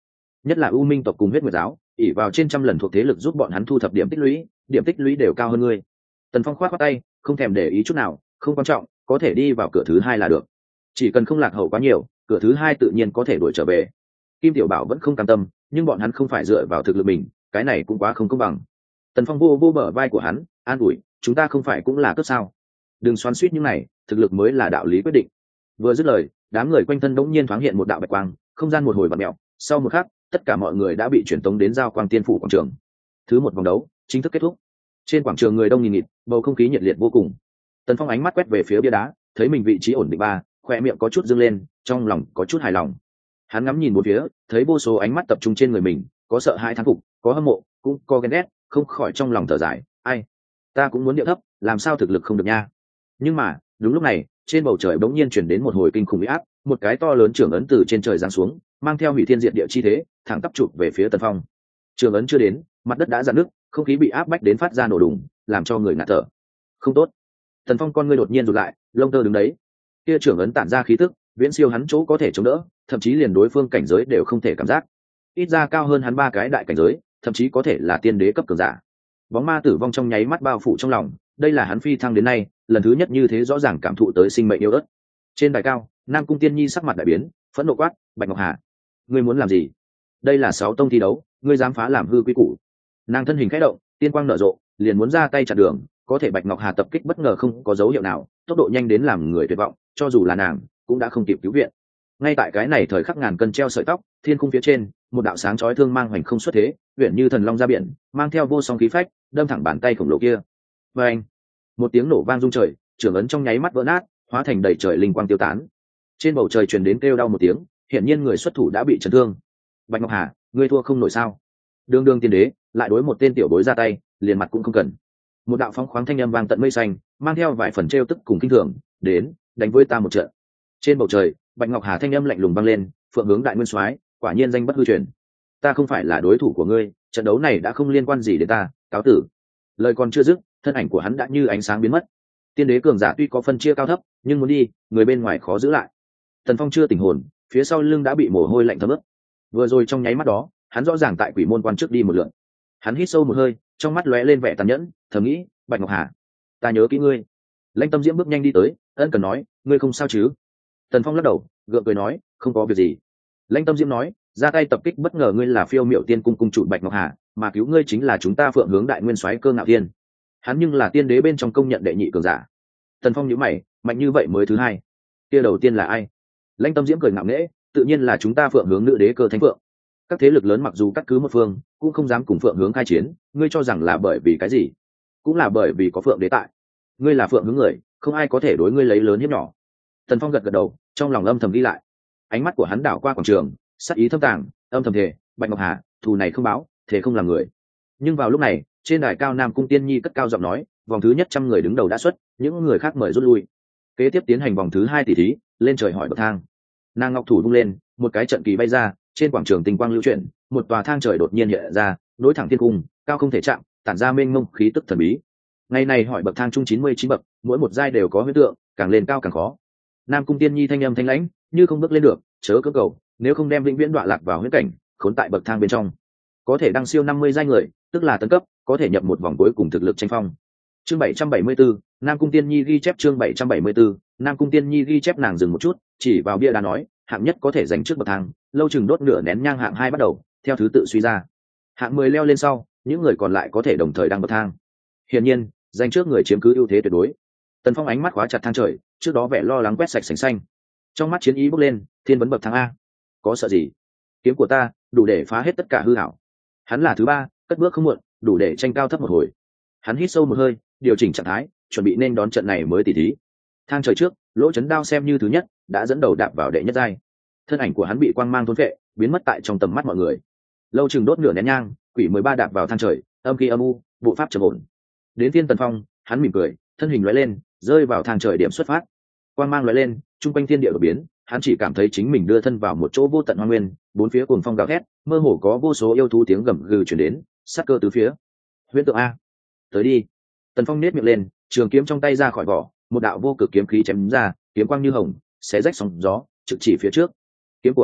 nhất là u minh tộc cùng huyết nguyệt giáo ỉ vào trên trăm lần thuộc thế lực giúp bọn hắn thu thập điểm tích lũy, điểm tích lũy đều cao hơn ngươi. Tần Phong khoát khoát tay, không thèm để ý chút nào, không quan trọng, có thể đi vào cửa thứ hai là được, chỉ cần không lạc hậu quá nhiều, cửa thứ hai tự nhiên có thể đuổi trở về. Kim Tiểu Bảo vẫn không cam tâm, nhưng bọn hắn không phải dựa vào thực lực mình, cái này cũng quá không công bằng. Tần Phong vô vô bờ vai của hắn, an ủi, chúng ta không phải cũng là cướp sao? Đừng xoắn xuýt những này, thực lực mới là đạo lý quyết định. Vừa dứt lời, đám người quanh thân đống nhiên thoáng hiện một đạo bạch quang, không gian một hồi vặn mèo, sau một khắc, tất cả mọi người đã bị chuyển tống đến giao quang tiên phủ quảng trường. Thứ một vòng đấu chính thức kết thúc. Trên quảng trường người đông nghìn nghịt, bầu không khí nhiệt liệt vô cùng. Tần Phong ánh mắt quét về phía bia đá, thấy mình vị trí ổn định ba, khoe miệng có chút dương lên, trong lòng có chút hài lòng. Hắn ngắm nhìn một phía, thấy vô số ánh mắt tập trung trên người mình, có sợ hãi thán phục, có hâm mộ, cũng có ghen ghét, không khỏi trong lòng thở dài, ai, ta cũng muốn điệu thấp, làm sao thực lực không được nha. Nhưng mà đúng lúc này, trên bầu trời bỗng nhiên chuyển đến một hồi kinh khủng uy áp, một cái to lớn trường ấn từ trên trời giáng xuống, mang theo hủy thiên diệt địa chi thế, thẳng tắp chụp về phía Tần Phong. Trường ấn chưa đến, mặt đất đã dạn nước, không khí bị áp bách đến phát ra nổ đùng, làm cho người ngạt thở. Không tốt. Tần Phong con ngươi đột nhiên rụt lại, lông tơ đứng đấy. Kia trường ấn tản ra khí tức, viễn siêu hắn chỗ có thể chống đỡ, thậm chí liền đối phương cảnh giới đều không thể cảm giác. Ít ra cao hơn hắn ba cái đại cảnh giới, thậm chí có thể là tiên đế cấp cường giả. Bóng ma tử vong trong nháy mắt bao phủ trong lòng, đây là hắn phi thăng đến nay lần thứ nhất như thế rõ ràng cảm thụ tới sinh mệnh yêu ớt. Trên đài cao, Nam Cung Tiên Nhi sắc mặt đại biến, phẫn nộ quát, Bạch Ngọc Hà, ngươi muốn làm gì? Đây là sáu tông thi đấu, ngươi dám phá làm hư quy củ. Nàng thân hình khẽ động, tiên quang nở rộ, liền muốn ra tay chặn đường, có thể Bạch Ngọc Hà tập kích bất ngờ không có dấu hiệu nào, tốc độ nhanh đến làm người tuyệt vọng, cho dù là nàng cũng đã không kịp cứu viện. Ngay tại cái này thời khắc ngàn cân treo sợi tóc, thiên khung phía trên, một đạo sáng chói thương mang hoành không xuất thế, uyển như thần long ra biển, mang theo vô song khí phách, đâm thẳng bàn tay khổng lồ kia. Và anh, một tiếng nổ vang rung trời, trường ấn trong nháy mắt vỡ nát, hóa thành đầy trời linh quang tiêu tán. Trên bầu trời truyền đến kêu đau một tiếng, hiển nhiên người xuất thủ đã bị chấn thương. Bạch Ngọc Hà, ngươi thua không nổi sao? Đường đường tiên đế, lại đối một tên tiểu bối ra tay, liền mặt cũng không cần. Một đạo phóng khoáng thanh âm vang tận mây xanh, mang theo vài phần trêu tức cùng kinh thường, đến, đánh với ta một trận. Trên bầu trời, Bạch Ngọc Hà thanh âm lạnh lùng vang lên, phượng hướng đại nguyên soái, quả nhiên danh bất hư truyền. Ta không phải là đối thủ của ngươi, trận đấu này đã không liên quan gì đến ta, cáo tử. Lời còn chưa dứt, thân ảnh của hắn đã như ánh sáng biến mất. Tiên đế cường giả tuy có phân chia cao thấp, nhưng muốn đi, người bên ngoài khó giữ lại. Tần Phong chưa tỉnh hồn, phía sau lưng đã bị mồ hôi lạnh thấm ướt. Vừa rồi trong nháy mắt đó, hắn rõ ràng tại quỷ môn quan trước đi một lượt. Hắn hít sâu một hơi, trong mắt lóe lên vẻ tàn nhẫn, thầm nghĩ, Bạch Ngọc Hà, ta nhớ kỹ ngươi. Lãnh Tâm Diễm bước nhanh đi tới, ân cần nói, ngươi không sao chứ? Tần Phong lắc đầu, gượng cười nói, không có việc gì. Lãnh Tâm Diễm nói, ra tay tập kích bất ngờ ngươi là Phiêu Miểu Tiên cung cung chủ Bạch Ngọc Hà, mà cứu ngươi chính là chúng ta Phượng hướng đại nguyên soái Cơ Ngạo Thiên. Hắn nhưng là tiên đế bên trong công nhận đệ nhị cường giả. Tần Phong nhíu mày, mạnh như vậy mới thứ hai. Kia đầu tiên là ai? Lãnh Tâm Diễm cười ngạo nghễ, tự nhiên là chúng ta Phượng hướng nữ đế Cơ Thánh Phượng. Các thế lực lớn mặc dù cắt cứ một phương, cũng không dám cùng Phượng hướng khai chiến, ngươi cho rằng là bởi vì cái gì? Cũng là bởi vì có Phượng đế tại. Ngươi là Phượng hướng người, không ai có thể đối ngươi lấy lớn hiếp nhỏ. Tần Phong gật gật đầu, trong lòng âm thầm ghi lại. Ánh mắt của hắn đảo qua quảng trường, sắc ý thâm tàng, âm thầm thề, Bạch Ngọc Hà, thù này không báo, thể không làm người. Nhưng vào lúc này, trên đài cao Nam Cung Tiên Nhi cất cao giọng nói, vòng thứ nhất trăm người đứng đầu đã xuất, những người khác mời rút lui. Kế tiếp tiến hành vòng thứ hai tỷ thí, lên trời hỏi bậc thang. Nàng ngọc thủ vung lên, một cái trận kỳ bay ra, trên quảng trường tinh quang lưu chuyển, một tòa thang trời đột nhiên hiện ra, nối thẳng thiên cung, cao không thể chạm, tản ra mênh mông khí tức thần bí. Ngày này hỏi bậc thang chung chín mươi chín bậc, mỗi một giai đều có huyễn tượng, càng lên cao càng khó. Nam Cung Tiên Nhi thanh âm thanh lãnh, như không bước lên được, chớ cưỡng cầu, nếu không đem vĩnh viễn đọa lạc vào huyễn cảnh, khốn tại bậc thang bên trong. Có thể đăng siêu năm mươi giai người, tức là tấn cấp, có thể nhập một vòng cuối cùng thực lực tranh phong. Chương bảy trăm bảy mươi 74, Nam Cung Tiên Nhi ghi chép chương bảy trăm bảy mươi 74, Nam Cung Tiên Nhi ghi chép nàng dừng một chút, chỉ vào bia đá nói, hạng nhất có thể giành trước bậc thang, lâu chừng đốt nửa nén nhang hạng hai bắt đầu, theo thứ tự suy ra. Hạng mười leo lên sau, những người còn lại có thể đồng thời đăng bậc thang. Hiển nhiên, giành trước người chiếm cứ ưu thế tuyệt đối. Tần Phong ánh mắt khóa chặt thang trời, trước đó vẻ lo lắng quét sạch sành xanh. Trong mắt chiến ý bốc lên, thiên vấn bậc thang a. Có sợ gì? Kiếm của ta, đủ để phá hết tất cả hư ảo. Hắn là thứ ba, cất bước không muộn, đủ để tranh cao thấp một hồi. Hắn hít sâu một hơi, điều chỉnh trạng thái, chuẩn bị nên đón trận này mới tỷ thí. Thang trời trước, Lỗ Chấn Đao xem như thứ nhất, đã dẫn đầu đạp vào đệ nhất giai. Thân ảnh của hắn bị quang mang thôn phệ, biến mất tại trong tầm mắt mọi người. Lâu chừng đốt nửa nén nhang, Quỷ mười ba đạp vào thang trời, âm khí âm u, bộ pháp trầm ổn. Đến phiên Tần Phong, hắn mỉm cười, thân hình lóe lên, rơi vào thang trời điểm xuất phát. Quang mang lóe lên, trung quanh thiên địa đột biến, hắn chỉ cảm thấy chính mình đưa thân vào một chỗ vô tận hoang nguyên, bốn phía cuồng phong gào thét, mơ hồ có vô số yêu thú tiếng gầm gừ truyền đến, sát cơ tứ phía. Huyễn tượng a, tới đi. Tần Phong nét miệng lên, trường kiếm trong tay ra khỏi vỏ, một đạo vô cực kiếm khí chém ra, kiếm quang như hồng, xé rách sóng gió, trực chỉ phía trước. Kiếm của hắn,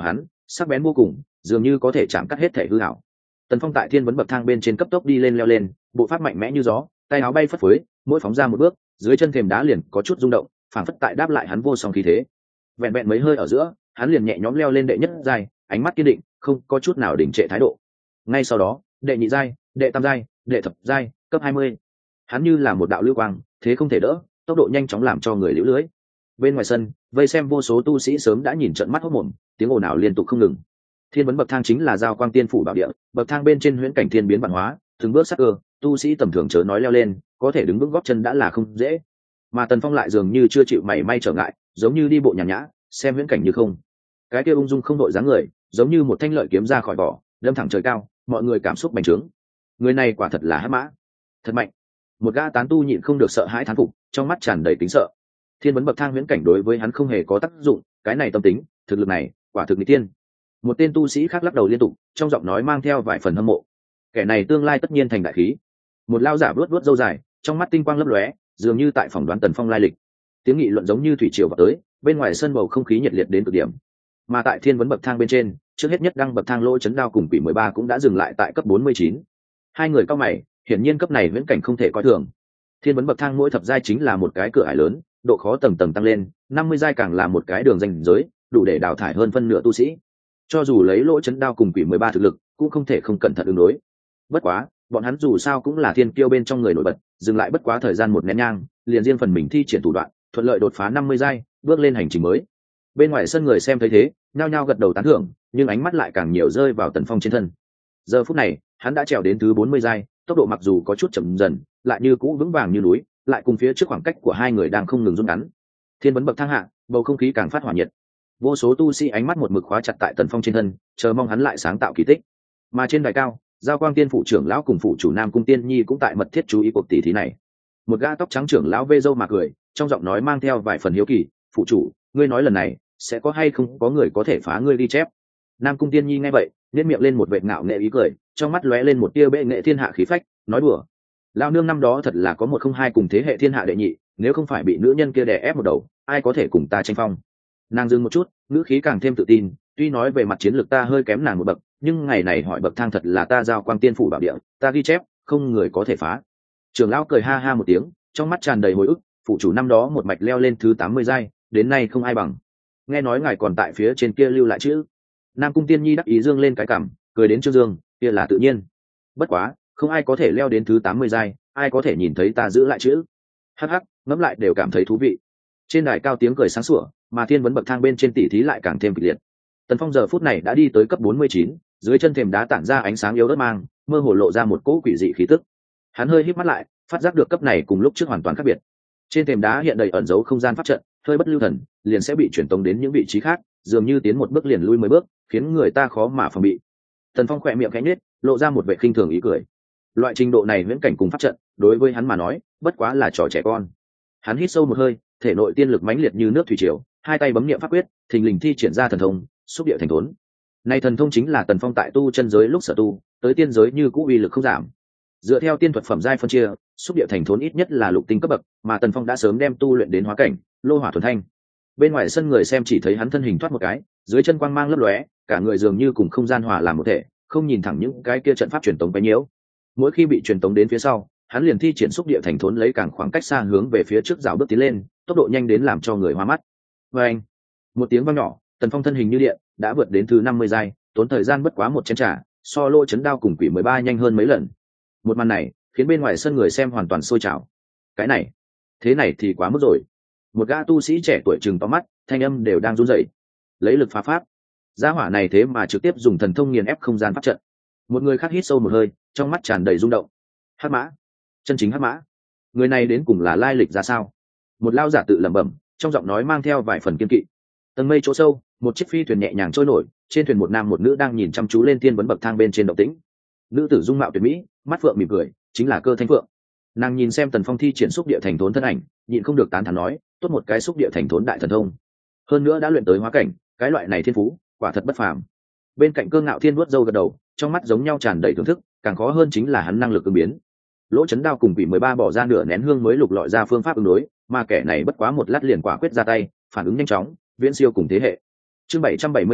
sắc bén vô cùng, dường như có thể chạm cắt hết thể hư hảo. Tần Phong tại thiên vấn bậc thang bên trên cấp tốc đi lên leo lên, bộ pháp mạnh mẽ như gió, tay áo bay phất phới, mỗi phóng ra một bước, dưới chân thềm đá liền có chút rung động, phảng phất tại đáp lại hắn vô song khí thế. Vẹn vẹn mấy hơi ở giữa, hắn liền nhẹ nhõm leo lên đệ nhất giai, ánh mắt kiên định, không có chút nào đình trệ thái độ. Ngay sau đó, đệ nhị giai, đệ tam giai, đệ thập giai, cấp hai mươi. Hắn như là một đạo lưu quang, thế không thể đỡ, tốc độ nhanh chóng làm cho người liễu lưới. Bên ngoài sân, vây xem vô số tu sĩ sớm đã nhìn trận mắt hốt mồm, tiếng ồn ào liên tục không ngừng. Thiên vấn bậc thang chính là giao quang tiên phủ bảo địa, bậc thang bên trên huyễn cảnh thiên biến văn hóa, từng bước sắc cơ, tu sĩ tầm thường chớ nói leo lên, có thể đứng vững gót chân đã là không dễ. Mà Tần Phong lại dường như chưa chịu mảy may trở ngại, giống như đi bộ nhàn nhã, xem huyễn cảnh như không. Cái kia ung dung không đội dáng người, giống như một thanh lợi kiếm ra khỏi vỏ, đâm thẳng trời cao, mọi người cảm xúc bành trướng. Người này quả thật là hắc mã, thật mạnh. Một gã tán tu nhịn không được sợ hãi thán phục, trong mắt tràn đầy kính sợ. Thiên vấn bậc thang huyễn cảnh đối với hắn không hề có tác dụng, cái này tâm tính, thực lực này, quả thực nghịch tiên. Một tên tu sĩ khác lắc đầu liên tục, trong giọng nói mang theo vài phần hâm mộ. Kẻ này tương lai tất nhiên thành đại khí. Một lao giả vuốt vuốt râu dài, trong mắt tinh quang lấp lóe, dường như tại phỏng đoán Tần Phong lai lịch. Tiếng nghị luận giống như thủy triều vào tới, bên ngoài sân bầu không khí nhiệt liệt đến cực điểm. Mà tại thiên vấn bậc thang bên trên, trước hết nhất đăng bậc thang lỗ chấn đao cùng quỷ mười ba cũng đã dừng lại tại cấp bốn mươi chín. Hai người cao mày, hiển nhiên cấp này viễn cảnh không thể coi thường. Thiên vấn bậc thang mỗi thập giai chính là một cái cửa ải lớn, độ khó tầng tầng tăng lên, năm mươi giai càng là một cái đường ranh giới, đủ để đào thải hơn phân nửa tu sĩ. Cho dù lấy lỗ chấn đao cùng quỷ mười ba thực lực, cũng không thể không cẩn thận ứng đối. Bất quá, bọn hắn dù sao cũng là thiên kiêu bên trong người nổi bật, dừng lại bất quá thời gian một nén nhang, liền riêng phần mình thi triển thủ đoạn, thuận lợi đột phá năm mươi giai, bước lên hành trình mới. Bên ngoài sân người xem thấy thế, nhao nhao gật đầu tán thưởng, nhưng ánh mắt lại càng nhiều rơi vào Tần Phong trên thân. Giờ phút này, hắn đã trèo đến thứ bốn mươi giai, tốc độ mặc dù có chút chậm dần, lại như cũ vững vàng như núi, lại cùng phía trước khoảng cách của hai người đang không ngừng rút ngắn. Thiên vấn bậc thang hạ, bầu không khí càng phát hỏa nhiệt. Vô số tu sĩ ánh mắt một mực khóa chặt tại Tần Phong trên thân, chờ mong hắn lại sáng tạo kỳ tích. Mà trên đài cao, giao quang tiên phủ trưởng lão cùng phụ chủ Nam Cung Tiên Nhi cũng tại mật thiết chú ý cuộc tỷ thí này. Một gã tóc trắng trưởng lão vê râu mà cười, trong giọng nói mang theo vài phần hiếu kỳ, "Phụ chủ, ngươi nói lần này sẽ có hay không có người có thể phá ngươi đi chép?" Nam Cung Tiên Nhi nghe vậy, nhếch miệng lên một vệt ngạo nghệ ý cười, trong mắt lóe lên một tia bệ nghệ thiên hạ khí phách, nói đùa. Lão nương năm đó thật là có một không hai cùng thế hệ thiên hạ đệ nhị, nếu không phải bị nữ nhân kia đè ép một đầu, ai có thể cùng ta tranh phong. Nàng dừng một chút, ngữ khí càng thêm tự tin, tuy nói về mặt chiến lược ta hơi kém nàng một bậc, nhưng ngày này hỏi bậc thang thật là ta giao quang tiên phủ bảo địa, ta ghi chép, không người có thể phá. Trưởng lão cười ha ha một tiếng, trong mắt tràn đầy hồi ức, phụ chủ năm đó một mạch leo lên thứ tám mươi giai, đến nay không ai bằng. Nghe nói ngài còn tại phía trên kia lưu lại chữ. Nam Cung Tiên Nhi đắc ý dương lên cái cằm, cười đến trương dương, kia là tự nhiên. Bất quá, không ai có thể leo đến thứ tám mươi giai, ai có thể nhìn thấy ta giữ lại chữ. Hắc hắc, ngẫm lại đều cảm thấy thú vị. Trên đài cao tiếng cười sáng sủa, mà thiên vấn bậc thang bên trên tỷ thí lại càng thêm kịch liệt. Tần Phong giờ phút này đã đi tới cấp bốn mươi chín, dưới chân thềm đá tản ra ánh sáng yếu ớt mang, mơ hồ lộ ra một cỗ quỷ dị khí tức. Hắn hơi híp mắt lại, phát giác được cấp này cùng lúc trước hoàn toàn khác biệt. Trên thềm đá hiện đầy ẩn dấu không gian pháp trận, hơi bất lưu thần, liền sẽ bị chuyển tống đến những vị trí khác, dường như tiến một bước liền lui mười bước, khiến người ta khó mà phòng bị. Tần Phong khẽ miệng khẽ nhếch, lộ ra một vẻ khinh thường ý cười. Loại trình độ này viễn cảnh cùng pháp trận, đối với hắn mà nói, bất quá là trò trẻ con. Hắn hít sâu một hơi, thể nội tiên lực mãnh liệt như nước thủy triều, hai tay bấm niệm pháp quyết, thình lình thi triển ra thần thông, xúc địa thành thốn. Này thần thông chính là Tần Phong tại tu chân giới lúc sở tu, tới tiên giới như cũ uy lực không giảm. Dựa theo tiên thuật phẩm giai phân chia, xúc địa thành thốn ít nhất là lục tinh cấp bậc, mà Tần Phong đã sớm đem tu luyện đến hóa cảnh, lô hỏa thuần thanh. Bên ngoài sân người xem chỉ thấy hắn thân hình thoát một cái, dưới chân quang mang lấp lóe, cả người dường như cùng không gian hòa làm một thể, không nhìn thẳng những cái kia trận pháp truyền tống quấy nhiễu. Mỗi khi bị truyền tống đến phía sau, hắn liền thi triển xúc địa thành thốn lấy càng khoảng cách xa hướng về phía trước dạo bước tiến lên, tốc độ nhanh đến làm cho người hoa mắt. Và anh, một tiếng vang nhỏ, Tần Phong thân hình như điện, đã vượt đến thứ năm mươi giai, tốn thời gian bất quá một chén trà, so lô chấn đao cùng quỷ mười ba nhanh hơn mấy lần. Một màn này khiến bên ngoài sân người xem hoàn toàn sôi trào. Cái này, thế này thì quá mức rồi. Một gã tu sĩ trẻ tuổi trừng to mắt, thanh âm đều đang run rẩy. Lấy lực phá pháp, gia hỏa này thế mà trực tiếp dùng thần thông nghiền ép không gian pháp trận. Một người khác hít sâu một hơi, trong mắt tràn đầy rung động. Hắc mã, chân chính hắc mã. Người này đến cùng là lai lịch ra sao? Một lao giả tự lẩm bẩm, trong giọng nói mang theo vài phần kiên kỵ. Tầng mây chỗ sâu, một chiếc phi thuyền nhẹ nhàng trôi nổi, trên thuyền một nam một nữ đang nhìn chăm chú lên thiên vấn bậc thang bên trên động tĩnh. Nữ tử dung mạo tuyệt mỹ, mắt phượng mỉm cười, chính là Cơ Thanh Phượng. Nàng nhìn xem Tần Phong thi triển xúc địa thành thốn thân ảnh, nhịn không được tán thán nói, tốt một cái xúc địa thành thốn đại thần thông. Hơn nữa đã luyện tới hóa cảnh, cái loại này thiên phú, quả thật bất phàm. Bên cạnh Cơ Ngạo Thiên vuốt râu gật đầu, trong mắt giống nhau tràn đầy thưởng thức, càng khó hơn chính là hắn năng lực ứng biến. Lỗ chấn đao cùng quỷ mười ba bỏ ra nửa nén hương mới lục lọi ra phương pháp ứng đối, mà kẻ này bất quá một lát liền quả quyết ra tay, phản ứng nhanh chóng, viễn siêu cùng thế hệ. Chương bảy trăm bảy mươi lăm,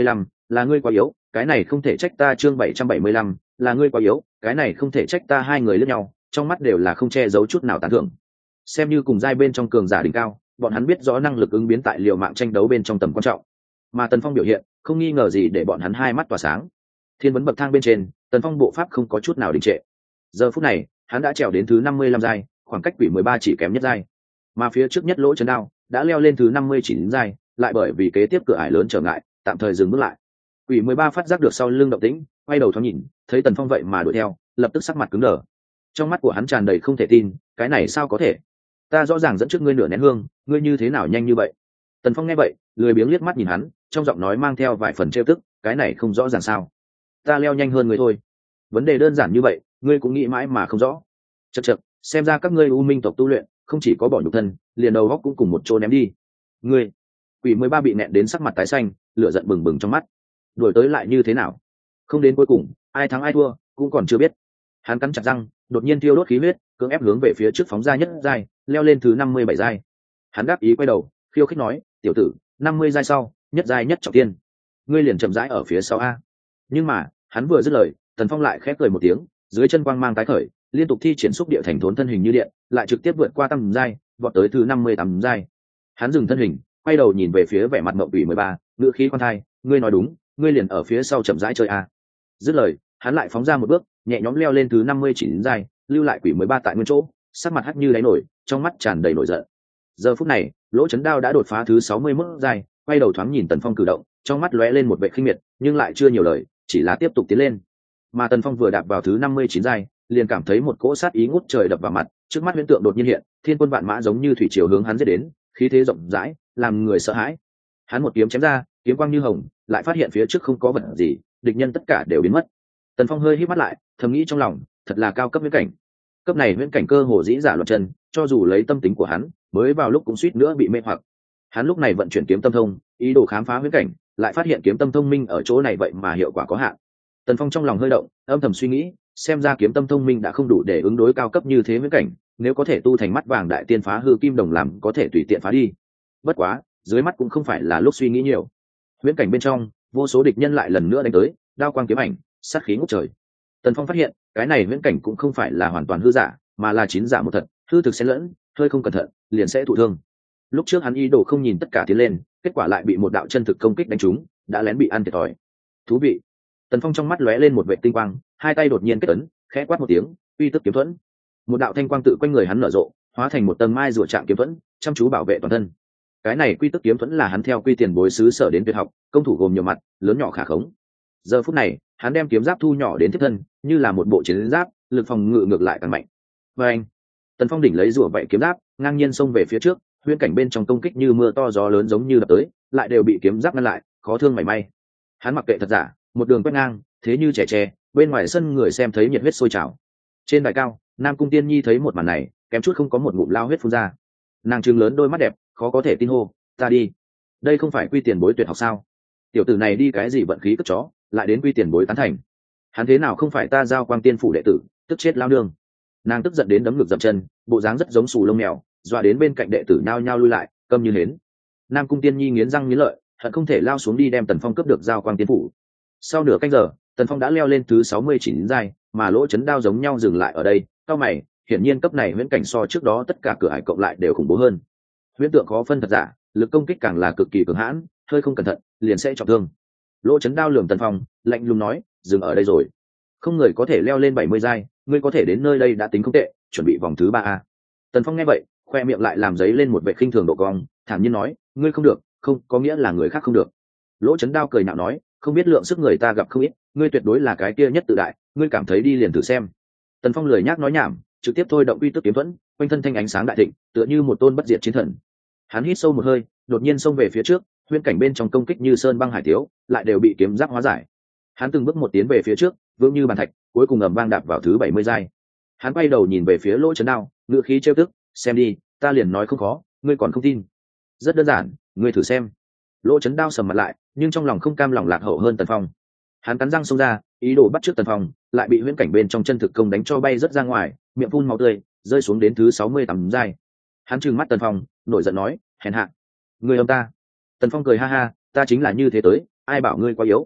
là ngươi quá yếu, cái này không thể trách ta. Chương bảy trăm bảy mươi lăm, là ngươi quá yếu, cái này không thể trách ta. Hai người lẫn nhau, trong mắt đều là không che giấu chút nào tán thưởng. Xem như cùng giai bên trong cường giả đỉnh cao, bọn hắn biết rõ năng lực ứng biến tại liều mạng tranh đấu bên trong tầm quan trọng, mà Tần Phong biểu hiện không nghi ngờ gì để bọn hắn hai mắt tỏa sáng. Thiên vấn bậc thang bên trên, Tần Phong bộ pháp không có chút nào đình trệ. Giờ phút này, hắn đã trèo đến thứ năm mươi lăm giai, khoảng cách quỷ mười ba chỉ kém nhất giai. Mà phía trước nhất lỗ chấn đao đã leo lên thứ năm mươi chín giai, lại bởi vì kế tiếp cửa ải lớn trở ngại, tạm thời dừng bước lại. Quỷ mười ba phát giác được sau lưng động tĩnh, quay đầu thoáng nhìn, thấy Tần Phong vậy mà đuổi theo, lập tức sắc mặt cứng đờ. Trong mắt của hắn tràn đầy không thể tin, cái này sao có thể? Ta rõ ràng dẫn trước ngươi nửa nén hương, ngươi như thế nào nhanh như vậy? Tần Phong nghe vậy, lười biếng liếc mắt nhìn hắn, trong giọng nói mang theo vài phần trêu tức, cái này không rõ ràng sao? Ta leo nhanh hơn ngươi thôi. Vấn đề đơn giản như vậy, ngươi cũng nghĩ mãi mà không rõ. Chậc chậc, xem ra các ngươi U Minh tộc tu luyện, không chỉ có bỏ nhục thân, liền đầu óc cũng cùng một chỗ ném đi. Ngươi, Quỷ mười ba bị nẹn đến sắc mặt tái xanh, lửa giận bừng bừng trong mắt. Đuổi tới lại như thế nào? Không đến cuối cùng, ai thắng ai thua, cũng còn chưa biết. Hắn cắn chặt răng, đột nhiên thiêu đốt khí huyết, cưỡng ép hướng về phía trước phóng ra nhất giai, leo lên thứ năm mươi bảy giai. Hắn đáp ý quay đầu, khiêu khích nói, tiểu tử, năm mươi giai sau, nhất giai nhất trọng tiên, ngươi liền chậm rãi ở phía sau a. Nhưng mà, hắn vừa dứt lời, Tần Phong lại khép cười một tiếng, dưới chân quang mang tái khởi, liên tục thi triển xúc địa thành thốn thân hình như điện, lại trực tiếp vượt qua tam giai, vọt tới thứ năm mươi tám giai. Hắn dừng thân hình, quay đầu nhìn về phía vẻ mặt ngậm ủy mười ba, ngữ khí khoan thai, ngươi nói đúng, ngươi liền ở phía sau chậm rãi chơi a. Dứt lời, hắn lại phóng ra một bước, nhẹ nhõm leo lên thứ năm mươi chín giai, lưu lại quỷ mười ba tại nguyên chỗ, sắc mặt hắt như đáy nổi, trong mắt tràn đầy nổi giận. Giờ phút này, lỗ chấn đao đã đột phá thứ sáu mươi mốt giai, quay đầu thoáng nhìn Tần Phong cử động, trong mắt lóe lên một vẻ khinh miệt, nhưng lại chưa nhiều lời, chỉ là tiếp tục tiến lên. Mà Tần Phong vừa đạp vào thứ năm mươi chín giai, liền cảm thấy một cỗ sát ý ngút trời đập vào mặt, trước mắt huyễn tượng đột nhiên hiện, thiên quân vạn mã giống như thủy triều hướng hắn giết đến, khí thế rộng rãi, làm người sợ hãi. Hắn một kiếm chém ra, kiếm quang như hồng, lại phát hiện phía trước không có vật gì, địch nhân tất cả đều biến mất. Tần Phong hơi híp mắt lại, thầm nghĩ trong lòng, thật là cao cấp huyễn cảnh. Cấp này huyễn cảnh cơ hồ dĩ giả loạn chân, cho dù lấy tâm tính của hắn, mới vào lúc cũng suýt nữa bị mê hoặc. Hắn lúc này vận chuyển kiếm tâm thông, ý đồ khám phá huyễn cảnh, lại phát hiện kiếm tâm thông minh ở chỗ này vậy mà hiệu quả có hạn. Tần Phong trong lòng hơi động, âm thầm suy nghĩ, xem ra kiếm tâm thông minh đã không đủ để ứng đối cao cấp như thế huyễn cảnh, nếu có thể tu thành mắt vàng đại tiên phá hư kim đồng làm có thể tùy tiện phá đi. Bất quá, dưới mắt cũng không phải là lúc suy nghĩ nhiều. Huyễn cảnh bên trong, vô số địch nhân lại lần nữa đánh tới, đao quang kiếm ảnh, sát khí ngút trời. Tần Phong phát hiện, cái này huyễn cảnh cũng không phải là hoàn toàn hư giả, mà là chín giả một thật, hư thực xen lẫn, hơi không cẩn thận, liền sẽ thụ thương. Lúc trước hắn ý đồ không nhìn tất cả tiến lên, kết quả lại bị một đạo chân thực công kích đánh trúng, đã lén bị ăn thiệt thòi. Thú vị. Tần Phong trong mắt lóe lên một vệ tinh quang, hai tay đột nhiên kết ấn, khẽ quát một tiếng, uy tức kiếm thuẫn. Một đạo thanh quang tự quanh người hắn nở rộ, hóa thành một tầng mai rùa trạng kiếm thuẫn, chăm chú bảo vệ toàn thân. Cái này quy tức kiếm thuẫn là hắn theo quy tiền bối xứ sở đến tuyệt học, công thủ gồm nhiều mặt, lớn nhỏ khả khống. Giờ phút này, hắn đem kiếm giáp thu nhỏ đến thiết thân, như là một bộ chiến giáp, lực phòng ngự ngược lại càng mạnh. Và anh, Tần Phong đỉnh lấy rùa vậy kiếm giáp, ngang nhiên xông về phía trước, huyễn cảnh bên trong công kích như mưa to gió lớn giống như đập tới, lại đều bị kiếm giáp ngăn lại, khó thương mảy may. Hắn mặc kệ thật giả, một đường quét ngang, thế như trẻ tre, bên ngoài sân người xem thấy nhiệt huyết sôi trào. Trên đài cao, Nam Cung Tiên Nhi thấy một màn này, kém chút không có một ngụm lao huyết phun ra. Nàng trừng lớn đôi mắt đẹp, khó có thể tin hô, ta đi, đây không phải quy tiền bối tuyệt học sao? Tiểu tử này đi cái gì vận khí cất chó, lại đến quy tiền bối tán thành. Hắn thế nào không phải ta Giao Quang Tiên phủ đệ tử, tức chết lao nương. Nàng tức giận đến đấm ngực dậm chân, bộ dáng rất giống sù lông mèo, dọa đến bên cạnh đệ tử nhao nhao lui lại, câm như hến. Nam Cung Tiên Nhi nghiến răng nghiến lợi, hận không thể lao xuống đi đem Tần Phong cướp được Giao Quang Tiên phủ. Sau nửa canh giờ, Tần Phong đã leo lên thứ sáu mươi chín giai, mà lỗ chấn đao giống nhau dừng lại ở đây. Cao mày, hiển nhiên cấp này huyễn cảnh so trước đó tất cả cửa ải cộng lại đều khủng bố hơn. Huyễn tượng khó phân thật giả, lực công kích càng là cực kỳ cường hãn, hơi không cẩn thận liền sẽ trọng thương. Lỗ chấn đao lườm Tần Phong, lạnh lùng nói, dừng ở đây rồi. Không người có thể leo lên bảy mươi giai, ngươi có thể đến nơi đây đã tính không tệ, chuẩn bị vòng thứ ba a. Tần Phong nghe vậy, khoe miệng lại làm giấy lên một vẻ khinh thường độ cong, thản nhiên nói, ngươi không được, không có nghĩa là người khác không được. Lỗ chấn đao cười nhạo nói, không biết lượng sức người ta gặp không ít, ngươi tuyệt đối là cái kia nhất tự đại, ngươi cảm thấy đi liền thử xem. Tần Phong lười nhác nói nhảm, trực tiếp thôi động uy tức kiếm thuẫn, quanh thân thanh ánh sáng đại thịnh, tựa như một tôn bất diệt chiến thần. Hắn hít sâu một hơi, đột nhiên xông về phía trước, huyễn cảnh bên trong công kích như sơn băng hải tiếu, lại đều bị kiếm giáp hóa giải. Hắn từng bước một tiến về phía trước, vững như bàn thạch, cuối cùng ầm vang đạp vào thứ bảy mươi giai. Hắn quay đầu nhìn về phía lỗ chấn đao, ngựa khí trêu tức, xem đi, ta liền nói không khó, ngươi còn không tin. Rất đơn giản, ngươi thử xem. Lỗ chấn đao sầm mặt lại, nhưng trong lòng không cam lòng lạc hậu hơn Tần Phong. Hắn cắn răng xông ra, ý đồ bắt trước Tần Phong, lại bị huyễn cảnh bên trong chân thực công đánh cho bay rất ra ngoài, miệng phun máu tươi, rơi xuống đến thứ sáu mươi tám giai. Hắn trừng mắt Tần Phong, nổi giận nói, hèn hạ, ngươi âm ta. Tần Phong cười ha ha, ta chính là như thế tới, ai bảo ngươi quá yếu,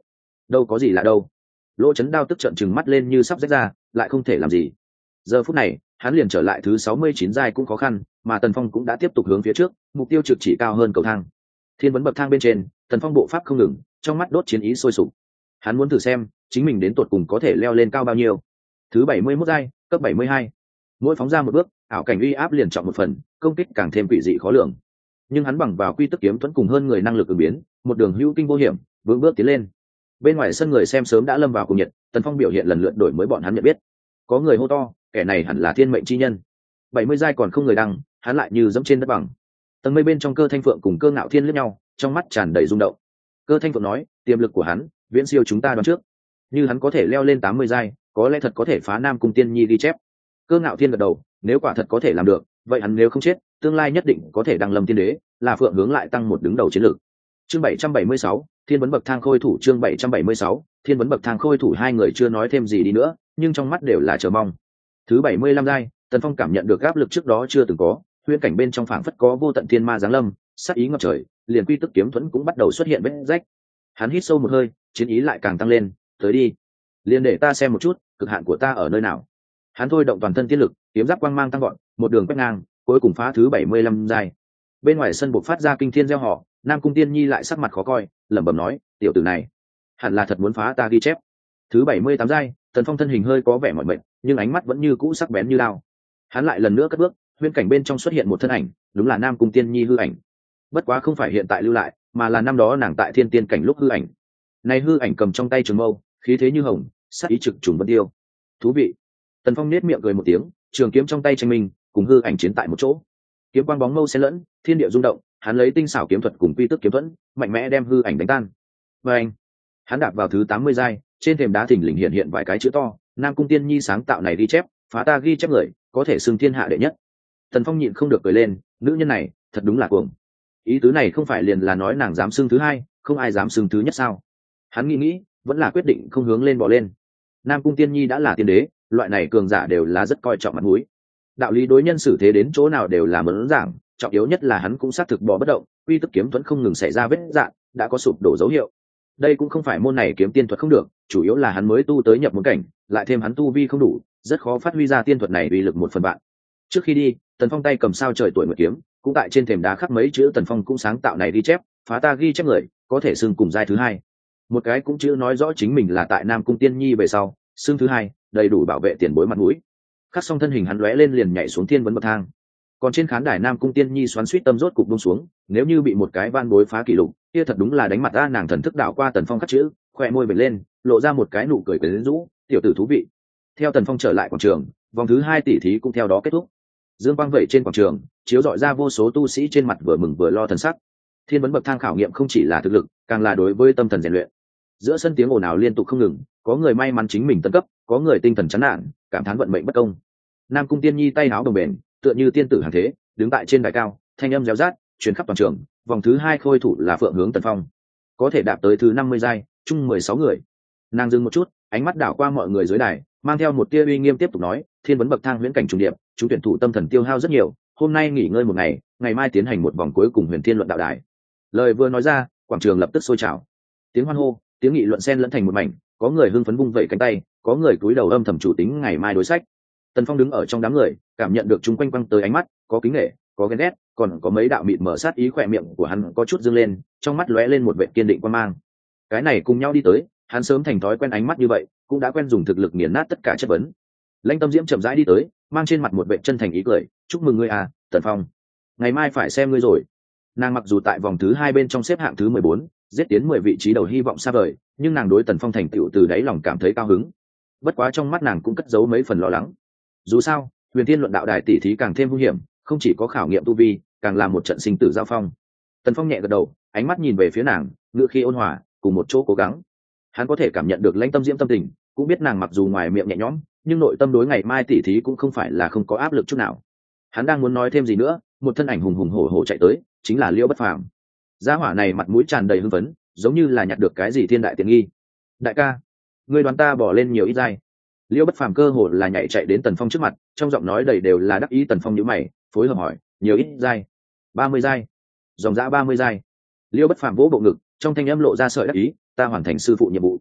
đâu có gì là đâu. Lỗ Chấn Đao tức trợn trừng mắt lên như sắp rách ra, lại không thể làm gì. Giờ phút này hắn liền trở lại thứ sáu mươi chín giai cũng khó khăn, mà Tần Phong cũng đã tiếp tục hướng phía trước, mục tiêu trực chỉ cao hơn cầu thang. Thiên vấn bậc thang bên trên, Tần Phong bộ pháp không ngừng, trong mắt đốt chiến ý sôi sục. Hắn muốn thử xem chính mình đến tột cùng có thể leo lên cao bao nhiêu. Thứ bảy mươi mốt giai, cấp bảy mươi hai. Mỗi phóng ra một bước, ảo cảnh uy áp liền trọng một phần, công kích càng thêm quỷ dị khó lường. Nhưng hắn bằng vào quy tức kiếm thuẫn cùng hơn người năng lực ứng biến, một đường hữu kinh vô hiểm, vững bước tiến lên. Bên ngoài sân người xem sớm đã lâm vào cùng nhiệt, Tần Phong biểu hiện lần lượt đổi mới bọn hắn nhận biết. Có người hô to, kẻ này hẳn là thiên mệnh chi nhân. bảy mươi giai còn không người đăng, hắn lại như dẫm trên đất bằng. Tầng mây bên trong Cơ Thanh Phượng cùng Cơ Ngạo Thiên liếc nhau, trong mắt tràn đầy rung động. Cơ Thanh Phượng nói, tiềm lực của hắn viễn siêu chúng ta đoán trước. Như hắn có thể leo lên tám mươi giai, có lẽ thật có thể phá Nam Cung Tiên Nhi ghi chép. Cơ Ngạo Thiên gật đầu, nếu quả thật có thể làm được, vậy hắn nếu không chết, tương lai nhất định có thể đăng lâm tiên đế, là Phượng hướng lại tăng một đứng đầu chiến lược. Chương bảy trăm bảy mươi sáu, Thiên vấn bậc thang khôi thủ. Chương bảy trăm bảy mươi sáu, Thiên vấn bậc thang khôi thủ. Hai người chưa nói thêm gì đi nữa, nhưng trong mắt đều là chờ mong. Thứ bảy mươi lăm giai, Tần Phong cảm nhận được áp lực trước đó chưa từng có, huyễn cảnh bên trong phảng phất có vô tận thiên ma giáng lâm, sát ý ngập trời, liền quy tức kiếm thuẫn cũng bắt đầu xuất hiện vết rách. Hắn hít sâu một hơi, chiến ý lại càng tăng lên, tới đi, liền để ta xem một chút cực hạn của ta ở nơi nào. Hắn thôi động toàn thân tiết lực, kiếm giáp quang mang tăng gọn, một đường quét ngang, cuối cùng phá thứ bảy mươi lăm giai. Bên ngoài sân buộc phát ra kinh thiên reo hò, Nam Cung Tiên Nhi lại sắc mặt khó coi, lẩm bẩm nói, tiểu tử này hẳn là thật muốn phá ta ghi chép. Thứ bảy mươi tám giai, Tần Phong thân hình hơi có vẻ mỏi mệt, nhưng ánh mắt vẫn như cũ sắc bén như lao. Hắn lại lần nữa cất bước, huyễn cảnh bên trong xuất hiện một thân ảnh, đúng là Nam Cung Tiên Nhi hư ảnh. Bất quá không phải hiện tại lưu lại, mà là năm đó nàng tại Thiên Tiên cảnh lúc hư ảnh. Này hư ảnh cầm trong tay trường mâu, khí thế như hồng, sát ý trực trùng vân tiêu. Thú vị. Tần Phong nét miệng cười một tiếng, trường kiếm trong tay tranh minh, cùng hư ảnh chiến tại một chỗ. Kiếm quang bóng mâu xen lẫn, thiên địa rung động, hắn lấy tinh xảo kiếm thuật cùng quy tức kiếm thuẫn, mạnh mẽ đem hư ảnh đánh tan. Và anh, hắn đạp vào thứ tám mươi giai, trên thềm đá thình lình hiện hiện vài cái chữ to, Nam Cung Tiên Nhi sáng tạo này ghi chép, phá ta ghi chép người, có thể xưng thiên hạ đệ nhất. Tần Phong nhịn không được cười lên, nữ nhân này, thật đúng là cuồng. Ý tứ này không phải liền là nói nàng dám xưng thứ hai, không ai dám xưng thứ nhất sao? Hắn nghĩ nghĩ, vẫn là quyết định không hướng lên bỏ lên. Nam Cung Tiên Nhi đã là tiên đế, loại này cường giả đều là rất coi trọng mặt mũi. Đạo lý đối nhân xử thế đến chỗ nào đều là mớn giảng, trọng yếu nhất là hắn cũng xác thực bỏ bất động, quy tức kiếm thuẫn không ngừng xảy ra vết dạn, đã có sụp đổ dấu hiệu. Đây cũng không phải môn này kiếm tiên thuật không được, chủ yếu là hắn mới tu tới nhập môn cảnh, lại thêm hắn tu vi không đủ, rất khó phát huy ra tiên thuật này uy lực một phần vạn. Trước khi đi, Tần Phong tay cầm sao trời tuổi nguyệt kiếm, cũng tại trên thềm đá khắc mấy chữ Tần Phong cũng sáng tạo này ghi chép, phá ta ghi chép người, có thể xưng cùng giai thứ hai. Một cái cũng chữ nói rõ chính mình là tại Nam Cung Tiên Nhi về sau, xưng thứ hai, đầy đủ bảo vệ tiền bối mặt mũi. Khắc xong thân hình hắn lóe lên liền nhảy xuống thiên vấn bậc thang. Còn trên khán đài Nam Cung Tiên Nhi xoắn xuýt tâm rốt cục buông xuống, nếu như bị một cái van bối phá kỷ lục, kia thật đúng là đánh mặt ra. Nàng thần thức đảo qua Tần Phong khắc chữ, khoe môi vểnh lên, lộ ra một cái nụ cười quyến rũ, tiểu tử thú vị. Theo Tần Phong trở lại quảng trường, vòng thứ hai tỷ thí cũng theo đó kết thúc. Dương quang vẩy trên quảng trường, chiếu rọi ra vô số tu sĩ trên mặt vừa mừng vừa lo thần sắc. Thiên vấn bậc thang khảo nghiệm không chỉ là thực lực, càng là đối với tâm thần rèn luyện. Giữa sân tiếng ồn ào liên tục không ngừng, có người may mắn chính mình tấn cấp, có người tinh thần chán nản, cảm thán vận mệnh bất công. Nam Cung Tiên Nhi tay áo đồng bền, tựa như tiên tử hàng thế, đứng tại trên đài cao, thanh âm réo rát, truyền khắp toàn trường. Vòng thứ hai khôi thủ là Phượng Hướng Tần Phong, có thể đạt tới thứ năm mươi giai, chung mười sáu người. Nàng dừng một chút, ánh mắt đảo qua mọi người dưới đài, mang theo một tia uy nghiêm tiếp tục nói, thiên vấn bậc thang huyễn cảnh trùng điệp, chúng tuyển thủ tâm thần tiêu hao rất nhiều, hôm nay nghỉ ngơi một ngày, ngày mai tiến hành một vòng cuối cùng huyền thiên luận đạo đài. Lời vừa nói ra, quảng trường lập tức sôi trào, tiếng hoan hô, tiếng nghị luận xen lẫn thành một mảnh, có người hưng phấn vung vẩy cánh tay, có người cúi đầu âm thầm chủ tính ngày mai đối sách. Tần Phong đứng ở trong đám người, cảm nhận được chung quanh quăng tới ánh mắt, có kính nể, có ghen ghét, còn có mấy đạo mịt mở sát ý, khỏe miệng của hắn có chút dương lên, trong mắt lóe lên một vẻ kiên định quan mang. Cái này cùng nhau đi tới, hắn sớm thành thói quen ánh mắt như vậy, cũng đã quen dùng thực lực nghiền nát tất cả chất vấn. Lãnh Tâm Diễm chậm rãi đi tới, mang trên mặt một vẻ chân thành ý cười, chúc mừng ngươi à, Tần Phong, ngày mai phải xem ngươi rồi. Nàng mặc dù tại vòng thứ hai bên trong xếp hạng thứ mười bốn, giết tiến mười vị trí đầu hy vọng xa vời, nhưng nàng đối Tần Phong thành tựu từ đáy lòng cảm thấy cao hứng. Bất quá trong mắt nàng cũng cất giấu mấy phần lo lắng. Dù sao, huyền thiên luận đạo đài tỷ thí càng thêm nguy hiểm, không chỉ có khảo nghiệm tu vi, càng là một trận sinh tử giao phong. Tần Phong nhẹ gật đầu, ánh mắt nhìn về phía nàng, ngựa khi ôn hòa, cùng một chỗ cố gắng. Hắn có thể cảm nhận được Lãnh Tâm Diễm tâm tình, cũng biết nàng mặc dù ngoài miệng nhẹ nhõm, nhưng nội tâm đối ngày mai tỷ thí cũng không phải là không có áp lực chút nào. Hắn đang muốn nói thêm gì nữa, một thân ảnh hùng hùng hổ hổ chạy tới, chính là Liễu Bất Phàm. Gia hỏa này mặt mũi tràn đầy hưng phấn, giống như là nhặt được cái gì thiên đại tiện nghi. Đại ca, ngươi đoán ta bỏ lên nhiều ít giai? Liễu Bất Phàm cơ hồ là nhảy chạy đến Tần Phong trước mặt, trong giọng nói đầy đều là đắc ý. Tần Phong nhíu mày, phối hợp hỏi, nhiều ít giai? ba mươi giai. Dòng dã ba mươi giai. Liễu Bất Phàm vỗ bộ ngực, trong thanh âm lộ ra sợi đắc ý, ta hoàn thành sư phụ nhiệm vụ.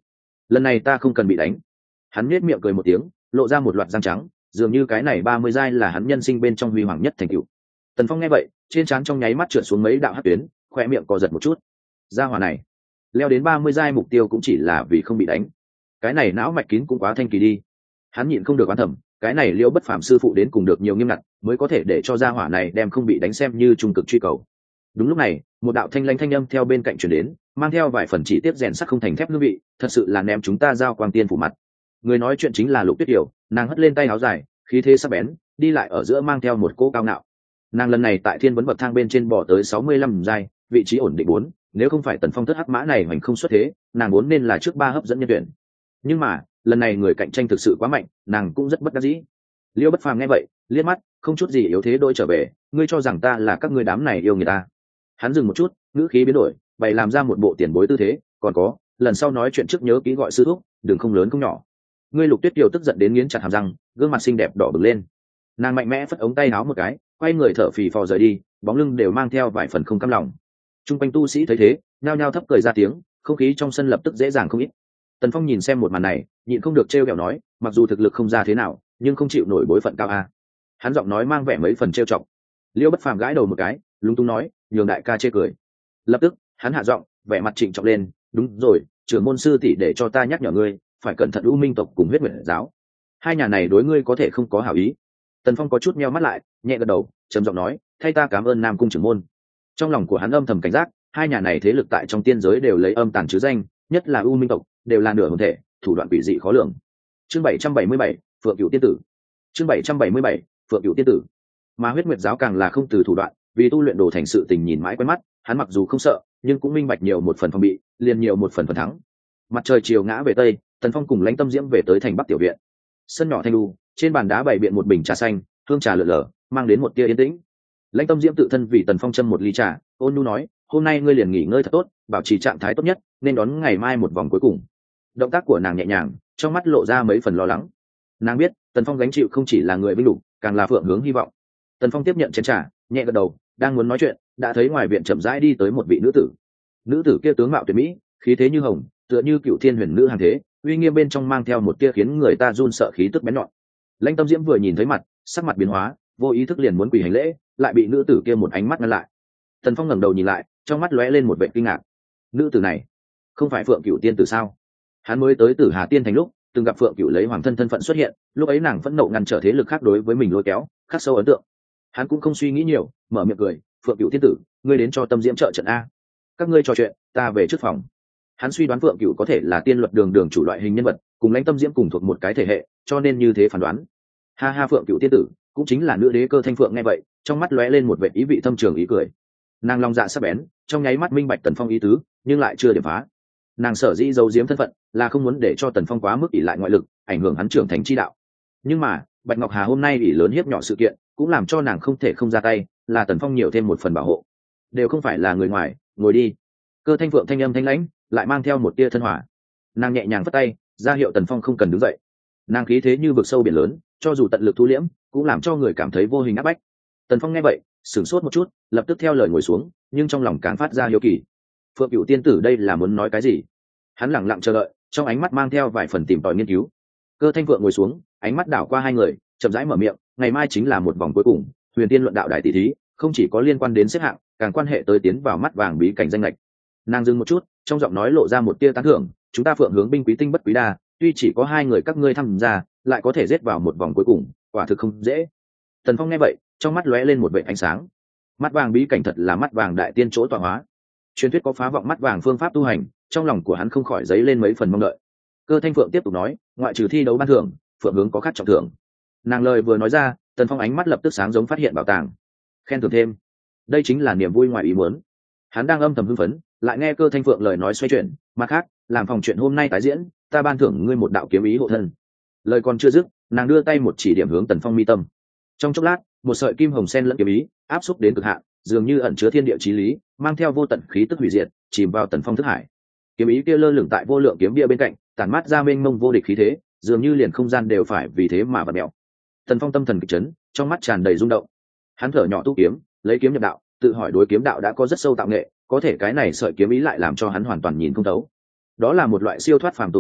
lần này ta không cần bị đánh. Hắn nhếch miệng cười một tiếng, lộ ra một loạt răng trắng, dường như cái này ba mươi giai là hắn nhân sinh bên trong huy hoàng nhất thành tựu. Tần Phong nghe vậy, trên trán trong nháy mắt trượt xuống mấy đạo hắc tuyến, khoe miệng co giật một chút. Gia hỏa này, leo đến ba mươi giai mục tiêu cũng chỉ là vì không bị đánh. Cái này não mạch kín cũng quá thanh kỳ đi. Hắn nhịn không được oán thầm, cái này Liễu Bất Phàm sư phụ đến cùng được nhiều nghiêm ngặt, mới có thể để cho gia hỏa này đem không bị đánh xem như trung cực truy cầu. Đúng lúc này, một đạo thanh lãnh thanh âm theo bên cạnh truyền đến, mang theo vài phần chỉ tiếp rèn sắt không thành thép hương vị, thật sự là ném chúng ta giao quang tiên phủ mặt. Người nói chuyện chính là Lục Tuyết Yểu, nàng hất lên tay áo dài, khí thế sắc bén, đi lại ở giữa mang theo một cỗ cao ngạo. Nàng lần này tại thiên vấn bậc thang bên trên bò tới sáu mươi lăm giai, vị trí ổn định bốn, nếu không phải Tần Phong thất hắc mã này hoành không xuất thế, nàng vốn nên là trước ba hấp dẫn nhân tuyển. Nhưng mà, lần này người cạnh tranh thực sự quá mạnh, nàng cũng rất bất đắc dĩ. Liêu Bất Phàm nghe vậy, liếc mắt, không chút gì yếu thế đôi trở về, ngươi cho rằng ta là các ngươi đám này yêu người ta. Hắn dừng một chút, ngữ khí biến đổi, bày làm ra một bộ tiền bối tư thế, còn có, lần sau nói chuyện trước nhớ kỹ gọi sư thúc, đừng không lớn không nhỏ. Ngươi Lục Tuyết Kiều tức giận đến nghiến chặt hàm răng, gương mặt xinh đẹp đỏ bừng lên. Nàng mạnh mẽ phất ống tay áo một cái, quay người thở phì phò rời đi, bóng lưng đều mang theo vài phần không cam lòng. Trung quanh tu sĩ thấy thế, nhao nhao thấp cười ra tiếng, không khí trong sân lập tức dễ dàng không ít. Tần Phong nhìn xem một màn này, nhịn không được trêu ghẹo nói, mặc dù thực lực không ra thế nào, nhưng không chịu nổi bối phận cao a. Hắn giọng nói mang vẻ mấy phần trêu chọc. Liêu Bất Phàm gãi đầu một cái, lúng túng nói, nhường đại ca chê cười. Lập tức, hắn hạ giọng, vẻ mặt trịnh trọng lên, đúng rồi, trưởng môn sư tỷ để cho ta nhắc nhở ngươi, phải cẩn thận U Minh tộc cùng Huyết Nguyệt giáo. Hai nhà này đối ngươi có thể không có hảo ý. Tần Phong có chút meo mắt lại, nhẹ gật đầu, trầm giọng nói, thay ta cảm ơn Nam cung trưởng môn. Trong lòng của hắn âm thầm cảnh giác, hai nhà này thế lực tại trong tiên giới đều lấy âm tàn chứ danh, nhất là U Minh tộc, đều là nửa hồn thể, thủ đoạn quỷ dị khó lường. Chương bảy trăm bảy mươi bảy, Phượng Cửu tiên tử. Chương bảy trăm bảy mươi bảy, Phượng Cửu tiên tử. Mà Huyết Nguyệt giáo càng là không từ thủ đoạn, vì tu luyện đồ thành sự tình nhìn mãi quen mắt, hắn mặc dù không sợ, nhưng cũng minh bạch nhiều một phần phòng bị, liền nhiều một phần phần thắng. Mặt trời chiều ngã về tây, Tần Phong cùng Lãnh Tâm Diễm về tới thành Bắc tiểu viện. Sân nhỏ thanh lu, trên bàn đá bày biện một bình trà xanh, hương trà lượn lờ, mang đến một tia yên tĩnh. Lãnh Tâm Diễm tự thân vì Tần Phong châm một ly trà, ôn nhu nói, hôm nay ngươi liền nghỉ ngơi thật tốt, bảo trì trạng thái tốt nhất, nên đón ngày mai một vòng cuối cùng. Động tác của nàng nhẹ nhàng, trong mắt lộ ra mấy phần lo lắng. Nàng biết, Tần Phong gánh chịu không chỉ là người vinh lục, càng là phượng hướng hy vọng. Tần Phong tiếp nhận chén trà, nhẹ gật đầu, đang muốn nói chuyện, đã thấy ngoài viện chậm rãi đi tới một vị nữ tử. Nữ tử kia tướng mạo tuyệt mỹ, khí thế như hồng, tựa như cựu thiên huyền nữ hàng thế, uy nghiêm bên trong mang theo một tia khiến người ta run sợ khí tức bén nhọn. Lãnh Tâm Diễm vừa nhìn thấy mặt, sắc mặt biến hóa, vô ý thức liền muốn quỳ hành lễ, lại bị nữ tử kia một ánh mắt ngăn lại. Tần Phong ngẩng đầu nhìn lại, trong mắt lóe lên một vẻ kinh ngạc. Nữ tử này, không phải Phượng Cửu tiên tử sao? Hắn mới tới Tử Hà Tiên thành lúc, từng gặp Phượng Cửu lấy hoàng thân thân phận xuất hiện, lúc ấy nàng phẫn nộ ngăn trở thế lực khác đối với mình lôi kéo, khắc sâu ấn tượng. Hắn cũng không suy nghĩ nhiều, mở miệng cười, Phượng Cửu tiên tử, ngươi đến cho Tâm Diễm trợ trận a. Các ngươi trò chuyện, ta về trước phòng. Hắn suy đoán Phượng Cửu có thể là tiên luật đường đường chủ loại hình nhân vật, cùng Lãnh Tâm Diễm cùng thuộc một cái thể hệ, cho nên như thế phán đoán. Ha ha, Phượng Cửu tiên tử, cũng chính là nữ đế Cơ Thanh Phượng nghe vậy, trong mắt lóe lên một vẻ ý vị thâm trường ý cười. Nàng long dạ sắc bén, trong nháy mắt minh bạch Tần Phong ý tứ, nhưng lại chưa điểm phá. Nàng sở dĩ giấu giếm thân phận, là không muốn để cho Tần Phong quá mức ỷ lại ngoại lực, ảnh hưởng hắn trưởng thành chi đạo. Nhưng mà, Bạch Ngọc Hà hôm nay ỷ lớn hiếp nhỏ sự kiện, cũng làm cho nàng không thể không ra tay, là Tần Phong nhiều thêm một phần bảo hộ. Đều không phải là người ngoài, ngồi đi. Cơ Thanh Phượng thanh âm thanh lãnh, lại mang theo một tia thân hỏa. Nàng nhẹ nhàng vất tay, ra hiệu Tần Phong không cần đứng dậy. Nàng khí thế như vực sâu biển lớn, cho dù tận lực thu liễm, cũng làm cho người cảm thấy vô hình áp bách. Tần Phong nghe vậy, sửng sốt một chút, lập tức theo lời ngồi xuống, nhưng trong lòng càng phát ra hiếu kỳ. Phượng Cửu tiên tử đây là muốn nói cái gì? Hắn lặng lặng chờ đợi, trong ánh mắt mang theo vài phần tìm tòi nghiên cứu. Cơ Thanh Phượng ngồi xuống, ánh mắt đảo qua hai người, chậm rãi mở miệng, ngày mai chính là một vòng cuối cùng, Huyền Tiên luận đạo đại tỷ thí, không chỉ có liên quan đến xếp hạng, càng quan hệ tới tiến vào mắt vàng bí cảnh danh lệch. Nàng dừng một chút, trong giọng nói lộ ra một tia tán thưởng, chúng ta Phượng hướng binh quý tinh bất quý đa, tuy chỉ có hai người các ngươi tham gia, lại có thể giết vào một vòng cuối cùng, quả thực không dễ. Tần Phong nghe vậy, trong mắt lóe lên một vệt ánh sáng. Mắt vàng bí cảnh thật là mắt vàng đại tiên chỗ tọa hóa. Truyền thuyết có phá vọng mắt vàng phương pháp tu hành, trong lòng của hắn không khỏi dấy lên mấy phần mong đợi. Cơ Thanh Phượng tiếp tục nói, ngoại trừ thi đấu ban thưởng, Phượng hướng có khác trọng thưởng. Nàng lời vừa nói ra, Tần Phong ánh mắt lập tức sáng giống phát hiện bảo tàng. Khen thưởng thêm. Đây chính là niềm vui ngoài ý muốn. Hắn đang âm thầm hưng phấn, lại nghe Cơ Thanh Phượng lời nói xoay chuyển, mặt khác, làm phòng chuyện hôm nay tái diễn, ta ban thưởng ngươi một đạo kiếm ý hộ thân. Lời còn chưa dứt, nàng đưa tay một chỉ điểm hướng Tần Phong mi tâm. Trong chốc lát, một sợi kim hồng sen lẫn kiếm ý áp xúc đến cực hạn, dường như ẩn chứa thiên địa chí lý, mang theo vô tận khí tức hủy diệt, chìm vào Tần Phong thức hải. Kiếm ý kia lơ lửng tại vô lượng kiếm bia bên cạnh, tản mát ra mênh mông vô địch khí thế, dường như liền không gian đều phải vì thế mà vặn mèo. Tần Phong tâm thần kịch chấn, trong mắt tràn đầy rung động. Hắn thở nhỏ tu kiếm, lấy kiếm nhập đạo, tự hỏi đối kiếm đạo đã có rất sâu tạo nghệ, có thể cái này sợi kiếm ý lại làm cho hắn hoàn toàn nhìn không thấu. Đó là một loại siêu thoát phàm tục lực lượng,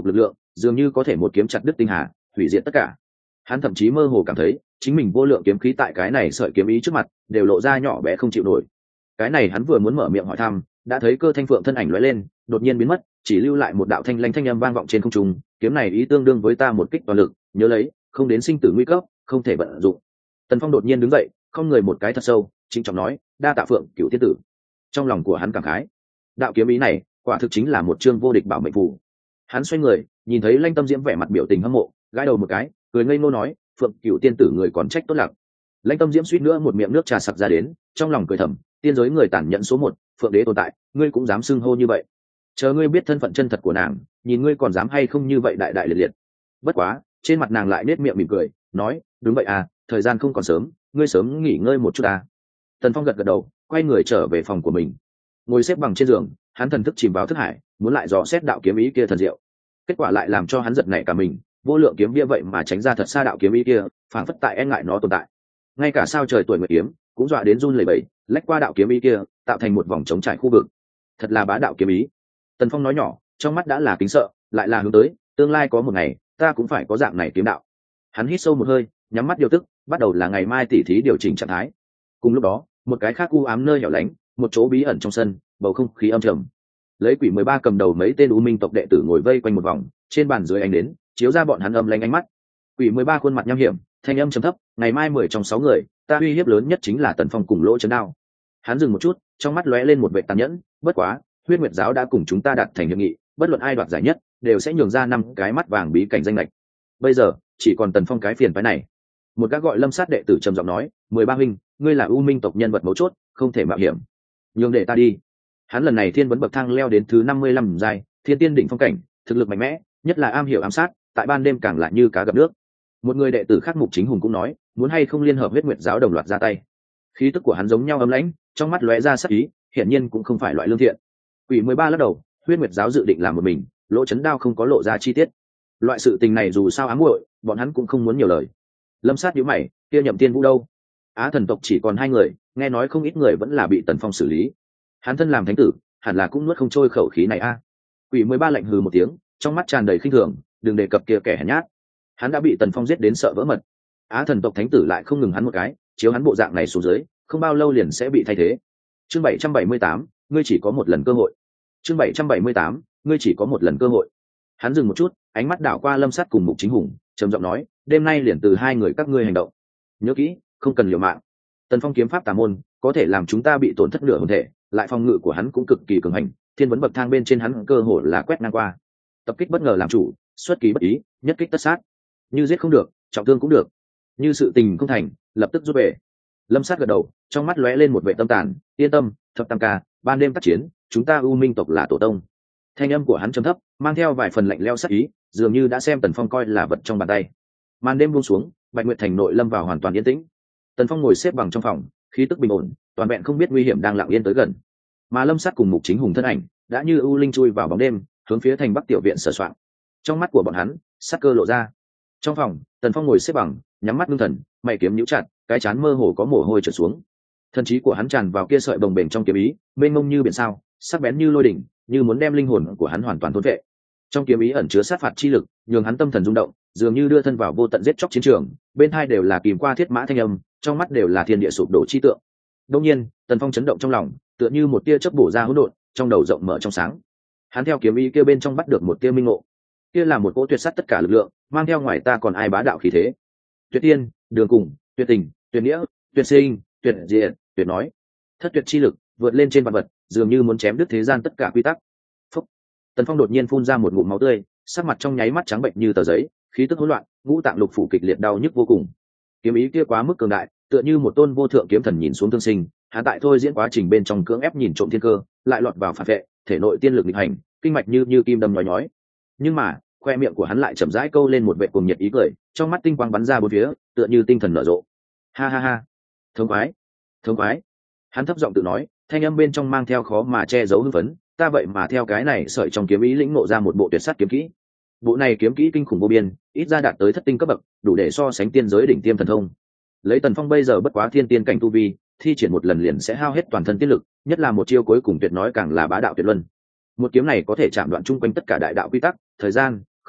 dường như có thể một kiếm chặt đứt tinh hà, hủy diệt tất cả. Hắn thậm chí mơ hồ cảm thấy chính mình vô lượng kiếm khí tại cái này sợi kiếm ý trước mặt đều lộ ra nhỏ bé không chịu nổi. Cái này hắn vừa muốn mở miệng hỏi thăm, đã thấy Cơ Thanh Phượng thân ảnh lóe lên, đột nhiên biến mất, chỉ lưu lại một đạo thanh lãnh thanh âm vang vọng trên không trung, kiếm này ý tương đương với ta một kích toàn lực, nhớ lấy, không đến sinh tử nguy cấp, không thể vận dụng. Tần Phong đột nhiên đứng dậy, không người một cái thật sâu, chính trọng nói, đa tạ Phượng Cửu tiên tử. Trong lòng của hắn cảm khái, đạo kiếm ý này, quả thực chính là một chương vô địch bảo mệnh phù. Hắn xoay người, nhìn thấy Lanh Tâm Diễm vẻ mặt biểu tình hâm mộ, gãi đầu một cái, cười ngây ngô nói, Phượng Cửu tiên tử người còn trách tốt lạc. Lanh Tâm Diễm suýt nữa một miệng nước trà sặc ra đến, trong lòng cười thầm, tiên giới người tàn nhẫn số một, Phượng đế tồn tại, ngươi cũng dám xưng hô như vậy. Chờ ngươi biết thân phận chân thật của nàng, nhìn ngươi còn dám hay không như vậy đại đại liệt liệt. Bất quá, trên mặt nàng lại nết miệng mỉm cười, nói, đúng vậy à, thời gian không còn sớm, ngươi sớm nghỉ ngơi một chút à. Tần Phong gật gật đầu, quay người trở về phòng của mình. Ngồi xếp bằng trên giường, hắn thần thức chìm vào thức hải, muốn lại dò xét đạo kiếm ý kia thần diệu. Kết quả lại làm cho hắn giật nảy cả mình, vô lượng kiếm bia vậy mà tránh ra thật xa đạo kiếm ý kia, phảng phất tại e ngại nó tồn tại. Ngay cả sao trời tuổi nguyệt kiếm cũng dọa đến run lẩy bẩy, lách qua đạo kiếm ý kia, tạo thành một vòng trống trải khu vực. Thật là bá đạo kiếm ý. Tần Phong nói nhỏ, trong mắt đã là kính sợ, lại là hướng tới, tương lai có một ngày, ta cũng phải có dạng này kiếm đạo. Hắn hít sâu một hơi, nhắm mắt điều tức, bắt đầu là ngày mai tỉ thí điều chỉnh trạng thái. Cùng lúc đó, một cái khác u ám nơi hẻo lánh, một chỗ bí ẩn trong sân, bầu không khí âm trầm. Lấy Quỷ mười ba cầm đầu mấy tên U Minh tộc đệ tử ngồi vây quanh một vòng, trên bàn dưới ánh đến, chiếu ra bọn hắn âm lanh ánh mắt. Quỷ mười ba khuôn mặt nham hiểm, thanh âm trầm thấp, ngày mai mười trong sáu người, ta uy hiếp lớn nhất chính là Tần Phong cùng Lỗ Chấn Đao. Hắn dừng một chút, trong mắt lóe lên một vẻ tàn nhẫn, bất quá, Huyết Nguyệt giáo đã cùng chúng ta đạt thành hiệp nghị, bất luận ai đoạt giải nhất, đều sẽ nhường ra năm cái mắt vàng bí cảnh danh lệch. Bây giờ, chỉ còn Tần Phong cái phiền phái này. Một gã gọi Lâm Sát đệ tử trầm giọng nói, mười ba huynh, ngươi là U Minh tộc nhân vật mấu chốt, không thể mạo hiểm. Nhường để ta đi. Hắn lần này thiên vấn bậc thang leo đến thứ năm mươi lăm giai, thiên tiên đỉnh phong cảnh, thực lực mạnh mẽ, nhất là am hiểu ám sát, tại ban đêm càng lại như cá gặp nước. Một người đệ tử khác Mục Chính Hùng cũng nói, muốn hay không liên hợp Huyết Nguyệt giáo đồng loạt ra tay. Khí tức của hắn giống nhau ấm lãnh, trong mắt lóe ra sắc ý, hiển nhiên cũng không phải loại lương thiện. Quỷ mười ba lắc đầu, Huyết Nguyệt giáo dự định làm một mình, Lỗ Chấn Đao không có lộ ra chi tiết. Loại sự tình này dù sao ám muội, bọn hắn cũng không muốn nhiều lời. Lâm Sát nhíu mày, kia Nhậm Tiên Vũ đâu? Á thần tộc chỉ còn hai người, nghe nói không ít người vẫn là bị Tần Phong xử lý. Hắn thân làm thánh tử, hẳn là cũng nuốt không trôi khẩu khí này a. À. Quỷ mười ba lạnh hừ một tiếng, trong mắt tràn đầy khinh thường, đừng đề cập kia kẻ hèn nhát. Hắn đã bị Tần Phong giết đến sợ vỡ mật. Á thần tộc thánh tử lại không ngừng hắn một cái, chiếu hắn bộ dạng này xuống dưới, không bao lâu liền sẽ bị thay thế. Chương bảy trăm bảy mươi tám, ngươi chỉ có một lần cơ hội. Chương bảy trăm bảy mươi tám, ngươi chỉ có một lần cơ hội. Hắn dừng một chút, ánh mắt đảo qua Lâm Sát cùng Mục Chính Hùng, trầm giọng nói, đêm nay liền từ hai người các ngươi hành động. Nhớ kỹ, không cần liều mạng. Tần Phong kiếm pháp tà môn, có thể làm chúng ta bị tổn thất nửa hồn thể, lại phòng ngự của hắn cũng cực kỳ cường hành, thiên vấn bậc thang bên trên hắn cơ hội là quét ngang qua. Tập kích bất ngờ làm chủ, xuất kỳ bất ý, nhất kích tất sát. Như giết không được, trọng thương cũng được. Như sự tình không thành, lập tức rút về. Lâm Sát gật đầu, trong mắt lóe lên một vẻ tâm tàn, yên tâm, Thập Tam ca, ban đêm tác chiến, chúng ta U Minh tộc là tổ tông. Thanh âm của hắn trầm thấp, mang theo vài phần lạnh lẽo sắc ý, dường như đã xem Tần Phong coi là vật trong bàn tay. Màn đêm buông xuống, Bạch Nguyệt thành nội lâm vào hoàn toàn yên tĩnh. Tần Phong ngồi xếp bằng trong phòng, khí tức bình ổn, toàn vẹn không biết nguy hiểm đang lặng yên tới gần. Mà Lâm Sát cùng Mục Chính Hùng thân ảnh đã như ưu linh chui vào bóng đêm, hướng phía thành Bắc tiểu viện sờ soạng. Trong mắt của bọn hắn, sát cơ lộ ra. Trong phòng, Tần Phong ngồi xếp bằng, nhắm mắt ngưng thần, mày kiếm nhíu chặt, cái chán mơ hồ có mồ hôi trượt xuống. Thần trí của hắn tràn vào kia sợi bồng bềnh trong kiếm ý, mênh mông như biển sao, sắc bén như lôi đỉnh, như muốn đem linh hồn của hắn hoàn toàn thôn vệ. Trong kiếm ý ẩn chứa sát phạt chi lực, nhường hắn tâm thần rung động, dường như đưa thân vào vô tận giết chóc chiến trường, bên hai đều là kìm qua thiết mã thanh âm, trong mắt đều là thiên địa sụp đổ chi tượng. Đương nhiên, Tần Phong chấn động trong lòng, tựa như một tia chớp bổ ra hỗn độn, trong đầu rộng mở trong sáng. Hắn theo kiếm ý kia bên trong bắt được một tia minh ngộ. Kia là một cỗ tuyệt sát tất cả lực lượng, mang theo ngoài ta còn ai bá đạo khí thế. Tuyệt tiên, đường cùng, tuyệt tình, tuyệt nghĩa, tuyệt sinh, tuyệt diệt, tuyệt nói. Thất tuyệt chi lực, vượt lên trên vạn vật, dường như muốn chém đứt thế gian tất cả quy tắc. Phúc. Tần Phong đột nhiên phun ra một ngụm máu tươi, sắc mặt trong nháy mắt trắng bệnh như tờ giấy, khí tức hỗn loạn, ngũ tạng lục phủ kịch liệt đau nhức vô cùng. Kiếm ý kia quá mức cường đại, tựa như một tôn vô thượng kiếm thần nhìn xuống thương sinh, hắn tại thôi diễn quá trình bên trong cưỡng ép nhìn trộm thiên cơ, lại lọt vào phản vệ, thể nội tiên lực nghịch hành, kinh mạch như như kim đâm nhói nhói. Nhưng mà, khoe miệng của hắn lại chậm rãi câu lên một vệt cuồng nhiệt ý cười, trong mắt tinh quang bắn ra bốn phía, tựa như tinh thần nở rộ. Ha ha ha, thống khoái, thống khoái. Hắn thấp giọng tự nói, thanh âm bên trong mang theo khó mà che giấu hưng phấn, ta vậy mà theo cái này sợi trong kiếm ý lĩnh ngộ ra một bộ tuyệt sát kiếm kỹ. Bộ này kiếm kỹ kinh khủng vô biên, ít ra đạt tới thất tinh cấp bậc, đủ để so sánh tiên giới đỉnh tiêm thần thông. Lấy Tần Phong bây giờ bất quá thiên tiên cảnh tu vi, thi triển một lần liền sẽ hao hết toàn thân tiết lực, nhất là một chiêu cuối cùng tuyệt nói càng là bá đạo tuyệt luân. Một kiếm này có thể chạm đoạn chung quanh tất cả đại đạo quy tắc, thời gian,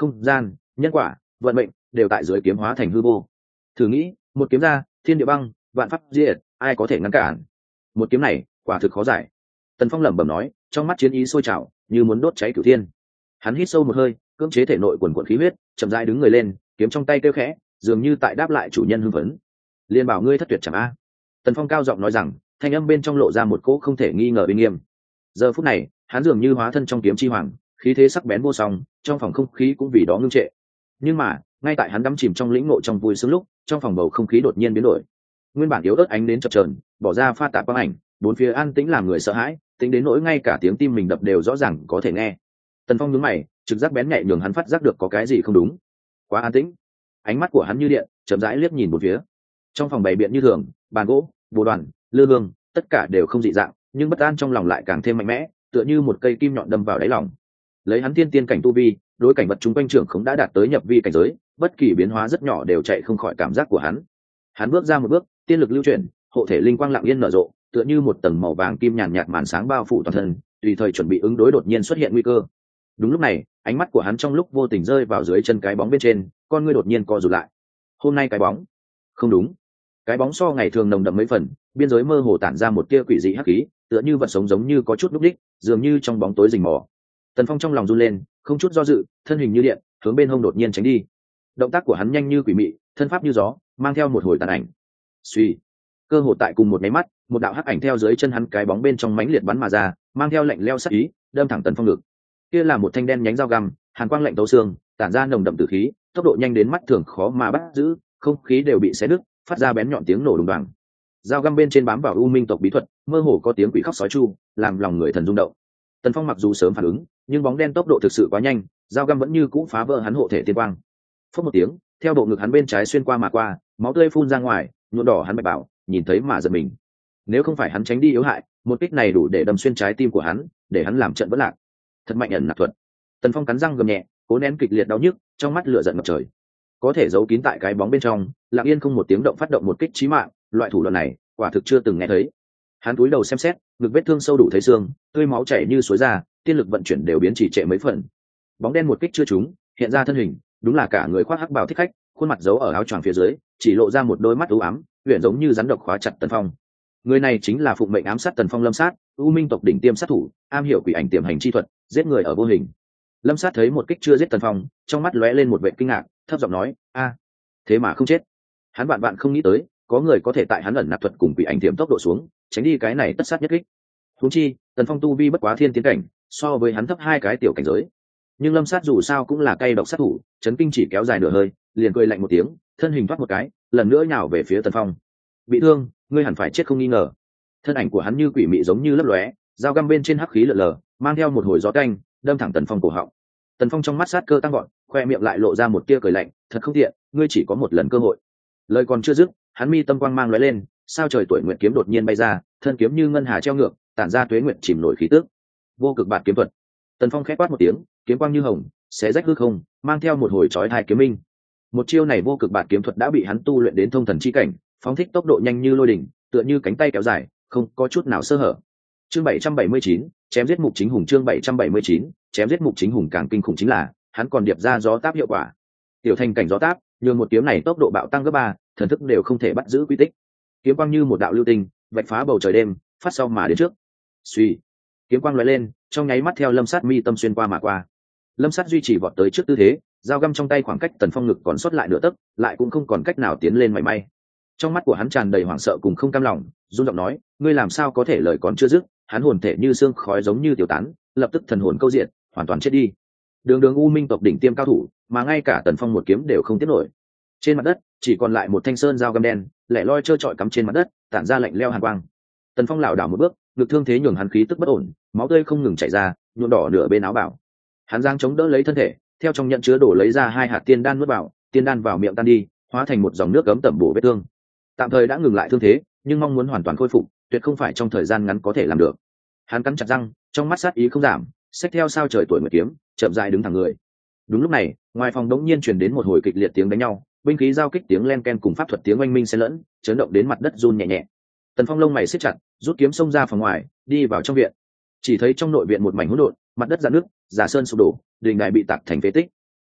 không gian, nhân quả, vận mệnh đều tại dưới kiếm hóa thành hư vô. Thử nghĩ, một kiếm ra, thiên địa băng, vạn pháp diệt, ai có thể ngăn cản? Một kiếm này, quả thực khó giải. Tần Phong lẩm bẩm nói, trong mắt chiến ý sôi trào, như muốn đốt cháy cửu thiên. Hắn hít sâu một hơi, cưỡng chế thể nội quần quần khí huyết, chậm rãi đứng người lên, kiếm trong tay kêu khẽ, dường như tại đáp lại chủ nhân hưng phấn. Liên bảo ngươi thất tuyệt chẳng a. Tần Phong cao giọng nói rằng, thanh âm bên trong lộ ra một cỗ không thể nghi ngờ uy nghiêm. Giờ phút này, hắn dường như hóa thân trong kiếm chi hoàng, khí thế sắc bén vô song, trong phòng không khí cũng vì đó ngưng trệ. Nhưng mà, ngay tại hắn đắm chìm trong lĩnh ngộ trong vui sướng lúc, trong phòng bầu không khí đột nhiên biến đổi. Nguyên bản yếu ớt ánh đến chập chờn, bỏ ra pha tạp quang ảnh, bốn phía an tĩnh làm người sợ hãi, tính đến nỗi ngay cả tiếng tim mình đập đều rõ ràng có thể nghe. Tần Phong nhướng mày, trực giác bén nhạy nhường hắn phát giác được có cái gì không đúng. Quá an tĩnh. Ánh mắt của hắn như điện, chậm rãi liếc nhìn một phía. Trong phòng bày biện như thường, bàn gỗ, bồ đoàn, lư hương, tất cả đều không dị dạng, nhưng bất an trong lòng lại càng thêm mạnh mẽ, tựa như một cây kim nhọn đâm vào đáy lòng. Lấy hắn tiên tiên cảnh tu vi, đối cảnh vật chúng quanh trưởng không đã đạt tới nhập vi cảnh giới, bất kỳ biến hóa rất nhỏ đều chạy không khỏi cảm giác của hắn. Hắn bước ra một bước, tiên lực lưu chuyển, hộ thể linh quang lặng yên nở rộ, tựa như một tầng màu vàng kim nhàn nhạt màn sáng bao phủ toàn thân, tùy thời chuẩn bị ứng đối đột nhiên xuất hiện nguy cơ. Đúng lúc này, ánh mắt của hắn trong lúc vô tình rơi vào dưới chân cái bóng bên trên, con ngươi đột nhiên co rụt lại. Hôm nay cái bóng, không đúng. Cái bóng so ngày thường nồng đậm mấy phần, biên giới mơ hồ tản ra một tia quỷ dị hắc khí, tựa như vật sống giống như có chút núc đích, dường như trong bóng tối rình mò. Tần Phong trong lòng run lên, không chút do dự, thân hình như điện, hướng bên hông đột nhiên tránh đi. Động tác của hắn nhanh như quỷ mị, thân pháp như gió, mang theo một hồi tàn ảnh. Suy, cơ hồ tại cùng một máy mắt, một đạo hắc ảnh theo dưới chân hắn cái bóng bên trong mãnh liệt bắn mà ra, mang theo lạnh lẽo sắc ý, đâm thẳng Tần Phong ngực. Kia là một thanh đen nhánh dao găm, hàn quang lạnh tấu xương, tản ra nồng đậm tử khí, tốc độ nhanh đến mắt thường khó mà bắt giữ, không khí đều bị xé nứt, phát ra bén nhọn tiếng nổ đùng đoàng. Dao găm bên trên bám vào u minh tộc bí thuật, mơ hồ có tiếng quỷ khóc sói chu, làm lòng người thần rung động. Tần Phong mặc dù sớm phản ứng, nhưng bóng đen tốc độ thực sự quá nhanh, dao găm vẫn như cũ phá vỡ hắn hộ thể tiên quang. Phất một tiếng, theo bộ ngực hắn bên trái xuyên qua mà qua, máu tươi phun ra ngoài, nhuộm đỏ hắn bạch bảo, nhìn thấy mà giật mình. Nếu không phải hắn tránh đi yếu hại, một kích này đủ để đâm xuyên trái tim của hắn, để hắn làm trận vỡ lạc. Thật mạnh ẩn nạp thuật. Tần Phong cắn răng gầm nhẹ, cố nén kịch liệt đau nhức, trong mắt lửa giận ngập trời. Có thể giấu kín tại cái bóng bên trong, lặng yên không một tiếng động phát động một kích chí mạng, loại thủ đoạn này, quả thực chưa từng nghe thấy. Hắn cúi đầu xem xét, ngực vết thương sâu đủ thấy xương, tươi máu chảy như suối ra, tiên lực vận chuyển đều biến chỉ trệ mấy phần. Bóng đen một kích chưa trúng, hiện ra thân hình, đúng là cả người khoác hắc bào thích khách, khuôn mặt giấu ở áo choàng phía dưới, chỉ lộ ra một đôi mắt u ám, huyền giống như rắn độc khóa chặt Tần Phong. Người này chính là phụng mệnh ám sát Tần Phong Lâm Sát, U Minh tộc đỉnh tiêm sát thủ, am hiểu quỷ ảnh tiềm hành chi thuật, giết người ở vô hình. Lâm Sát thấy một kích chưa giết Tần Phong, trong mắt lóe lên một vẻ kinh ngạc, thấp giọng nói: "A, thế mà không chết." Hắn vạn vạn không nghĩ tới, có người có thể tại hắn ẩn nạp thuật cùng quỷ ảnh tiềm tốc độ xuống, tránh đi cái này tất sát nhất kích. Huống chi, Tần Phong tu vi bất quá thiên tiến cảnh, so với hắn thấp hai cái tiểu cảnh giới. Nhưng Lâm Sát dù sao cũng là cay độc sát thủ, chấn kinh chỉ kéo dài nửa hơi, liền cười lạnh một tiếng, thân hình thoát một cái, lần nữa nhào về phía Tần Phong. "Bị thương, ngươi hẳn phải chết không nghi ngờ." Thân ảnh của hắn như quỷ mị giống như lấp lóe, dao găm bên trên hắc khí lờ lờ, mang theo một hồi gió canh, đâm thẳng Tần Phong cổ họng. Tần Phong trong mắt sát cơ tăng gọn, khoe miệng lại lộ ra một tia cười lạnh, "Thật không tiện, ngươi chỉ có một lần cơ hội." Lời còn chưa dứt, hắn mi tâm quang mang lóe lên, sao trời tuổi nguyệt kiếm đột nhiên bay ra, thân kiếm như ngân hà treo ngược, tản ra tuế nguyệt chìm nổi khí tức. Vô cực bạt kiếm thuật. Tần Phong khẽ quát một tiếng, kiếm quang như hồng, xé rách hư không, mang theo một hồi chói tai kiếm minh. Một chiêu này vô cực bạt kiếm thuật đã bị hắn tu luyện đến thông thần chi cảnh, phóng thích tốc độ nhanh như lôi đỉnh, tựa như cánh tay kéo dài, không có chút nào sơ hở. Chương bảy trăm bảy mươi chín, chém giết mục chính hùng. Chương bảy trăm bảy mươi chín, chém giết mục chính hùng. Càng kinh khủng chính là, hắn còn điệp ra gió táp hiệu quả. Tiểu thành cảnh gió táp, nhường một kiếm này tốc độ bạo tăng gấp ba, thần thức đều không thể bắt giữ quy tích. Kiếm quang như một đạo lưu tinh, vạch phá bầu trời đêm, phát sau mà đến trước. Suy, kiếm quang lóe lên, trong nháy mắt theo Lâm Sát mi tâm xuyên qua mà qua. Lâm Sát duy trì vọt tới trước tư thế, dao găm trong tay khoảng cách Tần Phong ngực còn sót lại nửa tấc, lại cũng không còn cách nào tiến lên mảy may. Trong mắt của hắn tràn đầy hoảng sợ cùng không cam lòng, run giọng nói: "Ngươi làm sao có thể?" Lời còn chưa dứt, hắn hồn thể như xương khói giống như tiêu tán, lập tức thần hồn câu diện, hoàn toàn chết đi. Đường đường U Minh tộc đỉnh tiêm cao thủ, mà ngay cả Tần Phong một kiếm đều không tiếp nổi. Trên mặt đất chỉ còn lại một thanh sơn dao găm đen, lẻ loi trơ trọi cắm trên mặt đất, tản ra lạnh lẽo hàn quang. Tần Phong lảo đảo một bước, ngực thương thế nhường hắn khí tức bất ổn, máu tươi không ngừng chảy ra, nhuộm đỏ nửa bên áo bảo. Hắn giang chống đỡ lấy thân thể, theo trong nhận chứa đổ lấy ra hai hạt tiên đan nuốt vào, tiên đan vào miệng tan đi, hóa thành một dòng nước cấm tẩm bổ vết thương. Tạm thời đã ngừng lại thương thế, nhưng mong muốn hoàn toàn khôi phục, tuyệt không phải trong thời gian ngắn có thể làm được. Hắn cắn chặt răng, trong mắt sát ý không giảm, xách theo sao trời tuổi nguyệt kiếm, chậm rãi đứng thẳng người. Đúng lúc này, ngoài phòng đống nhiên truyền đến một hồi kịch liệt tiếng đánh nhau, binh khí giao kích tiếng len ken cùng pháp thuật tiếng oanh minh xen lẫn, chấn động đến mặt đất run nhẹ nhẹ. Tần Phong lông mày siết chặt, rút kiếm xông ra phòng ngoài, đi vào trong viện. Chỉ thấy trong nội viện một mảnh hỗn độn, mặt đất rạn nứt, giả sơn sụp đổ, đình đài bị tạc thành phế tích.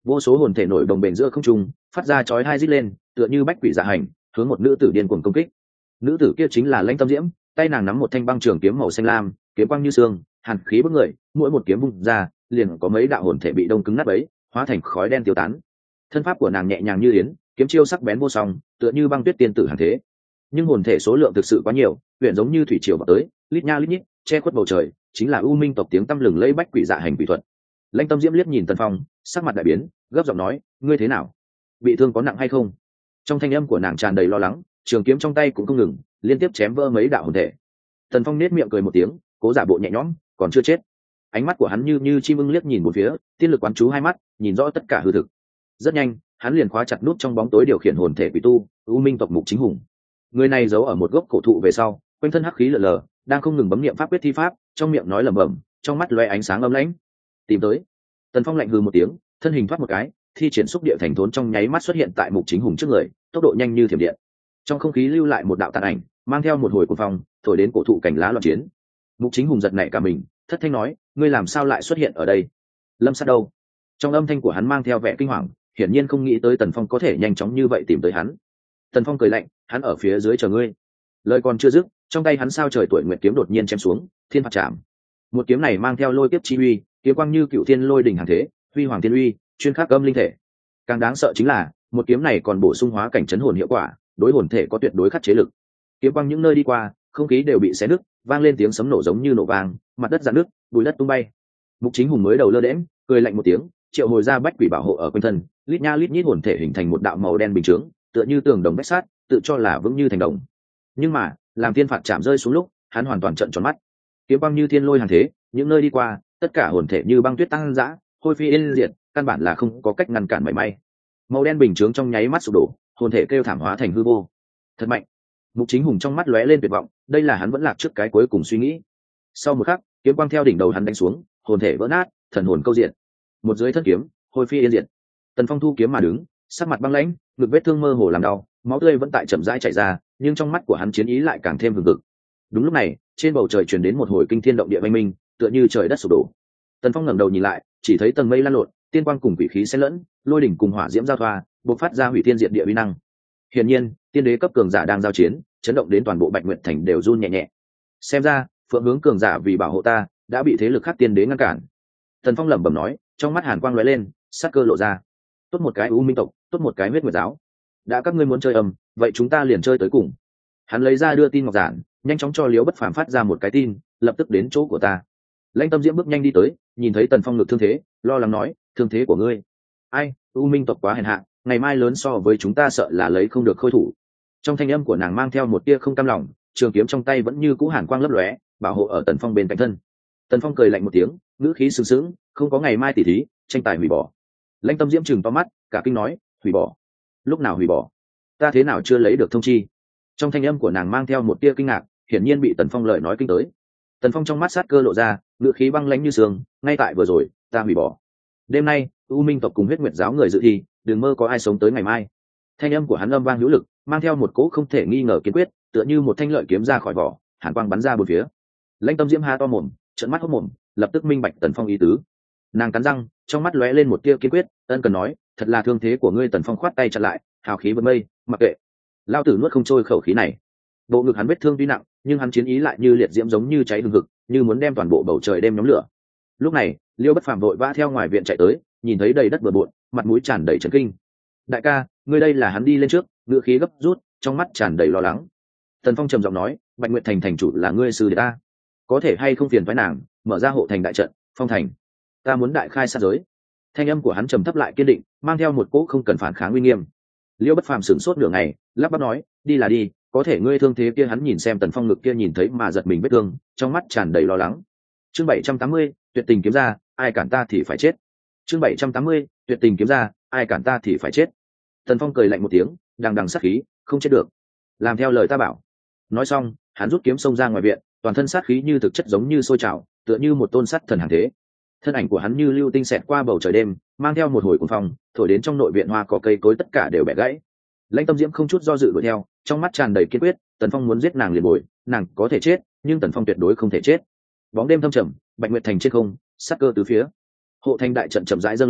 vô số hồn thể nổi đồng bền giữa không trung, phát ra chói hai rít lên, tựa như bách quỷ dạ hành, hướng một nữ tử điên cuồng công kích. Nữ tử kia chính là Lãnh Tâm Diễm, tay nàng nắm một thanh băng trường kiếm màu xanh lam, kiếm quang như sương, hàn khí bức người, mỗi một kiếm vung ra, liền có mấy đạo hồn thể bị đông cứng nát bấy, hóa thành khói đen tiêu tán. Thân pháp của nàng nhẹ nhàng như yến, kiếm chiêu sắc bén vô song, tựa như băng tuyết tiên tử hàng thế. Nhưng hồn thể số lượng thực sự quá nhiều, huyền giống như thủy triều vào tới, lít nha lít nhít, che khuất bầu trời, chính là U Minh tộc tiếng tăm lừng lẫy bách quỷ dạ hành quỷ thuật. Lãnh Tâm Diễm liếc nhìn Tần Phong, sắc mặt đại biến, gấp giọng nói, ngươi thế nào? Bị thương có nặng hay không? Trong thanh âm của nàng tràn đầy lo lắng, trường kiếm trong tay cũng không ngừng, liên tiếp chém vỡ mấy đạo hồn thể. Tần Phong nét miệng cười một tiếng, cố giả bộ nhẹ nhõm, còn chưa chết. Ánh mắt của hắn như như chim ưng liếc nhìn một phía, tiên lực quán chú hai mắt, nhìn rõ tất cả hư thực. Rất nhanh, hắn liền khóa chặt nút trong bóng tối điều khiển hồn thể quỷ tu, U Minh tộc Mục Chính Hùng. Người này giấu ở một gốc cổ thụ về sau, quanh thân hắc khí lờ lờ, đang không ngừng bấm niệm pháp quyết thi pháp, trong miệng nói lẩm bẩm, trong mắt lóe ánh sáng ấm lãnh. Tìm tới. Tần Phong lạnh hừ một tiếng, thân hình thoát một cái, thi triển xúc địa thành thốn trong nháy mắt xuất hiện tại Mục Chính Hùng trước người, tốc độ nhanh như thiểm điện. Trong không khí lưu lại một đạo tàn ảnh, mang theo một hồi cuồng phong, thổi đến cổ thụ cành lá loạn chiến. Mục Chính Hùng giật nảy cả mình, thất thanh nói, ngươi làm sao lại xuất hiện ở đây? Lâm Sát đâu? Trong âm thanh của hắn mang theo vẻ kinh hoàng, hiển nhiên không nghĩ tới Tần Phong có thể nhanh chóng như vậy tìm tới hắn. Tần Phong cười lạnh, hắn ở phía dưới chờ ngươi. Lời còn chưa dứt, trong tay hắn sao trời tuổi nguyệt kiếm đột nhiên chém xuống, thiên phạt chạm. Một kiếm này mang theo lôi kiếp chi uy, kiếm quang như cựu thiên lôi đỉnh hàng thế, huy hoàng thiên uy, chuyên khắc âm linh thể. Càng đáng sợ chính là, một kiếm này còn bổ sung hóa cảnh chấn hồn hiệu quả, đối hồn thể có tuyệt đối khắc chế lực. Kiếm quang những nơi đi qua, không khí đều bị xé nứt, vang lên tiếng sấm nổ giống như nổ vang, mặt đất rạn nứt, bụi đất tung bay. Mục Chính Hùng mới đầu lơ đễnh, cười lạnh một tiếng, triệu hồi ra bách quỷ bảo hộ ở quanh thân, lít nha lít nhít hồn thể hình thành một đạo màu đen bình chướng, tựa như tường đồng bách sát, tự cho là vững như thành đồng. Nhưng mà, làm thiên phạt chạm rơi xuống lúc, hắn hoàn toàn trợn tròn mắt. Kiếm băng như thiên lôi hàng thế, những nơi đi qua, tất cả hồn thể như băng tuyết tăng dã, hôi phi yên diệt, căn bản là không có cách ngăn cản mảy may. Màu đen bình chướng trong nháy mắt sụp đổ, hồn thể kêu thảm hóa thành hư vô. Thật mạnh. Mục Chính Hùng trong mắt lóe lên tuyệt vọng, đây là hắn vẫn lạc trước cái cuối cùng suy nghĩ. Sau một khắc, kiếm quang theo đỉnh đầu hắn đánh xuống, hồn thể vỡ nát, thần hồn câu diện. Một dưới thân kiếm, hôi phi yên diệt. Tần Phong thu kiếm mà đứng, sắc mặt băng lãnh, ngực vết thương mơ hồ làm đau, máu tươi vẫn tại chậm rãi chảy ra, nhưng trong mắt của hắn chiến ý lại càng thêm hừng hực. Đúng lúc này, trên bầu trời truyền đến một hồi kinh thiên động địa oanh minh, tựa như trời đất sụp đổ. Tần Phong ngẩng đầu nhìn lại, chỉ thấy tầng mây lan lộn, tiên quang cùng quỷ khí xen lẫn, lôi đỉnh cùng hỏa diễm giao thoa, bộc phát ra hủy thiên diệt địa uy năng. Hiển nhiên, tiên đế cấp cường giả đang giao chiến, chấn động đến toàn bộ Bạch Nguyệt Thành đều run nhẹ nhẹ. Xem ra, Phượng Hướng cường giả vì bảo hộ ta, đã bị thế lực khác tiên đế ngăn cản. Tần Phong lẩm bẩm nói, trong mắt hàn quang lóe lên, sát cơ lộ ra. Tốt một cái U Minh tộc, tốt một cái Huyết Nguyệt giáo. Đã các ngươi muốn chơi ầm, vậy chúng ta liền chơi tới cùng. Hắn lấy ra đưa tin ngọc giản, nhanh chóng cho Liễu Bất Phàm phát ra một cái tin, lập tức đến chỗ của ta. Lãnh Tâm Diễm bước nhanh đi tới, nhìn thấy Tần Phong ngực thương thế, lo lắng nói, thương thế của ngươi. Ai, U Minh tộc quá hèn hạ, ngày mai lớn so với chúng ta sợ là lấy không được khôi thủ. Trong thanh âm của nàng mang theo một tia không cam lòng, trường kiếm trong tay vẫn như cũ hàn quang lấp lóe, bảo hộ ở Tần Phong bên cạnh thân. Tần Phong cười lạnh một tiếng, ngữ khí sừng sững, không có ngày mai tỉ thí, tranh tài hủy bỏ. Lãnh Tâm Diễm chừng to mắt, cả kinh nói, hủy bỏ? Lúc nào hủy bỏ? Ta thế nào chưa lấy được thông chi? Trong thanh âm của nàng mang theo một tia kinh ngạc, hiển nhiên bị Tần Phong lời nói kinh tới. Tần Phong trong mắt sát cơ lộ ra, ngữ khí băng lãnh như sương, ngay tại vừa rồi, ta hủy bỏ. Đêm nay, U Minh tộc cùng Huyết Nguyệt giáo người dự thi, đừng mơ có ai sống tới ngày mai. Thanh âm của hắn âm vang hữu lực, mang theo một cỗ không thể nghi ngờ kiên quyết, tựa như một thanh lợi kiếm ra khỏi vỏ, hàn quang bắn ra bốn phía. Lãnh Tâm Diễm há to mồm, trợn mắt hốt mồm, lập tức minh bạch Tần Phong ý tứ. Nàng cắn răng, trong mắt lóe lên một tia kiên quyết, ân cần nói, thật là thương thế của ngươi. Tần Phong khoát tay chặn lại, hào khí vượt mây, mặc kệ. Lao tử nuốt không trôi khẩu khí này. Bộ ngực hắn vết thương tuy nặng, nhưng hắn chiến ý lại như liệt diễm giống như cháy hừng hực, như muốn đem toàn bộ bầu trời đem nhóm lửa. Lúc này, Liêu Bất Phàm vội vã theo ngoài viện chạy tới, nhìn thấy đầy đất bừa bộn, mặt mũi tràn đầy chấn kinh. Đại ca, ngươi đây là? Hắn đi lên trước, ngựa khí gấp rút, trong mắt tràn đầy lo lắng. Tần Phong trầm giọng nói, Bạch Nguyệt Thành thành chủ là ngươi sư đệ ta, có thể hay không phiền phái nàng mở ra hộ thành đại trận, phong thành. Ta muốn đại khai sát giới. Thanh âm của hắn trầm thấp lại kiên định, mang theo một cỗ không cần phản kháng uy nghiêm. Liêu Bất Phàm sửng sốt nửa ngày, lắp bắp nói, đi là đi, có thể ngươi thương thế kia. Hắn nhìn xem Tần Phong ngực kia nhìn thấy mà giật mình vết thương, trong mắt tràn đầy lo lắng. Chương bảy trăm tám mươi, tuyệt tình kiếm ra, ai cản ta thì phải chết. Chương bảy trăm tám mươi, tuyệt tình kiếm ra, ai cản ta thì phải chết. Tần Phong cười lạnh một tiếng, đằng đằng sát khí, không chết được. Làm theo lời ta bảo. Nói xong, hắn rút kiếm xông ra ngoài viện, toàn thân sát khí như thực chất giống như sôi trào, tựa như một tôn sắt thần hàng thế. Thân ảnh của hắn như lưu tinh xẹt qua bầu trời đêm, mang theo một hồi cuồng phong, thổi đến trong nội viện hoa cỏ cây cối tất cả đều bẻ gãy. Lãnh Tâm Diễm không chút do dự đuổi theo, trong mắt tràn đầy kiên quyết, Tần Phong muốn giết nàng liền bồi, nàng có thể chết, nhưng Tần Phong tuyệt đối không thể chết. Bóng đêm thâm trầm, Bạch Nguyệt Thành trên không, sát cơ tứ phía. Hộ thành đại trận chậm rãi dâng lên,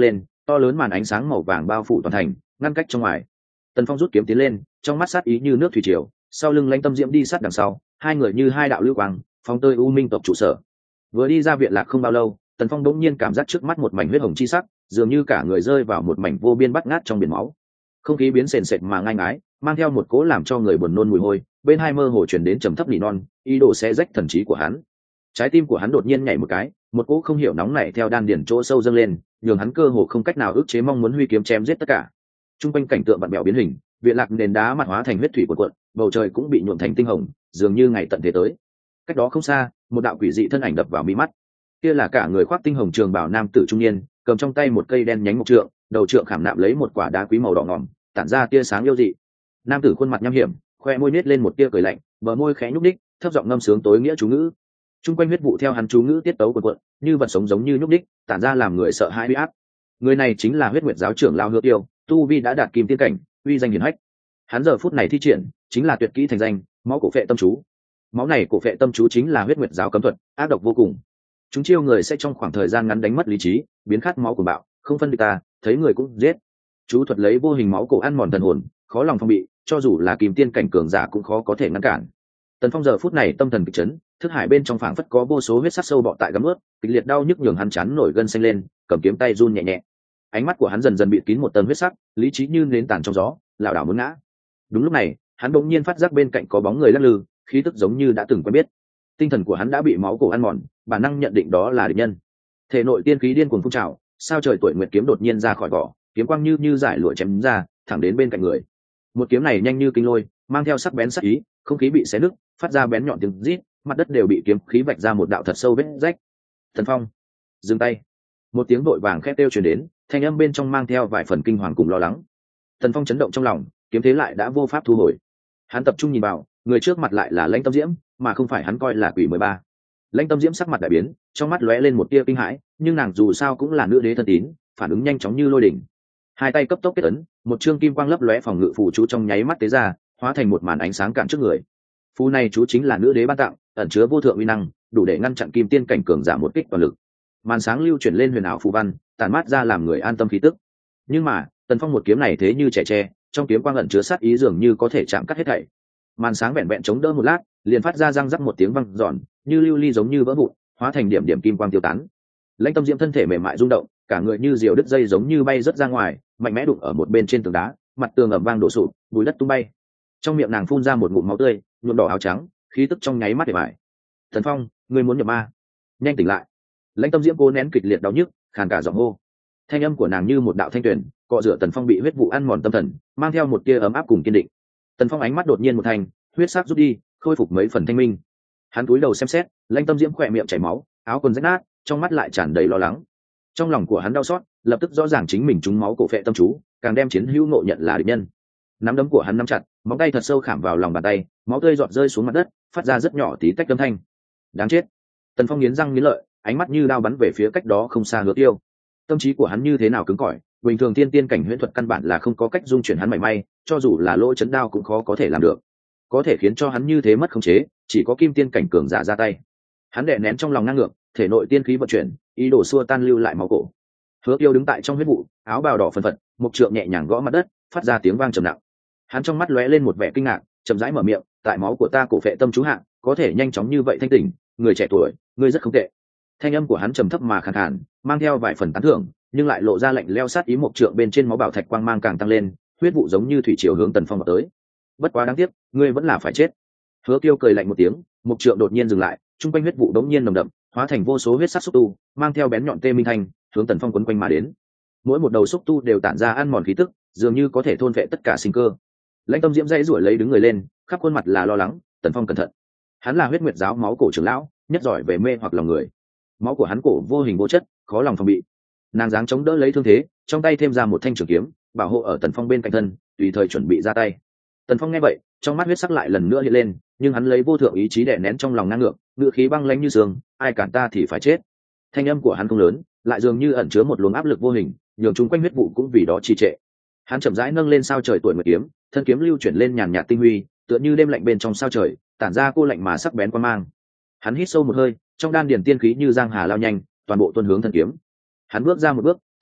to lớn màn ánh sáng màu vàng bao phủ toàn thành, ngăn cách trong ngoài. Tần Phong rút kiếm tiến lên, trong mắt sát ý như nước thủy triều, sau lưng Lãnh Tâm Diễm đi sát đằng sau, hai người như hai đạo lưu quang phóng tới U Minh tộc trụ sở. Vừa đi ra viện lạc không bao lâu, Tần Phong đột nhiên cảm giác trước mắt một mảnh huyết hồng chi sắc, dường như cả người rơi vào một mảnh vô biên bát ngát trong biển máu. Không khí biến sền sệt mà ngai ngái, mang theo một cỗ làm cho người buồn nôn mùi hôi, bên hai mơ hồ truyền đến trầm thấp nỉ non, ý đồ xé rách thần trí của hắn. Trái tim của hắn đột nhiên nhảy một cái, một cỗ không hiểu nóng nảy theo đan điền chỗ sâu dâng lên, nhường hắn cơ hồ không cách nào ức chế mong muốn huy kiếm chém giết tất cả. Trung quanh cảnh tượng vặn vẹo biến hình, viện lạc nền đá mặt hóa thành huyết thủy cuộn cuộn, bầu trời cũng bị nhuộm thành tinh hồng, dường như ngày tận thế tới. Cách đó không xa, một đạo quỷ dị thân ảnh đập vào mi mắt. Kia là cả người khoác tinh hồng trường bào nam tử trung niên, cầm trong tay một cây đen nhánh mộc trượng, đầu trượng khảm nạm lấy một quả đá quý màu đỏ ngòm, tản ra tia sáng yêu dị. Nam tử khuôn mặt nham hiểm, khoe môi nết lên một tia cười lạnh, bờ môi khẽ nhúc đích, thấp giọng ngâm sướng tối nghĩa chú ngữ. Trung quanh huyết vụ theo hắn chú ngữ tiết tấu cuộn cuộn, như vật sống giống như nhúc đích, tản ra làm người sợ hãi uy áp. Người này chính là Huyết Nguyệt giáo trưởng lão Hứa Tiêu, tu vi đã đạt kim tiên cảnh, uy danh hiển hách. Hắn giờ phút này thi triển chính là tuyệt kỹ thành danh, máu cổ phệ tâm chú. Máu này cổ phệ tâm chú chính là Huyết Nguyệt giáo cấm thuật, ác độc vô cùng. Chúng chiêu người sẽ trong khoảng thời gian ngắn đánh mất lý trí, biến khát máu của bạo, không phân địch ta, thấy người cũng giết. Chú thuật lấy vô hình máu cổ ăn mòn thần hồn, khó lòng phòng bị, cho dù là kim tiên cảnh cường giả cũng khó có thể ngăn cản. Tần Phong giờ phút này tâm thần kịch chấn, thức hải bên trong phảng phất có vô số huyết sắc sâu bọ tại gấm ướt, kịch liệt đau nhức nhường hắn chán nổi gân xanh lên, cầm kiếm tay run nhẹ nhẹ. Ánh mắt của hắn dần dần bị kín một tầng huyết sắc, lý trí như nến tàn trong gió, lảo đảo muốn ngã. Đúng lúc này, hắn đột nhiên phát giác bên cạnh có bóng người lắc lư, khí tức giống như đã từng quen biết. Tinh thần của hắn đã bị máu cổ ăn mòn, bản năng nhận định đó là địch nhân. Thể nội tiên khí điên cuồng phun trào, sao trời tuổi nguyệt kiếm đột nhiên ra khỏi vỏ, kiếm quang như như giải lụa chém ra, thẳng đến bên cạnh người. Một kiếm này nhanh như kinh lôi, mang theo sắc bén sắc ý, không khí bị xé nứt, phát ra bén nhọn tiếng rít, mặt đất đều bị kiếm khí vạch ra một đạo thật sâu vết rách. Thần Phong, dừng tay! Một tiếng vội vàng khét kêu truyền đến, thanh âm bên trong mang theo vài phần kinh hoàng cùng lo lắng. Thần Phong chấn động trong lòng, kiếm thế lại đã vô pháp thu hồi. Hắn tập trung nhìn vào, người trước mặt lại là Lãnh Tâm Diễm, mà không phải hắn coi là quỷ mười ba. Lãnh Tâm Diễm sắc mặt đại biến, trong mắt lóe lên một tia kinh hãi, nhưng nàng dù sao cũng là nữ đế thân tín, phản ứng nhanh chóng như lôi đỉnh. Hai tay cấp tốc kết ấn, một chương kim quang lấp lóe phòng ngự phù chú trong nháy mắt tế ra, hóa thành một màn ánh sáng cản trước người. Phù này chú chính là nữ đế ban tặng, ẩn chứa vô thượng uy năng, đủ để ngăn chặn kim tiên cảnh cường giả một kích toàn lực. Màn sáng lưu chuyển lên huyền ảo phù văn, tản mát ra làm người an tâm khí tức. Nhưng mà, Tần Phong một kiếm này thế như trẻ tre, trong kiếm quang ẩn chứa sát ý dường như có thể chạm cắt hết thảy. Màn sáng vẹn vẹn chống đỡ một lát, liền phát ra răng rắc một tiếng vang giòn, như lưu ly giống như vỡ vụn, hóa thành điểm điểm kim quang tiêu tán. Lãnh Tâm Diễm thân thể mềm mại rung động, cả người như diều đứt dây giống như bay rớt ra ngoài, mạnh mẽ đụng ở một bên trên tường đá, mặt tường ầm vang đổ sụp, bùi đất tung bay. Trong miệng nàng phun ra một ngụm máu tươi, nhuộm đỏ áo trắng, khí tức trong nháy mắt để bại. Thần Phong, ngươi muốn nhập ma? Nhanh tỉnh lại! Lãnh Tâm Diễm cố nén kịch liệt đau nhức, khàn cả giọng hô. Thanh âm của nàng như một đạo thanh tuyền, cọ rửa Tần Phong bị huyết vụ ăn mòn tâm thần, mang theo một tia ấm áp cùng kiên định. Tần Phong ánh mắt đột nhiên một thành, huyết sắc rút đi, khôi phục mấy phần thanh minh. Hắn cúi đầu xem xét, Lãnh Tâm Diễm khỏe miệng chảy máu, áo quần rách nát, trong mắt lại tràn đầy lo lắng. Trong lòng của hắn đau xót, lập tức rõ ràng chính mình trúng máu cổ phệ tâm chú, càng đem chiến hữu ngộ nhận là địch nhân. Nắm đấm của hắn nắm chặt, móng tay thật sâu khảm vào lòng bàn tay, máu tươi giọt rơi xuống mặt đất, phát ra rất nhỏ tí tách âm thanh. Đáng chết! Tần Phong nghiến răng nghiến lợi, ánh mắt như đao bắn về phía cách đó không xa Hứa Tiêu. Tâm trí của hắn như thế nào cứng cỏi, bình thường tiên tiên cảnh huyễn thuật căn bản là không có cách dung chuyển hắn mảy may, cho dù là lỗ chấn đao cũng khó có thể làm được. Có thể khiến cho hắn như thế mất khống chế, chỉ có kim tiên cảnh cường giả ra tay. Hắn đè nén trong lòng ngang ngược, thể nội tiên khí vận chuyển, ý đồ xua tan lưu lại máu cổ. Hứa Tiêu đứng tại trong huyết vụ, áo bào đỏ phần phật, một trượng nhẹ nhàng gõ mặt đất, phát ra tiếng vang trầm nặng. Hắn trong mắt lóe lên một vẻ kinh ngạc, chậm rãi mở miệng, tại máu của ta cổ phệ tâm chú hạ, có thể nhanh chóng như vậy thanh tỉnh, người trẻ tuổi, ngươi rất không tệ. Thanh âm của hắn trầm thấp mà khàn khàn, mang theo vài phần tán thưởng, nhưng lại lộ ra lạnh lẽo sát ý, một trượng bên trên máu bảo thạch quang mang càng tăng lên, huyết vụ giống như thủy triều hướng Tần Phong vào tới. Bất quá đáng tiếc, ngươi vẫn là phải chết. Hứa Tiêu cười lạnh một tiếng, một trượng đột nhiên dừng lại, trung quanh huyết vụ đống nhiên nồng đậm, hóa thành vô số huyết sắc xúc tu, mang theo bén nhọn tê minh thanh, hướng Tần Phong quấn quanh mà đến. Mỗi một đầu xúc tu đều tản ra ăn mòn khí tức, dường như có thể thôn vệ tất cả sinh cơ. Lãnh Tâm Diễm dãy rủa lấy đứng người lên, khắp khuôn mặt là lo lắng. Tần Phong cẩn thận, hắn là Huyết Nguyệt giáo máu cổ trưởng lão, nhất giỏi về mê hoặc lòng người. Máu của hắn cổ vô hình vô chất, khó lòng phòng bị. Nàng dáng chống đỡ lấy thương thế, trong tay thêm ra một thanh trường kiếm, bảo hộ ở Tần Phong bên cạnh thân, tùy thời chuẩn bị ra tay. Tần Phong nghe vậy, trong mắt huyết sắc lại lần nữa hiện lên, nhưng hắn lấy vô thượng ý chí đè nén trong lòng ngang ngược, ngựa khí băng lãnh như sương, ai cản ta thì phải chết. Thanh âm của hắn không lớn, lại dường như ẩn chứa một luồng áp lực vô hình, nhường chúng quanh huyết vụ cũng vì đó trì trệ. Hắn chậm rãi nâng lên sao trời tuổi nguyệt kiếm, thân kiếm lưu chuyển lên nhàn nhạt tinh huy, tựa như đêm lạnh bên trong sao trời, tản ra cô lạnh mà sắc bén quan mang. Hắn hít sâu một hơi, trong đan điền tiên khí như giang hà lao nhanh, toàn bộ tuôn hướng thân kiếm. Hắn bước ra một bước,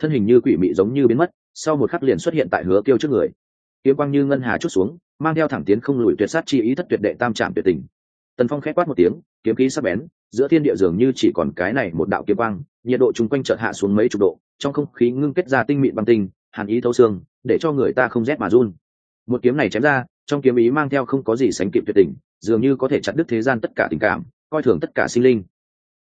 thân hình như quỷ mị giống như biến mất, sau một khắc liền xuất hiện tại Hứa Kiêu trước người. Kiếm quang như ngân hà chút xuống, mang theo thẳng tiến không lùi tuyệt sát chi ý, thất tuyệt đệ tam trạm tuyệt tình. Tần Phong khẽ quát một tiếng, kiếm khí sắc bén, giữa thiên địa dường như chỉ còn cái này một đạo kiếm quang, nhiệt độ chung quanh chợt hạ xuống mấy chục độ, trong không khí ngưng kết ra tinh mịn băng tinh, hàn ý thấu xương, để cho người ta không rét mà run. Một kiếm này chém ra, trong kiếm ý mang theo không có gì sánh kịp tuyệt tình, dường như có thể chặt đứt thế gian tất cả tình cảm, coi thường tất cả sinh linh.